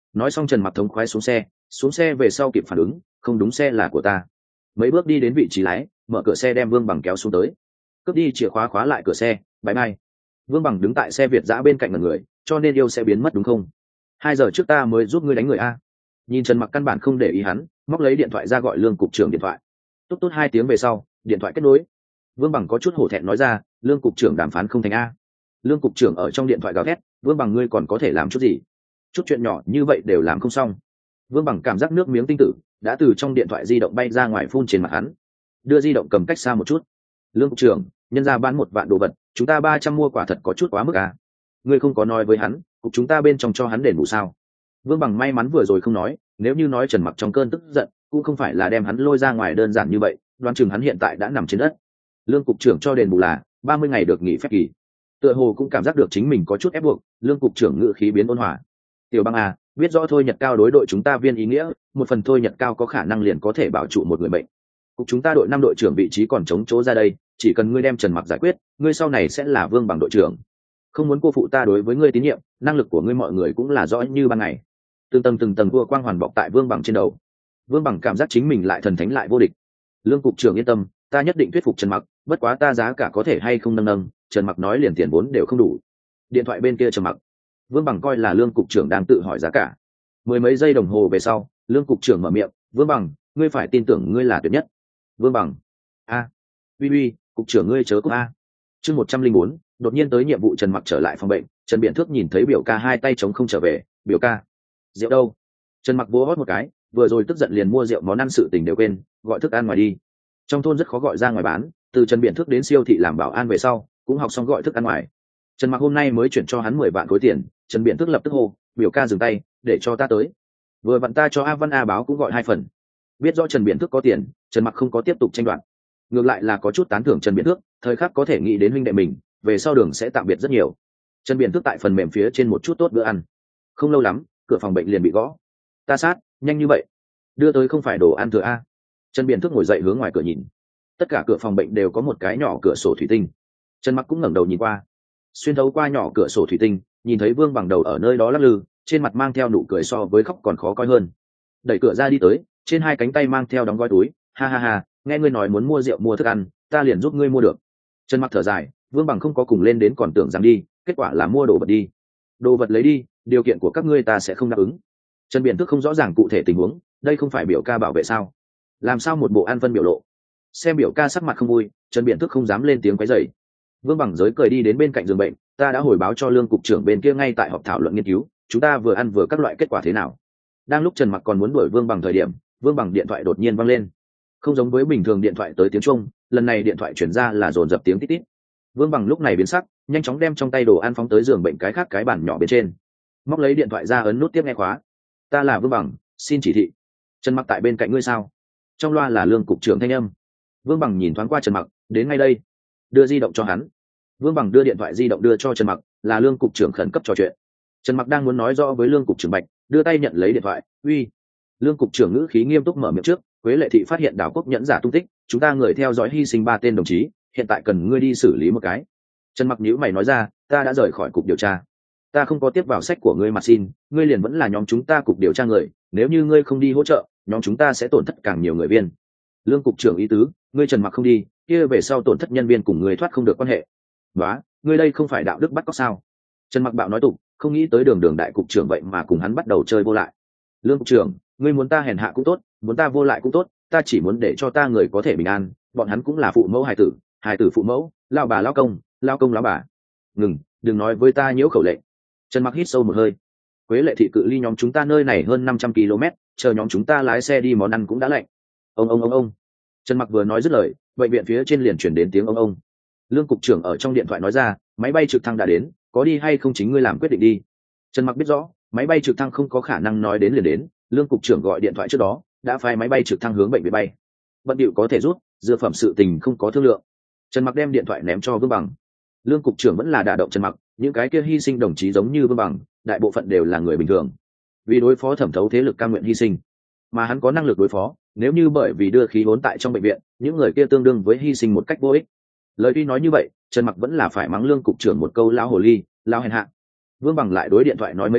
S1: Nói xong Trần Mặc thống khoái xuống xe, xuống xe về sau kịp phản ứng, không đúng, xe là của ta. Mấy bước đi đến vị trí lái, mở cửa xe đem Vương Bằng kéo xuống tới, cướp đi chìa khóa khóa lại cửa xe. Bye bye. Vương Bằng đứng tại xe Việt dã bên cạnh mọi người, cho nên yêu sẽ biến mất đúng không? Hai giờ trước ta mới giúp ngươi đánh người a. Nhìn Trần Mặc căn bản không để ý hắn, móc lấy điện thoại ra gọi Lương cục trưởng điện thoại. Tốt tốt hai tiếng về sau, điện thoại kết nối. Vương Bằng có chút hổ thẹn nói ra, Lương cục trưởng đàm phán không thành a. Lương cục trưởng ở trong điện thoại gào thét, Vương Bằng ngươi còn có thể làm chút gì? Chút chuyện nhỏ như vậy đều làm không xong. Vương Bằng cảm giác nước miếng tinh tử đã từ trong điện thoại di động bay ra ngoài phun trên mặt hắn, đưa di động cầm cách xa một chút. Lương cục trưởng, nhân ra bán một vạn đồ vật, chúng ta ba trăm mua quả thật có chút quá mức à? Ngươi không có nói với hắn, cục chúng ta bên trong cho hắn đền bù sao? Vương Bằng may mắn vừa rồi không nói, nếu như nói Trần Mặc trong cơn tức giận, cũng không phải là đem hắn lôi ra ngoài đơn giản như vậy, đoán chừng hắn hiện tại đã nằm trên đất. Lương cục trưởng cho đền bù là ba mươi ngày được nghỉ phép kỳ. Tựa hồ cũng cảm giác được chính mình có chút ép buộc, Lương cục trưởng ngữ khí biến ôn hòa. Tiểu Băng à, biết rõ thôi Nhật Cao đối đội chúng ta viên ý nghĩa, một phần thôi Nhật Cao có khả năng liền có thể bảo trụ một người bệnh. Cục chúng ta đội năm đội trưởng vị trí còn trống chỗ ra đây, chỉ cần ngươi đem Trần Mặc giải quyết, ngươi sau này sẽ là Vương Bằng đội trưởng. Không muốn cô phụ ta đối với ngươi tín nhiệm, năng lực của ngươi mọi người cũng là rõ như ban ngày. Từng tầng từng tầng vua quang hoàn bọc tại Vương Bằng trên đầu. Vương Bằng cảm giác chính mình lại thần thánh lại vô địch. Lương cục trưởng yên tâm, ta nhất định thuyết phục Trần Mặc, bất quá ta giá cả có thể hay không nâng nâng, Trần Mặc nói liền tiền vốn đều không đủ. Điện thoại bên kia Trần Mặc. Vương Bằng coi là Lương cục trưởng đang tự hỏi giá cả. Mười mấy giây đồng hồ về sau, Lương cục trưởng mở miệng, "Vương Bằng, ngươi phải tin tưởng ngươi là tuyệt nhất." Vương Bằng. A. Uy uy, cục trưởng ngươi chớ có a. Chương một trăm linh bốn, đột nhiên tới nhiệm vụ Trần Mặc trở lại phòng bệnh, Trần Biện Thước nhìn thấy biểu ca hai tay trống không trở về, "Biểu ca, rượu đâu?" Trần Mặc vỗ hót một cái, vừa rồi tức giận liền mua rượu món ăn sự tình đều quên, gọi thức ăn ngoài đi. Trong thôn rất khó gọi ra ngoài bán, từ Trần Biện Thước đến siêu thị làm bảo an về sau, cũng học xong gọi thức ăn ngoài. Trần Mặc hôm nay mới chuyển cho hắn mười vạn khối tiền, Trần Biện Thước lập tức hô, "Biểu ca dừng tay, để cho ta tới." Vừa vặn ta cho A Văn A báo cũng gọi hai phần. Biết rõ Trần Biện Thước có tiền, Trần Mặc không có tiếp tục tranh đoạt, ngược lại là có chút tán thưởng Trần Biện Thước, thời khắc có thể nghĩ đến huynh đệ mình, về sau đường sẽ tạm biệt rất nhiều. Trần Biện Thước tại phần mềm phía trên một chút tốt bữa ăn. Không lâu lắm, cửa phòng bệnh liền bị gõ. Ta sát, nhanh như vậy, đưa tới không phải đồ ăn thừa a? Trần Biện Thước ngồi dậy hướng ngoài cửa nhìn, tất cả cửa phòng bệnh đều có một cái nhỏ cửa sổ thủy tinh. Trần Mặc cũng ngẩng đầu nhìn qua, xuyên thấu qua nhỏ cửa sổ thủy tinh, nhìn thấy Vương Bằng đầu ở nơi đó lắc lư, trên mặt mang theo nụ cười so với khóc còn khó coi hơn. Đẩy cửa ra đi tới, trên hai cánh tay mang theo đóng gói túi, ha ha ha, nghe ngươi nói muốn mua rượu mua thức ăn, ta liền giúp ngươi mua được. Trần Mặc thở dài, Vương Bằng không có cùng lên đến còn tưởng rằng đi, kết quả là mua đồ vật đi. Đồ vật lấy đi, điều kiện của các ngươi ta sẽ không đáp ứng. Trần Biện Thước không rõ ràng cụ thể tình huống, đây không phải biểu ca bảo vệ sao? Làm sao một bộ an phân biểu lộ? Xem biểu ca sắc mặt không vui, Trần Biện Thước không dám lên tiếng quấy rầy. Vương Bằng giới cười đi đến bên cạnh giường bệnh, ta đã hồi báo cho Lương cục trưởng bên kia ngay tại họp thảo luận nghiên cứu, chúng ta vừa ăn vừa các loại kết quả thế nào. Đang lúc Trần Mặc còn muốn đuổi Vương Bằng thời điểm, Vương Bằng điện thoại đột nhiên vang lên. Không giống với bình thường điện thoại tới tiếng chuông, lần này điện thoại chuyển ra là dồn dập tiếng tít tít. Vương Bằng lúc này biến sắc, nhanh chóng đem trong tay đồ ăn phóng tới giường bệnh cái khác cái bàn nhỏ bên trên, móc lấy điện thoại ra ấn nút tiếp nghe khóa. Ta là Vương Bằng, xin chỉ thị. Trần Mặc tại bên cạnh ngươi sao? Trong loa là Lương cục trưởng thanh âm. Vương Bằng nhìn thoáng qua Trần Mặc, đến ngay đây, đưa di động cho hắn. Vương Bằng đưa điện thoại di động đưa cho Trần Mặc, là Lương cục trưởng khẩn cấp trò chuyện. Trần Mặc đang muốn nói rõ với Lương cục trưởng Bạch, đưa tay nhận lấy điện thoại, uy. Lương cục trưởng ngữ khí nghiêm túc mở miệng trước, Quế Lệ thị phát hiện Đào Quốc nhẫn giả tung tích, chúng ta người theo dõi hy sinh ba tên đồng chí, hiện tại cần ngươi đi xử lý một cái. Trần Mặc nhíu mày nói ra, ta đã rời khỏi cục điều tra, ta không có tiếp vào sách của ngươi mà xin, ngươi liền vẫn là nhóm chúng ta cục điều tra người, nếu như ngươi không đi hỗ trợ, nhóm chúng ta sẽ tổn thất càng nhiều người viên. Lương cục trưởng ý tứ, ngươi Trần Mặc không đi, kia về sau tổn thất nhân viên cùng ngươi thoát không được quan hệ. Đó, ngươi đây không phải đạo đức bắt cóc sao? Trần Mặc bạo nói tục, không nghĩ tới Đường Đường đại cục trưởng vậy mà cùng hắn bắt đầu chơi vô lại. Lương cục trưởng, ngươi muốn ta hèn hạ cũng tốt, muốn ta vô lại cũng tốt, ta chỉ muốn để cho ta người có thể bình an, bọn hắn cũng là phụ mẫu hài tử, hài tử phụ mẫu, lao bà lao công, lao công lao bà. Ngừng, đừng nói với ta nhiễu khẩu lệnh. Trần Mặc hít sâu một hơi. Quế Lệ thị cự ly nhóm chúng ta nơi này hơn năm trăm ki lô mét, chờ nhóm chúng ta lái xe đi món ăn cũng đã lạnh. Ông ông ông ông. Trần Mặc vừa nói dứt lời, bệnh viện phía trên liền chuyển đến tiếng ông ông. Lương cục trưởng ở trong điện thoại nói ra, máy bay trực thăng đã đến, có đi hay không chính ngươi làm quyết định đi. Trần Mặc biết rõ, máy bay trực thăng không có khả năng nói đến liền đến, Lương cục trưởng gọi điện thoại trước đó, đã phái máy bay trực thăng hướng bệnh viện bay. Bận điệu có thể rút, dược phẩm sự tình không có thương lượng. Trần Mặc đem điện thoại ném cho Vương Bằng. Lương cục trưởng vẫn là đả động Trần Mặc, những cái kia hy sinh đồng chí giống như Vương Bằng, đại bộ phận đều là người bình thường, vì đối phó thẩm thấu thế lực cam nguyện hy sinh, mà hắn có năng lực đối phó, nếu như bởi vì đưa khí vốn tại trong bệnh viện, những người kia tương đương với hy sinh một cách vô ích. Lời tuy nói như vậy, Trần Mặc vẫn là phải mắng Lương cục trưởng một câu lão hồ ly, lão hèn hạ. Vương Bằng lại đối điện thoại nói mấy câu,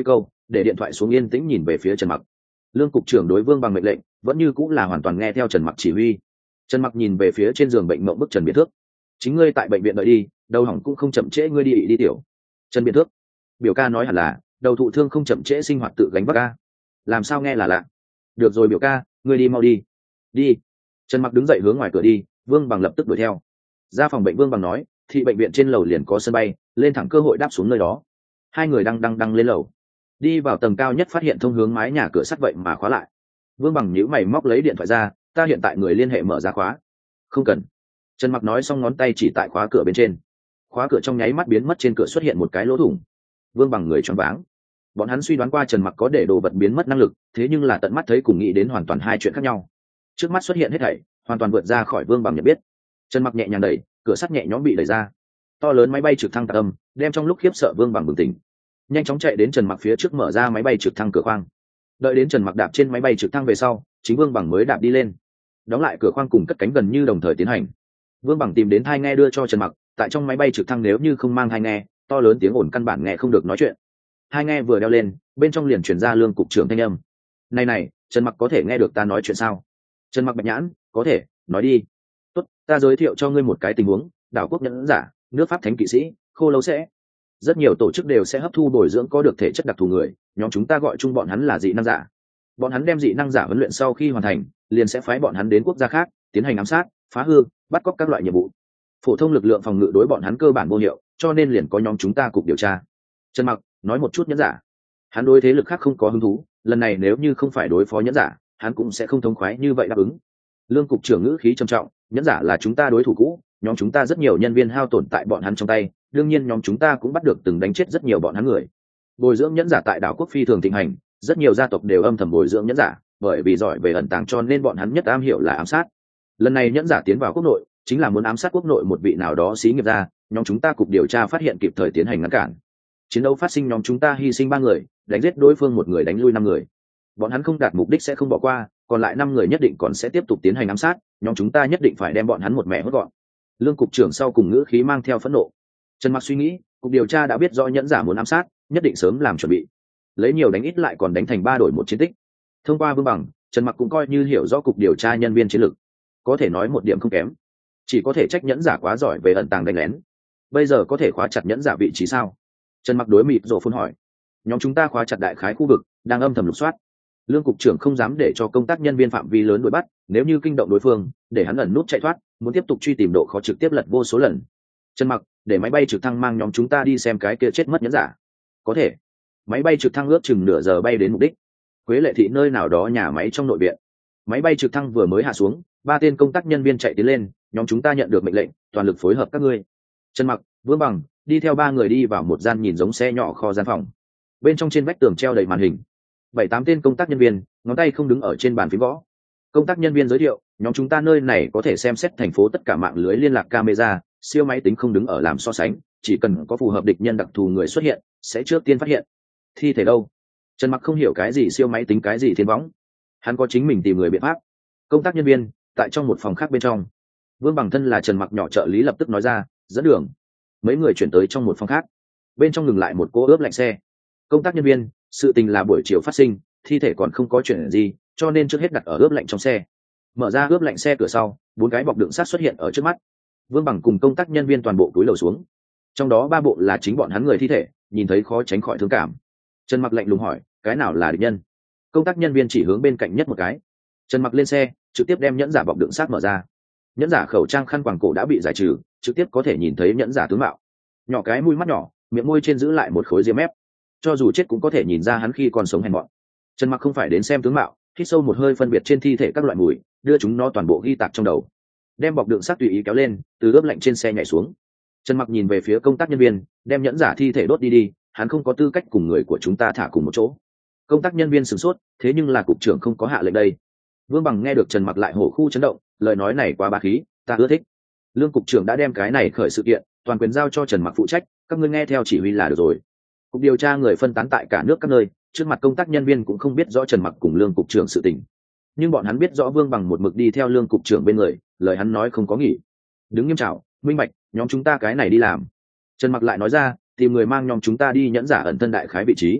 S1: để điện thoại xuống yên tĩnh nhìn về phía Trần Mặc. Lương cục trưởng đối Vương Bằng mệnh lệnh vẫn như cũng là hoàn toàn nghe theo Trần Mặc chỉ huy. Trần Mặc nhìn về phía trên giường bệnh mộng bức Trần Biện Thước. Chính ngươi tại bệnh viện đợi đi, đầu hỏng cũng không chậm trễ ngươi đi đi tiểu. Trần Biện Thước, biểu ca nói hẳn là đầu thụ thương không chậm trễ sinh hoạt tự gánh vác ca. Làm sao nghe là lạ. Được rồi biểu ca, ngươi đi mau đi. Đi. Trần Mặc đứng dậy hướng ngoài cửa đi, Vương Bằng lập tức đuổi theo. Ra phòng bệnh, Vương Bằng nói, thị bệnh viện trên lầu liền có sân bay, lên thẳng cơ hội đáp xuống nơi đó. Hai người đang đang đang lên lầu, đi vào tầng cao nhất phát hiện thông hướng mái nhà cửa sắt vậy mà khóa lại. Vương Bằng nhíu mày móc lấy điện thoại ra, ta hiện tại người liên hệ mở ra khóa. Không cần. Trần Mặc nói xong ngón tay chỉ tại khóa cửa bên trên. Khóa cửa trong nháy mắt biến mất, trên cửa xuất hiện một cái lỗ thủng. Vương Bằng người choáng váng. Bọn hắn suy đoán qua Trần Mặc có để đồ vật biến mất năng lực, thế nhưng là tận mắt thấy cùng nghĩ đến hoàn toàn hai chuyện khác nhau. Trước mắt xuất hiện hết thảy hoàn toàn vượt ra khỏi Vương Bằng nhận biết. Trần Mặc nhẹ nhàng đẩy, cửa sắt nhẹ nhõm bị đẩy ra. To lớn máy bay trực thăng tạc âm, đem trong lúc khiếp sợ Vương Bằng bừng tỉnh. Nhanh chóng chạy đến Trần Mặc phía trước mở ra máy bay trực thăng cửa khoang. Đợi đến Trần Mặc đạp trên máy bay trực thăng về sau, chính Vương Bằng mới đạp đi lên. Đóng lại cửa khoang cùng cất cánh gần như đồng thời tiến hành. Vương Bằng tìm đến thai nghe đưa cho Trần Mặc, tại trong máy bay trực thăng nếu như không mang thai nghe, to lớn tiếng ồn căn bản nghe không được nói chuyện. Thai nghe vừa đeo lên, bên trong liền truyền ra Lương cục trưởng thanh âm. Này này, Trần Mặc có thể nghe được ta nói chuyện sao? Trần Mặc bạch nhãn, có thể, nói đi. Tốt, ta giới thiệu cho ngươi một cái tình huống, đảo quốc nhẫn giả, nước Pháp thánh kỵ sĩ, khô lâu sẽ. Rất nhiều tổ chức đều sẽ hấp thu bồi dưỡng có được thể chất đặc thù người, nhóm chúng ta gọi chung bọn hắn là dị năng giả. Bọn hắn đem dị năng giả huấn luyện sau khi hoàn thành, liền sẽ phái bọn hắn đến quốc gia khác, tiến hành ám sát, phá hư, bắt cóc các loại nhiệm vụ. Phổ thông lực lượng phòng ngự đối bọn hắn cơ bản vô hiệu, cho nên liền có nhóm chúng ta cục điều tra. Trần Mặc nói một chút nhẫn giả. Hắn đối thế lực khác không có hứng thú, lần này nếu như không phải đối phó nhẫn giả, hắn cũng sẽ không thống khoái như vậy đáp ứng. Lương cục trưởng ngữ khí trầm trọng, nhẫn giả là chúng ta đối thủ cũ, nhóm chúng ta rất nhiều nhân viên hao tổn tại bọn hắn trong tay, đương nhiên nhóm chúng ta cũng bắt được từng đánh chết rất nhiều bọn hắn người. Bồi dưỡng nhẫn giả tại đảo quốc phi thường thịnh hành, rất nhiều gia tộc đều âm thầm bồi dưỡng nhẫn giả, bởi vì giỏi về ẩn tàng cho nên bọn hắn nhất am hiểu là ám sát. Lần này nhẫn giả tiến vào quốc nội, chính là muốn ám sát quốc nội một vị nào đó xí nghiệp gia, nhóm chúng ta cục điều tra phát hiện kịp thời tiến hành ngăn cản. Chiến đấu phát sinh, nhóm chúng ta hy sinh ba người, đánh giết đối phương một người, đánh lui năm người. Bọn hắn không đạt mục đích sẽ không bỏ qua, còn lại năm người nhất định còn sẽ tiếp tục tiến hành ám sát, nhóm chúng ta nhất định phải đem bọn hắn một mẹ hốt gọn. Lương cục trưởng sau cùng ngữ khí mang theo phẫn nộ. Trần Mặc suy nghĩ, cục điều tra đã biết rõ nhẫn giả muốn ám sát, nhất định sớm làm chuẩn bị, lấy nhiều đánh ít lại còn đánh thành ba đổi một chiến tích. Thông qua Vương Bằng, Trần Mặc cũng coi như hiểu rõ cục điều tra nhân viên chiến lược, có thể nói một điểm không kém, chỉ có thể trách nhẫn giả quá giỏi về ẩn tàng đánh lén. Bây giờ có thể khóa chặt nhẫn giả vị trí sao? Trần Mặc đối mịt rồ phun hỏi. Nhóm chúng ta khóa chặt đại khái khu vực, đang âm thầm lục soát. Lương cục trưởng không dám để cho công tác nhân viên phạm vi lớn đuổi bắt, nếu như kinh động đối phương, để hắn ẩn nút chạy thoát, muốn tiếp tục truy tìm độ khó trực tiếp lật vô số lần. Trần Mặc, để máy bay trực thăng mang nhóm chúng ta đi xem cái kia chết mất nhẫn giả. Có thể. Máy bay trực thăng ước chừng nửa giờ bay đến mục đích. Quế Lệ thị nơi nào đó nhà máy trong nội viện. Máy bay trực thăng vừa mới hạ xuống, ba tên công tác nhân viên chạy tiến lên, nhóm chúng ta nhận được mệnh lệnh, toàn lực phối hợp các ngươi. Trần Mặc, Vương Bằng đi theo ba người đi vào một gian nhìn giống xe nhỏ kho gian phòng. Bên trong trên vách tường treo đầy màn hình, bảy tám tên công tác nhân viên, ngón tay không đứng ở trên bàn phím gõ. Công tác nhân viên giới thiệu, nhóm chúng ta nơi này có thể xem xét thành phố tất cả mạng lưới liên lạc camera, siêu máy tính không đứng ở làm so sánh, chỉ cần có phù hợp địch nhân đặc thù người xuất hiện, sẽ trước tiên phát hiện. Thi thể đâu? Trần Mặc không hiểu cái gì siêu máy tính cái gì thiên võng, hắn có chính mình tìm người biện pháp. Công tác nhân viên tại trong một phòng khác bên trong. Vương Bằng thân là Trần Mặc nhỏ trợ lý lập tức nói ra, dẫn đường. Mấy người chuyển tới trong một phòng khác, bên trong ngừng lại một cô ướp lạnh xe. Công tác nhân viên, sự tình là buổi chiều phát sinh, thi thể còn không có chuyện gì, cho nên trước hết đặt ở ướp lạnh trong xe. Mở ra ướp lạnh xe cửa sau, bốn cái bọc đựng sắt xuất hiện ở trước mắt. Vương Bằng cùng công tác nhân viên toàn bộ túi lầu xuống, trong đó ba bộ là chính bọn hắn người thi thể, nhìn thấy khó tránh khỏi thương cảm. Trần Mặc lạnh lùng hỏi, cái nào là địch nhân? Công tác nhân viên chỉ hướng bên cạnh nhất một cái. Trần Mặc lên xe, trực tiếp đem nhẫn giả bọc đựng sắt mở ra. Nhẫn giả khẩu trang khăn quàng cổ đã bị giải trừ, trực tiếp có thể nhìn thấy nhẫn giả tướng mạo. Nhỏ cái mũi mắt nhỏ, miệng môi trên giữ lại một khối diêm mép, cho dù chết cũng có thể nhìn ra hắn khi còn sống hèn mọn. Trần Mặc không phải đến xem tướng mạo, hít sâu một hơi phân biệt trên thi thể các loại mùi, đưa chúng nó toàn bộ ghi tạc trong đầu, đem bọc đựng sắt tùy ý kéo lên, từ ướp lạnh trên xe nhảy xuống. Trần Mặc nhìn về phía công tác nhân viên, đem nhẫn giả thi thể đốt đi đi, hắn không có tư cách cùng người của chúng ta thả cùng một chỗ. Công tác nhân viên sửng sốt, thế nhưng là cục trưởng không có hạ lệnh đây. Vương Bằng nghe được Trần Mặc lại hổ khu chấn động, lời nói này quá bá khí, ta ưa thích. Lương cục trưởng đã đem cái này khởi sự kiện, toàn quyền giao cho Trần Mặc phụ trách, các ngươi nghe theo chỉ huy là được rồi. Cục điều tra người phân tán tại cả nước các nơi, trước mặt công tác nhân viên cũng không biết rõ Trần Mặc cùng Lương cục trưởng sự tình, nhưng bọn hắn biết rõ Vương Bằng một mực đi theo Lương cục trưởng bên người, lời hắn nói không có nghỉ. Đứng nghiêm trào, minh bạch, nhóm chúng ta cái này đi làm. Trần Mặc lại nói ra, tìm người mang nhóm chúng ta đi nhẫn giả ẩn thân đại khái vị trí.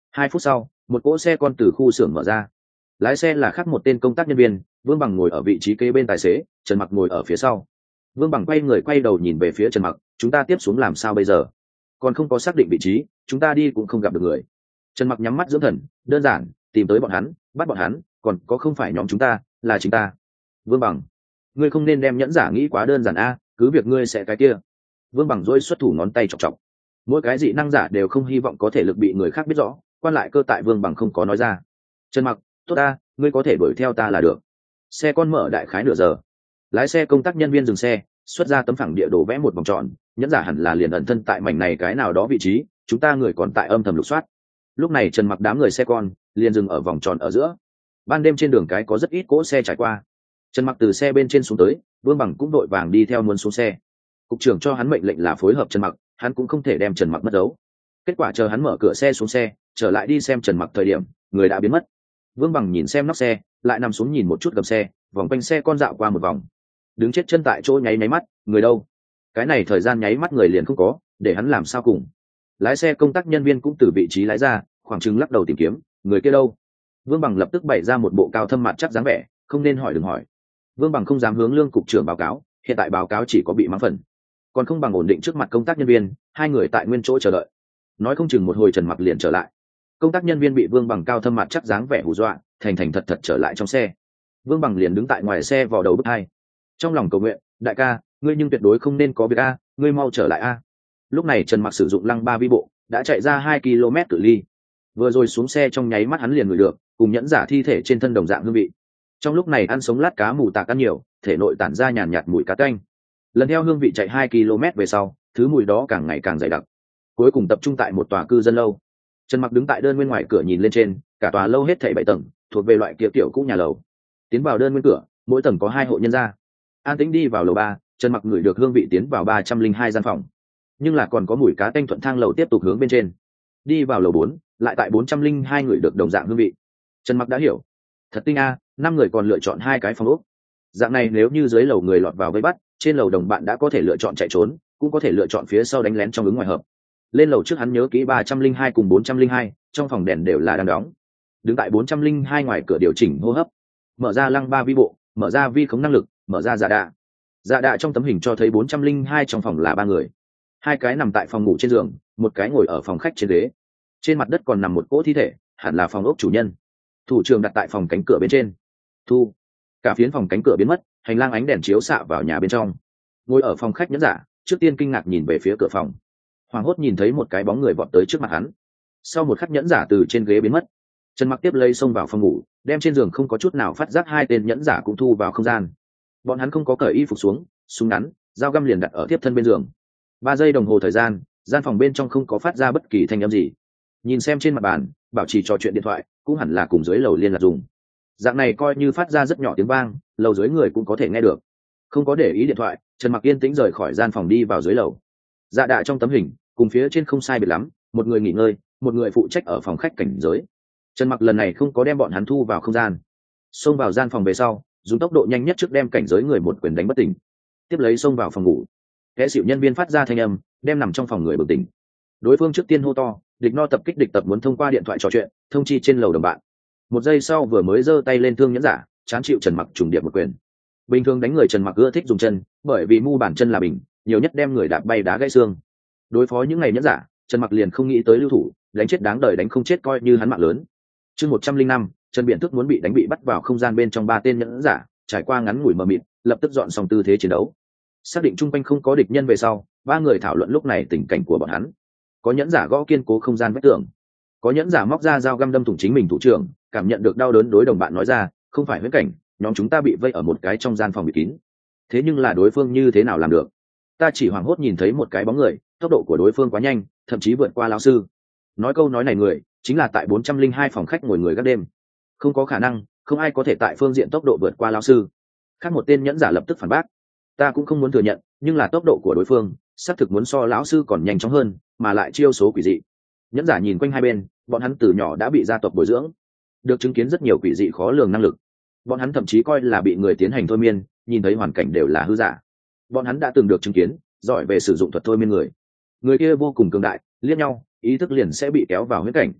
S1: Hai phút sau một cỗ xe con từ khu xưởng mở ra, lái xe là khác một tên công tác nhân viên. Vương Bằng ngồi ở vị trí kế bên tài xế, Trần Mặc ngồi ở phía sau. Vương Bằng quay người quay đầu nhìn về phía Trần Mặc, chúng ta tiếp xuống làm sao bây giờ? Còn không có xác định vị trí, chúng ta đi cũng không gặp được người. Trần Mặc nhắm mắt dưỡng thần, đơn giản, tìm tới bọn hắn, bắt bọn hắn, còn có không phải nhóm chúng ta, là chính ta. Vương Bằng, ngươi không nên đem nhẫn giả nghĩ quá đơn giản a, cứ việc ngươi sẽ cái kia. Vương Bằng dỗi xuất thủ ngón tay chọc chọc. Mỗi cái dị năng giả đều không hy vọng có thể lực bị người khác biết rõ, quan lại cơ tại Vương Bằng không có nói ra. Trần Mặc, tốt ta, ngươi có thể đuổi theo ta là được. Xe con mở đại khái nửa giờ, lái xe công tác nhân viên dừng xe, xuất ra tấm phẳng địa đồ vẽ một vòng tròn, nhẫn giả hẳn là liền ẩn thân tại mảnh này cái nào đó vị trí, chúng ta người còn tại âm thầm lục soát. Lúc này Trần Mặc đám người xe con liền dừng ở vòng tròn ở giữa. Ban đêm trên đường cái có rất ít cỗ xe trải qua. Trần Mặc từ xe bên trên xuống tới, Vương Bằng cũng đội vàng đi theo muốn xuống xe. Cục trưởng cho hắn mệnh lệnh là phối hợp Trần Mặc, hắn cũng không thể đem Trần Mặc mất dấu. Kết quả chờ hắn mở cửa xe xuống xe, trở lại đi xem Trần Mặc thời điểm, người đã biến mất. Vương Bằng nhìn xem nóc xe, lại nằm xuống nhìn một chút gầm xe, vòng quanh xe con dạo qua một vòng, đứng chết chân tại chỗ nháy nháy mắt, người đâu? Cái này thời gian nháy mắt người liền không có, để hắn làm sao cùng. Lái xe công tác nhân viên cũng từ vị trí lái ra, khoảng chừng lắc đầu tìm kiếm, người kia đâu? Vương Bằng lập tức bày ra một bộ cao thâm mặt chắc dáng vẻ, không nên hỏi đừng hỏi. Vương Bằng không dám hướng Lương cục trưởng báo cáo, hiện tại báo cáo chỉ có bị mắng phần, còn không bằng ổn định trước mặt công tác nhân viên, hai người tại nguyên chỗ chờ đợi. Nói không chừng một hồi Trần Mặc liền trở lại. Công tác nhân viên bị Vương Bằng cao thâm mặt chắc dáng vẻ hù dọa, thành thành thật thật trở lại trong xe. Vương Bằng liền đứng tại ngoài xe vò đầu bức hai, trong lòng cầu nguyện, đại ca, ngươi nhưng tuyệt đối không nên có việc a, ngươi mau trở lại a. Lúc này Trần Mặc sử dụng lăng ba vi bộ, đã chạy ra hai ki lô mét cự ly. Vừa rồi xuống xe trong nháy mắt hắn liền ngửi được, cùng nhẫn giả thi thể trên thân đồng dạng hương vị. Trong lúc này ăn sống lát cá mù tạc ăn nhiều, thể nội tản ra nhàn nhạt mùi cá tanh. Lần theo hương vị chạy hai ki lô mét về sau, thứ mùi đó càng ngày càng dày đặc. Cuối cùng tập trung tại một tòa cư dân lâu. Trần Mặc đứng tại đơn nguyên ngoài cửa nhìn lên trên, cả tòa lâu hết thảy bảy tầng, thuộc về loại kia tiểu cũ nhà lầu. Tiến vào đơn nguyên cửa, mỗi tầng có hai hộ nhân gia. An tĩnh đi vào lầu ba, Trần Mặc ngửi được hương vị tiến vào ba trăm linh hai gian phòng, nhưng là còn có mùi cá tanh thuận thang lầu tiếp tục hướng bên trên. Đi vào lầu bốn, lại tại bốn trăm linh hai người được đồng dạng hương vị. Trần Mặc đã hiểu, thật tinh a, năm người còn lựa chọn hai cái phòng ốc. Dạng này nếu như dưới lầu người lọt vào vây bắt, trên lầu đồng bạn đã có thể lựa chọn chạy trốn, cũng có thể lựa chọn phía sau đánh lén trong ứng ngoài hợp. Lên lầu trước hắn nhớ kỹ ba trăm linh hai cùng bốn trăm linh hai, trong phòng đèn đều là đang đóng. Đứng tại bốn trăm linh hai ngoài cửa điều chỉnh hô hấp, mở ra lăng ba vi bộ, mở ra vi khống năng lực, mở ra dạ đạ. Dạ đạ trong tấm hình cho thấy bốn trăm linh hai trong phòng là ba người, hai cái nằm tại phòng ngủ trên giường, một cái ngồi ở phòng khách trên ghế. Trên mặt đất còn nằm một cỗ thi thể, hẳn là phòng ốc chủ nhân. Thủ trưởng đặt tại phòng cánh cửa bên trên. Thu. Cả phiến phòng cánh cửa biến mất, hành lang ánh đèn chiếu xạ vào nhà bên trong. Ngồi ở phòng khách nhẫn giả, trước tiên kinh ngạc nhìn về phía cửa phòng. Hoàng hốt nhìn thấy một cái bóng người vọt tới trước mặt hắn. Sau một khắc nhẫn giả từ trên ghế biến mất. Trần Mặc tiếp lấy xông vào phòng ngủ, đem trên giường không có chút nào phát giác hai tên nhẫn giả cũng thu vào không gian. Bọn hắn không có cởi y phục xuống, súng ngắn, dao găm liền đặt ở tiếp thân bên giường. Ba giây đồng hồ thời gian, gian phòng bên trong không có phát ra bất kỳ thanh âm gì. Nhìn xem trên mặt bàn, bảo trì trò chuyện điện thoại, cũng hẳn là cùng dưới lầu liên lạc dùng. Dạng này coi như phát ra rất nhỏ tiếng vang, lầu dưới người cũng có thể nghe được. Không có để ý điện thoại, Trần Mặc yên tĩnh rời khỏi gian phòng đi vào dưới lầu. Dạ đạ trong tấm hình, cùng phía trên không sai biệt lắm, một người nghỉ ngơi, một người phụ trách ở phòng khách cảnh giới. Trần Mặc lần này không có đem bọn hắn thu vào không gian, xông vào gian phòng về sau, dùng tốc độ nhanh nhất trước đem cảnh giới người một quyền đánh bất tỉnh, tiếp lấy xông vào phòng ngủ. Kẻ xỉu nhân viên phát ra thanh âm, đem nằm trong phòng người bừng tỉnh. Đối phương trước tiên hô to, địch no tập kích địch tập muốn thông qua điện thoại trò chuyện, thông chi trên lầu đồng bạn. Một giây sau vừa mới giơ tay lên thương nhẫn giả, chán chịu Trần Mặc trùng điệp một quyền. Bình thường đánh người Trần Mặc ưa thích dùng chân, bởi vì mu bàn chân là bình, nhiều nhất đem người đạp bay đá gãy xương. Đối phó những ngày nhẫn giả, Trần Mặc liền không nghĩ tới lưu thủ, đánh chết đáng đời đánh không chết coi như hắn mạng lớn. Chương một trăm linh năm, Trần Biện Thức muốn bị đánh bị bắt vào không gian bên trong ba tên nhẫn giả, trải qua ngắn ngủi mờ mịt, lập tức dọn xong tư thế chiến đấu. Xác định trung quanh không có địch nhân về sau, ba người thảo luận lúc này tình cảnh của bọn hắn. Có nhẫn giả gõ kiên cố không gian vách tường, có nhẫn giả móc ra dao găm đâm thủng chính mình thủ trưởng, cảm nhận được đau đớn đối đồng bạn nói ra, không phải huyễn cảnh, nhóm chúng ta bị vây ở một cái trong gian phòng bị kín. Thế nhưng là đối phương như thế nào làm được? Ta chỉ hoảng hốt nhìn thấy một cái bóng người, tốc độ của đối phương quá nhanh, thậm chí vượt qua lão sư. Nói câu nói này người, chính là tại bốn trăm linh hai phòng khách ngồi người gác đêm. Không có khả năng, không ai có thể tại phương diện tốc độ vượt qua lão sư. Khác một tên nhẫn giả lập tức phản bác, ta cũng không muốn thừa nhận, nhưng là tốc độ của đối phương xác thực muốn so lão sư còn nhanh chóng hơn, mà lại chiêu số quỷ dị. Nhẫn giả nhìn quanh hai bên, bọn hắn từ nhỏ đã bị gia tộc bồi dưỡng, được chứng kiến rất nhiều quỷ dị khó lường năng lực. Bọn hắn thậm chí coi là bị người tiến hành thôi miên, nhìn thấy hoàn cảnh đều là hư giả. Bọn hắn đã từng được chứng kiến giỏi về sử dụng thuật thôi miên người, người kia vô cùng cường đại, liếc nhau ý thức liền sẽ bị kéo vào huyễn cảnh.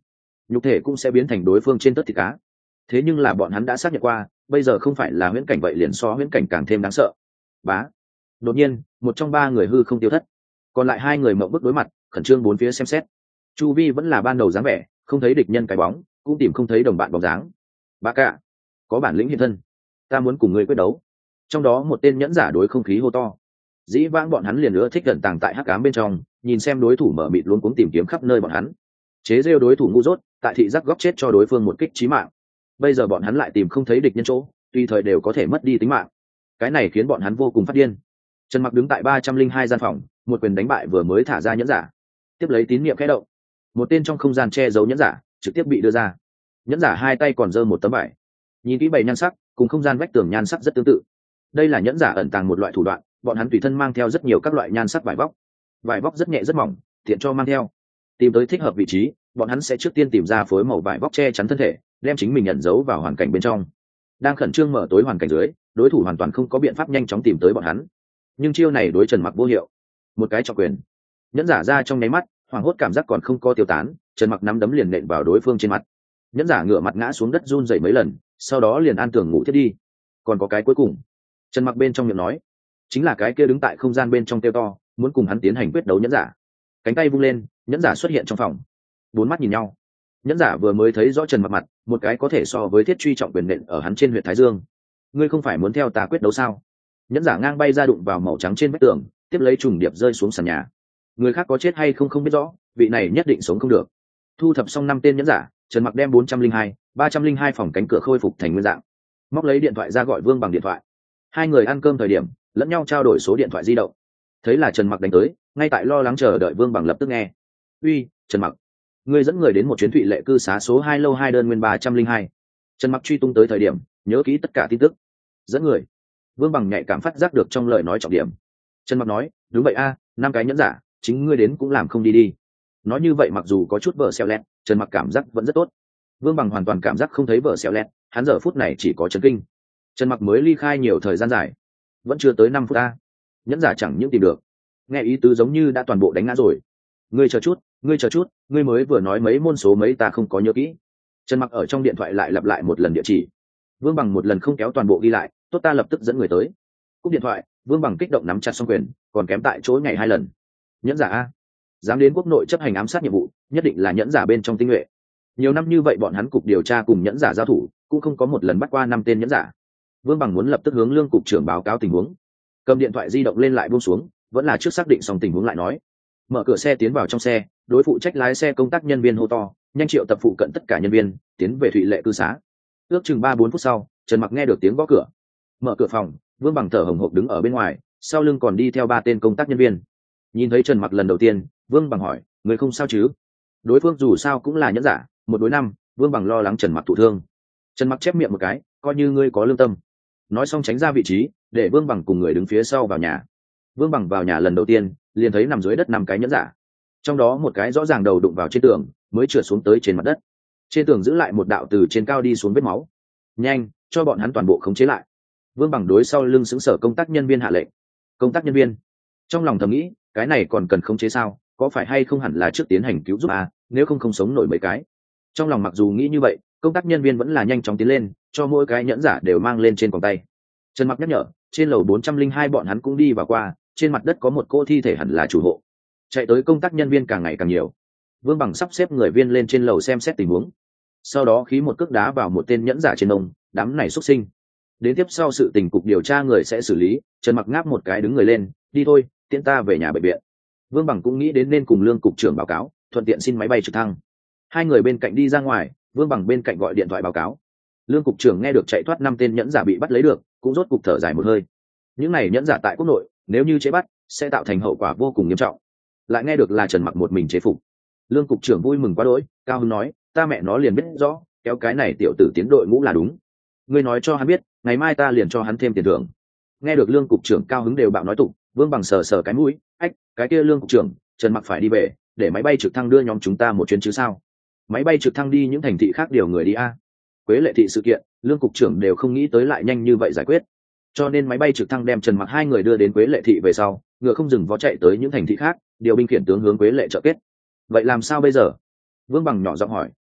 S1: nhục thể cũng sẽ biến thành đối phương trên tất thịt cá. Thế nhưng là bọn hắn đã xác nhận qua, bây giờ không phải là huyễn cảnh, vậy liền so huyễn cảnh càng thêm đáng sợ. Bá. Đột nhiên, một trong ba người hư không tiêu thất, còn lại hai người mộng bức đối mặt, khẩn trương bốn phía xem xét. Chu vi vẫn là ban đầu dáng vẻ, không thấy địch nhân cái bóng, cũng tìm không thấy đồng bạn bóng dáng. Bá cả, có bản lĩnh hiện thân, ta muốn cùng ngươi quyết đấu. Trong đó một tên nhẫn giả đối không khí hô to. Dĩ vãng bọn hắn liền nữa thích gần tàng tại hắc ám bên trong, nhìn xem đối thủ mở mịt luống cuống tìm kiếm khắp nơi bọn hắn, chế rêu đối thủ ngu dốt, tại thị giác góc chết cho đối phương một kích chí mạng. Bây giờ bọn hắn lại tìm không thấy địch nhân chỗ, tùy thời đều có thể mất đi tính mạng. Cái này khiến bọn hắn vô cùng phát điên. Trần Mặc đứng tại ba trăm linh hai gian phòng, một quyền đánh bại vừa mới thả ra nhẫn giả. Tiếp lấy tín niệm khẽ động, một tên trong không gian che giấu nhẫn giả trực tiếp bị đưa ra. Nhẫn giả hai tay còn giơ một tấm vải, nhìn kỹ bảy nhan sắc cùng không gian vách tường nhan sắc rất tương tự. Đây là nhẫn giả ẩn tàng một loại thủ đoạn, bọn hắn tùy thân mang theo rất nhiều các loại nhan sắc vải vóc. Vải vóc rất nhẹ rất mỏng, tiện cho mang theo. Tìm tới thích hợp vị trí, bọn hắn sẽ trước tiên tìm ra phối màu vải vóc che chắn thân thể, đem chính mình ẩn giấu vào hoàn cảnh bên trong. Đang khẩn trương mở tối hoàn cảnh dưới, đối thủ hoàn toàn không có biện pháp nhanh chóng tìm tới bọn hắn. Nhưng chiêu này đối Trần Mặc vô hiệu. Một cái trọng quyền, nhẫn giả ra trong nháy mắt, hoảng hốt cảm giác còn không có tiêu tán, Trần Mặc nắm đấm liền nện vào đối phương trên mặt. Nhẫn giả ngửa mặt ngã xuống đất run rẩy mấy lần, sau đó liền an tường ngủ thiết đi. Còn có cái cuối cùng, Trần Mặc bên trong miệng nói, chính là cái kia đứng tại không gian bên trong tiêu to, muốn cùng hắn tiến hành quyết đấu nhẫn giả. Cánh tay vung lên, nhẫn giả xuất hiện trong phòng. Bốn mắt nhìn nhau. Nhẫn giả vừa mới thấy rõ Trần Mặc mặt, một cái có thể so với thiết truy trọng quyền nện ở hắn trên huyệt thái dương. Ngươi không phải muốn theo ta quyết đấu sao? Nhẫn giả ngang bay ra đụng vào màu trắng trên vách tường, tiếp lấy trùng điệp rơi xuống sàn nhà. Người khác có chết hay không không biết rõ, vị này nhất định sống không được. Thu thập xong năm tên nhẫn giả, Trần Mặc đem bốn trăm linh hai, ba trăm linh hai phòng cánh cửa khôi phục thành nguyên dạng. Móc lấy điện thoại ra gọi Vương Bằng điện thoại. Hai người ăn cơm thời điểm, lẫn nhau trao đổi số điện thoại di động. Thấy là Trần Mặc đánh tới, ngay tại lo lắng chờ đợi Vương Bằng lập tức nghe. Uy, Trần Mặc, ngươi dẫn người đến một chuyến thụy lệ cư xá số hai lâu hai đơn nguyên ba trăm linh hai. Trần Mặc truy tung tới thời điểm, nhớ kỹ tất cả tin tức. Dẫn người. Vương Bằng nhạy cảm phát giác được trong lời nói trọng điểm. Trần Mặc nói, đúng vậy a, năm cái nhẫn giả, chính ngươi đến cũng làm không đi đi. Nói như vậy mặc dù có chút vợ xeo lẹt, Trần Mặc cảm giác vẫn rất tốt. Vương Bằng hoàn toàn cảm giác không thấy vợ xeo lẹt, hắn giờ phút này chỉ có chấn kinh. Trần Mặc mới ly khai nhiều thời gian dài, vẫn chưa tới năm phút a. Nhẫn giả chẳng những tìm được, nghe ý tứ giống như đã toàn bộ đánh ngã rồi. Ngươi chờ chút, ngươi chờ chút, ngươi mới vừa nói mấy môn số mấy ta không có nhớ kỹ. Trần Mặc ở trong điện thoại lại lặp lại một lần địa chỉ. Vương Bằng một lần không kéo toàn bộ ghi lại, tốt ta lập tức dẫn người tới. Cúp điện thoại, Vương Bằng kích động nắm chặt song quyền, còn kém tại chỗ ngày hai lần. Nhẫn giả a, dám đến quốc nội chấp hành ám sát nhiệm vụ, nhất định là nhẫn giả bên trong tinh nhuệ. Nhiều năm như vậy bọn hắn cục điều tra cùng nhẫn giả giao thủ, cũng không có một lần bắt qua năm tên nhẫn giả. Vương Bằng muốn lập tức hướng lương cục trưởng báo cáo tình huống. Cầm điện thoại di động lên lại buông xuống, vẫn là trước xác định xong tình huống lại nói. Mở cửa xe tiến vào trong xe, đối phụ trách lái xe công tác nhân viên hô to, nhanh triệu tập phụ cận tất cả nhân viên, tiến về thụy lệ cư xá. Ước chừng ba bốn phút sau, Trần Mặc nghe được tiếng gõ cửa. Mở cửa phòng, Vương Bằng thở hổn hộc đứng ở bên ngoài, sau lưng còn đi theo ba tên công tác nhân viên. Nhìn thấy Trần Mặc lần đầu tiên, Vương Bằng hỏi, người không sao chứ? Đối phương dù sao cũng là nhẫn giả, một đối năm, Vương Bằng lo lắng Trần Mặc thụ thương. Trần Mặc chép miệng một cái, coi như ngươi có lương tâm. Nói xong tránh ra vị trí, để Vương Bằng cùng người đứng phía sau vào nhà. Vương Bằng vào nhà lần đầu tiên, liền thấy nằm dưới đất năm cái nhẫn giả. Trong đó một cái rõ ràng đầu đụng vào trên tường, mới trượt xuống tới trên mặt đất. Trên tường giữ lại một đạo từ trên cao đi xuống vết máu. Nhanh, cho bọn hắn toàn bộ khống chế lại. Vương Bằng đối sau lưng xứng sở công tác nhân viên hạ lệnh. Công tác nhân viên, trong lòng thầm nghĩ, cái này còn cần khống chế sao? Có phải hay không hẳn là trước tiến hành cứu giúp à? Nếu không không sống nổi mấy cái. Trong lòng mặc dù nghĩ như vậy, công tác nhân viên vẫn là nhanh chóng tiến lên, cho mỗi cái nhẫn giả đều mang lên trên còng tay. Trần Mặc nhắc nhở, trên lầu bốn trăm linh hai bọn hắn cũng đi vào qua, trên mặt đất có một cô thi thể hẳn là chủ hộ. Chạy tới công tác nhân viên càng ngày càng nhiều. Vương Bằng sắp xếp người viên lên trên lầu xem xét tình huống. Sau đó khí một cước đá vào một tên nhẫn giả trên ông, đám này xuất sinh. Đến tiếp sau sự tình cục điều tra người sẽ xử lý. Trần Mặc ngáp một cái đứng người lên, đi thôi, tiễn ta về nhà bệnh viện. Vương Bằng cũng nghĩ đến nên cùng lương cục trưởng báo cáo, thuận tiện xin máy bay trực thăng. Hai người bên cạnh đi ra ngoài, Vương Bằng bên cạnh gọi điện thoại báo cáo. Lương cục trưởng nghe được chạy thoát năm tên nhẫn giả bị bắt lấy được, cũng rốt cục thở dài một hơi. Những này nhẫn giả tại quốc nội, nếu như chế bắt, sẽ tạo thành hậu quả vô cùng nghiêm trọng. Lại nghe được là Trần Mặc một mình chế phục. Lương cục trưởng vui mừng quá đỗi, cao hứng nói, ta mẹ nó liền biết rõ, kéo cái này tiểu tử tiến đội ngũ là đúng. Ngươi nói cho hắn biết, ngày mai ta liền cho hắn thêm tiền thưởng. Nghe được Lương cục trưởng cao hứng đều bạo nói tục, Vương Bằng sờ sờ cái mũi, ách, cái kia Lương cục trưởng, Trần Mặc phải đi về, để máy bay trực thăng đưa nhóm chúng ta một chuyến chứ sao? Máy bay trực thăng đi những thành thị khác điều người đi a. Quế Lệ thị sự kiện, Lương cục trưởng đều không nghĩ tới lại nhanh như vậy giải quyết. Cho nên máy bay trực thăng đem Trần Mặc hai người đưa đến Quế Lệ thị về sau, ngựa không dừng vó chạy tới những thành thị khác, điều binh khiển tướng hướng Quế Lệ trợ kết. Vậy làm sao bây giờ? Vương Bằng nhỏ giọng hỏi,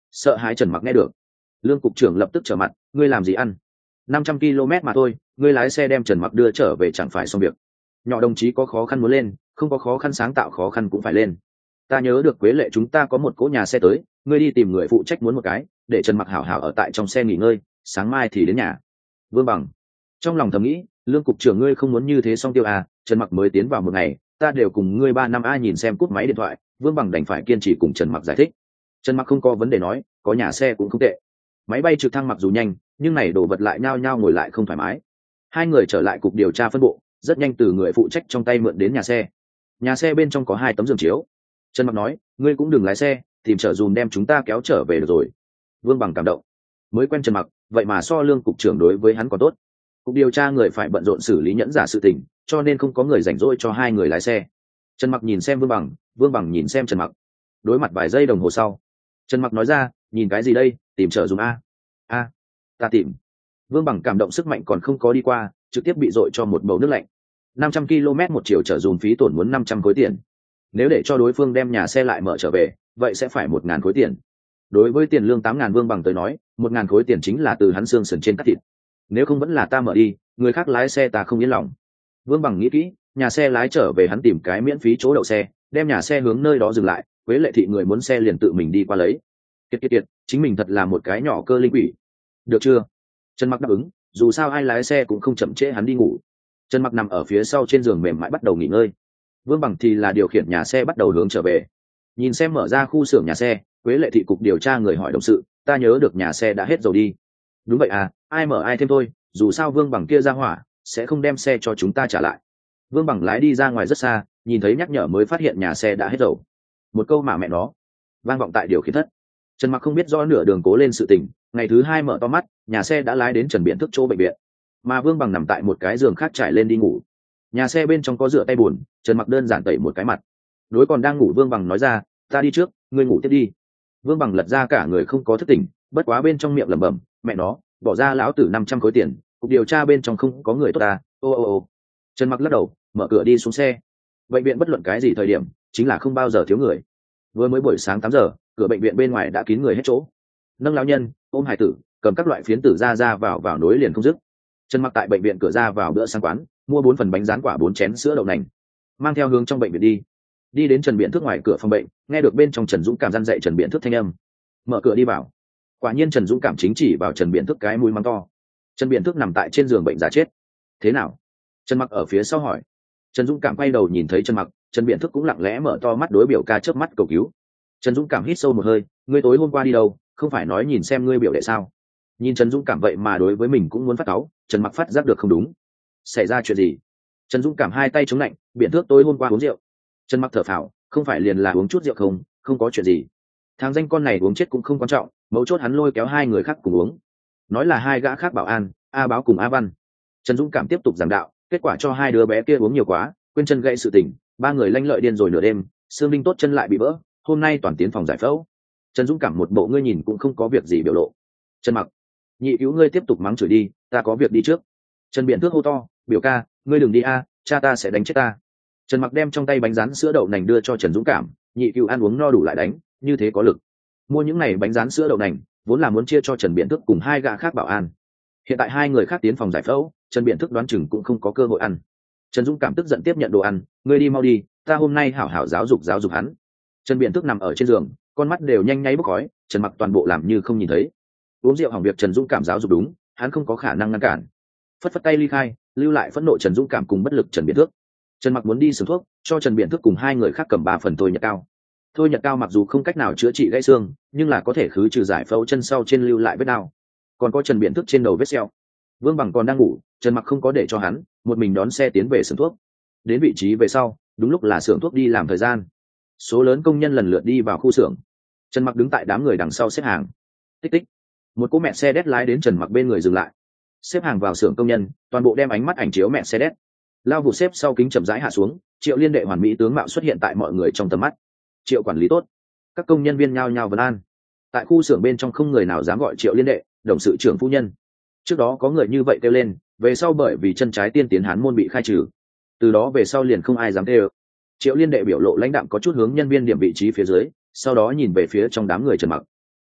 S1: Sợ hãi Trần Mặc nghe được, Lương cục trưởng lập tức trở mặt, ngươi làm gì ăn? năm trăm ki lô mét mà thôi, ngươi lái xe đem Trần Mặc đưa trở về chẳng phải xong việc. Nhỏ đồng chí có khó khăn muốn lên, không có khó khăn sáng tạo khó khăn cũng phải lên. Ta nhớ được Quế Lệ chúng ta có một cỗ nhà xe tới, ngươi đi tìm người phụ trách muốn một cái, để Trần Mặc hảo hảo ở tại trong xe nghỉ ngơi, sáng mai thì đến nhà. Vương Bằng trong lòng thầm nghĩ, Lương cục trưởng ngươi không muốn như thế xong tiêu à? Trần Mặc mới tiến vào một ngày, ta đều cùng ngươi ba năm a. Nhìn xem cúp máy điện thoại, Vương Bằng đành phải kiên trì cùng Trần Mặc giải thích. Trần Mặc không có vấn đề nói, có nhà xe cũng không tệ. Máy bay trực thăng mặc dù nhanh, nhưng này đồ vật lại nhao nhao ngồi lại không thoải mái. Hai người trở lại cục điều tra phân bộ, rất nhanh từ người phụ trách trong tay mượn đến nhà xe. Nhà xe bên trong có hai tấm giường chiếu. Trần Mặc nói, ngươi cũng đừng lái xe, tìm trợ dùm đem chúng ta kéo trở về được rồi. Vương Bằng cảm động, mới quen Trần Mặc, vậy mà so Lương cục trưởng đối với hắn còn tốt. Cục điều tra người phải bận rộn xử lý nhẫn giả sự tình, cho nên không có người rảnh rỗi cho hai người lái xe. Trần Mặc nhìn xem Vương Bằng, Vương Bằng nhìn xem Trần Mặc. Đối mặt vài giây đồng hồ sau, Trần Mặc nói ra, nhìn cái gì đây, tìm trợ dùm a. A, ta tìm. Vương Bằng cảm động sức mạnh còn không có đi qua, trực tiếp bị dội cho một bầu nước lạnh. năm trăm ki lô mét một chiều trợ dùm phí tổn muốn năm trăm khối tiền. Nếu để cho đối phương đem nhà xe lại mở trở về, vậy sẽ phải một ngàn khối tiền. Đối với tiền lương tám ngàn, Vương Bằng tới nói, một ngàn khối tiền chính là từ hắn xương sườn trên cắt thịt. Nếu không vẫn là ta mở đi, người khác lái xe ta không yên lòng. Vương Bằng nghĩ kỹ, nhà xe lái trở về hắn tìm cái miễn phí chỗ đậu xe, đem nhà xe hướng nơi đó dừng lại, Quế Lệ thị người muốn xe liền tự mình đi qua lấy. Kiệt kiệt kiệt, chính mình thật là một cái nhỏ cơ linh quỷ. Được chưa? Trần Mặc đáp ứng, dù sao ai lái xe cũng không chậm trễ hắn đi ngủ. Trần Mặc nằm ở phía sau trên giường mềm mại bắt đầu nghỉ ngơi. Vương Bằng thì là điều khiển nhà xe bắt đầu hướng trở về. Nhìn xem mở ra khu xưởng nhà xe, Quế Lệ thị cục điều tra người hỏi đồng sự, ta nhớ được nhà xe đã hết dầu đi. Đúng vậy à, ai mở ai thêm thôi, dù sao Vương Bằng kia ra hỏa sẽ không đem xe cho chúng ta trả lại. Vương Bằng lái đi ra ngoài rất xa, nhìn thấy nhắc nhở mới phát hiện nhà xe đã hết dầu. Một câu mà mẹ nó vang vọng tại điều khiển thất. Trần Mặc không biết rõ nửa đường cố lên sự tình, ngày thứ hai mở to mắt, nhà xe đã lái đến Trần Biện Thức chỗ bệnh viện, mà Vương Bằng nằm tại một cái giường khác trải lên đi ngủ. Nhà xe bên trong có rửa tay bùn, Trần Mặc đơn giản tẩy một cái mặt. Đối còn đang ngủ Vương Bằng nói ra, ta đi trước, ngươi ngủ tiếp đi. Vương Bằng lật ra cả người không có thức tỉnh, bất quá bên trong miệng lẩm bẩm, mẹ nó, bỏ ra lão tử năm trăm khối tiền, cục điều tra bên trong không có người tốt ta. Ô ô ô. Trần Mặc lắc đầu, mở cửa đi xuống xe. Bệnh viện bất luận cái gì thời điểm, chính là không bao giờ thiếu người. Vừa mới buổi sáng tám giờ, cửa bệnh viện bên ngoài đã kín người hết chỗ. Nâng lão nhân, ôm hải tử, cầm các loại phiến tử ra ra vào vào nối liền không dứt. Trần Mặc tại bệnh viện cửa ra vào bữa sáng quán, mua bốn phần bánh rán quả, bốn chén sữa đậu nành, mang theo hướng trong bệnh viện đi. Đi đến Trần Biện Thức ngoài cửa phòng bệnh, nghe được bên trong Trần Dũng Cảm răn dạy Trần Biện Thức thanh âm. Mở cửa đi vào. Quả nhiên Trần Dũng Cảm chính chỉ vào Trần Biện Thức cái mũi mắng to. Trần Biện Thức nằm tại trên giường bệnh giả chết. Thế nào? Trần Mặc ở phía sau hỏi. Trần Dũng Cảm quay đầu nhìn thấy Trần Mặc, Trần Biện Thức cũng lặng lẽ mở to mắt đối biểu ca chớp mắt cầu cứu. Trần Dũng Cảm hít sâu một hơi, ngươi tối hôm qua đi đâu, không phải nói nhìn xem ngươi biểu đệ sao? Nhìn Trần Dũng Cảm vậy mà đối với mình cũng muốn phát cáu, Trần Mặc phát giác được không đúng. Xảy ra chuyện gì? Trần Dũng Cảm hai tay chống lạnh, Biện Thức tối hôm qua uống rượu. Trần Mặc thở phào, không phải liền là uống chút rượu không, không có chuyện gì. Thằng danh con này uống chết cũng không quan trọng, mấu chốt hắn lôi kéo hai người khác cùng uống. Nói là hai gã khác bảo an, A Báo cùng A Văn. Trần Dũng Cảm tiếp tục giảng đạo, kết quả cho hai đứa bé kia uống nhiều quá, quên chân gãy sự tình, ba người lanh lợi điên rồi nửa đêm, xương đinh tốt chân lại bị vỡ, hôm nay toàn tiến phòng giải phẫu. Trần Dũng Cảm một bộ ngươi nhìn cũng không có việc gì biểu lộ. Trần Mặc, nhị cứu ngươi tiếp tục mắng chửi đi, ta có việc đi trước. Trần Biện Thước hô to, biểu ca, ngươi đừng đi a, cha ta sẽ đánh chết ta. Trần Mặc đem trong tay bánh rán sữa đậu nành đưa cho Trần Dũng Cảm, nhị cứu ăn uống no đủ lại đánh, như thế có lực. Mua những này bánh rán sữa đậu nành, vốn là muốn chia cho Trần Biện Thước cùng hai gã khác bảo an. Hiện tại hai người khác tiến phòng giải phẫu, Trần Biện Thước đoán chừng cũng không có cơ hội ăn. Trần Dũng Cảm tức giận tiếp nhận đồ ăn, ngươi đi mau đi, ta hôm nay hảo hảo giáo dục giáo dục hắn. Trần Biện Thước nằm ở trên giường, con mắt đều nhanh nháy bốc khói, Trần Mặc toàn bộ làm như không nhìn thấy. Uống rượu hỏng việc Trần Dũng Cảm giáo dục đúng, hắn không có khả năng ngăn cản. Phất phất tay ly khai, lưu lại phẫn nộ Trần Dũng Cảm cùng bất lực Trần Biện Thước. Trần Mặc muốn đi sửa thuốc, cho Trần Biện Thước cùng hai người khác cầm ba phần thôi nhật cao. Thôi nhật cao mặc dù không cách nào chữa trị gãy xương, nhưng là có thể khứ trừ giải phẫu chân sau trên lưu lại vết đau. Còn có Trần Biện Thước trên đầu vết sẹo. Vương Bằng còn đang ngủ, Trần Mặc không có để cho hắn, một mình đón xe tiến về xưởng thuốc. Đến vị trí về sau, đúng lúc là xưởng thuốc đi làm thời gian. Số lớn công nhân lần lượt đi vào khu xưởng. Trần Mặc đứng tại đám người đằng sau xếp hàng. Tích tích. Một cỗ mẹ xe đét lái đến Trần Mặc bên người dừng lại. Xếp hàng vào xưởng công nhân, toàn bộ đem ánh mắt ảnh chiếu mẹ xe đét. Lao vụ xếp sau kính chậm rãi hạ xuống, Triệu Liên đệ hoàn mỹ tướng mạo xuất hiện tại mọi người trong tầm mắt. Triệu quản lý tốt. Các công nhân viên nhao nhao vấn an. Tại khu xưởng bên trong không người nào dám gọi Triệu Liên đệ, đồng sự trưởng phu nhân. Trước đó có người như vậy kêu lên, về sau bởi vì chân trái tiên tiến hán môn bị khai trừ. Từ đó về sau liền không ai dám kêu. Triệu Liên đệ biểu lộ lãnh đạm có chút hướng nhân viên điểm vị trí phía dưới, sau đó nhìn về phía trong đám người Trần Mặc.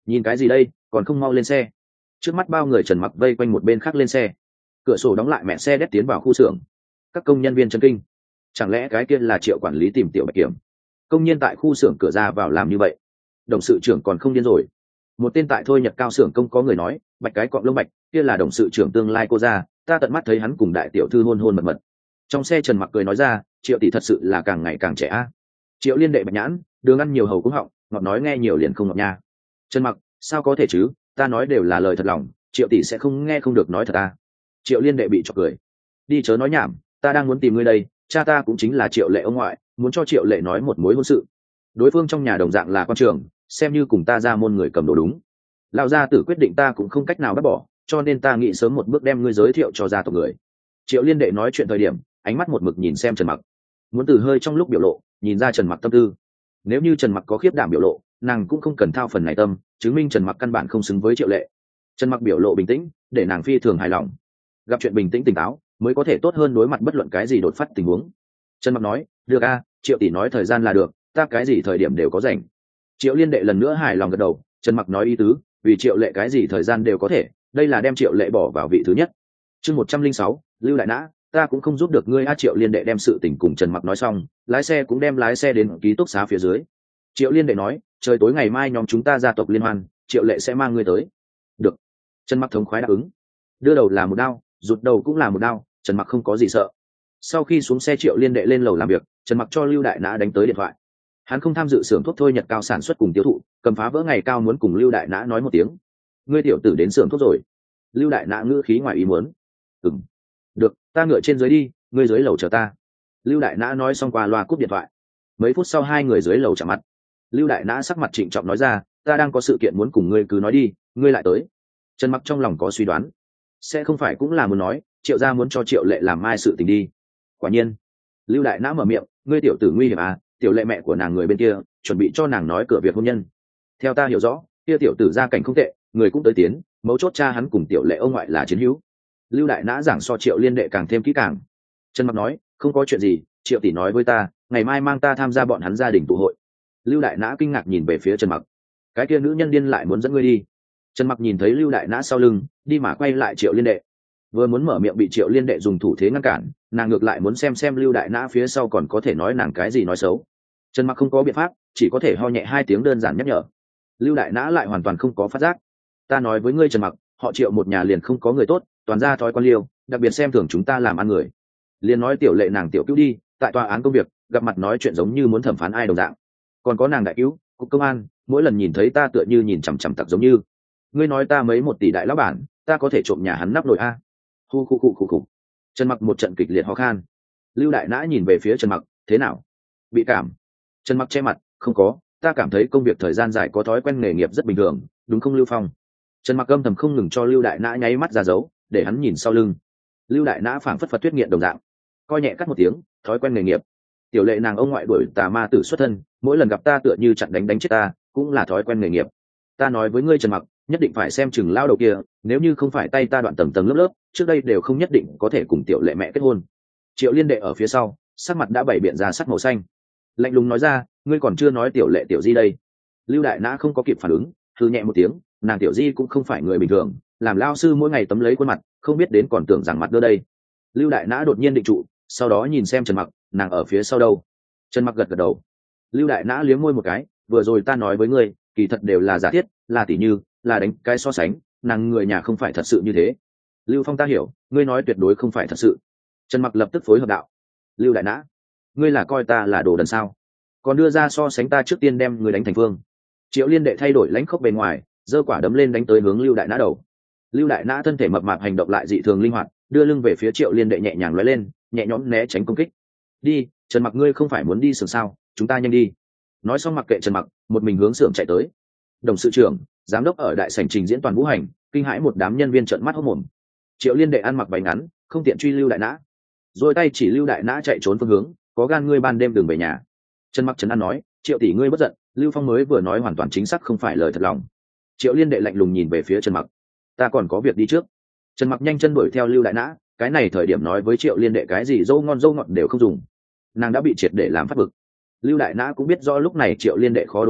S1: nhìn cái gì đây, còn không mau lên xe. Trước mắt bao người Trần Mặc vây quanh một bên khác lên xe. Cửa sổ đóng lại, mẹ xe đét tiến vào khu xưởng. Các công nhân viên chấn kinh, chẳng lẽ cái kia là Triệu quản lý tìm Tiểu Bạch Kiểm? Công nhân tại khu xưởng cửa ra vào làm như vậy, đồng sự trưởng còn không điên rồi? Một tên tại Thôi Nhật Cao xưởng công có người nói, Bạch cái cọng lông Bạch kia là đồng sự trưởng tương lai cô ra, ta tận mắt thấy hắn cùng đại tiểu thư hôn hôn mật mật. Trong xe Trần Mặc cười nói ra, Triệu tỷ thật sự là càng ngày càng trẻ a. Triệu Liên đệ bạch nhãn, đường ăn nhiều hầu cũng họng, ngọt nói nghe nhiều liền không ngọt nha. Trần Mặc, sao có thể chứ, ta nói đều là lời thật lòng, Triệu tỷ sẽ không nghe không được nói thật ta. Triệu Liên đệ bị chọc cười, đi chớ nói nhảm, ta đang muốn tìm ngươi đây, cha ta cũng chính là Triệu Lệ ông ngoại, muốn cho Triệu Lệ nói một mối hôn sự. Đối phương trong nhà đồng dạng là quan trường, xem như cùng ta ra môn người cầm đồ đúng. Lão gia tử quyết định ta cũng không cách nào bác bỏ, cho nên ta nghĩ sớm một bước đem ngươi giới thiệu cho gia tộc người. Triệu Liên đệ nói chuyện thời điểm, ánh mắt một mực nhìn xem Trần Mặc, muốn từ hơi trong lúc biểu lộ nhìn ra Trần Mặc tâm tư. Nếu như Trần Mặc có khiếp đảm biểu lộ, nàng cũng không cần thao phần này tâm, chứng minh Trần Mặc căn bản không xứng với Triệu Lệ. Trần Mặc biểu lộ bình tĩnh, để nàng phi thường hài lòng. Gặp chuyện bình tĩnh tỉnh táo mới có thể tốt hơn đối mặt bất luận cái gì đột phát tình huống. Trần Mặc nói, được a, Triệu tỷ nói thời gian là được, ta cái gì thời điểm đều có rảnh. Triệu Liên đệ lần nữa hài lòng gật đầu. Trần Mặc nói ý tứ, vì Triệu Lệ cái gì thời gian đều có thể, đây là đem Triệu Lệ bỏ vào vị thứ nhất. Chương một trăm linh sáu, Lưu Đại Nã, ta cũng không giúp được ngươi a. Triệu Liên đệ đem sự tình cùng Trần Mặc nói xong, lái xe cũng đem lái xe đến ký túc xá phía dưới. Triệu Liên đệ nói, trời tối ngày mai nhóm chúng ta gia tộc liên hoan, Triệu Lệ sẽ mang ngươi tới. Được. Trần Mặc thống khoái đáp ứng. Đưa đầu là một đao, rụt đầu cũng là một đao, Trần Mặc không có gì sợ. Sau khi xuống xe Triệu Liên đệ lên lầu làm việc, Trần Mặc cho Lưu Đại Nã đánh tới điện thoại. Hắn không tham dự xưởng thuốc Thôi Nhật Cao sản xuất cùng tiêu thụ, cầm phá vỡ ngày cao muốn cùng Lưu Đại Nã nói một tiếng. Ngươi tiểu tử đến xưởng thuốc rồi? Lưu Đại Nã ngữ khí ngoài ý muốn. Ừm. Được, ta ngựa trên dưới đi, ngươi dưới lầu chờ ta. Lưu Đại Nã nói xong qua loa cúp điện thoại. Mấy phút sau hai người dưới lầu chạm mặt. Lưu Đại Nã sắc mặt trịnh trọng nói ra, ta đang có sự kiện muốn cùng ngươi, cứ nói đi, ngươi lại tới. Trần Mặc trong lòng có suy đoán, sẽ không phải cũng là muốn nói Triệu gia muốn cho Triệu Lệ làm mai sự tình đi. Quả nhiên, Lưu Đại Nã mở miệng, ngươi tiểu tử nguy hiểm à, Tiểu Lệ mẹ của nàng người bên kia chuẩn bị cho nàng nói cửa việc hôn nhân. Theo ta hiểu rõ, kia tiểu tử gia cảnh không tệ, người cũng tới tiến, mấu chốt cha hắn cùng Tiểu Lệ ông ngoại là chiến hữu. Lưu Đại Nã giảng so Triệu Liên đệ càng thêm kỹ càng. Trần Mặc nói, không có chuyện gì, Triệu tỷ nói với ta, ngày mai mang ta tham gia bọn hắn gia đình tụ hội. Lưu Đại Nã kinh ngạc nhìn về phía Trần Mặc, cái kia nữ nhân điên lại muốn dẫn ngươi đi. Trần Mặc nhìn thấy Lưu Đại Nã sau lưng, đi mà quay lại Triệu Liên đệ. Vừa muốn mở miệng bị Triệu Liên đệ dùng thủ thế ngăn cản, nàng ngược lại muốn xem xem Lưu Đại Nã phía sau còn có thể nói nàng cái gì nói xấu. Trần Mặc không có biện pháp, chỉ có thể ho nhẹ hai tiếng đơn giản nhắc nhở. Lưu Đại Nã lại hoàn toàn không có phát giác. Ta nói với ngươi Trần Mặc, họ Triệu một nhà liền không có người tốt, toàn ra thói quan liêu, đặc biệt xem thường chúng ta làm ăn người. Liền nói Tiểu Lệ nàng tiểu cứu đi, tại tòa án công việc, gặp mặt nói chuyện giống như muốn thẩm phán ai đồng dạng. Còn có nàng đại cứu, cục công an, mỗi lần nhìn thấy ta tựa như nhìn chằm chằm tặc giống như. Ngươi nói ta mấy một tỷ đại lão bản, ta có thể trộm nhà hắn nắp nồi a. Hu khu khu khu khu. Trần Mặc một trận kịch liệt ho khan. Lưu Đại Nã nhìn về phía Trần Mặc, thế nào? Bị cảm? Trần Mặc che mặt, không có, ta cảm thấy công việc thời gian dài có thói quen nghề nghiệp rất bình thường, đúng không Lưu Phong? Trần Mặc âm thầm không ngừng cho Lưu Đại Nã nháy mắt ra dấu, để hắn nhìn sau lưng. Lưu Đại Nã phảng phất phật tuyết nghiện đồng dạng, coi nhẹ cắt một tiếng, thói quen nghề nghiệp. Tiểu Lệ nàng ông ngoại đuổi tà ma tử xuất thân, mỗi lần gặp ta tựa như chặn đánh đánh chết ta, cũng là thói quen nghề nghiệp. Ta nói với ngươi Trần Mặc, nhất định phải xem chừng lao đầu kia, nếu như không phải tay ta đoạn tầng tầng lớp lớp, trước đây đều không nhất định có thể cùng Tiểu Lệ mẹ kết hôn. Triệu Liên đệ ở phía sau, sắc mặt đã bảy biện ra sắc màu xanh, lạnh lùng nói ra, ngươi còn chưa nói Tiểu Lệ tiểu di đây. Lưu Đại Nã không có kịp phản ứng, hừ nhẹ một tiếng, nàng tiểu di cũng không phải người bình thường, làm lao sư mỗi ngày tấm lấy khuôn mặt, không biết đến còn tưởng rằng mặt đưa đây. Lưu Đại Nã đột nhiên định trụ, sau đó nhìn xem Trần Mặc, nàng ở phía sau đâu? Trần Mặc gật gật đầu. Lưu Đại Nã liếm môi một cái, vừa rồi ta nói với ngươi, kỳ thật đều là giả thiết, là tỉ như, là đánh cái so sánh, nàng người nhà không phải thật sự như thế. Lưu Phong ta hiểu, ngươi nói tuyệt đối không phải thật sự. Trần Mặc lập tức phối hợp đạo. Lưu Đại Nã, ngươi là coi ta là đồ đần sao? Còn đưa ra so sánh ta trước tiên đem người đánh thành phương. Triệu Liên đệ thay đổi lãnh khốc bề ngoài, giơ quả đấm lên đánh tới hướng Lưu Đại Nã đầu. Lưu Đại Nã thân thể mập mạp hành động lại dị thường linh hoạt, đưa lưng về phía Triệu Liên đệ nhẹ nhàng lóe lên, nhẹ nhõm né tránh công kích. Đi, Trần Mặc ngươi không phải muốn đi xưởng sao, chúng ta nhanh đi. Nói xong mặc kệ Trần Mặc, một mình hướng xưởng chạy tới. Đồng sự trưởng, giám đốc ở đại sảnh trình diễn toàn vũ hành, kinh hãi một đám nhân viên trợn mắt hốt mồm. Triệu Liên đệ ăn mặc váy ngắn, không tiện truy Lưu Đại Nã, rồi tay chỉ Lưu Đại Nã chạy trốn phương hướng, có gan ngươi ban đêm đừng về nhà. Trần Mặc trấn an nói, Triệu tỷ ngươi bất giận, Lưu Phong mới vừa nói hoàn toàn chính xác không phải lời thật lòng. Triệu Liên đệ lạnh lùng nhìn về phía Trần Mặc, ta còn có việc đi trước. Trần Mặc nhanh chân đuổi theo Lưu Đại Nã, cái này thời điểm nói với Triệu Liên đệ cái gì dâu ngon dâu ngọt đều không dùng, nàng đã bị triệt để làm phát bực. Lưu Đại Nã cũng biết rõ lúc này Triệu Liên đệ khó đối phó,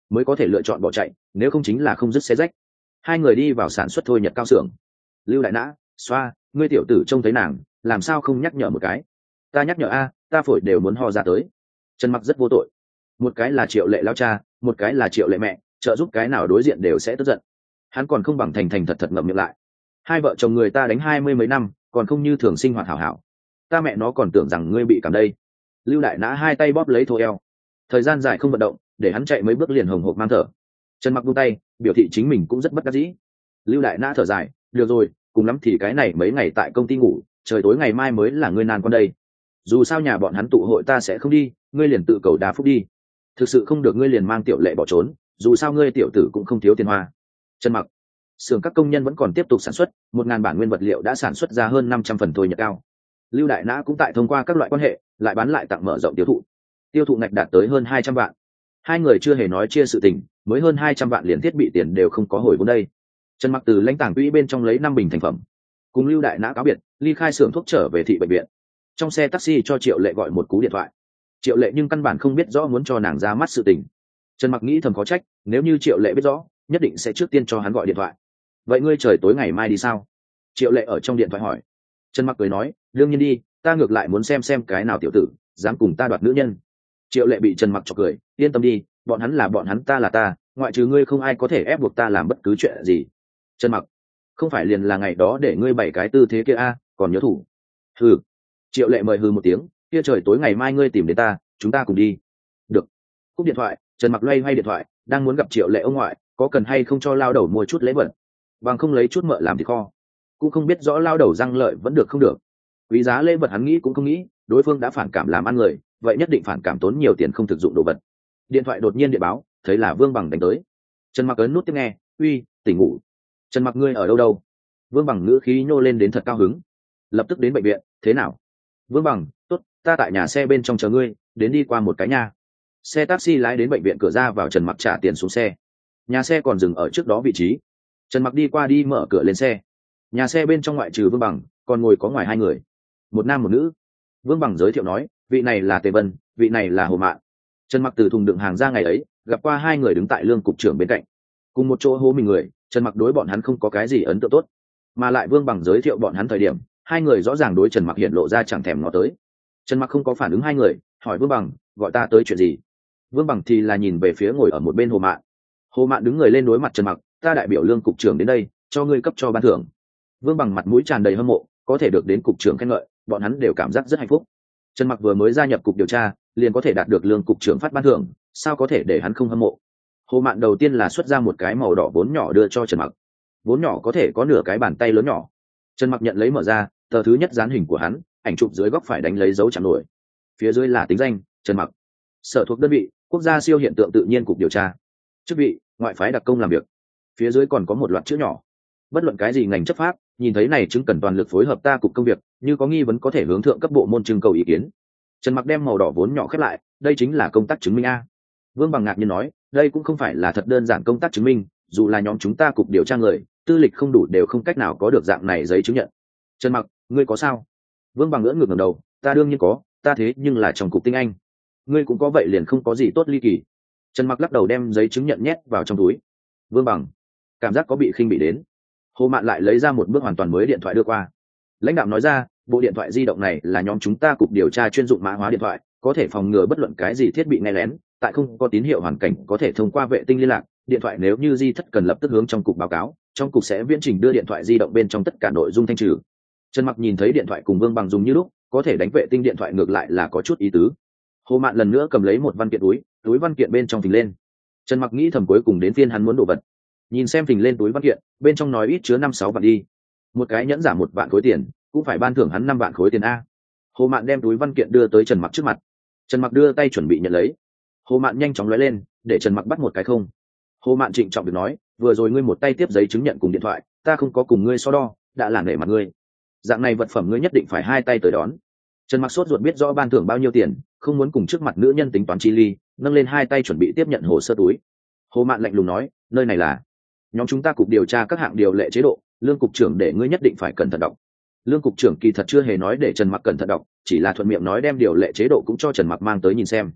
S1: mới có thể lựa chọn bỏ chạy, nếu không chính là không dứt xé rách. Hai người đi vào sản xuất thôi nhật cao xưởng. Lưu Đại Nã, xoa, ngươi tiểu tử trông thấy nàng, làm sao không nhắc nhở một cái? Ta nhắc nhở a, ta phổi đều muốn ho ra tới. Trần Mặc rất vô tội. Một cái là Triệu Lệ lao cha, một cái là Triệu Lệ mẹ, trợ giúp cái nào đối diện đều sẽ tức giận. Hắn còn không bằng thành thành thật thật ngậm miệng lại. Hai vợ chồng người ta đánh hai mươi mấy năm, còn không như thường sinh hoạt hảo hảo. Ta mẹ nó còn tưởng rằng ngươi bị cảm đây. Lưu Đại Nã hai tay bóp lấy thô eo. Thời gian dài không vận động, để hắn chạy mấy bước liền hồng hộc mang thở. Trần Mặc buông tay, biểu thị chính mình cũng rất bất đắc dĩ. Lưu Đại Nã thở dài, được rồi, cùng lắm thì cái này mấy ngày tại công ty ngủ, trời tối ngày mai mới là ngươi nan con đây. Dù sao nhà bọn hắn tụ hội ta sẽ không đi, ngươi liền tự cầu đà phúc đi. Thực sự không được ngươi liền mang Tiểu Lệ bỏ trốn, dù sao ngươi tiểu tử cũng không thiếu tiền hoa. Trần Mặc, xưởng các công nhân vẫn còn tiếp tục sản xuất, một ngàn bản nguyên vật liệu đã sản xuất ra hơn năm trăm phần thôi nhật cao. Lưu Đại Nã cũng tại thông qua các loại quan hệ, lại bán lại tặng mở rộng tiêu thụ. Tiêu thụ ngạch đạt tới hơn hai trăm vạn. Hai người chưa hề nói chia sự tình, mới hơn hai trăm vạn liền thiết bị tiền đều không có hồi vốn đây. Trần Mặc từ lãnh tàng quỹ bên trong lấy năm bình thành phẩm, cùng Lưu Đại Nã cáo biệt, ly khai xưởng thuốc trở về thị bệnh viện. Trong xe taxi cho Triệu Lệ gọi một cú điện thoại. Triệu Lệ nhưng căn bản không biết rõ muốn cho nàng ra mắt sự tình. Trần Mặc nghĩ thầm có trách, nếu như Triệu Lệ biết rõ, nhất định sẽ trước tiên cho hắn gọi điện thoại. Vậy ngươi trời tối ngày mai đi sao? Triệu Lệ ở trong điện thoại hỏi. Trần Mặc cười nói, đương nhiên đi, ta ngược lại muốn xem xem cái nào tiểu tử dám cùng ta đoạt nữ nhân. Triệu Lệ bị Trần Mặc chọc cười, yên tâm đi, bọn hắn là bọn hắn, ta là ta, ngoại trừ ngươi không ai có thể ép buộc ta làm bất cứ chuyện gì. Trần Mặc, không phải liền là ngày đó để ngươi bảy cái tư thế kia a, à, còn nhớ thủ? Hừ. Triệu Lệ mời hừ một tiếng, kia trời tối ngày mai ngươi tìm đến ta, chúng ta cùng đi. Được. Cúp điện thoại, Trần Mặc loay hoay điện thoại, đang muốn gặp Triệu Lệ ông ngoại, có cần hay không cho lao đầu mua chút lễ vật, bằng không lấy chút mỡ làm thịt kho, cũng không biết rõ lao đầu răng lợi vẫn được không được. Quý giá lễ vật hắn nghĩ cũng không nghĩ, đối phương đã phản cảm làm ăn người, vậy nhất định phản cảm tốn nhiều tiền không thực dụng đồ vật. Điện thoại đột nhiên điện báo, thấy là Vương Bằng đánh tới. Trần Mặc ấn nút tiếp nghe, uy, tỉnh ngủ. Trần Mặc, ngươi ở đâu đâu? Vương Bằng ngữ khí nhô lên đến thật cao hứng. Lập tức đến bệnh viện, thế nào? Vương Bằng, tốt, ta tại nhà xe bên trong chờ ngươi, đến đi qua một cái nhà. Xe taxi lái đến bệnh viện cửa ra vào, Trần Mặc trả tiền xuống xe. Nhà xe còn dừng ở trước đó vị trí. Trần Mặc đi qua đi mở cửa lên xe. Nhà xe bên trong ngoại trừ Vương Bằng, còn ngồi có ngoài hai người, một nam một nữ. Vương Bằng giới thiệu nói, vị này là Tề Vân, vị này là Hồ Mạn. Trần Mặc từ thùng đựng hàng ra ngày ấy, gặp qua hai người đứng tại lương cục trưởng bên cạnh, cùng một chỗ hô mình người. Trần Mặc đối bọn hắn không có cái gì ấn tượng tốt, mà lại Vương Bằng giới thiệu bọn hắn thời điểm, hai người rõ ràng đối Trần Mặc hiện lộ ra chẳng thèm ngó tới. Trần Mặc không có phản ứng hai người, hỏi Vương Bằng, gọi ta tới chuyện gì? Vương Bằng thì là nhìn về phía ngồi ở một bên Hồ Mạn. Hồ Mạn đứng người lên đối mặt Trần Mặc, ta đại biểu lương cục trưởng đến đây, cho ngươi cấp cho ban thưởng. Vương Bằng mặt mũi tràn đầy hâm mộ, có thể được đến cục trưởng khen ngợi, bọn hắn đều cảm giác rất hạnh phúc. Trần Mặc vừa mới gia nhập cục điều tra, liền có thể đạt được lương cục trưởng phát ban thưởng, sao có thể để hắn không hâm mộ? Hồ Mạn đầu tiên là xuất ra một cái màu đỏ vốn nhỏ đưa cho Trần Mặc. Vốn nhỏ có thể có nửa cái bàn tay lớn nhỏ. Trần Mặc nhận lấy mở ra, tờ thứ nhất dán hình của hắn, ảnh chụp dưới góc phải đánh lấy dấu chạm nổi. Phía dưới là tính danh, Trần Mặc. Sở thuộc đơn vị, Quốc gia siêu hiện tượng tự nhiên cục điều tra. Chức vị, ngoại phái đặc công làm việc. Phía dưới còn có một loạt chữ nhỏ. Bất luận cái gì ngành chấp pháp, nhìn thấy này chứng cần toàn lực phối hợp ta cục công việc, như có nghi vấn có thể hướng thượng cấp bộ môn trưng cầu ý kiến. Trần Mặc đem màu đỏ vốn nhỏ khép lại, đây chính là công tác chứng minh a. Vương Bằng ngạc nhiên nói, đây cũng không phải là thật đơn giản công tác chứng minh, dù là nhóm chúng ta cục điều tra người, tư lịch không đủ đều không cách nào có được dạng này giấy chứng nhận. Trần Mặc, ngươi có sao? Vương Bằng ngỡ ngược ngẩng đầu, ta đương nhiên có, ta thế nhưng là trong cục tinh anh. Ngươi cũng có vậy liền không có gì tốt ly kỳ. Trần Mặc lắc đầu đem giấy chứng nhận nhét vào trong túi. Vương Bằng cảm giác có bị khinh bị đến. Hồ Mạn lại lấy ra một bước hoàn toàn mới điện thoại đưa qua. Lãnh đạo nói ra, bộ điện thoại di động này là nhóm chúng ta cục điều tra chuyên dụng mã hóa điện thoại, có thể phòng ngừa bất luận cái gì thiết bị nghe lén, tại không có tín hiệu hoàn cảnh có thể thông qua vệ tinh liên lạc. Điện thoại nếu như di thất cần lập tức hướng trong cục báo cáo, trong cục sẽ viễn trình đưa điện thoại di động bên trong tất cả nội dung thanh trừ. Trần Mặc nhìn thấy điện thoại cùng Vương Bằng dùng như lúc, có thể đánh vệ tinh điện thoại ngược lại là có chút ý tứ. Hồ Mạn lần nữa cầm lấy một văn kiện túi, túi văn kiện bên trong phình lên. Trần Mặc nghĩ thầm cuối cùng đến phiên hắn muốn đồ vật. Nhìn xem phình lên túi văn kiện, bên trong nói ít chứa năm sáu vạn đi. Một cái nhẫn giả một vạn khối tiền, cũng phải ban thưởng hắn năm vạn khối tiền a. Hồ Mạn đem túi văn kiện đưa tới Trần Mặc trước mặt. Trần Mặc đưa tay chuẩn bị nhận lấy. Hồ Mạn nhanh chóng lóe lên, để Trần Mặc bắt một cái không. Hồ Mạn trịnh trọng việc nói, vừa rồi ngươi một tay tiếp giấy chứng nhận cùng điện thoại, ta không có cùng ngươi so đo, đã là nể mặt ngươi. Dạng này vật phẩm ngươi nhất định phải hai tay tới đón. Trần Mặc sốt ruột biết rõ ban thưởng bao nhiêu tiền, không muốn cùng trước mặt nữ nhân tính toán chi ly, nâng lên hai tay chuẩn bị tiếp nhận hồ sơ túi. Hồ Mạn lạnh lùng nói, nơi này là nhóm chúng ta cục điều tra các hạng điều lệ chế độ, lương cục trưởng để ngươi nhất định phải cẩn thận đọc. Lương cục trưởng kỳ thật chưa hề nói để Trần Mặc cẩn thận đọc, chỉ là thuận miệng nói đem điều lệ chế độ cũng cho Trần Mặc mang tới nhìn xem.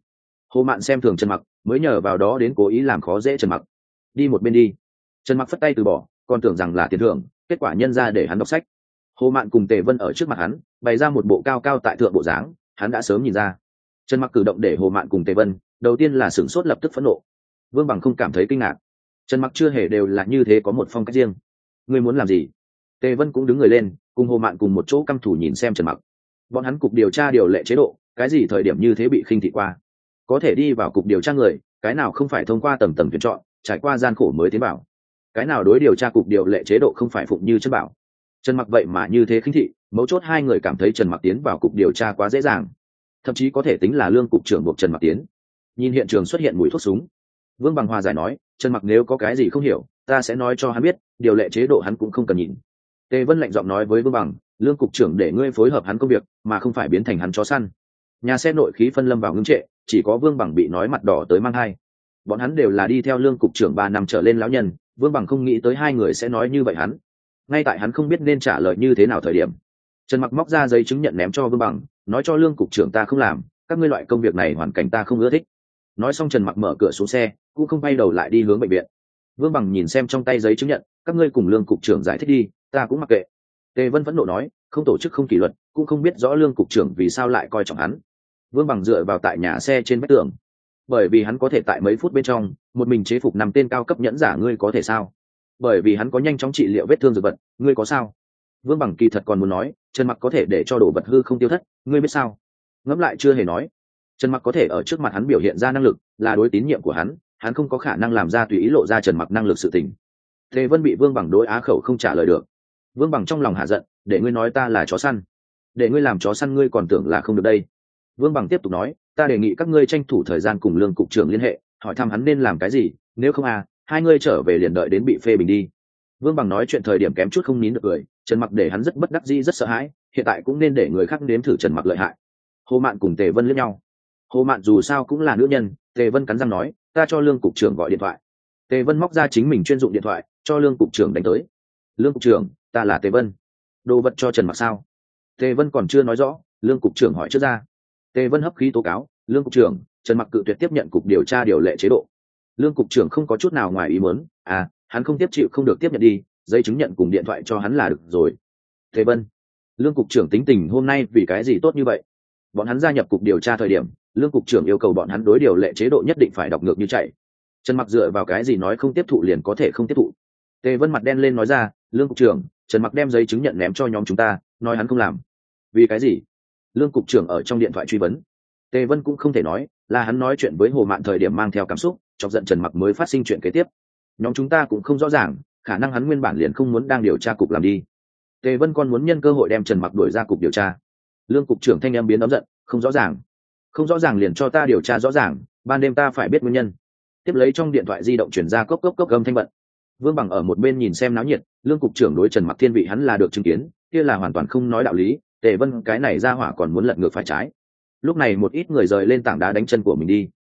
S1: Hồ Mạn xem thường Trần Mặc, mới nhờ vào đó đến cố ý làm khó dễ Trần Mặc. Đi một bên đi. Trần Mặc phất tay từ bỏ, còn tưởng rằng là tiền thưởng, kết quả nhân ra để hắn đọc sách. Hồ Mạn cùng Tề Vân ở trước mặt hắn bày ra một bộ cao cao tại thượng bộ dáng, hắn đã sớm nhìn ra. Trần Mặc cử động để Hồ Mạn cùng Tề Vân đầu tiên là sửng sốt, lập tức phẫn nộ. Vương Bằng không cảm thấy kinh ngạc. Trần Mặc chưa hề đều là như thế, có một phong cách riêng. Ngươi muốn làm gì? Tề Vân cũng đứng người lên, cùng Hồ Mạn cùng một chỗ căm thủ nhìn xem Trần Mặc. Bọn hắn cục điều tra điều lệ chế độ, cái gì thời điểm như thế bị khinh thị qua? Có thể đi vào cục điều tra người, cái nào không phải thông qua tầng tầng tuyển chọn, trải qua gian khổ mới tiến vào? Cái nào đối điều tra cục điều lệ chế độ không phải phụng như chân bảo? Trần Mặc vậy mà như thế khinh thị, mấu chốt hai người cảm thấy Trần Mặc tiến vào cục điều tra quá dễ dàng, thậm chí có thể tính là Lương cục trưởng buộc Trần Mặc tiến. Nhìn hiện trường xuất hiện mùi thuốc súng, Vương Bằng hòa giải nói, Trần Mặc nếu có cái gì không hiểu, ta sẽ nói cho hắn biết, điều lệ chế độ hắn cũng không cần nhìn. Tề Vân lạnh giọng nói với Vương Bằng, Lương cục trưởng để ngươi phối hợp hắn công việc, mà không phải biến thành hắn chó săn. Nhà xe nội khí phân lâm vào ngưng trệ, chỉ có Vương Bằng bị nói mặt đỏ tới mang hai. Bọn hắn đều là đi theo Lương cục trưởng ba năm trở lên lão nhân, Vương Bằng không nghĩ tới hai người sẽ nói như vậy hắn. Ngay tại hắn không biết nên trả lời như thế nào thời điểm, Trần Mặc móc ra giấy chứng nhận ném cho Vương Bằng, nói cho Lương cục trưởng ta không làm, các ngươi loại công việc này hoàn cảnh ta không ưa thích. Nói xong Trần Mặc mở cửa xuống xe, cũng không quay đầu lại đi hướng bệnh viện. Vương Bằng nhìn xem trong tay giấy chứng nhận, các ngươi cùng Lương cục trưởng giải thích đi, ta cũng mặc kệ. Tề Vân phẫn nộ nói, không tổ chức không kỷ luật, cũng không biết rõ Lương cục trưởng vì sao lại coi trọng hắn. Vương Bằng dựa vào tại nhà xe trên vách tường, bởi vì hắn có thể tại mấy phút bên trong một mình chế phục năm tên cao cấp nhẫn giả, ngươi có thể sao? Bởi vì hắn có nhanh chóng trị liệu vết thương dược vật, ngươi có sao? Vương Bằng kỳ thật còn muốn nói, Trần Mặc có thể để cho đồ vật hư không tiêu thất, ngươi biết sao? Ngẫm lại chưa hề nói. Trần Mặc có thể ở trước mặt hắn biểu hiện ra năng lực, là đối tín nhiệm của hắn, hắn không có khả năng làm ra tùy ý lộ ra Trần Mặc năng lực sự tình. Tề Vân bị Vương Bằng đối á khẩu không trả lời được. Vương Bằng trong lòng hạ giận, để ngươi nói ta là chó săn, để ngươi làm chó săn ngươi còn tưởng là không được đây. Vương Bằng tiếp tục nói, ta đề nghị các ngươi tranh thủ thời gian cùng Lương cục trưởng liên hệ, hỏi thăm hắn nên làm cái gì, nếu không à, hai ngươi trở về liền đợi đến bị phê bình đi. Vương Bằng nói chuyện thời điểm kém chút không nín được cười, Trần Mặc để hắn rất bất đắc dĩ rất sợ hãi, hiện tại cũng nên để người khác nếm thử Trần Mặc lợi hại. Hồ Mạn cùng Tề Vân liếc nhau. Hồ Mạn dù sao cũng là nữ nhân, Tề Vân cắn răng nói, ta cho Lương cục trưởng gọi điện thoại. Tề Vân móc ra chính mình chuyên dụng điện thoại, cho Lương cục trưởng đánh tới. Lương cục trưởng, ta là Tề Vân. Đồ vật cho Trần Mặc sao? Tề Vân còn chưa nói rõ, Lương cục trưởng hỏi trước ra. Tề Vân hấp khí tố cáo, Lương cục trưởng, Trần Mặc cự tuyệt tiếp nhận cục điều tra điều lệ chế độ. Lương cục trưởng không có chút nào ngoài ý muốn, à, hắn không tiếp chịu không được tiếp nhận đi, giấy chứng nhận cùng điện thoại cho hắn là được rồi. Tề Vân, Lương cục trưởng tính tình hôm nay vì cái gì tốt như vậy? Bọn hắn gia nhập cục điều tra thời điểm, Lương cục trưởng yêu cầu bọn hắn đối điều lệ chế độ nhất định phải đọc ngược như chạy. Trần Mặc dựa vào cái gì nói không tiếp thụ liền có thể không tiếp thụ? Tề Vân mặt đen lên nói ra, Lương cục trưởng, Trần Mặc đem giấy chứng nhận ném cho nhóm chúng ta, nói hắn không làm. Vì cái gì? Lương cục trưởng ở trong điện thoại truy vấn. Tề Vân cũng không thể nói, là hắn nói chuyện với Hồ Mạn thời điểm mang theo cảm xúc, chọc giận Trần Mặc mới phát sinh chuyện kế tiếp. Nhóm chúng ta cũng không rõ ràng, khả năng hắn nguyên bản liền không muốn đang điều tra cục làm đi. Tề Vân còn muốn nhân cơ hội đem Trần Mặc đuổi ra cục điều tra. Lương cục trưởng thanh em biến ấm giận, không rõ ràng, không rõ ràng liền cho ta điều tra rõ ràng, ban đêm ta phải biết nguyên nhân. Tiếp lấy trong điện thoại di động chuyển ra cốc cốc cốc gầm thanh bận. Vương Bằng ở một bên nhìn xem náo nhiệt, Lương cục trưởng đối Trần Mặc thiên vị hắn là được chứng kiến, kia là hoàn toàn không nói đạo lý. Tề Vân cái này ra hỏa còn muốn lật ngược phải trái. Lúc này một ít người rời lên tảng đá đánh chân của mình đi.